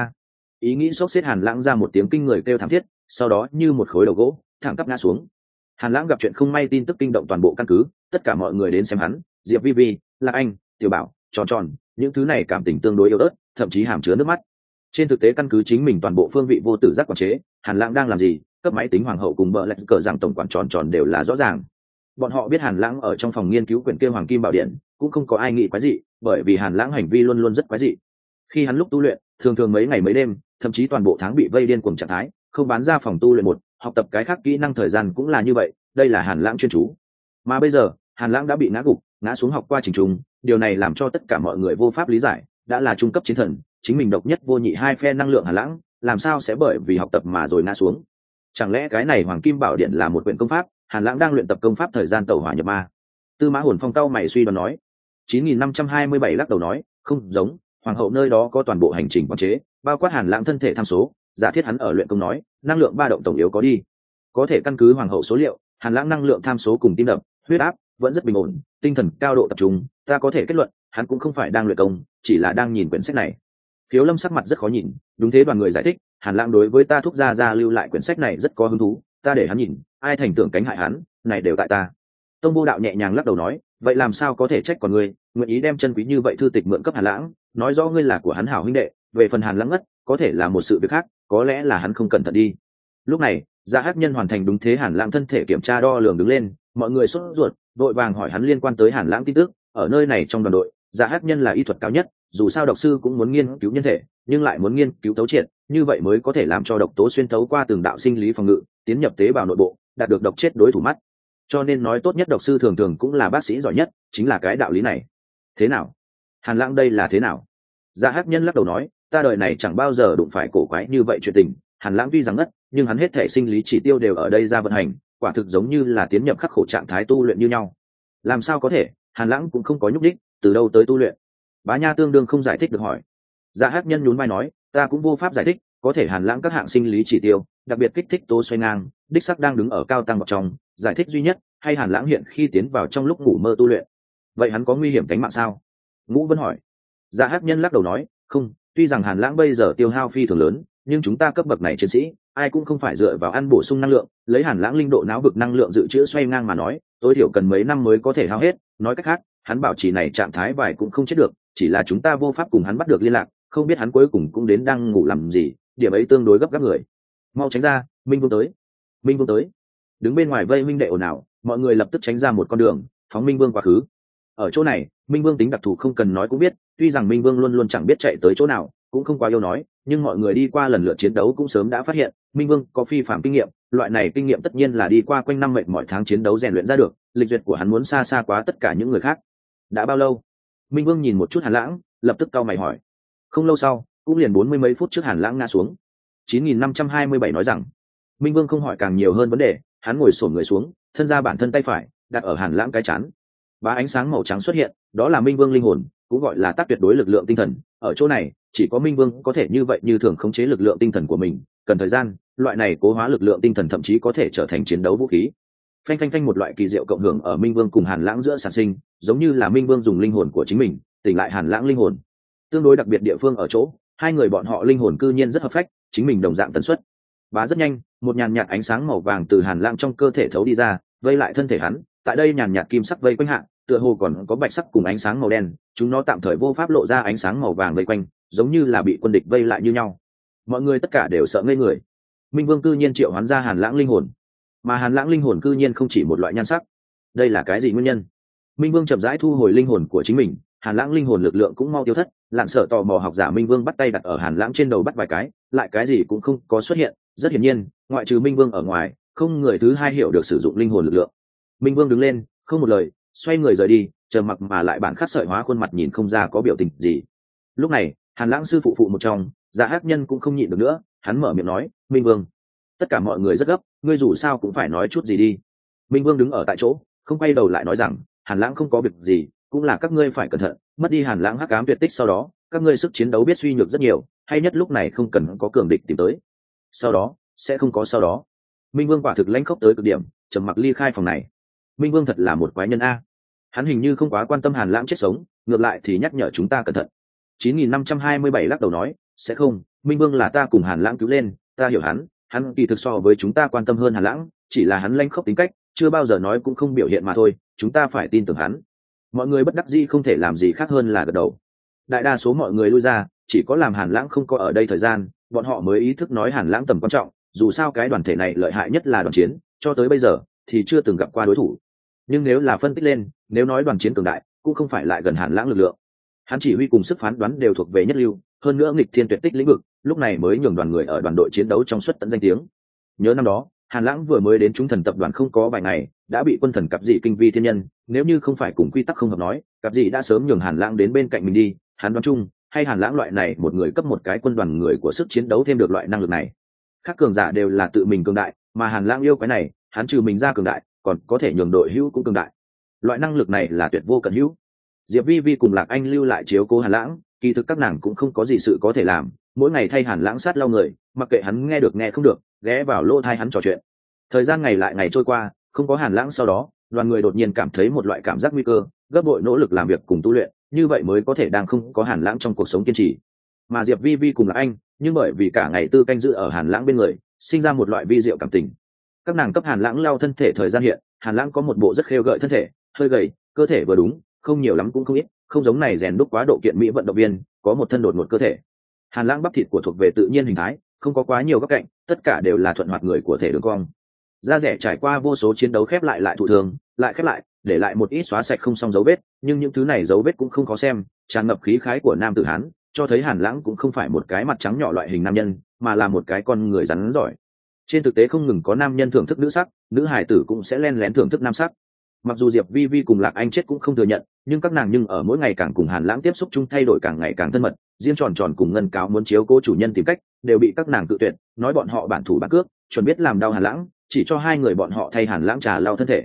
A: Ý nghĩ sốc xếp Hàn Lãng ra một tiếng kinh người kêu thảm thiết, sau đó như một khối đầu gỗ thẳng tắp ngã xuống. Hàn Lãng gặp chuyện không may tin tức kinh động toàn bộ căn cứ, tất cả mọi người đến xem hắn, Diệp Vi Vi, Lạc Anh, Tiểu Bảo, Tròn Tròn, những thứ này cảm tình tương đối yếu ớt, thậm chí hàm chứa nước mắt. Trên thực tế căn cứ chính mình toàn bộ phương vị vô tử giác quản chế, Hàn Lãng đang làm gì, cấp máy tính hoàng hậu cùng bợ lạch cờ rằng tổng quản Tròn Tròn đều là rõ ràng. Bọn họ biết Hàn Lãng ở trong phòng nghiên cứu quyển kia Hoàng Kim Bảo Điện, cũng không có ai nghĩ quái gì, bởi vì Hàn Lãng hành vi luôn luôn rất quái dị. Khi hắn lúc tu luyện, thường thường mấy ngày mấy đêm, thậm chí toàn bộ tháng bị vây điên cuồng trạng thái, không bán ra phòng tu luyện một, học tập cái khác kỹ năng thời gian cũng là như vậy, đây là Hàn Lãng chuyên chú. Mà bây giờ, Hàn Lãng đã bị ngã gục, ngã xuống học qua trình trùng, điều này làm cho tất cả mọi người vô pháp lý giải, đã là trung cấp chiến thần, chính mình độc nhất vô nhị hai phe năng lượng Hàn Lãng, làm sao sẽ bởi vì học tập mà rồi ngã xuống? Chẳng lẽ cái này Hoàng Kim Bảo Điện là một quyển công pháp, Hàn Lãng đang luyện tập công pháp thời gian tẩu hỏa nhập ma? Tư Mã Hồn Phong cau mày suy đoán nói. 9527 lắc đầu nói, không giống, hoàng hậu nơi đó có toàn bộ hành trình quản chế, bao quát Hàn Lãng thân thể tham số, giả thiết hắn ở luyện công nói, năng lượng ba động tổng yếu có đi. Có thể căn cứ hoàng hậu số liệu, Hàn Lãng năng lượng tham số cùng tim đập, huyết áp vẫn rất bình ổn, tinh thần cao độ tập trung, ta có thể kết luận, hắn cũng không phải đang luyện công, chỉ là đang nhìn quyển sách này. Khiếu Lâm sắc mặt rất khó nhìn, đúng thế đoàn người giải thích, Hàn Lãng đối với ta thúc gia lưu lại quyển sách này rất có hứng thú, ta để hắn nhìn, ai thành tưởng cánh hại hắn, này đều tại ta. Tông Vô Đạo nhẹ nhàng lắc đầu nói, vậy làm sao có thể trách còn ngươi, nguyện ý đem chân quý như vậy thư tịch mượn cấp Hàn Lãng, nói rõ ngươi là của hắn hảo huynh đệ, về phần Hàn Lãng ngất, có thể là một sự việc khác, có lẽ là hắn không cẩn thận đi. Lúc này, Dạ Hắc Nhân hoàn thành đúng thế Hàn Lãng thân thể kiểm tra đo lường đứng lên, mọi người sốt ruột, vội vàng hỏi hắn liên quan tới Hàn Lãng tin tức, ở nơi này trong đoàn đội, Dạ Hắc Nhân là y thuật cao nhất, dù sao độc sư cũng muốn nghiên cứu nhân thể, nhưng lại muốn nghiên cứu thấu triệt, như vậy mới có thể làm cho độc tố xuyên thấu qua từng đạo sinh lý phòng ngự, tiến nhập tế bào nội bộ, đạt được độc chết đối thủ mắt. Cho nên nói tốt nhất độc sư thường thường cũng là bác sĩ giỏi nhất, chính là cái đạo lý này. Thế nào? Hàn Lãng đây là thế nào? Dạ Hắc Nhân lắc đầu nói, ta đời này chẳng bao giờ đụng phải cổ quái như vậy chuyện tình. Hàn Lãng tuy rằng ngất, nhưng hắn hết thể sinh lý chỉ tiêu đều ở đây ra vận hành, quả thực giống như là tiến nhập khắc khổ trạng thái tu luyện như nhau. Làm sao có thể? Hàn Lãng cũng không có nhúc đích, từ đâu tới tu luyện? Bá Nha tương đương không giải thích được hỏi. Dạ Hắc Nhân nhún vai nói, ta cũng vô pháp giải thích, có thể Hàn Lãng các hạng sinh lý chỉ tiêu, đặc biệt kích thích tố xoay ngang, đích sắc đang đứng ở cao tăng bậc trong, giải thích duy nhất hay Hàn Lãng hiện khi tiến vào trong lúc ngủ mơ tu luyện. Vậy hắn có nguy hiểm tính mạng sao? Ngũ Vân hỏi. Dạ Hắc Nhân lắc đầu nói, không, tuy rằng Hàn Lãng bây giờ tiêu hao phi thường lớn, nhưng chúng ta cấp bậc này chiến sĩ, ai cũng không phải dựa vào ăn bổ sung năng lượng, lấy Hàn Lãng linh độ não vực năng lượng dự trữ xoay ngang mà nói, tối thiểu cần mấy năm mới có thể hao hết, nói cách khác, hắn bảo trì này trạng thái vài cũng không chết được, chỉ là chúng ta vô pháp cùng hắn bắt được liên lạc, không biết hắn cuối cùng cũng đến đang ngủ làm gì, điểm ấy tương đối gấp gáp người. Mau tránh ra, Minh Vương tới. Minh Vương tới. Đứng bên ngoài vây minh đệ ồn ào, mọi người lập tức tránh ra một con đường, phóng Minh Vương quá khứ. Ở chỗ này, Minh Vương tính đặc thù không cần nói cũng biết, tuy rằng Minh Vương luôn luôn chẳng biết chạy tới chỗ nào, cũng không quá yêu nói, nhưng mọi người đi qua lần lượt chiến đấu cũng sớm đã phát hiện, Minh Vương có phi phàm kinh nghiệm, loại này kinh nghiệm tất nhiên là đi qua quanh năm mệt mỏi tháng chiến đấu rèn luyện ra được, lịch duyệt của hắn muốn xa xa quá tất cả những người khác. Đã bao lâu? Minh Vương nhìn một chút Hàn Lãng, lập tức cau mày hỏi. Không lâu sau, cũng liền 40 mấy phút trước Hàn Lãng ngã xuống. 9527 nói rằng, Minh Vương không hỏi càng nhiều hơn vấn đề, hắn ngồi xổm người xuống, thân ra bản thân tay phải đặt ở Hàn Lãng cái chán. Bá ánh sáng màu trắng xuất hiện, đó là Minh Vương linh hồn, cũng gọi là tác tuyệt đối lực lượng tinh thần. Ở chỗ này, chỉ có Minh Vương có thể như vậy như thường khống chế lực lượng tinh thần của mình, cần thời gian, loại này cố hóa lực lượng tinh thần thậm chí có thể trở thành chiến đấu vũ khí. Phanh phanh phanh, một loại kỳ diệu cộng hưởng ở Minh Vương cùng Hàn Lãng giữa sản sinh, giống như là Minh Vương dùng linh hồn của chính mình tỉnh lại Hàn Lãng linh hồn. Tương đối đặc biệt địa phương ở chỗ, hai người bọn họ linh hồn cư nhiên rất hợp phách, chính mình đồng dạng tần suất. Bá rất nhanh, một nhàn nhạt ánh sáng màu vàng từ Hàn Lãng trong cơ thể thấu đi ra, vây lại thân thể hắn. Tại đây nhàn nhạt kim sắc vây quanh hạ, tựa hồ còn có bạch sắc cùng ánh sáng màu đen, chúng nó tạm thời vô pháp lộ ra ánh sáng màu vàng vây quanh, giống như là bị quân địch vây lại như nhau. Mọi người tất cả đều sợ ngây người. Minh Vương cư nhiên triệu hoán ra Hàn Lãng linh hồn, mà Hàn Lãng linh hồn cư nhiên không chỉ một loại nhan sắc. Đây là cái gì nguyên nhân? Minh Vương chậm rãi thu hồi linh hồn của chính mình, Hàn Lãng linh hồn lực lượng cũng mau tiêu thất. Lạn Sở tò mò học giả Minh Vương bắt tay đặt ở Hàn Lãng trên đầu bắt vài cái, lại cái gì cũng không có xuất hiện. Rất hiển nhiên, ngoại trừ Minh Vương ở ngoài, không người thứ hai hiểu được sử dụng linh hồn lực lượng. Minh Vương đứng lên, không một lời, xoay người rời đi, trầm mặc mà lại bản khắc sợi hóa khuôn mặt nhìn không ra có biểu tình gì. Lúc này, Hàn Lãng sư phụ một trong, Dạ Hắc Nhân cũng không nhịn được nữa, hắn mở miệng nói, Minh Vương, tất cả mọi người rất gấp, ngươi dù sao cũng phải nói chút gì đi. Minh Vương đứng ở tại chỗ, không quay đầu lại nói rằng, Hàn Lãng không có việc gì, cũng là các ngươi phải cẩn thận, mất đi Hàn Lãng hắc ám tuyệt tích sau đó, các ngươi sức chiến đấu biết suy nhược rất nhiều, hay nhất lúc này không cần có cường địch tìm tới. Sau đó, sẽ không có sau đó. Minh Vương quả thực lãnh khốc tới cực điểm, trầm mặc ly khai phòng này. Minh Vương thật là một quái nhân a. Hắn hình như không quá quan tâm Hàn Lãng chết sống, ngược lại thì nhắc nhở chúng ta cẩn thận. 9527 lắc đầu nói, sẽ không, Minh Vương là ta cùng Hàn Lãng cứu lên, ta hiểu hắn kỳ thực so với chúng ta quan tâm hơn Hàn Lãng, chỉ là hắn lãnh khốc tính cách, chưa bao giờ nói cũng không biểu hiện mà thôi, chúng ta phải tin tưởng hắn. Mọi người bất đắc dĩ không thể làm gì khác hơn là gật đầu. Đại đa số mọi người lui ra, chỉ có làm Hàn Lãng không có ở đây thời gian, bọn họ mới ý thức nói Hàn Lãng tầm quan trọng. Dù sao cái đoàn thể này lợi hại nhất là đoàn chiến, cho tới bây giờ thì chưa từng gặp qua đối thủ. Nhưng nếu là phân tích lên, nếu nói đoàn chiến cường đại, cũng không phải lại gần Hàn Lãng lực lượng. Hắn chỉ huy cùng sức phán đoán đều thuộc về nhất lưu, hơn nữa nghịch thiên tuyệt tích lĩnh vực, lúc này mới nhường đoàn người ở đoàn đội chiến đấu trong suất tận danh tiếng. Nhớ năm đó, Hàn Lãng vừa mới đến Trung Thần tập đoàn không có vài ngày, đã bị quân thần cặp dị kinh vi thiên nhân, nếu như không phải cùng quy tắc không hợp nói, cặp dị đã sớm nhường Hàn Lãng đến bên cạnh mình đi. Hắn đoán chung, hay Hàn Lãng loại này một người cấp một cái quân đoàn người của sức chiến đấu thêm được loại năng lực này. Các cường giả đều là tự mình cường đại, mà Hàn Lãng yêu cái này, hắn trừ mình ra cường đại, còn có thể nhường đội hữu cũng cường đại. Loại năng lực này là tuyệt vô cận hữu. Diệp Vi Vi cùng Lạc Anh lưu lại chiếu cố Hàn Lãng, kỳ thực các nàng cũng không có gì sự có thể làm, mỗi ngày thay Hàn Lãng sát lau người, mặc kệ hắn nghe được nghe không được, ghé vào lỗ tai hắn trò chuyện. Thời gian ngày lại ngày trôi qua, không có Hàn Lãng sau đó, đoàn người đột nhiên cảm thấy một loại cảm giác nguy cơ, gấp bội nỗ lực làm việc cùng tu luyện, như vậy mới có thể đang không có Hàn Lãng trong cuộc sống kiên trì. Mà Diệp Vi Vi cùng Lạc Anh, nhưng bởi vì cả ngày tư canh giữ ở Hàn Lãng bên người, sinh ra một loại vi diệu cảm tình. Các nàng cấp Hàn Lãng lau thân thể thời gian hiện, Hàn Lãng có một bộ rất khêu gợi thân thể, hơi gầy, cơ thể vừa đúng, không nhiều lắm cũng không ít, không giống này rèn đúc quá độ kiện mỹ vận động viên, có một thân đột một cơ thể. Hàn Lãng bắp thịt của thuộc về tự nhiên hình thái, không có quá nhiều góc cạnh, tất cả đều là thuận hoạt người của thể đường cong. Da rẻ trải qua vô số chiến đấu khép lại lại thụ thường, lại khép lại, để lại một ít xóa sạch không xong dấu vết, nhưng những thứ này dấu vết cũng không khó xem, tràn ngập khí khái của nam tử Hán, cho thấy Hàn Lãng cũng không phải một cái mặt trắng nhỏ loại hình nam nhân, mà là một cái con người rắn giỏi. Trên thực tế không ngừng có nam nhân thưởng thức nữ sắc, nữ hải tử cũng sẽ len lén thưởng thức nam sắc. Mặc dù Diệp Vi Vi cùng Lạc Anh chết cũng không thừa nhận, nhưng các nàng nhưng ở mỗi ngày càng cùng Hàn Lãng tiếp xúc chung thay đổi càng ngày càng thân mật. Riêng tròn tròn cùng Ngân Cáo muốn chiếu cố chủ nhân tìm cách, đều bị các nàng tự tuyệt, nói bọn họ bản thủ bản cước, chuẩn biết làm đau Hàn Lãng, chỉ cho hai người bọn họ thay Hàn Lãng trà lau thân thể.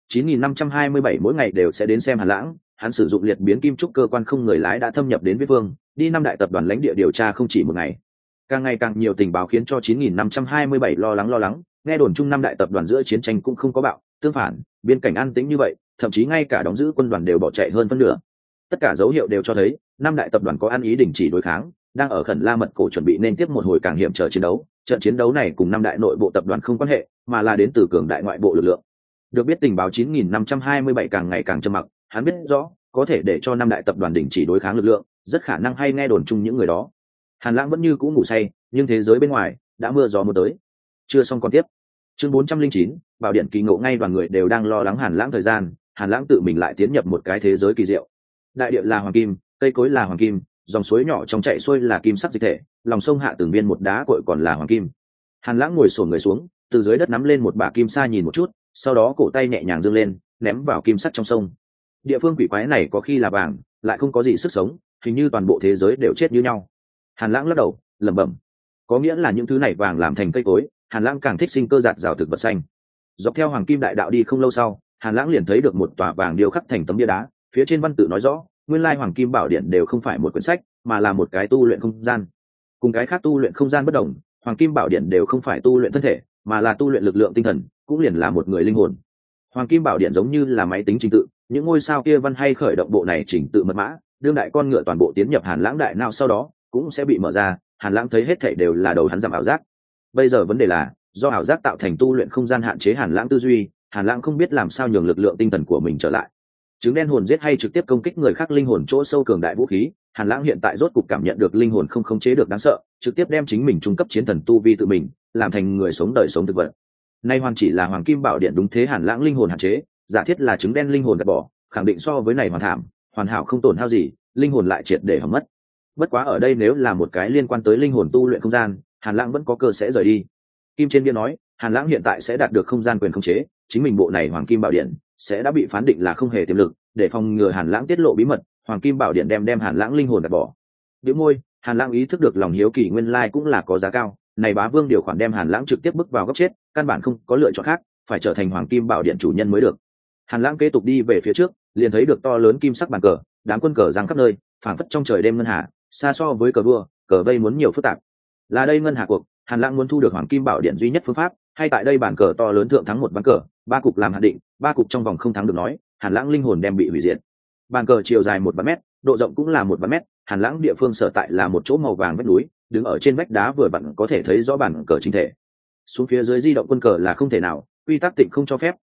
A: 9527 mỗi ngày đều sẽ đến xem Hàn Lãng, hắn sử dụng liệt biến kim trúc cơ quan không người lái đã thâm nhập đến Viết Vương, đi năm đại tập đoàn lãnh địa điều tra không chỉ một ngày. Càng ngày càng nhiều tình báo khiến cho 9527 lo lắng, nghe đồn chung năm đại tập đoàn giữa chiến tranh cũng không có bạo, tương phản, biên cảnh an tĩnh như vậy, thậm chí ngay cả đóng giữ quân đoàn đều bỏ chạy hơn phân nửa. Tất cả dấu hiệu đều cho thấy, năm đại tập đoàn có ăn ý đình chỉ đối kháng, đang ở khẩn la mật cổ chuẩn bị nên tiếp một hồi càng hiểm trở chiến đấu. Trận chiến đấu này cùng năm đại nội bộ tập đoàn không quan hệ, mà là đến từ cường đại ngoại bộ lực lượng. Được biết tình báo 9527 càng ngày càng trầm mặc, hắn biết rõ, có thể để cho năm đại tập đoàn đình chỉ đối kháng lực lượng, rất khả năng hay nghe đồn chung những người đó. Hàn Lãng vẫn như cũ ngủ say, nhưng thế giới bên ngoài đã mưa gió một tới. Chưa xong còn tiếp. Chương 409, Bảo Điện kỳ ngộ ngay đoàn người đều đang lo lắng Hàn Lãng thời gian, Hàn Lãng tự mình lại tiến nhập một cái thế giới kỳ diệu. Đại địa là hoàng kim, cây cối là hoàng kim, dòng suối nhỏ trong chảy xuôi là kim sắc dịch thể, lòng sông hạ từng viên một đá cội còn là hoàng kim. Hàn Lãng ngồi xổm người xuống, từ dưới đất nắm lên một bả kim sa nhìn một chút, sau đó cổ tay nhẹ nhàng giương lên, ném vào kim sắt trong sông. Địa phương quỷ quái này có khi là vàng, lại không có gì sức sống, hình như toàn bộ thế giới đều chết như nhau. Hàn Lãng lắc đầu, lẩm bẩm, có nghĩa là những thứ này vàng làm thành cây cối, Hàn Lãng càng thích sinh cơ giạt rào thực vật xanh. Dọc theo hoàng kim đại đạo đi không lâu sau, Hàn Lãng liền thấy được một tòa vàng điêu khắc thành tấm bia đá, phía trên văn tự nói rõ, nguyên lai hoàng kim bảo điện đều không phải một quyển sách, mà là một cái tu luyện không gian. Cùng cái khác tu luyện không gian bất đồng, hoàng kim bảo điện đều không phải tu luyện thân thể, mà là tu luyện lực lượng tinh thần, cũng liền là một người linh hồn. Hoàng kim bảo điện giống như là máy tính trình tự, những ngôi sao kia văn hay khởi động bộ này trình tự mật mã, đương đại con ngựa toàn bộ tiến nhập Hàn Lãng đại não sau đó, cũng sẽ bị mở ra. Hàn Lãng thấy hết thảy đều là đầu hắn giảm ảo giác. Bây giờ vấn đề là, do ảo giác tạo thành tu luyện không gian hạn chế Hàn Lãng tư duy, Hàn Lãng không biết làm sao nhường lực lượng tinh thần của mình trở lại. Trứng đen hồn giết hay trực tiếp công kích người khác linh hồn chỗ sâu cường đại vũ khí, Hàn Lãng hiện tại rốt cục cảm nhận được linh hồn không khống chế được đáng sợ, trực tiếp đem chính mình trung cấp chiến thần tu vi tự mình, làm thành người sống đời sống thực vật. Nay hoàn chỉ là hoàng kim bảo điện đúng thế Hàn Lãng linh hồn hạn chế, giả thiết là trứng đen linh hồn gạt bỏ, khẳng định so với này hoàn thảm, hoàn hảo không tổn hao gì, linh hồn lại triệt để hỏng mất. Bất quá ở đây nếu là một cái liên quan tới linh hồn tu luyện không gian, Hàn Lãng vẫn có cơ sẽ rời đi. Kim trên bia nói, Hàn Lãng hiện tại sẽ đạt được không gian quyền khống chế, chính mình bộ này hoàng kim bảo điện sẽ đã bị phán định là không hề tiềm lực, để phòng ngừa Hàn Lãng tiết lộ bí mật, hoàng kim bảo điện đem Hàn Lãng linh hồn gạt bỏ. Bĩu môi, Hàn Lãng ý thức được lòng hiếu kỳ nguyên lai cũng là có giá cao, này bá vương điều khoản đem Hàn Lãng trực tiếp bước vào góc chết, căn bản không có lựa chọn khác, phải trở thành hoàng kim bảo điện chủ nhân mới được. Hàn Lãng kế tục đi về phía trước, liền thấy được to lớn kim sắc bàn cờ, đám quân cờ giăng khắp nơi, phảng phất trong trời đêm ngân hà, xa so với cờ vua, cờ vây muốn nhiều phức tạp. Là đây ngân hà cuộc, Hàn Lãng muốn thu được hoàng kim bảo điện duy nhất phương pháp, hay tại đây bàn cờ to lớn thượng thắng một ván cờ, ba cục làm hạn định, ba cục trong vòng không thắng được nói, Hàn Lãng linh hồn đem bị hủy diệt. Bàn cờ chiều dài 1 mét, độ rộng cũng là 1 mét, Hàn Lãng địa phương sở tại là một chỗ màu vàng vách núi, đứng ở trên vách đá vừa vặn có thể thấy rõ bàn cờ chính thể. Xuống phía dưới di động quân cờ là không thể nào, quy tắc tịnh không cho phép,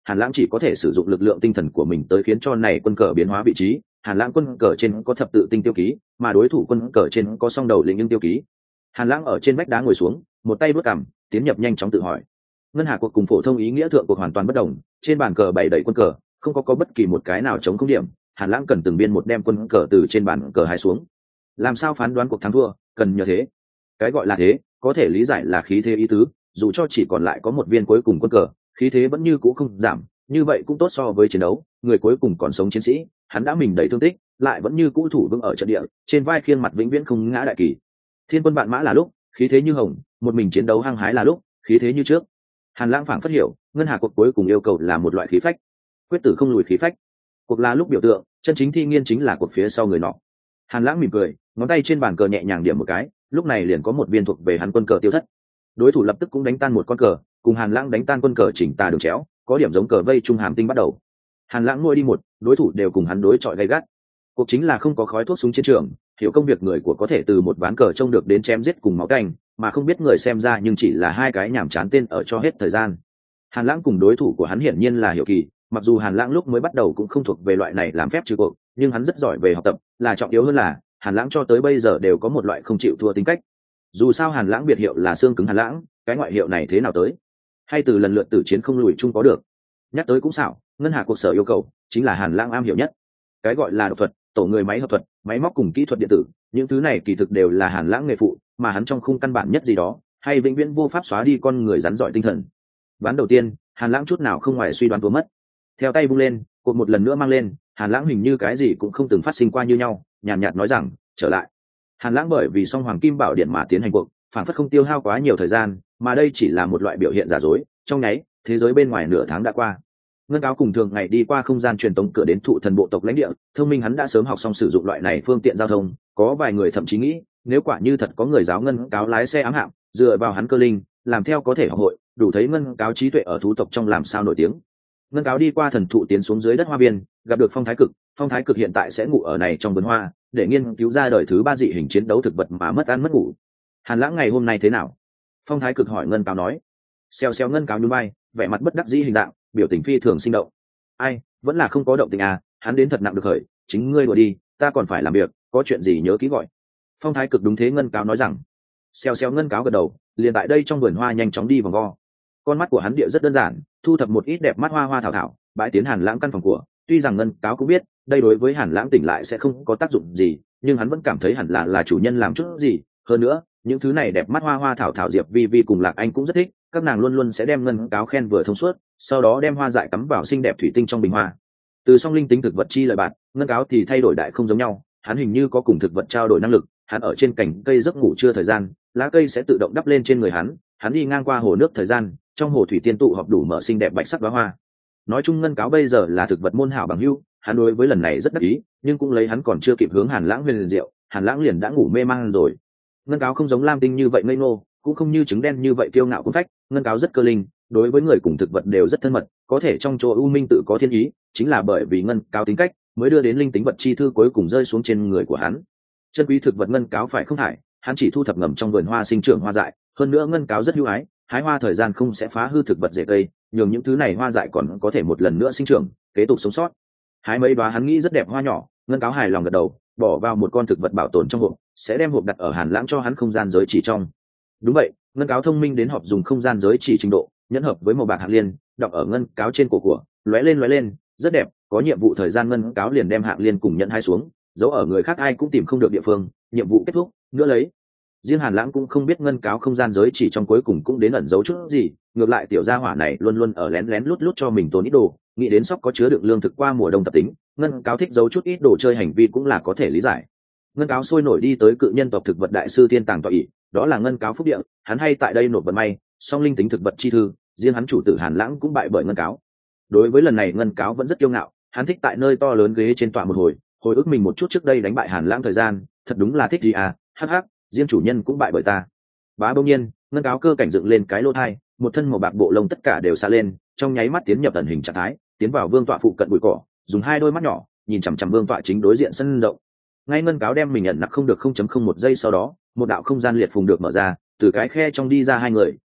A: Hàn Lãng chỉ có thể sử dụng lực lượng tinh thần của mình tới khiến cho này quân cờ biến hóa vị trí. Hàn Lãng quân cờ trên có thập tự tinh tiêu ký, mà đối thủ quân cờ trên có song đầu lĩnh nhưng tiêu ký. Hàn Lãng ở trên vách đá ngồi xuống, một tay bước cằm, tiến nhập nhanh chóng tự hỏi. Ngân hà cuộc cùng phổ thông ý nghĩa thượng cuộc hoàn toàn bất đồng, trên bàn cờ bày đầy quân cờ, không có bất kỳ một cái nào chống không điểm. Hàn Lãng cần từng biên một đem quân cờ từ trên bàn cờ hai xuống. Làm sao phán đoán cuộc thắng thua, cần nhờ thế. Cái gọi là thế, có thể lý giải là khí thế ý tứ, dù cho chỉ còn lại có một viên cuối cùng quân cờ, khí thế vẫn như cũ không giảm, như vậy cũng tốt so với chiến đấu. Người cuối cùng còn sống chiến sĩ, hắn đã mình đầy thương tích, lại vẫn như cũ thủ vững ở trận địa, trên vai khiên mặt vĩnh viễn không ngã đại kỳ. Thiên quân vạn mã là lúc, khí thế như hồng, một mình chiến đấu hăng hái là lúc, khí thế như trước. Hàn Lãng phảng phất hiểu, ngân hà cuộc cuối cùng yêu cầu là một loại khí phách, quyết tử không lùi khí phách. Cuộc là lúc biểu tượng, chân chính thi nghiên chính là cuộc phía sau người nọ. Hàn Lãng mỉm cười, ngón tay trên bàn cờ nhẹ nhàng điểm một cái, lúc này liền có một viên thuộc về hắn quân cờ tiêu thất. Đối thủ lập tức cũng đánh tan một con cờ, cùng Hàn Lãng đánh tan quân cờ chỉnh tà đường chéo, có điểm giống cờ vây trung hàm tinh bắt đầu. Hàn Lãng ngồi đi một, đối thủ đều cùng hắn đối chọi gay gắt. Cuộc chính là không có khói thuốc súng chiến trường, hiểu công việc người của có thể từ một ván cờ trông được đến chém giết cùng máu canh, mà không biết người xem ra nhưng chỉ là hai cái nhảm chán tên ở cho hết thời gian. Hàn Lãng cùng đối thủ của hắn hiển nhiên là Hiểu Kỳ, mặc dù Hàn Lãng lúc mới bắt đầu cũng không thuộc về loại này làm phép trừ cuộc, nhưng hắn rất giỏi về học tập, là trọng yếu hơn là Hàn Lãng cho tới bây giờ đều có một loại không chịu thua tính cách. Dù sao Hàn Lãng biệt hiệu là xương cứng Hàn Lãng, cái ngoại hiệu này thế nào tới, hay từ lần lượt tử chiến không lùi chung có được. Nhắc tới cũng xảo, ngân hà cuộc sở yêu cầu chính là Hàn Lãng am hiểu nhất. Cái gọi là độc thuật, tổ người máy hợp thuật, máy móc cùng kỹ thuật điện tử, những thứ này kỳ thực đều là Hàn Lãng nghề phụ, mà hắn trong khung căn bản nhất gì đó, hay vĩnh viễn vô pháp xóa đi con người rắn giỏi tinh thần. Ván đầu tiên, Hàn Lãng chút nào không ngoài suy đoán thua mất. Theo tay vung lên, cuộc một lần nữa mang lên, Hàn Lãng hình như cái gì cũng không từng phát sinh qua như nhau, nhàn nhạt nói rằng, trở lại. Hàn Lãng bởi vì song hoàng kim bảo điện mà tiến hành cuộc, phản phất không tiêu hao quá nhiều thời gian, mà đây chỉ là một loại biểu hiện giả dối. Trong nháy, thế giới bên ngoài nửa tháng đã qua. Ngân Cáo cùng thường ngày đi qua không gian truyền tống cửa đến thụ thần bộ tộc lãnh địa, thông minh hắn đã sớm học xong sử dụng loại này phương tiện giao thông. Có vài người thậm chí nghĩ, nếu quả như thật có người giáo Ngân Cáo lái xe ám hạm, dựa vào hắn cơ linh, làm theo có thể học hội, đủ thấy Ngân Cáo trí tuệ ở thú tộc trong làm sao nổi tiếng. Ngân Cáo đi qua thần thụ tiến xuống dưới đất hoa viên, gặp được Phong Thái Cực. Phong Thái Cực hiện tại sẽ ngủ ở này trong vườn hoa, để nghiên cứu ra đời thứ 3 dị hình chiến đấu thực vật mà mất ăn mất ngủ. Hàn Lãng ngày hôm nay thế nào? Phong Thái Cực hỏi Ngân Cáo nói. Xèo xèo Ngân Cáo nhún vai, vẻ mặt bất đắc dĩ hình dạng, biểu tình phi thường sinh động. Ai, vẫn là không có động tình à, hắn đến thật nặng được khởi, chính ngươi đùa đi, ta còn phải làm việc, có chuyện gì nhớ kỹ gọi. Phong Thái Cực đúng thế Ngân Cáo nói rằng. Xèo xèo Ngân Cáo gật đầu, liền tại đây trong vườn hoa nhanh chóng đi vòng vo. Con mắt của hắn địa rất đơn giản, thu thập một ít đẹp mắt hoa hoa thảo thảo, bãi tiến Hàn Lãng căn phòng của. Tuy rằng Ngân Cáo cũng biết, đây đối với Hàn Lãng tỉnh lại sẽ không có tác dụng gì, nhưng hắn vẫn cảm thấy hẳn là chủ nhân làm chút gì. Hơn nữa, những thứ này đẹp mắt hoa hoa thảo thảo Diệp Vi Vi cùng Lạc Anh cũng rất thích, các nàng luôn luôn sẽ đem Ngân Cáo khen vừa thông suốt, sau đó đem hoa dại cắm vào xinh đẹp thủy tinh trong bình hoa. Từ song linh tính thực vật chi lợi bạn, Ngân Cáo thì thay đổi đại không giống nhau, hắn hình như có cùng thực vật trao đổi năng lực, hắn ở trên cành cây giấc ngủ trưa thời gian, lá cây sẽ tự động đắp lên trên người hắn đi ngang qua hồ nước thời gian, trong hồ thủy tiên tụ họp đủ mở xinh đẹp bạch sắc đóa hoa. Nói chung Ngân Cáo bây giờ là thực vật môn hảo bằng hữu, hắn đối với lần này rất đắc ý, nhưng cũng lấy hắn còn chưa kịp hướng Hàn Lãng huyền diệu, Hàn Lãng liền đã ngủ mê man rồi. Ngân Cáo không giống Lam Tinh như vậy ngây ngô, cũng không như trứng đen như vậy kiêu ngạo cuốn phách, Ngân Cáo rất cơ linh, đối với người cùng thực vật đều rất thân mật, có thể trong chỗ u minh tự có thiên ý, chính là bởi vì Ngân Cáo tính cách, mới đưa đến linh tính vật chi thư cuối cùng rơi xuống trên người của hắn. Chân quý thực vật Ngân Cáo phải không thải, hắn chỉ thu thập ngầm trong vườn hoa sinh trưởng hoa dại, hơn nữa Ngân Cáo rất hữu ái, hái hoa thời gian không sẽ phá hư thực vật rễ cây, nhường những thứ này hoa dại còn có thể một lần nữa sinh trưởng, kế tục sống sót. Hái mấy đóa hắn nghĩ rất đẹp hoa nhỏ, Ngân Cáo hài lòng gật đầu, bỏ vào một con thực vật bảo tồn trong hộp, sẽ đem hộp đặt ở Hàn Lãng cho hắn không gian giới chỉ trong. Đúng vậy, Ngân Cáo thông minh đến họp dùng không gian giới chỉ trình độ, nhẫn hợp với màu bạc hạng liên, đọc ở Ngân Cáo trên cổ của, lóe lên, rất đẹp. Có nhiệm vụ thời gian Ngân Cáo liền đem hạng liên cùng nhận hai xuống, giấu ở người khác ai cũng tìm không được địa phương. Nhiệm vụ kết thúc, nữa lấy. Riêng Hàn Lãng cũng không biết Ngân Cáo không gian giới chỉ trong cuối cùng cũng đến ẩn giấu chút gì, ngược lại tiểu gia hỏa này luôn luôn ở lén lén lút lút cho mình tồn ít đồ, nghĩ đến sóc có chứa đựng lương thực qua mùa đông tập tính, Ngân Cáo thích giấu chút ít đồ chơi hành vi cũng là có thể lý giải. Ngân Cáo sôi nổi đi tới cự nhân tộc thực vật đại sư thiên tàng tọa ỷ, đó là Ngân Cáo phúc địa, hắn hay tại đây nộp vận may, song linh tính thực vật chi thư, riêng hắn chủ tử Hàn Lãng cũng bại bởi Ngân Cáo. Đối với lần này Ngân Cáo vẫn rất kiêu ngạo, hắn thích tại nơi to lớn ghế trên tọa một hồi ức mình một chút trước đây đánh bại Hàn Lãng thời gian, thật đúng là thích gì à, hắc hắc, riêng chủ nhân cũng bại bởi ta. Bá bỗng nhiên, Ngân Cáo cơ cảnh dựng lên cái lỗ thai, một thân màu bạc bộ lông tất cả đều xa lên, trong nháy mắt tiến nhập ẩn hình trạng thái, tiến vào vương tọa phụ cận bụi cỏ, dùng hai đôi mắt nhỏ nhìn chằm chằm vương tọa chính đối diện sân rộng. Ngay Ngân Cáo đem mình nhận nặc không được 0.01 giây sau đó, một đạo không gian liệt phùng được mở ra, từ cái khe trong đi ra hai người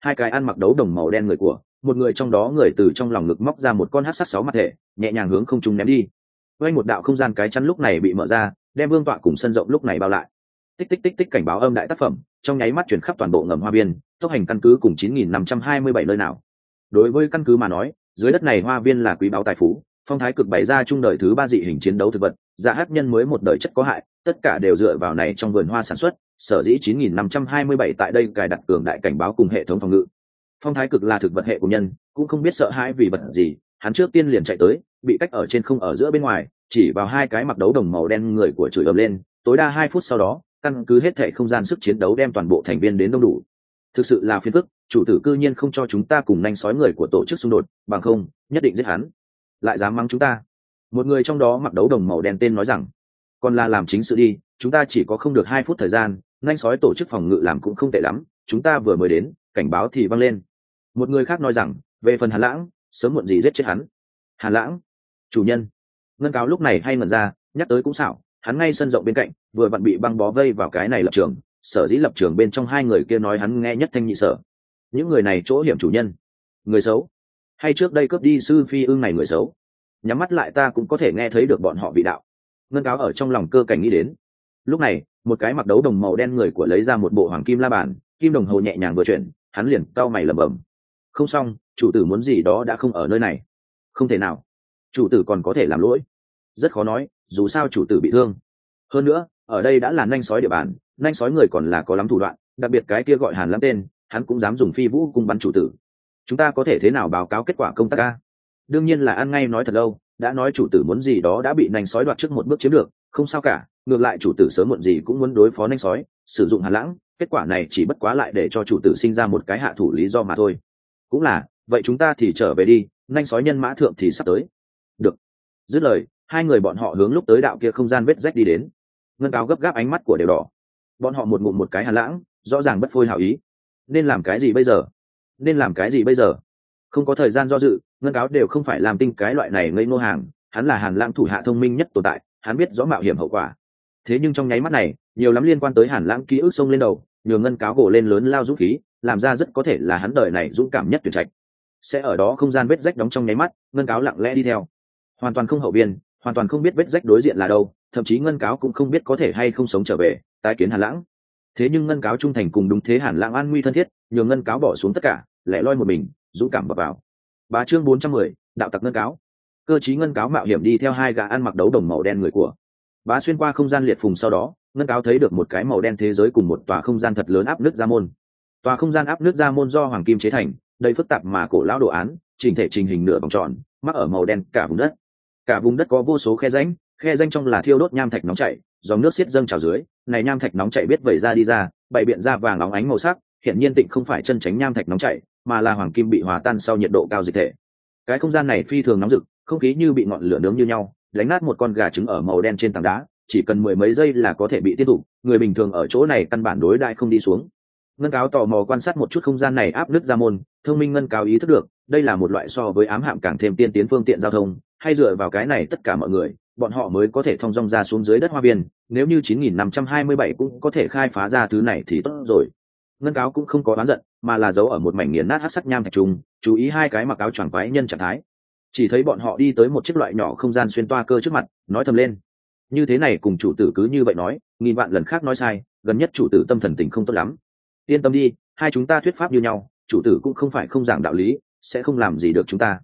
A: hai cái ăn mặc đấu đồng màu đen người của một người trong đó người từ trong lòng ngực móc ra một con hắc sắc 6 mặt thể nhẹ nhàng hướng không trung ném đi. Quanh một đạo không gian cái chắn lúc này bị mở ra, đem vương tọa cùng sân rộng lúc này bao lại. Tích tích tích tích cảnh báo âm đại tác phẩm trong nháy mắt chuyển khắp toàn bộ ngầm hoa viên, tốc hành căn cứ cùng 9527 nơi nào. Đối với căn cứ mà nói, dưới đất này hoa viên là quý báu tài phú, phong thái cực bày ra trung đời thứ 3 dị hình chiến đấu thực vật, dạ hắc nhân mới một đời chất có hại, tất cả đều dựa vào này trong vườn hoa sản xuất, sở dĩ 9527 tại đây cài đặt cường đại cảnh báo cùng hệ thống phòng ngự. Phong thái cực là thực vật hệ của nhân, cũng không biết sợ hãi vì vật gì, hắn trước tiên liền chạy tới, bị cách ở trên không ở giữa bên ngoài, chỉ vào hai cái mặc đấu đồng màu đen người của chửi ầm lên, tối đa 2 phút sau đó, căn cứ hết thảy không gian sức chiến đấu đem toàn bộ thành viên đến đông đủ. Thực sự là phiền phức, chủ tử cư nhiên không cho chúng ta cùng nhanh sói người của tổ chức xung đột, bằng không, nhất định giết hắn. Lại dám mắng chúng ta. Một người trong đó mặc đấu đồng màu đen tên nói rằng, còn là làm chính sự đi, chúng ta chỉ có không được 2 phút thời gian, nhanh sói tổ chức phòng ngự làm cũng không tệ lắm, chúng ta vừa mới đến, cảnh báo thì vang lên. Một người khác nói rằng, về phần Hàn Lãng, sớm muộn gì giết chết hắn. Hàn Lãng, chủ nhân. Ngân Cáo lúc này hay ngẩn ra, nhắc tới cũng xảo, hắn ngay sân rộng bên cạnh, vừa vặn bị băng bó vây vào cái này lập trường, sở dĩ lập trường bên trong hai người kia nói hắn nghe nhất thanh nhị sở. Những người này chỗ hiểm chủ nhân, người xấu, hay trước đây cướp đi sư phi ưng này người xấu. Nhắm mắt lại ta cũng có thể nghe thấy được bọn họ vị đạo. Ngân Cáo ở trong lòng cơ cảnh nghĩ đến. Lúc này, một cái mặc đấu đồng màu đen người của lấy ra một bộ hoàng kim la bàn, kim đồng hồ nhẹ nhàng vừa chuyển, hắn liền cau mày lẩm bẩm. Không xong, chủ tử muốn gì đó đã không ở nơi này. Không thể nào, chủ tử còn có thể làm lỗi. Rất khó nói, dù sao chủ tử bị thương. Hơn nữa, ở đây đã là nhanh sói địa bàn, nhanh sói người còn là có lắm thủ đoạn, đặc biệt cái kia gọi Hàn Lãng tên, hắn cũng dám dùng phi vũ cung bắn chủ tử. Chúng ta có thể thế nào báo cáo kết quả công tác a? Đương nhiên là ăn ngay nói thật lâu, đã nói chủ tử muốn gì đó đã bị nhanh sói đoạt trước một bước chiếm được, không sao cả, ngược lại chủ tử sớm muộn gì cũng muốn đối phó nhanh sói, sử dụng Hàn Lãng, kết quả này chỉ bất quá lại để cho chủ tử sinh ra một cái hạ thủ lý do mà thôi. Cũng là, vậy chúng ta thì trở về đi, nhanh sói nhân mã thượng thì sắp tới. Được. Dứt lời, hai người bọn họ hướng lúc tới đạo kia không gian vết rách đi đến. Ngân Cáo gấp gáp ánh mắt của đều đỏ. Bọn họ một ngụm một cái Hàn Lãng, rõ ràng bất phôi hảo ý. Nên làm cái gì bây giờ? Nên làm cái gì bây giờ? Không có thời gian do dự, Ngân Cáo đều không phải làm tinh cái loại này ngây ngô hàng, hắn là Hàn Lãng thủ hạ thông minh nhất tồn tại, hắn biết rõ mạo hiểm hậu quả. Thế nhưng trong nháy mắt này, nhiều lắm liên quan tới Hàn Lãng ký ức xông lên đầu, nhường Ngân Cáo gồ lên lớn lao dũng khí, làm ra rất có thể là hắn đời này dũng cảm nhất tuyệt trạch. Sẽ ở đó không gian vết rách đóng trong nháy mắt, Ngân Cáo lặng lẽ đi theo, hoàn toàn không hậu viên, hoàn toàn không biết vết rách đối diện là đâu, thậm chí Ngân Cáo cũng không biết có thể hay không sống trở về tái kiến Hàn Lãng. Thế nhưng Ngân Cáo trung thành cùng đúng thế Hàn Lãng an nguy thân thiết, nhường Ngân Cáo bỏ xuống tất cả, lẻ loi một mình, dũng cảm vào. Bá chương 410, đạo tặc Ngân Cáo. Cơ chí Ngân Cáo mạo hiểm đi theo hai gã ăn mặc đấu đồng màu đen người của. Bá xuyên qua không gian liệt phùng sau đó, Ngân Cáo thấy được một cái màu đen thế giới cùng một tòa không gian thật lớn áp nước ra môn. Tòa không gian áp nước ra môn do hoàng kim chế thành, đầy phức tạp mà cổ lão đồ án, chỉnh thể trình hình nửa vòng tròn, mắc ở màu đen cả vùng đất. Cả vùng đất có vô số khe rãnh trong là thiêu đốt nham thạch nóng chảy, dòng nước xiết dâng trào dưới, này nham thạch nóng chảy biết vẩy ra đi ra, bảy biện ra vàng óng ánh màu sắc, hiện nhiên tịnh không phải chân tránh nham thạch nóng chảy, mà là hoàng kim bị hòa tan sau nhiệt độ cao dịch thể. Cái không gian này phi thường nóng rực, không khí như bị ngọn lửa nướng như nhau, đánh nát một con gà trứng ở màu đen trên tảng đá, chỉ cần mười mấy giây là có thể bị tiêu thụ, người bình thường ở chỗ này căn bản đối đại không đi xuống. Ngân Cáo tò mò quan sát một chút không gian này áp nước ra môn, thông minh Ngân Cáo ý thức được, đây là một loại so với ám hạm càng thêm tiên tiến phương tiện giao thông, hay dựa vào cái này tất cả mọi người, bọn họ mới có thể thong dong ra xuống dưới đất hoa viên, nếu như 9527 cũng có thể khai phá ra thứ này thì tốt rồi. Ngân Cáo cũng không có oán giận, mà là giấu ở một mảnh nghiền nát hắc sắc nham thạch trùng, chú ý hai cái mặc áo choàng quái nhân trạng thái. Chỉ thấy bọn họ đi tới một chiếc loại nhỏ không gian xuyên toa cơ trước mặt, nói thầm lên. Như thế này cùng chủ tử cứ như vậy nói, nghìn vạn lần khác nói sai, gần nhất chủ tử tâm thần tình không tốt lắm. Yên tâm đi, hai chúng ta thuyết pháp như nhau, chủ tử cũng không phải không giảng đạo lý, sẽ không làm gì được chúng ta.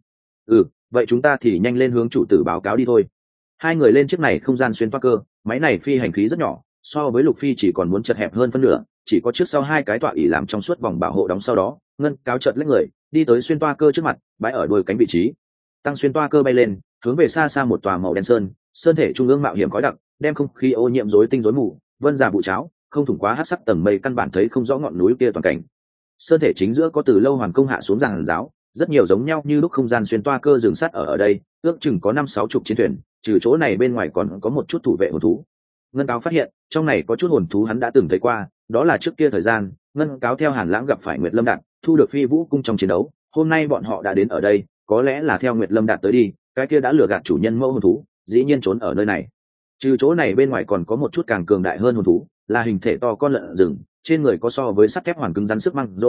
A: Vậy chúng ta thì nhanh lên hướng chủ tử báo cáo đi thôi. Hai người lên chiếc này không gian xuyên toa cơ, máy này phi hành khí rất nhỏ, so với Lục Phi chỉ còn muốn chật hẹp hơn phân nửa, chỉ có trước sau hai cái tọa ỷ làm trong suốt vòng bảo hộ đóng sau đó, Ngân Cáo chợt lách người, đi tới xuyên toa cơ trước mặt, bãi ở đuôi cánh vị trí. Tăng xuyên toa cơ bay lên, hướng về xa xa một tòa màu đen sơn thể trung ương mạo hiểm khói đặc, đem không khí ô nhiễm rối tinh rối mù, vân già bụ cháo, không thủng quá hắc sắc tầng mây căn bản thấy không rõ ngọn núi kia toàn cảnh. Sơn thể chính giữa có từ lâu hoàn công hạ xuống giàn giáo, rất nhiều giống nhau như lúc không gian xuyên toa cơ dừng sát ở đây, ước chừng có 5-60 chiến thuyền, trừ chỗ này bên ngoài còn có một chút thủ vệ hồn thú. Ngân Cáo phát hiện trong này có chút hồn thú hắn đã từng thấy qua, đó là trước kia thời gian Ngân Cáo theo Hàn Lãng gặp phải Nguyệt Lâm Đạt, thu được phi vũ cung trong chiến đấu, hôm nay bọn họ đã đến ở đây, có lẽ là theo Nguyệt Lâm Đạt tới đi, cái kia đã lừa gạt chủ nhân mẫu hồn thú, dĩ nhiên trốn ở nơi này. Trừ chỗ này bên ngoài còn có một chút càng cường đại hơn hồn thú, là hình thể to con lợn rừng, trên người có so với sắt thép hoàn cứng rắn sức măng rô,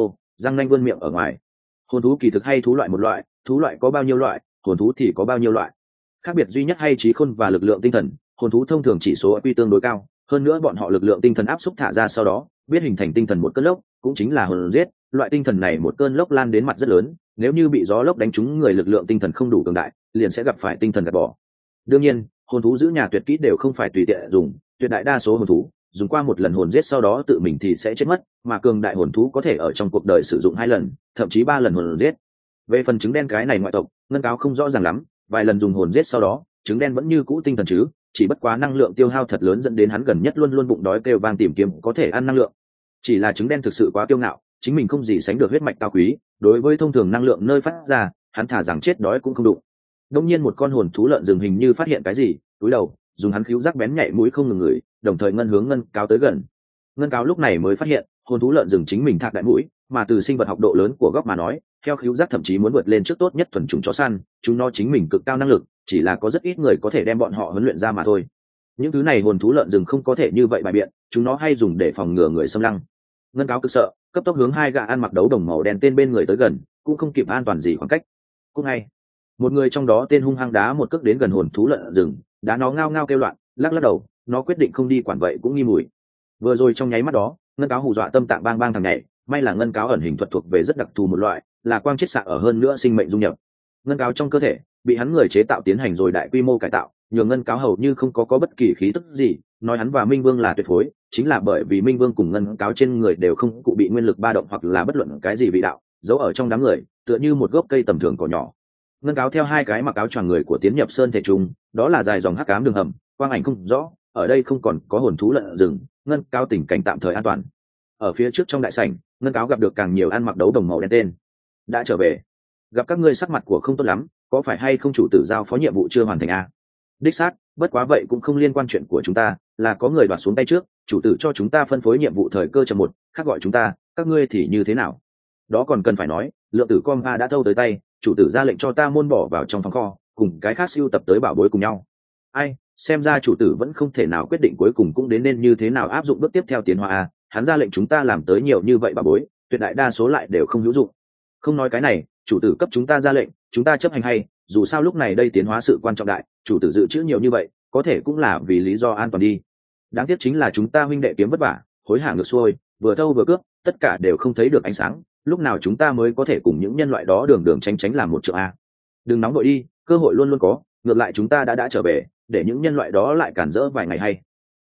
A: răng nanh vươn miệng ở ngoài. Hồn thú kỳ thực hay thú loại một loại, thú loại có bao nhiêu loại, hồn thú thì có bao nhiêu loại. Khác biệt duy nhất hay trí khôn và lực lượng tinh thần. Hồn thú thông thường chỉ số IQ tương đối cao, hơn nữa bọn họ lực lượng tinh thần áp xúc thả ra sau đó biết hình thành tinh thần một cơn lốc, cũng chính là hồn giết. Loại tinh thần này một cơn lốc lan đến mặt rất lớn, nếu như bị gió lốc đánh trúng người lực lượng tinh thần không đủ cường đại, liền sẽ gặp phải tinh thần gạt bỏ. Đương nhiên, hồn thú giữ nhà tuyệt kỹ đều không phải tùy tiện dùng, tuyệt đại đa số hồn thú dùng qua một lần hồn giết sau đó tự mình thì sẽ chết mất, mà cường đại hồn thú có thể ở trong cuộc đời sử dụng 2 lần, thậm chí 3 lần hồn giết. Về phần trứng đen cái này ngoại tộc, Ngân Cáo không rõ ràng lắm, vài lần dùng hồn giết sau đó, trứng đen vẫn như cũ tinh thần chứ, chỉ bất quá năng lượng tiêu hao thật lớn dẫn đến hắn gần nhất luôn luôn bụng đói kêu vang tìm kiếm có thể ăn năng lượng. Chỉ là trứng đen thực sự quá kiêu ngạo, chính mình không gì sánh được huyết mạch cao quý, đối với thông thường năng lượng nơi phát ra, hắn thả rằng chết đói cũng không đụng. Đột nhiên một con hồn thú lợn rừng hình như phát hiện cái gì, cúi đầu, dùng hắn khíu giác bén nhạy mũi không ngừng ngửi, đồng thời ngân hướng Ngân Cáo tới gần. Ngân Cáo lúc này mới phát hiện, hồn thú lợn rừng chính mình thạc đại mũi, mà từ sinh vật học độ lớn của góc mà nói, theo khíu giác thậm chí muốn vượt lên trước tốt nhất thuần chủng chó săn, chúng nó chính mình cực cao năng lực, chỉ là có rất ít người có thể đem bọn họ huấn luyện ra mà thôi. Những thứ này hồn thú lợn rừng không có thể như vậy bài biện, chúng nó hay dùng để phòng ngừa người xâm lăng. Ngân Cáo cực sợ, cấp tốc hướng 2 gã ăn mặc đấu đồng màu đen tên bên người tới gần, cũng không kịp an toàn gì khoảng cách. Cũng ngay, một người trong đó tên hung hăng đá một cước đến gần hồn thú lợn rừng, đá nó ngao ngao kêu loạn, lắc lắc đầu, nó quyết định không đi quản vậy cũng nghi mùi. Vừa rồi trong nháy mắt đó, Ngân Cáo hù dọa tâm tạng bang bang thằng nhảy, may là Ngân Cáo ẩn hình thuật thuộc về rất đặc thù một loại, là quang chiết xạ ở hơn nữa sinh mệnh dung nhập. Ngân Cáo trong cơ thể bị hắn người chế tạo tiến hành rồi đại quy mô cải tạo, nhường Ngân Cáo hầu như không có bất kỳ khí tức gì, nói hắn và Minh Vương là tuyệt phối, chính là bởi vì Minh Vương cùng Ngân Cáo trên người đều không cụ bị nguyên lực ba động hoặc là bất luận cái gì vị đạo, giấu ở trong đám người, tựa như một gốc cây tầm thường cỏ nhỏ. Ngân Cáo theo 2 cái mặc áo choàng người của Tiến Nhập Sơn thể trùng, đó là dài dòng hắc ám đường hầm, quang ảnh không rõ, ở đây không còn có hồn thú lợn rừng, Ngân Cáo tình cảnh tạm thời an toàn. Ở phía trước trong đại sảnh, Ngân Cáo gặp được càng nhiều ăn mặc đấu đồng màu đen tên. Đã trở về, gặp các ngươi sắc mặt của không tốt lắm, có phải hay không chủ tử giao phó nhiệm vụ chưa hoàn thành à? Đích xác, bất quá vậy cũng không liên quan chuyện của chúng ta, là có người đoạt xuống tay trước, chủ tử cho chúng ta phân phối nhiệm vụ thời cơ chậm một, khác gọi chúng ta, các ngươi thì như thế nào? Đó còn cần phải nói, lượng tử con a đã thâu tới tay, chủ tử ra lệnh cho ta môn bỏ vào trong phòng kho, cùng cái khác siêu tập tới bảo bối cùng nhau. Ai, xem ra chủ tử vẫn không thể nào quyết định cuối cùng cũng đến nên như thế nào áp dụng bước tiếp theo tiến hóa a, hắn ra lệnh chúng ta làm tới nhiều như vậy bảo bối, tuyệt đại đa số lại đều không hữu dụng. Không nói cái này, chủ tử cấp chúng ta ra lệnh, chúng ta chấp hành hay, dù sao lúc này đây tiến hóa sự quan trọng đại, chủ tử dự trữ nhiều như vậy, có thể cũng là vì lý do an toàn đi. Đáng tiếc chính là chúng ta huynh đệ kiếm vất vả, hối hả ngược xuôi, vừa thâu vừa cướp, tất cả đều không thấy được ánh sáng, lúc nào chúng ta mới có thể cùng những nhân loại đó đường đường tránh tránh làm một trận a? Đừng nóng vội đi, cơ hội luôn luôn có, ngược lại chúng ta đã trở về, để những nhân loại đó lại cản rỡ vài ngày hay.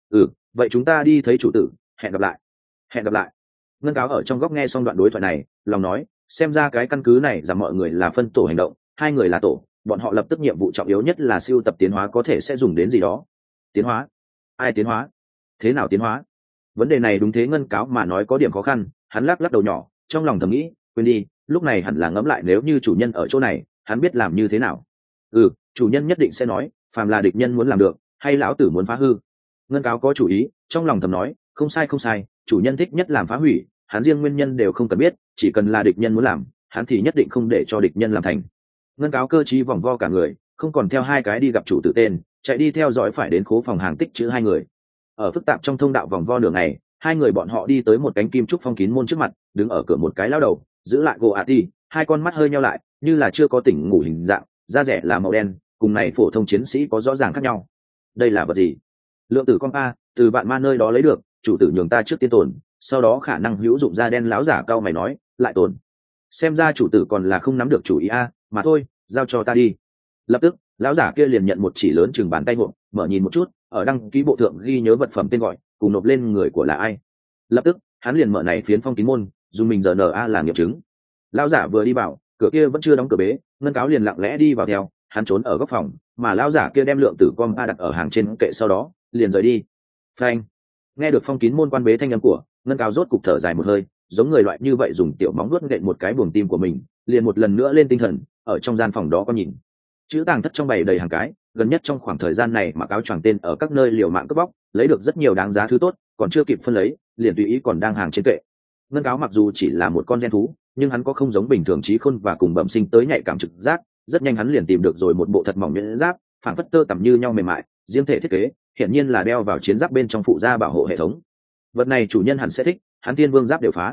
A: Vậy chúng ta đi thấy chủ tử, hẹn gặp lại. Hẹn gặp lại. Ngân Cáo ở trong góc nghe xong đoạn đối thoại này, lòng nói, xem ra cái căn cứ này rằng mọi người là phân tổ hành động, 2 người là tổ, bọn họ lập tức nhiệm vụ trọng yếu nhất là siêu tập tiến hóa có thể sẽ dùng đến gì đó. Tiến hóa? Ai tiến hóa? Thế nào tiến hóa? Vấn đề này đúng thế Ngân Cáo mà nói có điểm khó khăn, hắn lắc lắc đầu nhỏ, trong lòng thầm nghĩ, quên đi, lúc này hẳn là ngẫm lại nếu như chủ nhân ở chỗ này, hắn biết làm như thế nào. Chủ nhân nhất định sẽ nói, phàm là địch nhân muốn làm được, hay lão tử muốn phá hư. Ngân Cáo có chủ ý, trong lòng thầm nói, không sai, chủ nhân thích nhất làm phá hủy, hắn riêng nguyên nhân đều không cần biết, chỉ cần là địch nhân muốn làm, hắn thì nhất định không để cho địch nhân làm thành. Ngân Cáo cơ trí vòng vo cả người, không còn theo 2 cái đi gặp chủ tử tên, chạy đi theo dõi phải đến khố phòng hàng tích trữ 2 người. Ở phức tạp trong thông đạo vòng vo đường này, 2 người bọn họ đi tới một cánh kim trúc phong kín môn trước mặt, đứng ở cửa một cái lao đầu, giữ lại gỗ ati, 2 con mắt hơi nheo lại, như là chưa có tỉnh ngủ hình dạng, da rẻ là màu đen, cùng này phổ thông chiến sĩ có rõ ràng khác nhau. Đây là vật gì? Lượng tử con a, từ bạn ma nơi đó lấy được, chủ tử nhường ta trước tiên tồn, sau đó khả năng hữu dụng da đen láo giả cao mày nói, lại tồn. Xem ra chủ tử còn là không nắm được chủ ý a, mà thôi, giao cho ta đi. Lập tức, lão giả kia liền nhận một chỉ lớn chừng bàn tay hộp, mở nhìn một chút, ở đăng ký bộ thượng ghi nhớ vật phẩm tên gọi, cùng nộp lên người của là ai. Lập tức, hắn liền mở này phiến phong kín môn, dùng mình giờ RNA là nghiệm chứng. Lão giả vừa đi vào, cửa kia vẫn chưa đóng cửa bế, Ngân Cáo liền lặng lẽ đi vào theo, hắn trốn ở góc phòng, mà lão giả kia đem lượng tử com a đặt ở hàng trên kệ sau đó, liền rời đi. Phanh. Nghe được phong kín môn quan bế thanh âm của, Ngân Cáo rốt cục thở dài một hơi, giống người loại như vậy dùng tiểu móng nuốt nện một cái buồng tim của mình, liền một lần nữa lên tinh thần, ở trong gian phòng đó có nhìn. Chữ tàng thất trong bày đầy hàng cái, gần nhất trong khoảng thời gian này mặc áo choàng tên ở các nơi liều mạng cướp bóc, lấy được rất nhiều đáng giá thứ tốt, còn chưa kịp phân lấy, liền tùy ý còn đang hàng trên kệ. Ngân Cáo mặc dù chỉ là một con gen thú, nhưng hắn có không giống bình thường trí khôn và cùng bẩm sinh tới nhạy cảm trực giác, rất nhanh hắn liền tìm được rồi một bộ thật mỏng nhuyễn giáp, phảng phất tơ tằm như nhau mềm mại, riêng thể thiết kế, hiển nhiên là đeo vào chiến giáp bên trong phụ gia bảo hộ hệ thống. Vật này chủ nhân hẳn sẽ thích, hắn tiên vương giáp đều phá.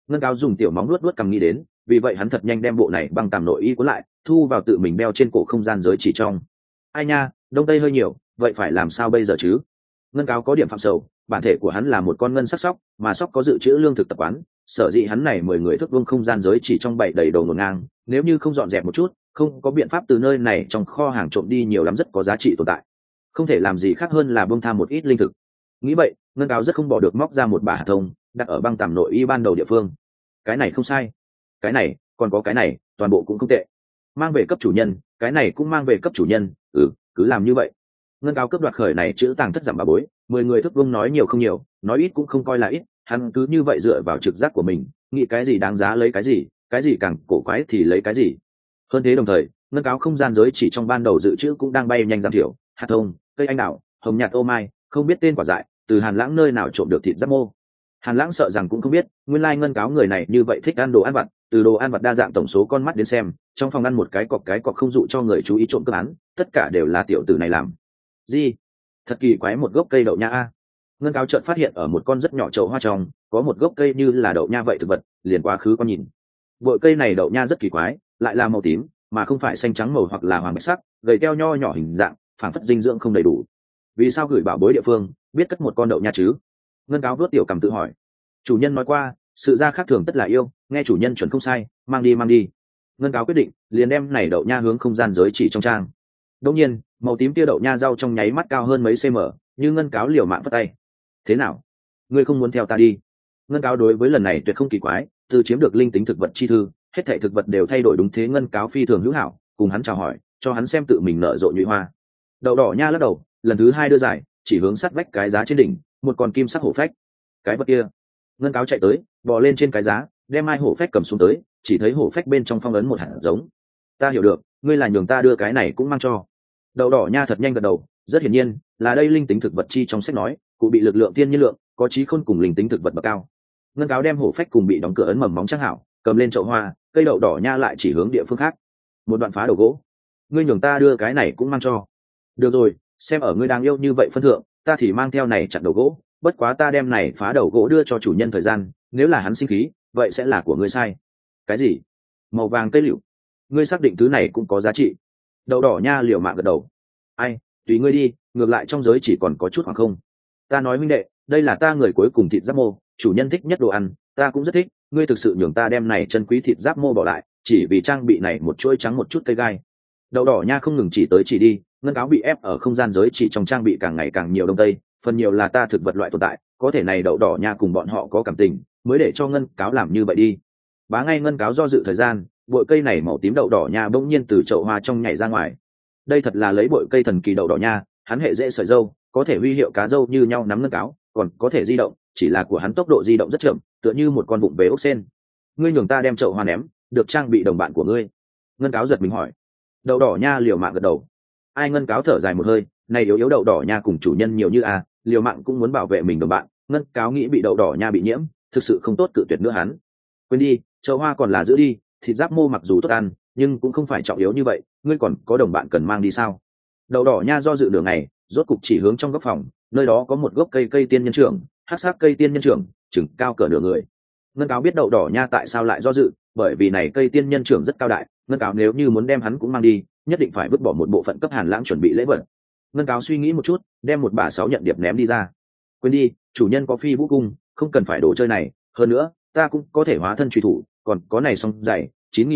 A: Ngân cáo dùng tiểu móng luốt luốt cầm nghĩ đến, vì vậy hắn thật nhanh đem bộ này băng tàm nội y cuốn lại, thu vào tự mình đeo trên cổ không gian giới chỉ trong. Ai nha, đông tây hơi nhiều, vậy phải làm sao bây giờ chứ? Ngân cáo có điểm phạm sầu, bản thể của hắn là một con ngân sắc sóc, mà sóc có dự trữ lương thực tập quán, sở dĩ hắn này 10 người thước vuông không gian giới chỉ trong bảy đầy đầu ngổn ngang, nếu như không dọn dẹp một chút, không có biện pháp từ nơi này trong kho hàng trộm đi nhiều lắm rất có giá trị tồn tại. Không thể làm gì khác hơn là buông tha một ít linh thực. Nghĩ vậy, Ngân cáo rất không bỏ được móc ra một bả hạt thông, đặt ở băng tàm nội y ban đầu địa phương. Cái này không sai, cái này, còn có cái này, toàn bộ cũng không tệ. Mang về cấp chủ nhân, cái này cũng mang về cấp chủ nhân, cứ làm như vậy. Ngân cáo cướp đoạt khởi này chữ tàng thất giảm bà bối, 10 người thước vuông nói nhiều không nhiều, nói ít cũng không coi là ít, hắn cứ như vậy dựa vào trực giác của mình, nghĩ cái gì đáng giá lấy cái gì càng cổ quái thì lấy cái gì. Hơn thế đồng thời, Ngân cáo không gian giới chỉ trong ban đầu dự trữ cũng đang bay nhanh giảm thiểu, hạt thông, cây anh đào, hồng nhạt ô mai, không biết tên quả dại, từ Hàn Lãng nơi nào trộm được thịt giáp mô. Hàn Lãng sợ rằng cũng không biết, nguyên lai Ngân cáo người này như vậy thích ăn đồ ăn vặt, từ đồ ăn vặt đa dạng tổng số con mắt đến xem, trong phòng ăn một cái cọc không dụ cho người chú ý trộm cướp án, tất cả đều là tiểu tử này làm. Gì? Thật kỳ quái, một gốc cây đậu nha a. Ngân cáo chợt phát hiện ở một con rất nhỏ chậu hoa trong, có một gốc cây như là đậu nha vậy thực vật, liền quá khứ con nhìn. Bội cây này đậu nha rất kỳ quái, lại là màu tím, mà không phải xanh trắng màu hoặc là hoàng bạch sắc, gầy teo nho nhỏ hình dạng, phản phất dinh dưỡng không đầy đủ. Vì sao gửi bảo bối địa phương biết cất một con đậu nha chứ? Ngân cáo vuốt tiểu cầm tự hỏi. Chủ nhân nói qua, sự ra khác thường tất là yêu, nghe chủ nhân chuẩn không sai, mang đi. Ngân cáo quyết định, liền đem này đậu nha hướng không gian giới chỉ trong trang. Đương nhiên, màu tím tia đậu nha rau trong nháy mắt cao hơn mấy cm, như Ngân cáo liều mạng vất tay. Thế nào? Ngươi không muốn theo ta đi? Ngân cáo đối với lần này tuyệt không kỳ quái, từ chiếm được linh tính thực vật chi thư, hết thảy thực vật đều thay đổi đúng thế. Ngân cáo phi thường hữu hảo, cùng hắn chào hỏi, cho hắn xem tự mình nở rộ nhụy hoa. Đậu đỏ nha lắc đầu, lần thứ hai đưa giải, chỉ hướng sát vách cái giá trên đỉnh, một con kim sắc hổ phách. Cái vật kia. Ngân cáo chạy tới, bò lên trên cái giá, đem mai hổ phách cầm xuống tới, chỉ thấy hổ phách bên trong phong ấn một hạt giống. Ta hiểu được, ngươi là nhường ta đưa cái này cũng mang cho. Đậu đỏ nha thật nhanh gật đầu, rất hiển nhiên là đây linh tính thực vật chi trong sách nói, cụ bị lực lượng tiên nhiên lượng, có trí khôn cùng linh tính thực vật bậc cao. Ngân cáo đem hổ phách cùng bị đóng cửa ấn mầm móng chắc hảo, cầm lên chậu hoa, cây đậu đỏ nha lại chỉ hướng địa phương khác. Một đoạn phá đầu gỗ, ngươi nhường ta đưa cái này cũng mang cho. Được rồi, xem ở ngươi đáng yêu như vậy phân thượng, ta thì mang theo này chặn đầu gỗ, bất quá ta đem này phá đầu gỗ đưa cho chủ nhân thời gian, nếu là hắn sinh khí, vậy sẽ là của ngươi sai. Cái gì? Màu vàng cây liệu? Ngươi xác định thứ này cũng có giá trị? Đậu đỏ nha liều mạng gật đầu. Ai, tùy ngươi đi, ngược lại trong giới chỉ còn có chút khoảng không. Ta nói huynh đệ, đây là ta người cuối cùng thịt giáp mô, chủ nhân thích nhất đồ ăn, ta cũng rất thích, ngươi thực sự nhường ta đem này chân quý thịt giáp mô bỏ lại, chỉ vì trang bị này một chuỗi trắng một chút cây gai. Đậu đỏ nha không ngừng chỉ tới chỉ đi, Ngân cáo bị ép ở không gian giới chỉ trong trang bị càng ngày càng nhiều đông tây, phần nhiều là ta thực vật loại tồn tại, có thể này đậu đỏ nha cùng bọn họ có cảm tình, mới để cho Ngân cáo làm như vậy đi. Bá ngay Ngân cáo do dự thời gian, bội cây này màu tím đậu đỏ nha bỗng nhiên từ chậu hoa trong nhảy ra ngoài. Đây thật là lấy bội cây thần kỳ đậu đỏ nha, hắn hệ dễ sợi dâu, có thể huy hiệu cá dâu như nhau nắm Ngân cáo, còn có thể di động, chỉ là của hắn tốc độ di động rất chậm, tựa như một con bụng về ốc sên. Ngươi nhường ta đem chậu hoa ném, được trang bị đồng bạn của ngươi? Ngân cáo giật mình hỏi. Đậu đỏ nha liều mạng gật đầu. Ai? Ngân cáo thở dài một hơi, này yếu đậu đỏ nha cùng chủ nhân nhiều như liều mạng cũng muốn bảo vệ mình đồng bạn. Ngân cáo nghĩ bị đậu đỏ nha bị nhiễm, thực sự không tốt cự tuyệt nữa hắn. Quên đi, chậu hoa còn là giữ đi, thịt giáp mô mặc dù tốt ăn, nhưng cũng không phải trọng yếu như vậy, ngươi còn có đồng bạn cần mang đi sao? Đậu đỏ nha do dự nửa ngày, rốt cục chỉ hướng trong góc phòng, nơi đó có một gốc cây tiên nhân trưởng, hắc sắc cây tiên nhân trưởng, chừng cao cỡ nửa người. Ngân cáo biết đậu đỏ nha tại sao lại do dự, bởi vì này cây tiên nhân trưởng rất cao đại, Ngân cáo nếu như muốn đem hắn cũng mang đi, nhất định phải vứt bỏ một bộ phận cấp Hàn Lãng chuẩn bị lễ vật. Ngân cáo suy nghĩ một chút, đem một bả 6 nhận điệp ném đi ra. Quên đi, chủ nhân có phi vũ cung, không cần phải đồ chơi này, hơn nữa ta cũng có thể hóa thân truy thủ, còn có này song giày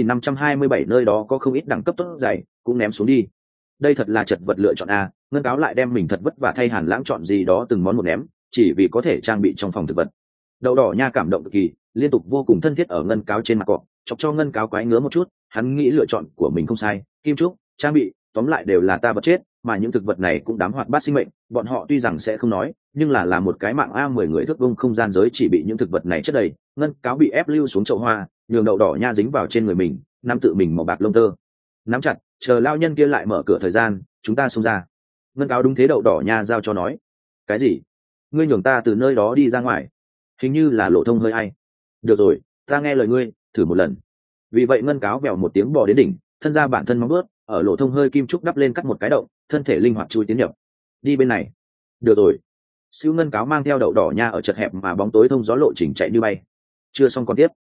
A: 9527 nơi đó có không ít đẳng cấp tốt giày, cũng ném xuống đi. Đây thật là chật vật lựa chọn a. Ngân cáo lại đem mình thật vất vả thay Hàn Lãng chọn gì đó từng món một ném, chỉ vì có thể trang bị trong phòng thực vật. Đậu đỏ nha cảm động cực kỳ, liên tục vô cùng thân thiết ở Ngân cáo trên mặt cọ, chọc cho Ngân cáo quái ngứa một chút. Hắn nghĩ lựa chọn của mình không sai, kim trúc, trang bị, tóm lại đều là ta vật chết, mà những thực vật này cũng đám hoạt bát sinh mệnh, bọn họ tuy rằng sẽ không nói, nhưng là một cái mạng 10 người thước vuông không gian giới chỉ bị những thực vật này chất đầy. Ngân cáo bị ép lưu xuống chậu hoa, nhường đậu đỏ nha dính vào trên người mình, nắm tự mình màu bạc lông tơ, nắm chặt, chờ lao nhân kia lại mở cửa thời gian, chúng ta xông ra. Ngân cáo đúng thế đậu đỏ nha giao cho nói. Cái gì? Ngươi nhường ta từ nơi đó đi ra ngoài? Hình như là lộ thông hơi hay. Được rồi, ta nghe lời ngươi, thử một lần. Vì vậy Ngân cáo vèo một tiếng bò đến đỉnh, thân ra bản thân móng bước, ở lộ thông hơi kim trúc đắp lên cắt một cái động, thân thể linh hoạt chui tiến nhập. Đi bên này. Được rồi. Siêu Ngân cáo mang theo đậu đỏ nha ở chật hẹp mà bóng tối thông gió lộ trình chạy như bay. chưa xong còn tiếp.